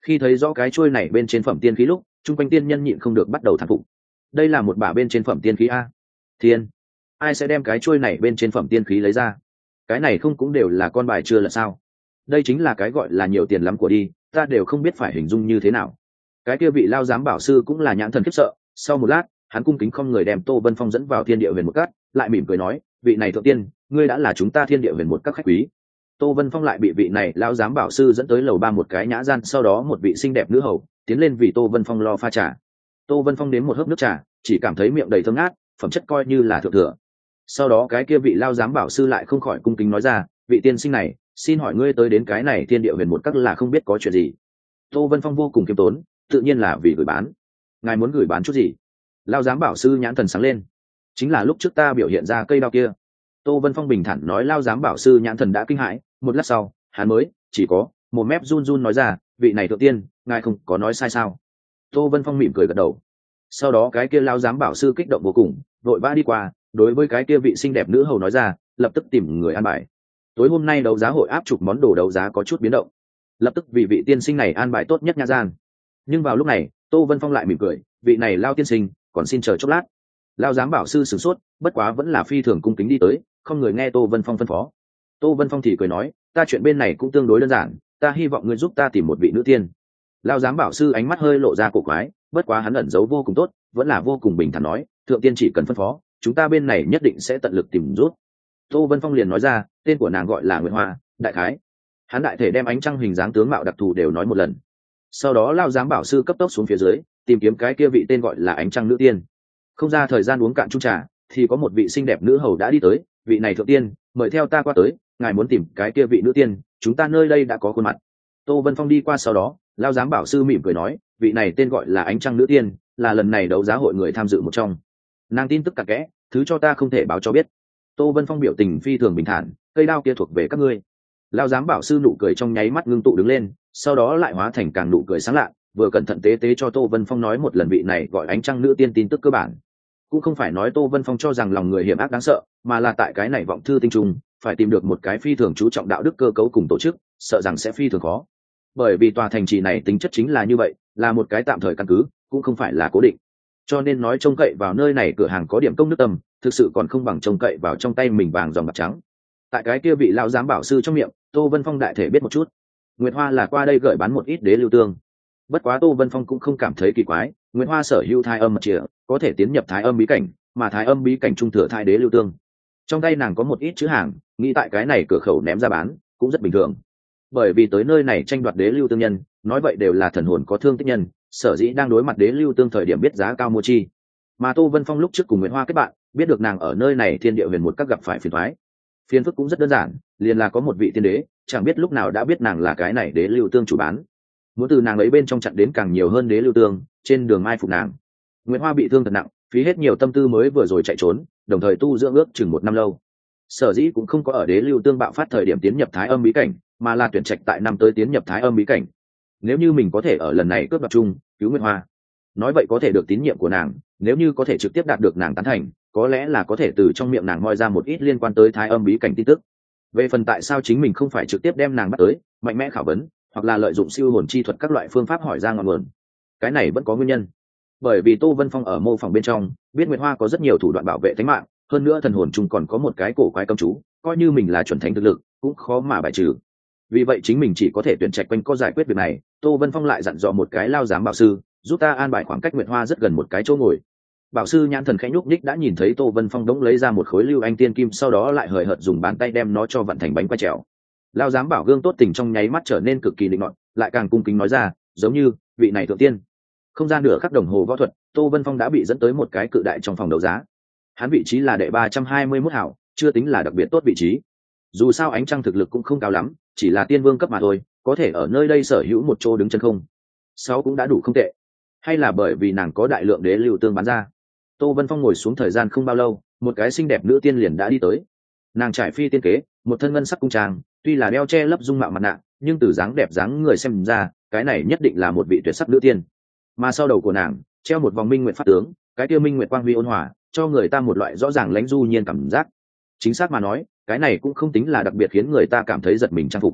Khi thấy rõ cái chuôi này bên trên phẩm tiên khí lúc, chung quanh tiên nhân nhịn không được bắt đầu thán phục. Đây là một bả bên trên phẩm tiên khí a. Thiên, ai sẽ đem cái chuôi này bên trên phẩm tiên khí lấy ra? Cái này không cũng đều là con bài chưa là sao? Đây chính là cái gọi là nhiều tiền lắm của đi, ta đều không biết phải hình dung như thế nào. Cái kia vị lao giám bảo sư cũng là nhãn thần khiếp sợ. Sau một lát, hắn cung kính không người đem Tô Vân Phong dẫn vào thiên địa huyền một cát, lại mỉm cười nói, vị này thượng tiên, ngươi đã là chúng ta thiên địa huyền một các khách quý. Tô Vân Phong lại bị vị này lão giám bảo sư dẫn tới lầu ba một cái nhã gian, sau đó một vị xinh đẹp nữ hầu tiến lên vì Tô Vân Phong lo pha trà. Tô Vân Phong đến một hớp nước trà, chỉ cảm thấy miệng đầy thơm ngát, phẩm chất coi như là thượng thừa. Sau đó cái kia vị lão giám bảo sư lại không khỏi cung kính nói ra, vị tiên sinh này, xin hỏi ngươi tới đến cái này thiên địa huyền một các là không biết có chuyện gì? Tô Vân Phong vô cùng kiêm tốn, tự nhiên là vì gửi bán. Ngài muốn gửi bán chút gì? Lão giám bảo sư nhãn thần sáng lên. Chính là lúc trước ta biểu hiện ra cây đao kia. Tô Vân Phong bình thản nói. Lão giám bảo sư nhãn thần đã kinh hãi, một lát sau hắn mới chỉ có một mép run run nói ra, vị này thượng tiên, ngài không có nói sai sao? Tô Vân Phong mỉm cười gật đầu. Sau đó cái kia lão giám bảo sư kích động vô cùng, vội vã đi qua, đối với cái kia vị xinh đẹp nữ hầu nói ra, lập tức tìm người an bài. Tối hôm nay đấu giá hội áp chụp món đồ đấu giá có chút biến động, lập tức vì vị tiên sinh này an bài tốt nhất nha gian. Nhưng vào lúc này Tô Vân Phong lại mỉm cười, vị này lao tiên sinh còn xin chờ chốc lát. Lao giám bảo sư sửng sốt, bất quá vẫn là phi thường cung kính đi tới, không người nghe Tô Vân Phong phân phó. Tô Vân Phong thì cười nói, ta chuyện bên này cũng tương đối đơn giản, ta hy vọng ngươi giúp ta tìm một vị nữ tiên. Lao giám bảo sư ánh mắt hơi lộ ra cổ quái, bất quá hắn ẩn giấu vô cùng tốt, vẫn là vô cùng bình thản nói, thượng tiên chỉ cần phân phó, chúng ta bên này nhất định sẽ tận lực tìm giúp. Tô Vân Phong liền nói ra, tên của nàng gọi là Nguyệt Hoa, đại khái. Hắn đại thể đem ánh trăng hình dáng tướng mạo đặc thù đều nói một lần. Sau đó Lao giám bảo sư cấp tốc xuống phía dưới, tìm kiếm cái kia vị tên gọi là ánh trăng nữ tiên. Không ra thời gian uống cạn chung trà, thì có một vị xinh đẹp nữ hầu đã đi tới, vị này thượng tiên, mời theo ta qua tới, ngài muốn tìm cái kia vị nữ tiên, chúng ta nơi đây đã có khuôn mặt. Tô Vân Phong đi qua, sau đó Lao giám bảo sư mỉm cười nói, vị này tên gọi là ánh trăng nữ tiên, là lần này đấu giá hội người tham dự một trong. Nàng tin tức cặn kẽ, thứ cho ta không thể báo cho biết. Tô Vân Phong biểu tình phi thường bình thản, cây đao kia thuộc về các ngươi. Lao giám bảo sư nụ cười trong nháy mắt ngưng tụ đứng lên, sau đó lại hóa thành càng nụ cười sáng lạ, vừa cẩn thận tế tế cho Tô Vân Phong nói một lần vị này gọi ánh trăng nữ tiên tin tức cơ bản. Cũng không phải nói Tô Vân Phong cho rằng lòng người hiểm ác đáng sợ, mà là tại cái này vọng thư tinh trùng phải tìm được một cái phi thường chú trọng đạo đức cơ cấu cùng tổ chức, sợ rằng sẽ phi thường khó. Bởi vì tòa thành trì này tính chất chính là như vậy, là một cái tạm thời căn cứ, cũng không phải là cố định. Cho nên nói trông cậy vào nơi này cửa hàng có điểm công đức tâm, thực sự còn không bằng trông cậy vào trong tay mình vàng dòng bạc trắng. Tại cái kia vị lão giám bảo sư trong miệng, Tô Vân Phong đại thể biết một chút. Nguyệt Hoa là qua đây gửi bán một ít đế lưu tương. Bất quá Tô Vân Phong cũng không cảm thấy kỳ quái, Nguyệt Hoa sở hữu thai âm mật chìa, có thể tiến nhập thái âm bí cảnh, mà thái âm bí cảnh trung thừa thai đế lưu tương. Trong tay nàng có một ít chữ hàng, nghĩ tại cái này cửa khẩu ném ra bán, cũng rất bình thường. Bởi vì tới nơi này tranh đoạt đế lưu tương nhân, nói vậy đều là thần hồn có thương tích nhân, sở dĩ đang đối mặt đế lưu tương thời điểm biết giá cao mua chi. Mà Tô Vân Phong lúc trước cùng Nguyệt Hoa kết bạn, biết được nàng ở nơi này thiên địa huyền một các gặp phải phiền toái. Phiền phức cũng rất đơn giản, liền là có một vị tiên đế, chẳng biết lúc nào đã biết nàng là cái này đế lưu tương chủ bán, muốn từ nàng ấy bên trong chặn đến càng nhiều hơn đế lưu tương, trên đường mai phục nàng. Nguyệt Hoa bị thương thật nặng, phí hết nhiều tâm tư mới vừa rồi chạy trốn, đồng thời tu dưỡng ước chừng 1 năm lâu. Sở dĩ cũng không có ở đế lưu tương bạo phát thời điểm tiến nhập thái âm bí cảnh, mà là tuyển trạch tại năm tới tiến nhập thái âm bí cảnh. Nếu như mình có thể ở lần này cướp đoạt chung cứu Nguyệt Hoa, nói vậy có thể được tín nhiệm của nàng, nếu như có thể trực tiếp đạt được nàng tán thành, có lẽ là có thể từ trong miệng nàng moi ra một ít liên quan tới thái âm bí cảnh tin tức. Về phần tại sao chính mình không phải trực tiếp đem nàng bắt tới, mạnh mẽ khảo vấn, hoặc là lợi dụng siêu hồn chi thuật các loại phương pháp hỏi ra ngọn nguồn, cái này vẫn có nguyên nhân. Bởi vì Tô Vân Phong ở mô phỏng bên trong biết Nguyệt Hoa có rất nhiều thủ đoạn bảo vệ tính mạng, hơn nữa thần hồn chung còn có một cái cổ quái cấm chú, coi như mình là chuẩn thánh thực lực cũng khó mà bài trừ. Vì vậy chính mình chỉ có thể tuyển trạch quanh co giải quyết việc này. Tô Vân Phong lại dặn dò một cái lao giám bảo sư giúp ta an bài khoảng cách Nguyệt Hoa rất gần một cái chỗ ngồi. Bảo sư nhãn thần khẽ nhúc nhích đã nhìn thấy Tô Vân Phong đống lấy ra một khối lưu anh tiên kim, sau đó lại hời hợt dùng bàn tay đem nó cho vặn thành bánh quay trèo. Lao giám bảo gương tốt tình trong nháy mắt trở nên cực kỳ định nọt, lại càng cung kính nói ra, giống như vị này thượng tiên. Không gian nửa khắc đồng hồ võ thuật, Tô Vân Phong đã bị dẫn tới một cái cự đại trong phòng đấu giá. Hắn vị trí là đệ 321 hảo, chưa tính là đặc biệt tốt vị trí. Dù sao ánh trăng thực lực cũng không cao lắm, chỉ là tiên vương cấp mà thôi, có thể ở nơi đây sở hữu một chỗ đứng chân không. 6 cũng đã đủ không tệ. Hay là bởi vì nàng có đại lượng đế lưu tương bán ra. Tô Vân Phong ngồi xuống thời gian không bao lâu, một cái xinh đẹp nữ tiên liền đã đi tới. Nàng trải phi tiên kế, một thân ngân sắc cung trang, tuy là đeo che lấp dung mạo mặt nạ, nhưng từ dáng đẹp dáng người xem ra, cái này nhất định là một vị tuyệt sắc nữ tiên. Mà sau đầu của nàng treo một vòng minh nguyệt pháp tướng, cái kia minh nguyệt quang huy ôn hòa, cho người ta một loại rõ ràng lãnh du nhiên cảm giác. Chính xác mà nói, cái này cũng không tính là đặc biệt khiến người ta cảm thấy giật mình trang phục.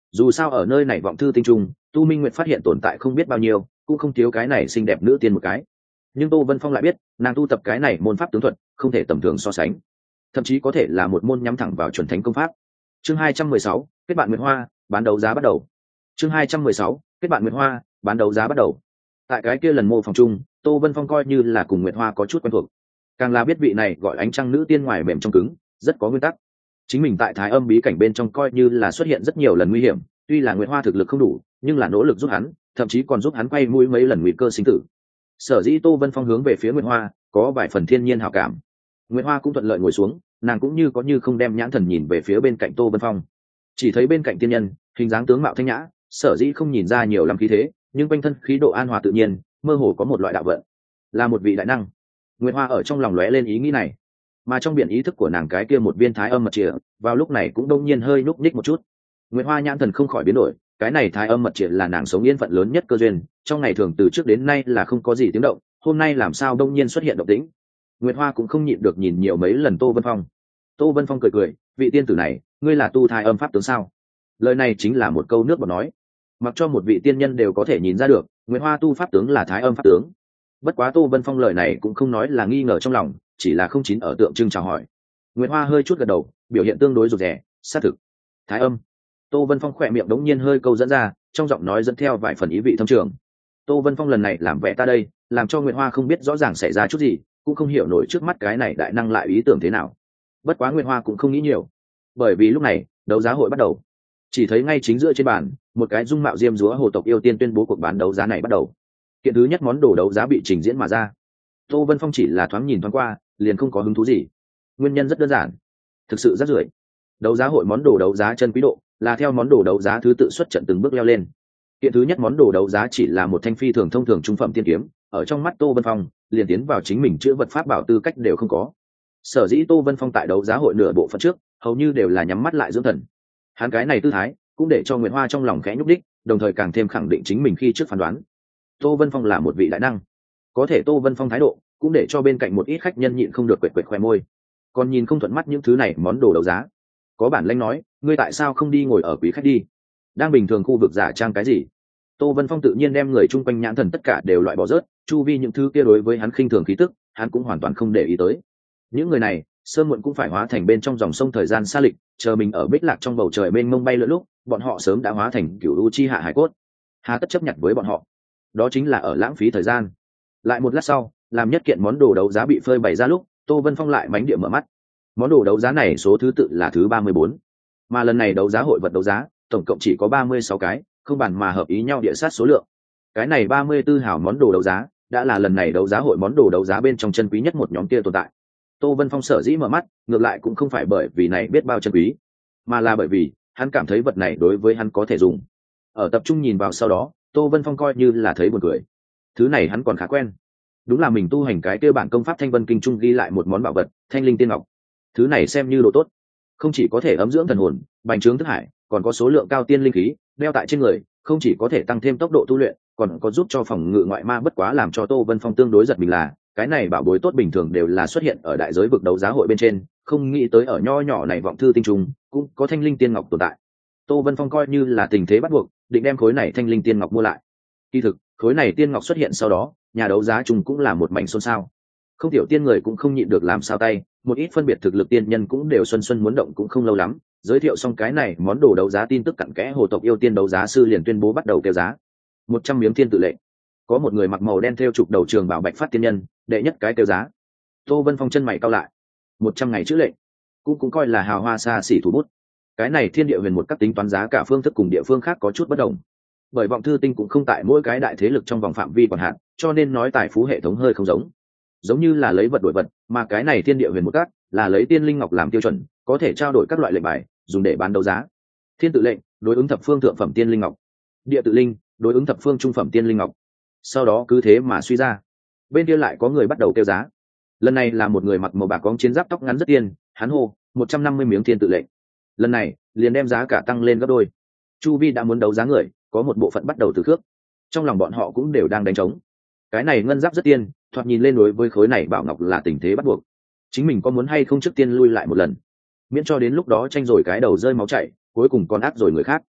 Dù sao ở nơi này vọng thư tinh trung, tu minh nguyệt phát hiện tồn tại không biết bao nhiêu, cũng không thiếu cái này xinh đẹp nữ tiên một cái. Nhưng Tô Vân Phong lại biết nàng tu tập cái này môn pháp tướng thuật không thể tầm thường so sánh, thậm chí có thể là một môn nhắm thẳng vào chuẩn thánh công pháp. Chương 216, kết bạn Nguyệt Hoa, bán đấu giá bắt đầu. Chương 216, kết bạn Nguyệt Hoa, bán đấu giá bắt đầu. Tại cái kia lần mô phòng chung, Tô Vân Phong coi như là cùng Nguyệt Hoa có chút quen thuộc, càng là biết vị này gọi ánh trăng nữ tiên ngoài mềm trong cứng, rất có nguyên tắc. Chính mình tại Thái Âm bí cảnh bên trong coi như là xuất hiện rất nhiều lần nguy hiểm, tuy là Nguyệt Hoa thực lực không đủ, nhưng là nỗ lực giúp hắn, thậm chí còn giúp hắn quay mũi mấy lần nguy cơ sinh tử. Sở dĩ Tô Vân Phong hướng về phía Nguyệt Hoa có vài phần thiên nhiên hảo cảm. Nguyệt Hoa cũng thuận lợi ngồi xuống, nàng cũng như có như không đem nhãn thần nhìn về phía bên cạnh Tô Vân Phong. Chỉ thấy bên cạnh tiên nhân, hình dáng tướng mạo thanh nhã, sở dĩ không nhìn ra nhiều lắm khí thế, nhưng quanh thân khí độ an hòa tự nhiên, mơ hồ có một loại đạo vận, là một vị đại năng. Nguyệt Hoa ở trong lòng lóe lên ý nghĩ này, mà trong biển ý thức của nàng cái kia một viên thái âm mật chìa vào lúc này cũng đông nhiên hơi núp ních một chút. Nguyệt Hoa nhãn thần không khỏi biến đổi, cái này thái âm mật chìa là nàng sống yên phận lớn nhất cơ duyên, trong ngày thường từ trước đến nay là không có gì tiếng động, hôm nay làm sao đông nhiên xuất hiện động tĩnh. Nguyệt Hoa cũng không nhịn được nhìn nhiều mấy lần Tô Vân Phong. Tô Vân Phong cười cười, vị tiên tử này, ngươi là tu thái âm pháp tướng sao? Lời này chính là một câu nước bọt nói, mặc cho một vị tiên nhân đều có thể nhìn ra được, Nguyệt Hoa tu pháp tướng là thái âm pháp tướng. Bất quá Tô Vân Phong lời này cũng không nói là nghi ngờ trong lòng, chỉ là không chín ở tượng trưng chào hỏi. Nguyệt Hoa hơi chút gật đầu, biểu hiện tương đối rụt rè, xác thực. Thái âm. Tô Vân Phong khỏe miệng đống nhiên hơi câu dẫn ra, trong giọng nói dẫn theo vài phần ý vị thâm trường. Tô Vân Phong lần này làm vẻ ta đây, làm cho Nguyệt Hoa không biết rõ ràng xảy ra chút gì, cũng không hiểu nổi trước mắt cái này đại năng lại ý tưởng thế nào. Bất quá Nguyệt Hoa cũng không nghĩ nhiều, bởi vì lúc này đấu giá hội bắt đầu. Chỉ thấy ngay chính giữa trên bàn, một cái dung mạo diêm dúa hồ tộc yêu tiên tuyên bố cuộc bán đấu giá này bắt đầu. Kiện thứ nhất món đồ đấu giá bị trình diễn mà ra. Tô Vân Phong chỉ là thoáng nhìn thoáng qua, liền không có hứng thú gì. Nguyên nhân rất đơn giản, thực sự rất rưởi. Đấu giá hội món đồ đấu giá chân quý độ là theo món đồ đấu giá thứ tự xuất trận từng bước leo lên. Kiện thứ nhất món đồ đấu giá chỉ là một thanh phi thường thông thường trung phẩm tiên kiếm, ở trong mắt Tô Vân Phong, liền tiến vào chính mình chữa vật pháp bảo tư cách đều không có. Sở dĩ Tô Vân Phong tại đấu giá hội nửa bộ phận trước, hầu như đều là nhắm mắt lại dưỡng thần. Hắn cái này tư thái, cũng để cho Nguyệt Hoa trong lòng khẽ nhúc đích, đồng thời càng thêm khẳng định chính mình khi trước phán đoán. Tô Vân Phong là một vị đại năng. Có thể Tô Vân Phong thái độ, cũng để cho bên cạnh một ít khách nhân nhịn không được quệt quệt khoe môi. Còn nhìn không thuận mắt những thứ này món đồ đấu giá. Có bản lĩnh nói, ngươi tại sao không đi ngồi ở quý khách đi? Đang bình thường khu vực giả trang cái gì? Tô Vân Phong tự nhiên đem người chung quanh nhãn thần tất cả đều loại bỏ rớt, chu vi những thứ kia đối với hắn khinh thường khí tức, hắn cũng hoàn toàn không để ý tới. Những người này, sớm muộn cũng phải hóa thành bên trong dòng sông thời gian xa lịch, chờ mình ở bích lạc trong bầu trời mênh mông bay lượn lúc, bọn họ sớm đã hóa thành cửu u chi hạ hải cốt. Hà tất chấp nhận với bọn họ? Đó chính là ở lãng phí thời gian. Lại một lát sau, làm nhất kiện món đồ đấu giá bị phơi bày ra lúc, Tô Vân Phong lại mánh địa mở mắt. Món đồ đấu giá này số thứ tự là thứ 34, mà lần này đấu giá hội vật đấu giá tổng cộng chỉ có 36 cái, không bàn mà hợp ý nhau địa sát số lượng. Cái này 34 hảo món đồ đấu giá đã là lần này đấu giá hội món đồ đấu giá bên trong chân quý nhất một nhóm kia tồn tại. Tô Vân Phong sở dĩ mở mắt, ngược lại cũng không phải bởi vì này biết bao chân quý, mà là bởi vì hắn cảm thấy vật này đối với hắn có thể dùng. Ở tập trung nhìn vào sau đó, Tô Vân Phong coi như là thấy buồn cười. Thứ này hắn còn khá quen, đúng là mình tu hành cái tiêu bản công pháp Thanh Vân Kinh trung ghi lại một món bảo vật, Thanh Linh Tiên Ngọc. Thứ này xem như đồ tốt, không chỉ có thể ấm dưỡng thần hồn, bành trướng thức hải, còn có số lượng cao tiên linh khí đeo tại trên người, không chỉ có thể tăng thêm tốc độ tu luyện, còn có giúp cho phòng ngự ngoại ma. Bất quá làm cho Tô Vân Phong tương đối giật mình là, cái này bảo bối tốt bình thường đều là xuất hiện ở đại giới vực đấu giá hội bên trên, không nghĩ tới ở nho nhỏ này vọng thư tinh trùng cũng có Thanh Linh Tiên Ngọc tồn tại. Tô Vân Phong coi như là tình thế bắt buộc, định đem khối này Thanh Linh Tiên Ngọc mua lại. Kỳ thực, khối này tiên ngọc xuất hiện sau đó, nhà đấu giá chung cũng là một mảnh xôn xao. Không tiểu tiên người cũng không nhịn được làm sao tay, một ít phân biệt thực lực tiên nhân cũng đều xuân xuân muốn động. Cũng không lâu lắm, giới thiệu xong cái này món đồ đấu giá tin tức cặn kẽ, hồ tộc yêu tiên đấu giá sư liền tuyên bố bắt đầu kêu giá. 100 miếng thiên tự lệnh. Có một người mặc màu đen theo trục đầu trường bảo bạch phát tiên nhân, đệ nhất cái kêu giá. Tô Vân Phong chân mày cau lại. 100 ngày chữ lệnh, cũng coi là hào hoa xa xỉ thủ bút. Cái này thiên địa huyền một các tính toán giá cả phương thức cùng địa phương khác có chút bất đồng. Bởi vọng thư tinh cũng không tại mỗi cái đại thế lực trong vòng phạm vi quản hạt, cho nên nói tài phú hệ thống hơi không giống như là lấy vật đổi vật, mà cái này thiên địa huyền một các là lấy tiên linh ngọc làm tiêu chuẩn, có thể trao đổi các loại lệnh bài dùng để bán đấu giá. Thiên tự lệnh đối ứng thập phương thượng phẩm tiên linh ngọc, địa tự linh đối ứng thập phương trung phẩm tiên linh ngọc. Sau đó cứ thế mà suy ra, bên kia lại có người bắt đầu kêu giá. Lần này là một người mặc màu bạc cóng chiến giáp, tóc ngắn rất tiên, hắn hô 150 miếng thiên tự lệnh. Lần này liền đem giá cả tăng lên gấp đôi. Chu vi đã muốn đấu giá người có một bộ phận bắt đầu từ khước, trong lòng bọn họ cũng đều đang đánh trống. Cái này ngân giáp rất tiên, thoạt nhìn lên đối với khối này bảo ngọc là tình thế bắt buộc. Chính mình có muốn hay không trước tiên lui lại một lần, miễn cho đến lúc đó tranh rồi cái đầu rơi máu chảy, cuối cùng còn ác rồi người khác.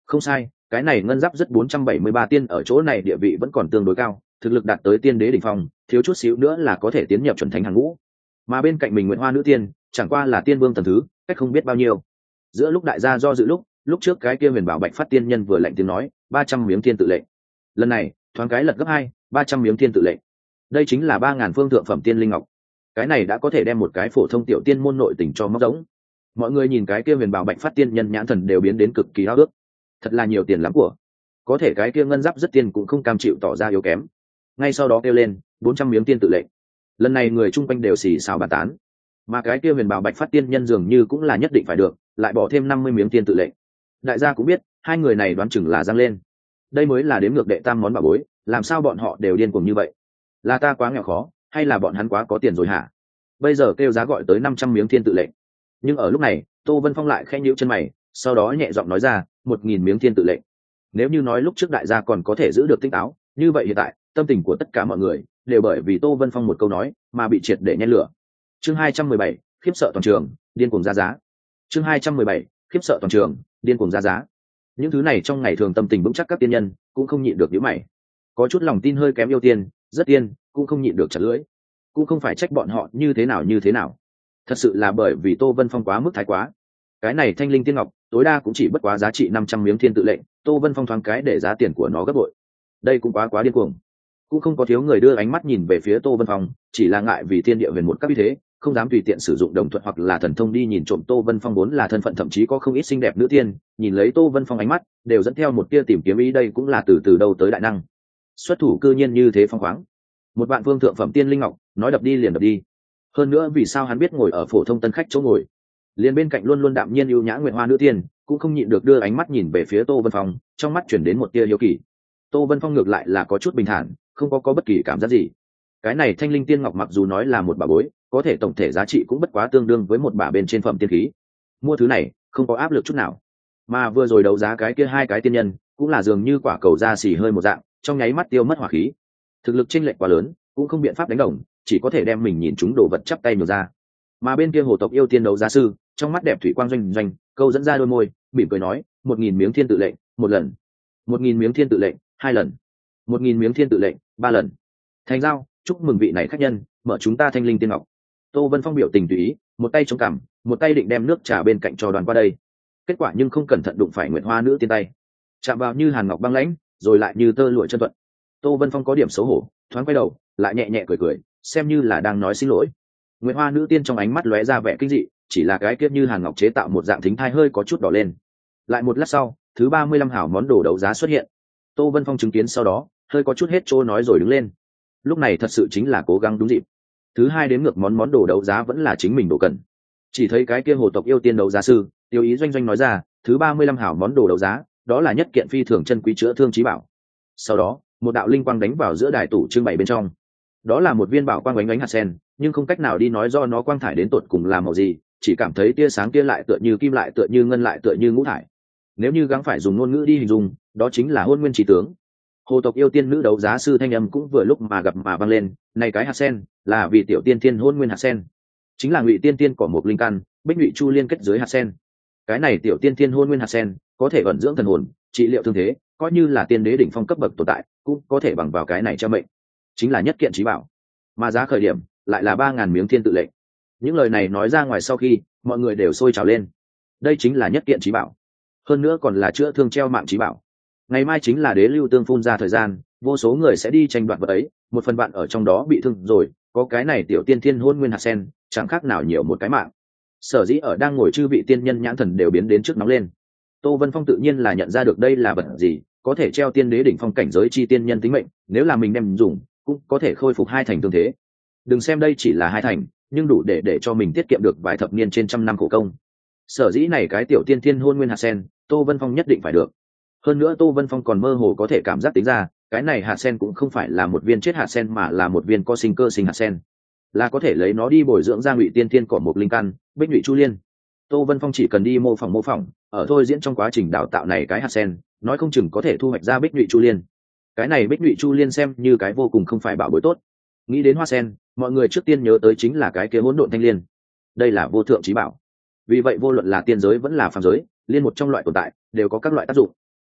Không sai, cái này ngân giáp rất 473 tiên ở chỗ này địa vị vẫn còn tương đối cao, thực lực đạt tới tiên đế đỉnh phong, thiếu chút xíu nữa là có thể tiến nhập chuẩn thánh hàng ngũ. Mà bên cạnh mình Nguyệt Hoa nữ tiên, chẳng qua là tiên vương tầng thứ, cách không biết bao nhiêu. Giữa lúc đại gia do dự lúc trước cái kia huyền bảo bạch phát tiên nhân vừa lạnh tiếng nói, 300 miếng tiên tự lệnh. Lần này, thoáng cái lật gấp 2, 300 miếng tiên tự lệnh. Đây chính là 3000 phương thượng phẩm tiên linh ngọc. Cái này đã có thể đem một cái phổ thông tiểu tiên môn nội tình cho móc giống. Mọi người nhìn cái kia huyền bảo bạch phát tiên nhân nhãn thần đều biến đến cực kỳ háo ước. Thật là nhiều tiền lắm của. Có thể cái kia ngân giáp rất tiên cũng không cam chịu tỏ ra yếu kém. Ngay sau đó kêu lên, 400 miếng tiên tự lệnh. Lần này người chung quanh đều xì xào bàn tán. Mà cái kia huyền bảo bạch phát tiên nhân dường như cũng là nhất định phải được, lại bỏ thêm 50 miếng tiên tự lệnh. Đại gia cũng biết, hai người này đoán chừng là giăng lên. Đây mới là đếm ngược đệ tam món bảo bối, làm sao bọn họ đều điên cuồng như vậy? Là ta quá nghèo khó, hay là bọn hắn quá có tiền rồi hả? Bây giờ kêu giá gọi tới 500 miếng thiên tự lệnh. Nhưng ở lúc này, Tô Vân Phong lại khẽ nhíu chân mày, sau đó nhẹ giọng nói ra, 1000 miếng thiên tự lệnh. Nếu như nói lúc trước đại gia còn có thể giữ được tinh táo, như vậy hiện tại, tâm tình của tất cả mọi người đều bởi vì Tô Vân Phong một câu nói mà bị triệt để nhen lửa. Chương 217, khiếp sợ toàn trường, điên cuồng ra giá. Chương 217, khiếp sợ toàn trường, điên cuồng ra giá. Những thứ này trong ngày thường tâm tình vững chắc các tiên nhân cũng không nhịn được nhíu mày. Có chút lòng tin hơi kém yêu tiên, rất tiên, cũng không nhịn được chặt lưỡi. Cũng không phải trách bọn họ như thế nào, thật sự là bởi vì Tô Vân Phong quá mức thái quá. Cái này thanh linh tiên ngọc tối đa cũng chỉ bất quá giá trị 500 miếng thiên tự lệnh, Tô Vân Phong thoáng cái để giá tiền của nó gấp bội. Đây cũng quá điên cuồng. Cũng không có thiếu người đưa ánh mắt nhìn về phía Tô Vân Phong, chỉ là ngại vì thiên địa huyền một các uy thế, không dám tùy tiện sử dụng đồng thuận hoặc là thần thông đi nhìn trộm Tô Vân Phong vốn là thân phận, thậm chí có không ít xinh đẹp nữ tiên nhìn lấy Tô Vân Phong ánh mắt đều dẫn theo một tia tìm kiếm ý, đây cũng là từ đâu tới đại năng xuất thủ cư nhiên như thế phong khoáng. Một bạn phương thượng phẩm tiên linh ngọc, nói đập đi liền đập đi. Hơn nữa vì sao hắn biết ngồi ở phổ thông tân khách chỗ ngồi? Liền bên cạnh luôn luôn đạm nhiên ưu nhã Nguyệt Hoa nữ tiên cũng không nhịn được đưa ánh mắt nhìn về phía Tô Vân Phong, trong mắt chuyển đến một tia hiếu kỳ. Tô Vân Phong ngược lại là có chút bình thản, không có bất kỳ cảm giác gì. Cái này thanh linh tiên ngọc mặc dù nói là một bà bối, có thể tổng thể giá trị cũng bất quá tương đương với một bả bên trên phẩm tiên khí. Mua thứ này không có áp lực chút nào. Mà vừa rồi đấu giá cái kia hai cái tiên nhân cũng là dường như quả cầu da xì hơi một dạng, trong nháy mắt tiêu mất hỏa khí. Thực lực chênh lệch quá lớn, cũng không biện pháp đánh đồng, chỉ có thể đem mình nhìn chúng đồ vật chắp tay nhường ra. Mà bên kia hồ tộc yêu tiên đấu giá sư, trong mắt đẹp thủy quang doanh doanh, câu dẫn ra đôi môi, mỉm cười nói, 1000 miếng thiên tự lệnh, một lần. 1000 miếng thiên tự lệnh, hai lần. 1000 miếng thiên tự lệnh, ba lần. Thành giao, chúc mừng vị này khách nhân, mở chúng ta thanh linh tiên ngọc. Tô Vân Phong biểu tình tùy ý, một tay chống cằm, một tay định đem nước trà bên cạnh cho đoàn qua đây. Kết quả nhưng không cẩn thận đụng phải Nguyệt Hoa nữ tiên tay, chạm vào như hàn ngọc băng lãnh, rồi lại như tơ lụa chân thuận. Tô Vân Phong có điểm xấu hổ, thoáng quay đầu, lại nhẹ nhẹ cười, xem như là đang nói xin lỗi. Nguyệt Hoa nữ tiên trong ánh mắt lóe ra vẻ kinh dị, chỉ là cái kiếp như hàn ngọc chế tạo một dạng thính thai hơi có chút đỏ lên. Lại một lát sau, thứ 35 hảo món đồ đấu giá xuất hiện. Tô Vân Phong chứng kiến sau đó, hơi có chút hết trôi nói rồi đứng lên. Lúc này thật sự chính là cố gắng đúng dịp. Thứ hai đến ngược món đồ đấu giá vẫn là chính mình đồ cần. Chỉ thấy cái kia hồ tộc yêu tiên đấu giá sư tiêu ý doanh doanh nói ra, thứ 35 hảo món đồ đấu giá, đó là nhất kiện phi thường chân quý chữa thương chí bảo. Sau đó, một đạo linh quang đánh vào giữa đài tủ trưng bày bên trong. Đó là một viên bảo quang ánh ánh hạt sen, nhưng không cách nào đi nói do nó quang thải đến tột cùng là màu gì, chỉ cảm thấy tia sáng kia lại tựa như kim, lại tựa như ngân, lại tựa như ngũ thải. Nếu như gắng phải dùng ngôn ngữ đi hình dung, đó chính là hôn nguyên chí tướng. Hồ tộc yêu tiên nữ đấu giá sư thanh âm cũng vừa lúc mà gặp mà vang lên, này cái hạt sen là vì tiểu tiên thiên hôn nguyên hạt sen, chính là ngụy tiên tiên cỏ một linh căn, bích ngụy chu liên kết dưới hạt sen. Cái này tiểu tiên thiên hôn nguyên hạt sen có thể ẩn dưỡng thần hồn, trị liệu thương thế, coi như là tiên đế đỉnh phong cấp bậc tồn tại cũng có thể bằng vào cái này cho mệnh, chính là nhất kiện chí bảo. Mà giá khởi điểm lại là 3000 miếng thiên tự lệnh. Những lời này nói ra ngoài sau khi, mọi người đều sôi trào lên. Đây chính là nhất kiện chí bảo, hơn nữa còn là chữa thương treo mạng chí bảo. Ngày mai chính là đế lưu tương phun ra thời gian, vô số người sẽ đi tranh đoạt vật ấy, một phần bạn ở trong đó bị thương rồi, có cái này tiểu tiên thiên hôn nguyên hạt sen, chẳng khác nào nhiều một cái mạng. Sở dĩ ở đang ngồi chư vị tiên nhân nhãn thần đều biến đến trước nóng lên. Tô Vân Phong tự nhiên là nhận ra được đây là vật gì, có thể treo tiên đế đỉnh phong cảnh giới chi tiên nhân tính mệnh, nếu là mình đem dùng, cũng có thể khôi phục 2 thành tương thế. Đừng xem đây chỉ là 2 thành, nhưng đủ để cho mình tiết kiệm được vài thập niên trên trăm năm khổ công. Sở dĩ này cái tiểu tiên thiên hôn nguyên hạt sen, Tô Vân Phong nhất định phải được. Hơn nữa Tô Vân Phong còn mơ hồ có thể cảm giác tính ra, cái này hạt sen cũng không phải là một viên chết hạt sen mà là một viên có sinh cơ sinh hạt sen, là có thể lấy nó đi bồi dưỡng ra ngụy tiên thiên cỏ một linh căn, bích ngụy chu liên. Tô Vân Phong chỉ cần đi mô phỏng ở thôi diễn trong quá trình đào tạo này cái hạt sen, nói không chừng có thể thu hoạch ra bích ngụy chu liên. Cái này bích ngụy chu liên xem như cái vô cùng không phải bảo bối tốt. Nghĩ đến hoa sen, mọi người trước tiên nhớ tới chính là cái kia hỗn độn thanh liên. Đây là vô thượng chí bảo, vì vậy vô luận là tiên giới vẫn là phàm giới, liên một trong loại tồn tại đều có các loại tác dụng.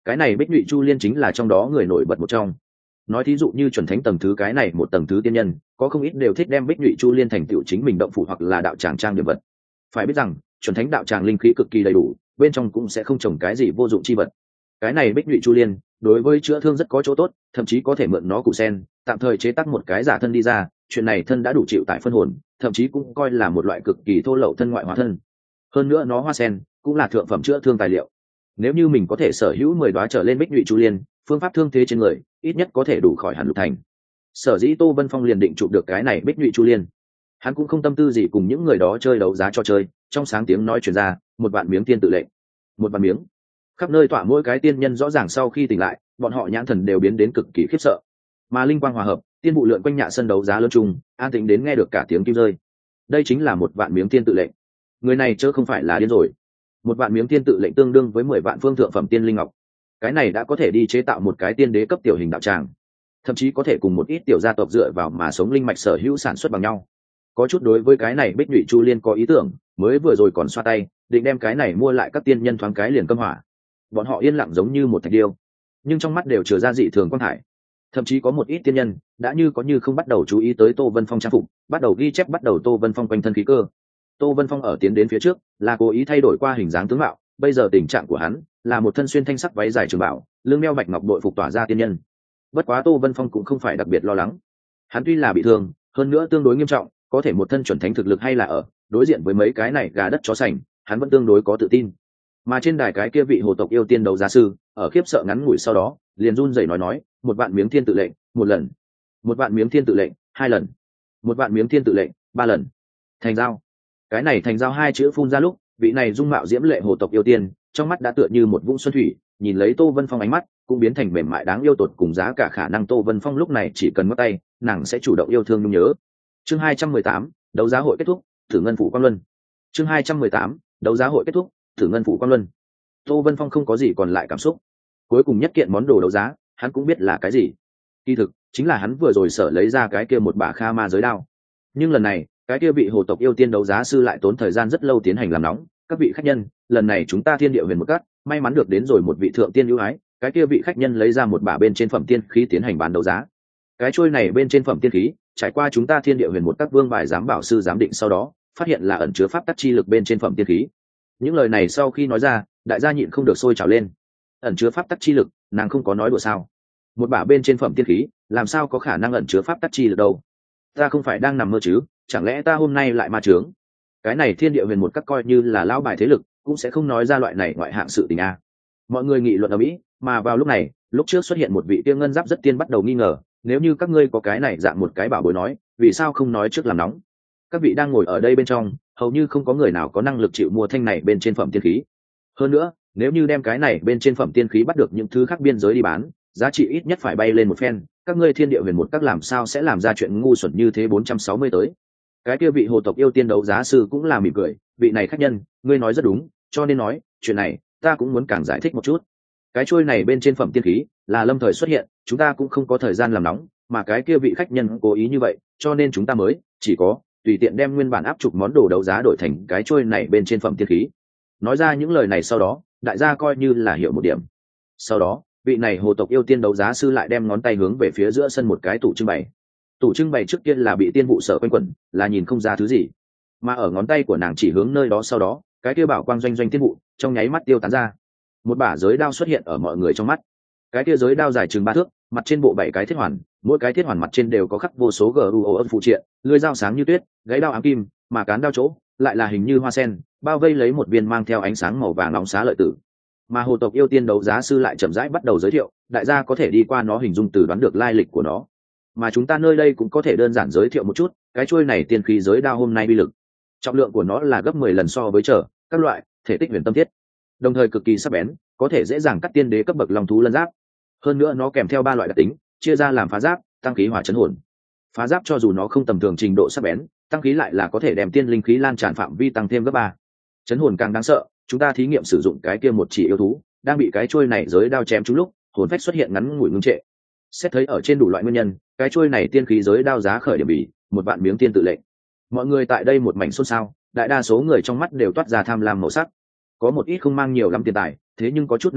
Cái này Bích Nhụy Chu Liên chính là trong đó người nổi bật một trong. Nói thí dụ như chuẩn thánh tầng thứ cái này một tầng thứ tiên nhân, có không ít đều thích đem Bích Nhụy Chu Liên thành tựu chính mình động phủ hoặc là đạo tràng trang điểm vật. Phải biết rằng chuẩn thánh đạo tràng linh khí cực kỳ đầy đủ, bên trong cũng sẽ không trồng cái gì vô dụng chi vật. Cái này Bích Nhụy Chu Liên đối với chữa thương rất có chỗ tốt, thậm chí có thể mượn nó củ sen tạm thời chế tác một cái giả thân đi ra, chuyện này thân đã đủ chịu tại phân hồn, thậm chí cũng coi là một loại cực kỳ thô lậu thân ngoại hóa thân. Hơn nữa nó hoa sen cũng là thượng phẩm chữa thương tài liệu. Nếu như mình có thể sở hữu 10 đóa trở lên Bích Nhụy Chu Liên, phương pháp thương thế trên người ít nhất có thể đủ khỏi hẳn lục thành. Sở dĩ Tô Vân Phong liền định chụp được cái này Bích Nhụy Chu Liên. Hắn cũng không tâm tư gì cùng những người đó chơi đấu giá cho chơi, trong sáng tiếng nói truyền ra, một vạn miếng tiên tự lệnh. Một vạn miếng. Khắp nơi tỏa mỗi cái tiên nhân rõ ràng sau khi tỉnh lại, bọn họ nhãn thần đều biến đến cực kỳ khiếp sợ. Mà linh quang hòa hợp, tiên vụ lượn quanh nhạ sân đấu giá lớn chung, an tĩnh đến nghe được cả tiếng kim rơi. Đây chính là một vạn miếng tiên tự lệnh. Người này chớ không phải là điên rồi. Một vạn miếng tiên tự lệnh tương đương với 10 vạn phương thượng phẩm tiên linh ngọc. Cái này đã có thể đi chế tạo một cái tiên đế cấp tiểu hình đạo tràng, thậm chí có thể cùng một ít tiểu gia tộc dựa vào mà sống linh mạch sở hữu sản xuất bằng nhau. Có chút đối với cái này Bích Nhụy Chu Liên có ý tưởng, mới vừa rồi còn xoa tay định đem cái này mua lại, các tiên nhân thoáng cái liền câm hỏa. Bọn họ yên lặng giống như một thạch điêu, nhưng trong mắt đều chứa ra dị thường quang hải. Thậm chí có một ít tiên nhân đã như có như không bắt đầu chú ý tới Tô Vân Phong trang phục, bắt đầu ghi chép bắt đầu Tô Vân Phong quanh thân khí cơ. Tô Vân Phong ở tiến đến phía trước là cố ý thay đổi qua hình dáng tướng mạo, bây giờ tình trạng của hắn là một thân xuyên thanh sắc váy dài trường bảo, lưng đeo bạch ngọc đội phục tỏa ra tiên nhân. Bất quá Tô Vân Phong cũng không phải đặc biệt lo lắng. Hắn tuy là bị thương, hơn nữa tương đối nghiêm trọng, có thể một thân chuẩn thánh thực lực hay là ở đối diện với mấy cái này gà đất chó sành, hắn vẫn tương đối có tự tin. Mà trên đài cái kia vị hồ tộc yêu tiên đấu giá sư ở khiếp sợ ngắn ngủi sau đó liền run rẩy nói, một vạn miếng thiên tự lệnh một lần, một vạn miếng thiên tự lệnh hai lần, một vạn miếng thiên tự lệnh ba lần. Thành giao. Cái này thành giao hai chữ phun ra lúc, vị này dung mạo diễm lệ hồ tộc yêu tiên trong mắt đã tựa như một vũng xuân thủy, nhìn lấy Tô Vân Phong ánh mắt cũng biến thành mềm mại đáng yêu tột cùng, giá cả khả năng Tô Vân Phong lúc này chỉ cần ngắt tay nàng sẽ chủ động yêu thương nhung nhớ. Chương 218, đấu giá hội kết thúc, thử ngân phủ Quang Luân. Chương 218, đấu giá hội kết thúc, thử ngân phủ Quang Luân. Tô Vân Phong không có gì còn lại cảm xúc. Cuối cùng nhất kiện món đồ đấu giá, hắn cũng biết là cái gì. Kỳ thực chính là hắn vừa rồi sở lấy ra cái kia một bả Kha Ma giới đao. Nhưng lần này, cái kia vị hồ tộc yêu tiên đấu giá sư lại tốn thời gian rất lâu tiến hành làm nóng. Các vị khách nhân, lần này chúng ta Thiên Địa Huyền một cát, may mắn được đến rồi một vị thượng tiên ưu ái. Cái kia vị khách nhân lấy ra một bả bên trên phẩm tiên khí tiến hành bán đấu giá. Cái chuôi này bên trên phẩm tiên khí, trải qua chúng ta Thiên Địa Huyền một các vương bài giám bảo sư giám định sau đó, phát hiện là ẩn chứa pháp tắc chi lực bên trên phẩm tiên khí. Những lời này sau khi nói ra, đại gia nhịn không được sôi trào lên. Ẩn chứa pháp tắc chi lực, nàng không có nói đùa sao? Một bả bên trên phẩm tiên khí, làm sao có khả năng ẩn chứa pháp tắc chi lực đâu? Ta không phải đang nằm mơ chứ? Chẳng lẽ ta hôm nay lại ma chướng? Cái này Thiên Địa Huyền một các coi như là lão bài thế lực, cũng sẽ không nói ra loại này ngoại hạng sự tình a. Mọi người nghị luận ở mỹ, mà vào lúc này, lúc trước xuất hiện một vị tiên ngân giáp rất tiên bắt đầu nghi ngờ, nếu như các ngươi có cái này dạng một cái bảo bối nói, vì sao không nói trước làm nóng? Các vị đang ngồi ở đây bên trong, hầu như không có người nào có năng lực chịu mua thanh này bên trên phẩm tiên khí. Hơn nữa, nếu như đem cái này bên trên phẩm tiên khí bắt được những thứ khác biên giới đi bán, giá trị ít nhất phải bay lên một phen. Các ngươi Thiên Địa Huyền một các làm sao sẽ làm ra chuyện ngu xuẩn như thế 460 tới? Cái kia vị hồ tộc yêu tiên đấu giá sư cũng là mỉm cười, vị này khách nhân, ngươi nói rất đúng, cho nên nói chuyện này ta cũng muốn càng giải thích một chút. Cái chuôi này bên trên phẩm tiên khí là lâm thời xuất hiện, chúng ta cũng không có thời gian làm nóng, mà cái kia vị khách nhân cố ý như vậy, cho nên chúng ta mới chỉ có tùy tiện đem nguyên bản áp chụp món đồ đấu giá đổi thành cái chuôi này bên trên phẩm tiên khí. Nói ra những lời này sau đó, đại gia coi như là hiểu một điểm. Sau đó, vị này hồ tộc yêu tiên đấu giá sư lại đem ngón tay hướng về phía giữa sân một cái tủ trưng bày. Tủ trưng bày trước kia là bị tiên vụ sở quanh quẩn, là nhìn không ra thứ gì, mà ở ngón tay của nàng chỉ hướng nơi đó sau đó, cái kia bảo quang doanh doanh tiên vụ trong nháy mắt tiêu tán ra. Một bả giới đao xuất hiện ở mọi người trong mắt. Cái kia giới đao dài chừng 3 thước, mặt trên bộ 7 cái thiết hoàn, mỗi cái thiết hoàn mặt trên đều có khắc vô số GUO âm phụ triện, lưỡi dao sáng như tuyết, gáy đao ám kim, mà cán đao chỗ lại là hình như hoa sen, bao vây lấy một viên mang theo ánh sáng màu vàng nóng xá lợi tử. Mà hồ tộc yêu tiên đấu giá sư lại chậm rãi bắt đầu giới thiệu, đại gia có thể đi qua nó hình dung từ đoán được lai lịch của nó. Mà chúng ta nơi đây cũng có thể đơn giản giới thiệu một chút, cái chuôi này tiên khí giới đao hôm nay uy lực. Trọng lượng của nó là gấp 10 lần so với trở các loại thể tích huyền tâm thiết, đồng thời cực kỳ sắc bén, có thể dễ dàng cắt tiên đế cấp bậc long thú lân giáp. Hơn nữa nó kèm theo 3 loại đặc tính, chia ra làm phá giáp, tăng khí, hỏa chấn hồn. Phá giáp cho dù nó không tầm thường trình độ sắc bén, tăng khí lại là có thể đem tiên linh khí lan tràn phạm vi tăng thêm gấp 3. Chấn hồn càng đáng sợ, chúng ta thí nghiệm sử dụng cái kia một chỉ yêu thú, đang bị cái chuôi này giới đao chém trúng lúc, hồn phách xuất hiện ngắn ngủi ngưng trệ. Xét thấy ở trên đủ loại nguyên nhân, cái chuôi này tiên khí giới đao giá khởi điểm bỉ một vạn miếng tiên tự lệnh. Mọi người tại đây một mảnh xôn xao, đại đa số người trong mắt đều toát ra tham lam màu sắc. Có một ít không mang nhiều lắm tiền tài, thế nhưng có chút năng lực,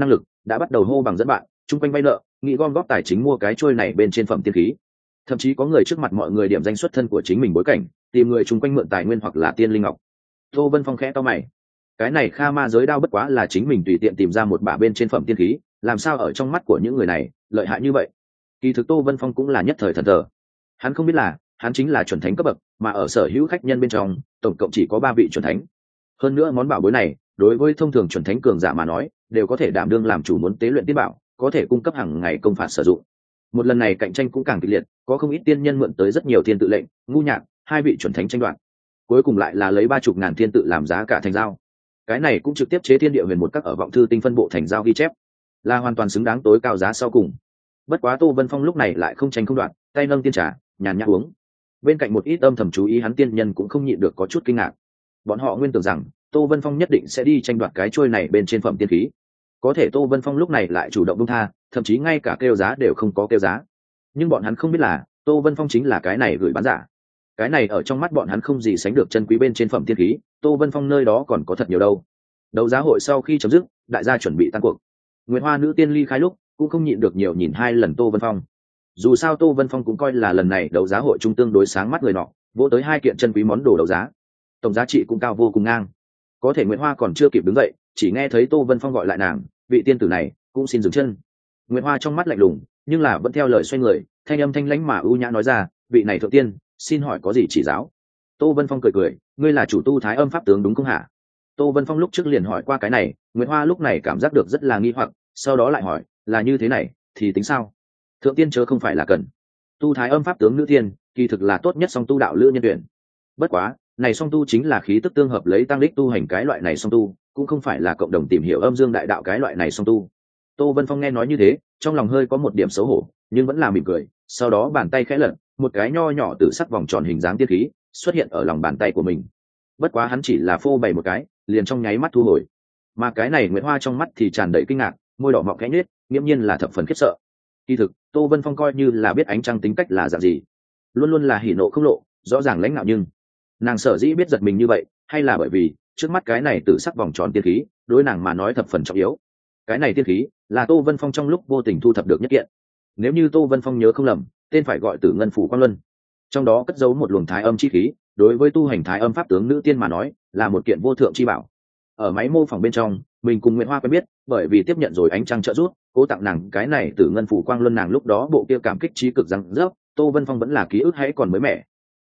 đã bắt đầu hô bằng dẫn bạn chung quanh vay nợ, nghĩ gom góp tài chính mua cái trôi này bên trên phẩm tiên khí. Thậm chí có người trước mặt mọi người điểm danh xuất thân của chính mình bối cảnh, tìm người chung quanh mượn tài nguyên hoặc là tiên linh ngọc. Tô Vân Phong khẽ to mày, cái này Kha Ma giới đao bất quá là chính mình tùy tiện tìm ra một bả bên trên phẩm tiên khí, làm sao ở trong mắt của những người này lợi hại như vậy? Kỳ thực Tô Vân Phong cũng là nhất thời thần thờ. Hắn không biết là hắn chính là chuẩn thánh cấp bậc, mà ở sở hữu khách nhân bên trong tổng cộng chỉ có 3 vị chuẩn thánh. Hơn nữa món bảo bối này đối với thông thường chuẩn thánh cường giả mà nói đều có thể đảm đương làm chủ muốn tế luyện tiên bảo, có thể cung cấp hàng ngày công phạt sử dụng. Một lần này cạnh tranh cũng càng kịch liệt, có không ít tiên nhân mượn tới rất nhiều thiên tự lệnh, ngu nhạc, 2 vị chuẩn thánh tranh đoạt, cuối cùng lại là lấy 30 ngàn thiên tự làm giá cả thành giao. Cái này cũng trực tiếp chế thiên địa huyền một các ở vọng thư tinh phân bộ thành giao ghi chép, là hoàn toàn xứng đáng tối cao giá sau cùng. Bất quá Tô Vân Phong lúc này lại không tranh không đoạt, tay nâng tiên trà nhàn nhã uống. Bên cạnh một ít âm thầm chú ý hắn tiên nhân cũng không nhịn được có chút kinh ngạc. Bọn họ nguyên tưởng rằng Tô Vân Phong nhất định sẽ đi tranh đoạt cái trôi này bên trên phẩm tiên khí, có thể Tô Vân Phong lúc này lại chủ động buông tha, thậm chí ngay cả kêu giá đều không có kêu giá. Nhưng bọn hắn không biết là Tô Vân Phong chính là cái này gửi bán giả. Cái này ở trong mắt bọn hắn không gì sánh được chân quý bên trên phẩm tiên khí, Tô Vân Phong nơi đó còn có thật nhiều đâu. Đấu giá hội sau khi chấm dứt, đại gia chuẩn bị tan cuộc. Nguyệt Hoa nữ tiên ly khai lúc cũng không nhịn được nhiều nhìn 2 lần Tô Vân Phong. Dù sao Tô Vân Phong cũng coi là lần này đấu giá hội trung tương đối sáng mắt người nọ, vỗ tới 2 kiện chân quý món đồ đấu giá, tổng giá trị cũng cao vô cùng ngang. Có thể Nguyệt Hoa còn chưa kịp đứng dậy, chỉ nghe thấy Tô Vân Phong gọi lại nàng, vị tiên tử này cũng xin dừng chân. Nguyệt Hoa trong mắt lạnh lùng, nhưng là vẫn theo lời xoay người, thanh âm thanh lãnh mà ưu nhã nói ra, vị này thượng tiên, xin hỏi có gì chỉ giáo? Tô Vân Phong cười cười, ngươi là chủ tu Thái Âm pháp tướng đúng không hả? Tô Vân Phong lúc trước liền hỏi qua cái này, Nguyệt Hoa lúc này cảm giác được rất là nghi hoặc, sau đó lại hỏi, là như thế này thì tính sao? Thượng tiên chớ không phải là cần tu Thái Âm pháp tướng nữ tiên, kỳ thực là tốt nhất song tu đạo lữ nhân tuyển. Bất quá này song tu chính là khí tức tương hợp lấy tăng đích tu hành cái loại này song tu, cũng không phải là cộng đồng tìm hiểu âm dương đại đạo cái loại này song tu. Tô Vân Phong nghe nói như thế, trong lòng hơi có một điểm xấu hổ, nhưng vẫn là mỉm cười, sau đó bàn tay khẽ lật, một cái nho nhỏ tự sắc vòng tròn hình dáng tiên khí xuất hiện ở lòng bàn tay của mình. Bất quá hắn chỉ là phô bày một cái, liền trong nháy mắt thu hồi. Mà cái này Nguyệt Hoa trong mắt thì tràn đầy kinh ngạc, môi đỏ mọng khẽ nhếch, nghiễm nhiên là thập phần khiếp sợ. Kỳ thực Tô Vân Phong coi như là biết ánh trăng tính cách là dạng gì, luôn luôn là hỉ nộ không lộ, rõ ràng lãnh nạo, nhưng nàng sở dĩ biết giật mình như vậy, hay là bởi vì trước mắt cái này tự sắc vòng tròn tiên khí đối nàng mà nói thập phần trọng yếu. Cái này tiên khí là Tô Vân Phong trong lúc vô tình thu thập được nhất kiện, nếu như Tô Vân Phong nhớ không lầm, tên phải gọi Tử Ngân Phủ Quang Luân, trong đó cất giấu một luồng thái âm chi khí, đối với tu hành thái âm pháp tướng nữ tiên mà nói là một kiện vô thượng chi bảo. Ở máy mô phỏng bên trong, mình cùng Nguyễn Hoa quen biết, bởi vì tiếp nhận rồi ánh trăng trợ giúp, cố tặng nàng cái này Tử Ngân Phủ Quang Luân, nàng lúc đó bộ kia cảm kích trí cực rằng rớp, Tô Vân Phong vẫn là ký ức hãy còn mới mẻ,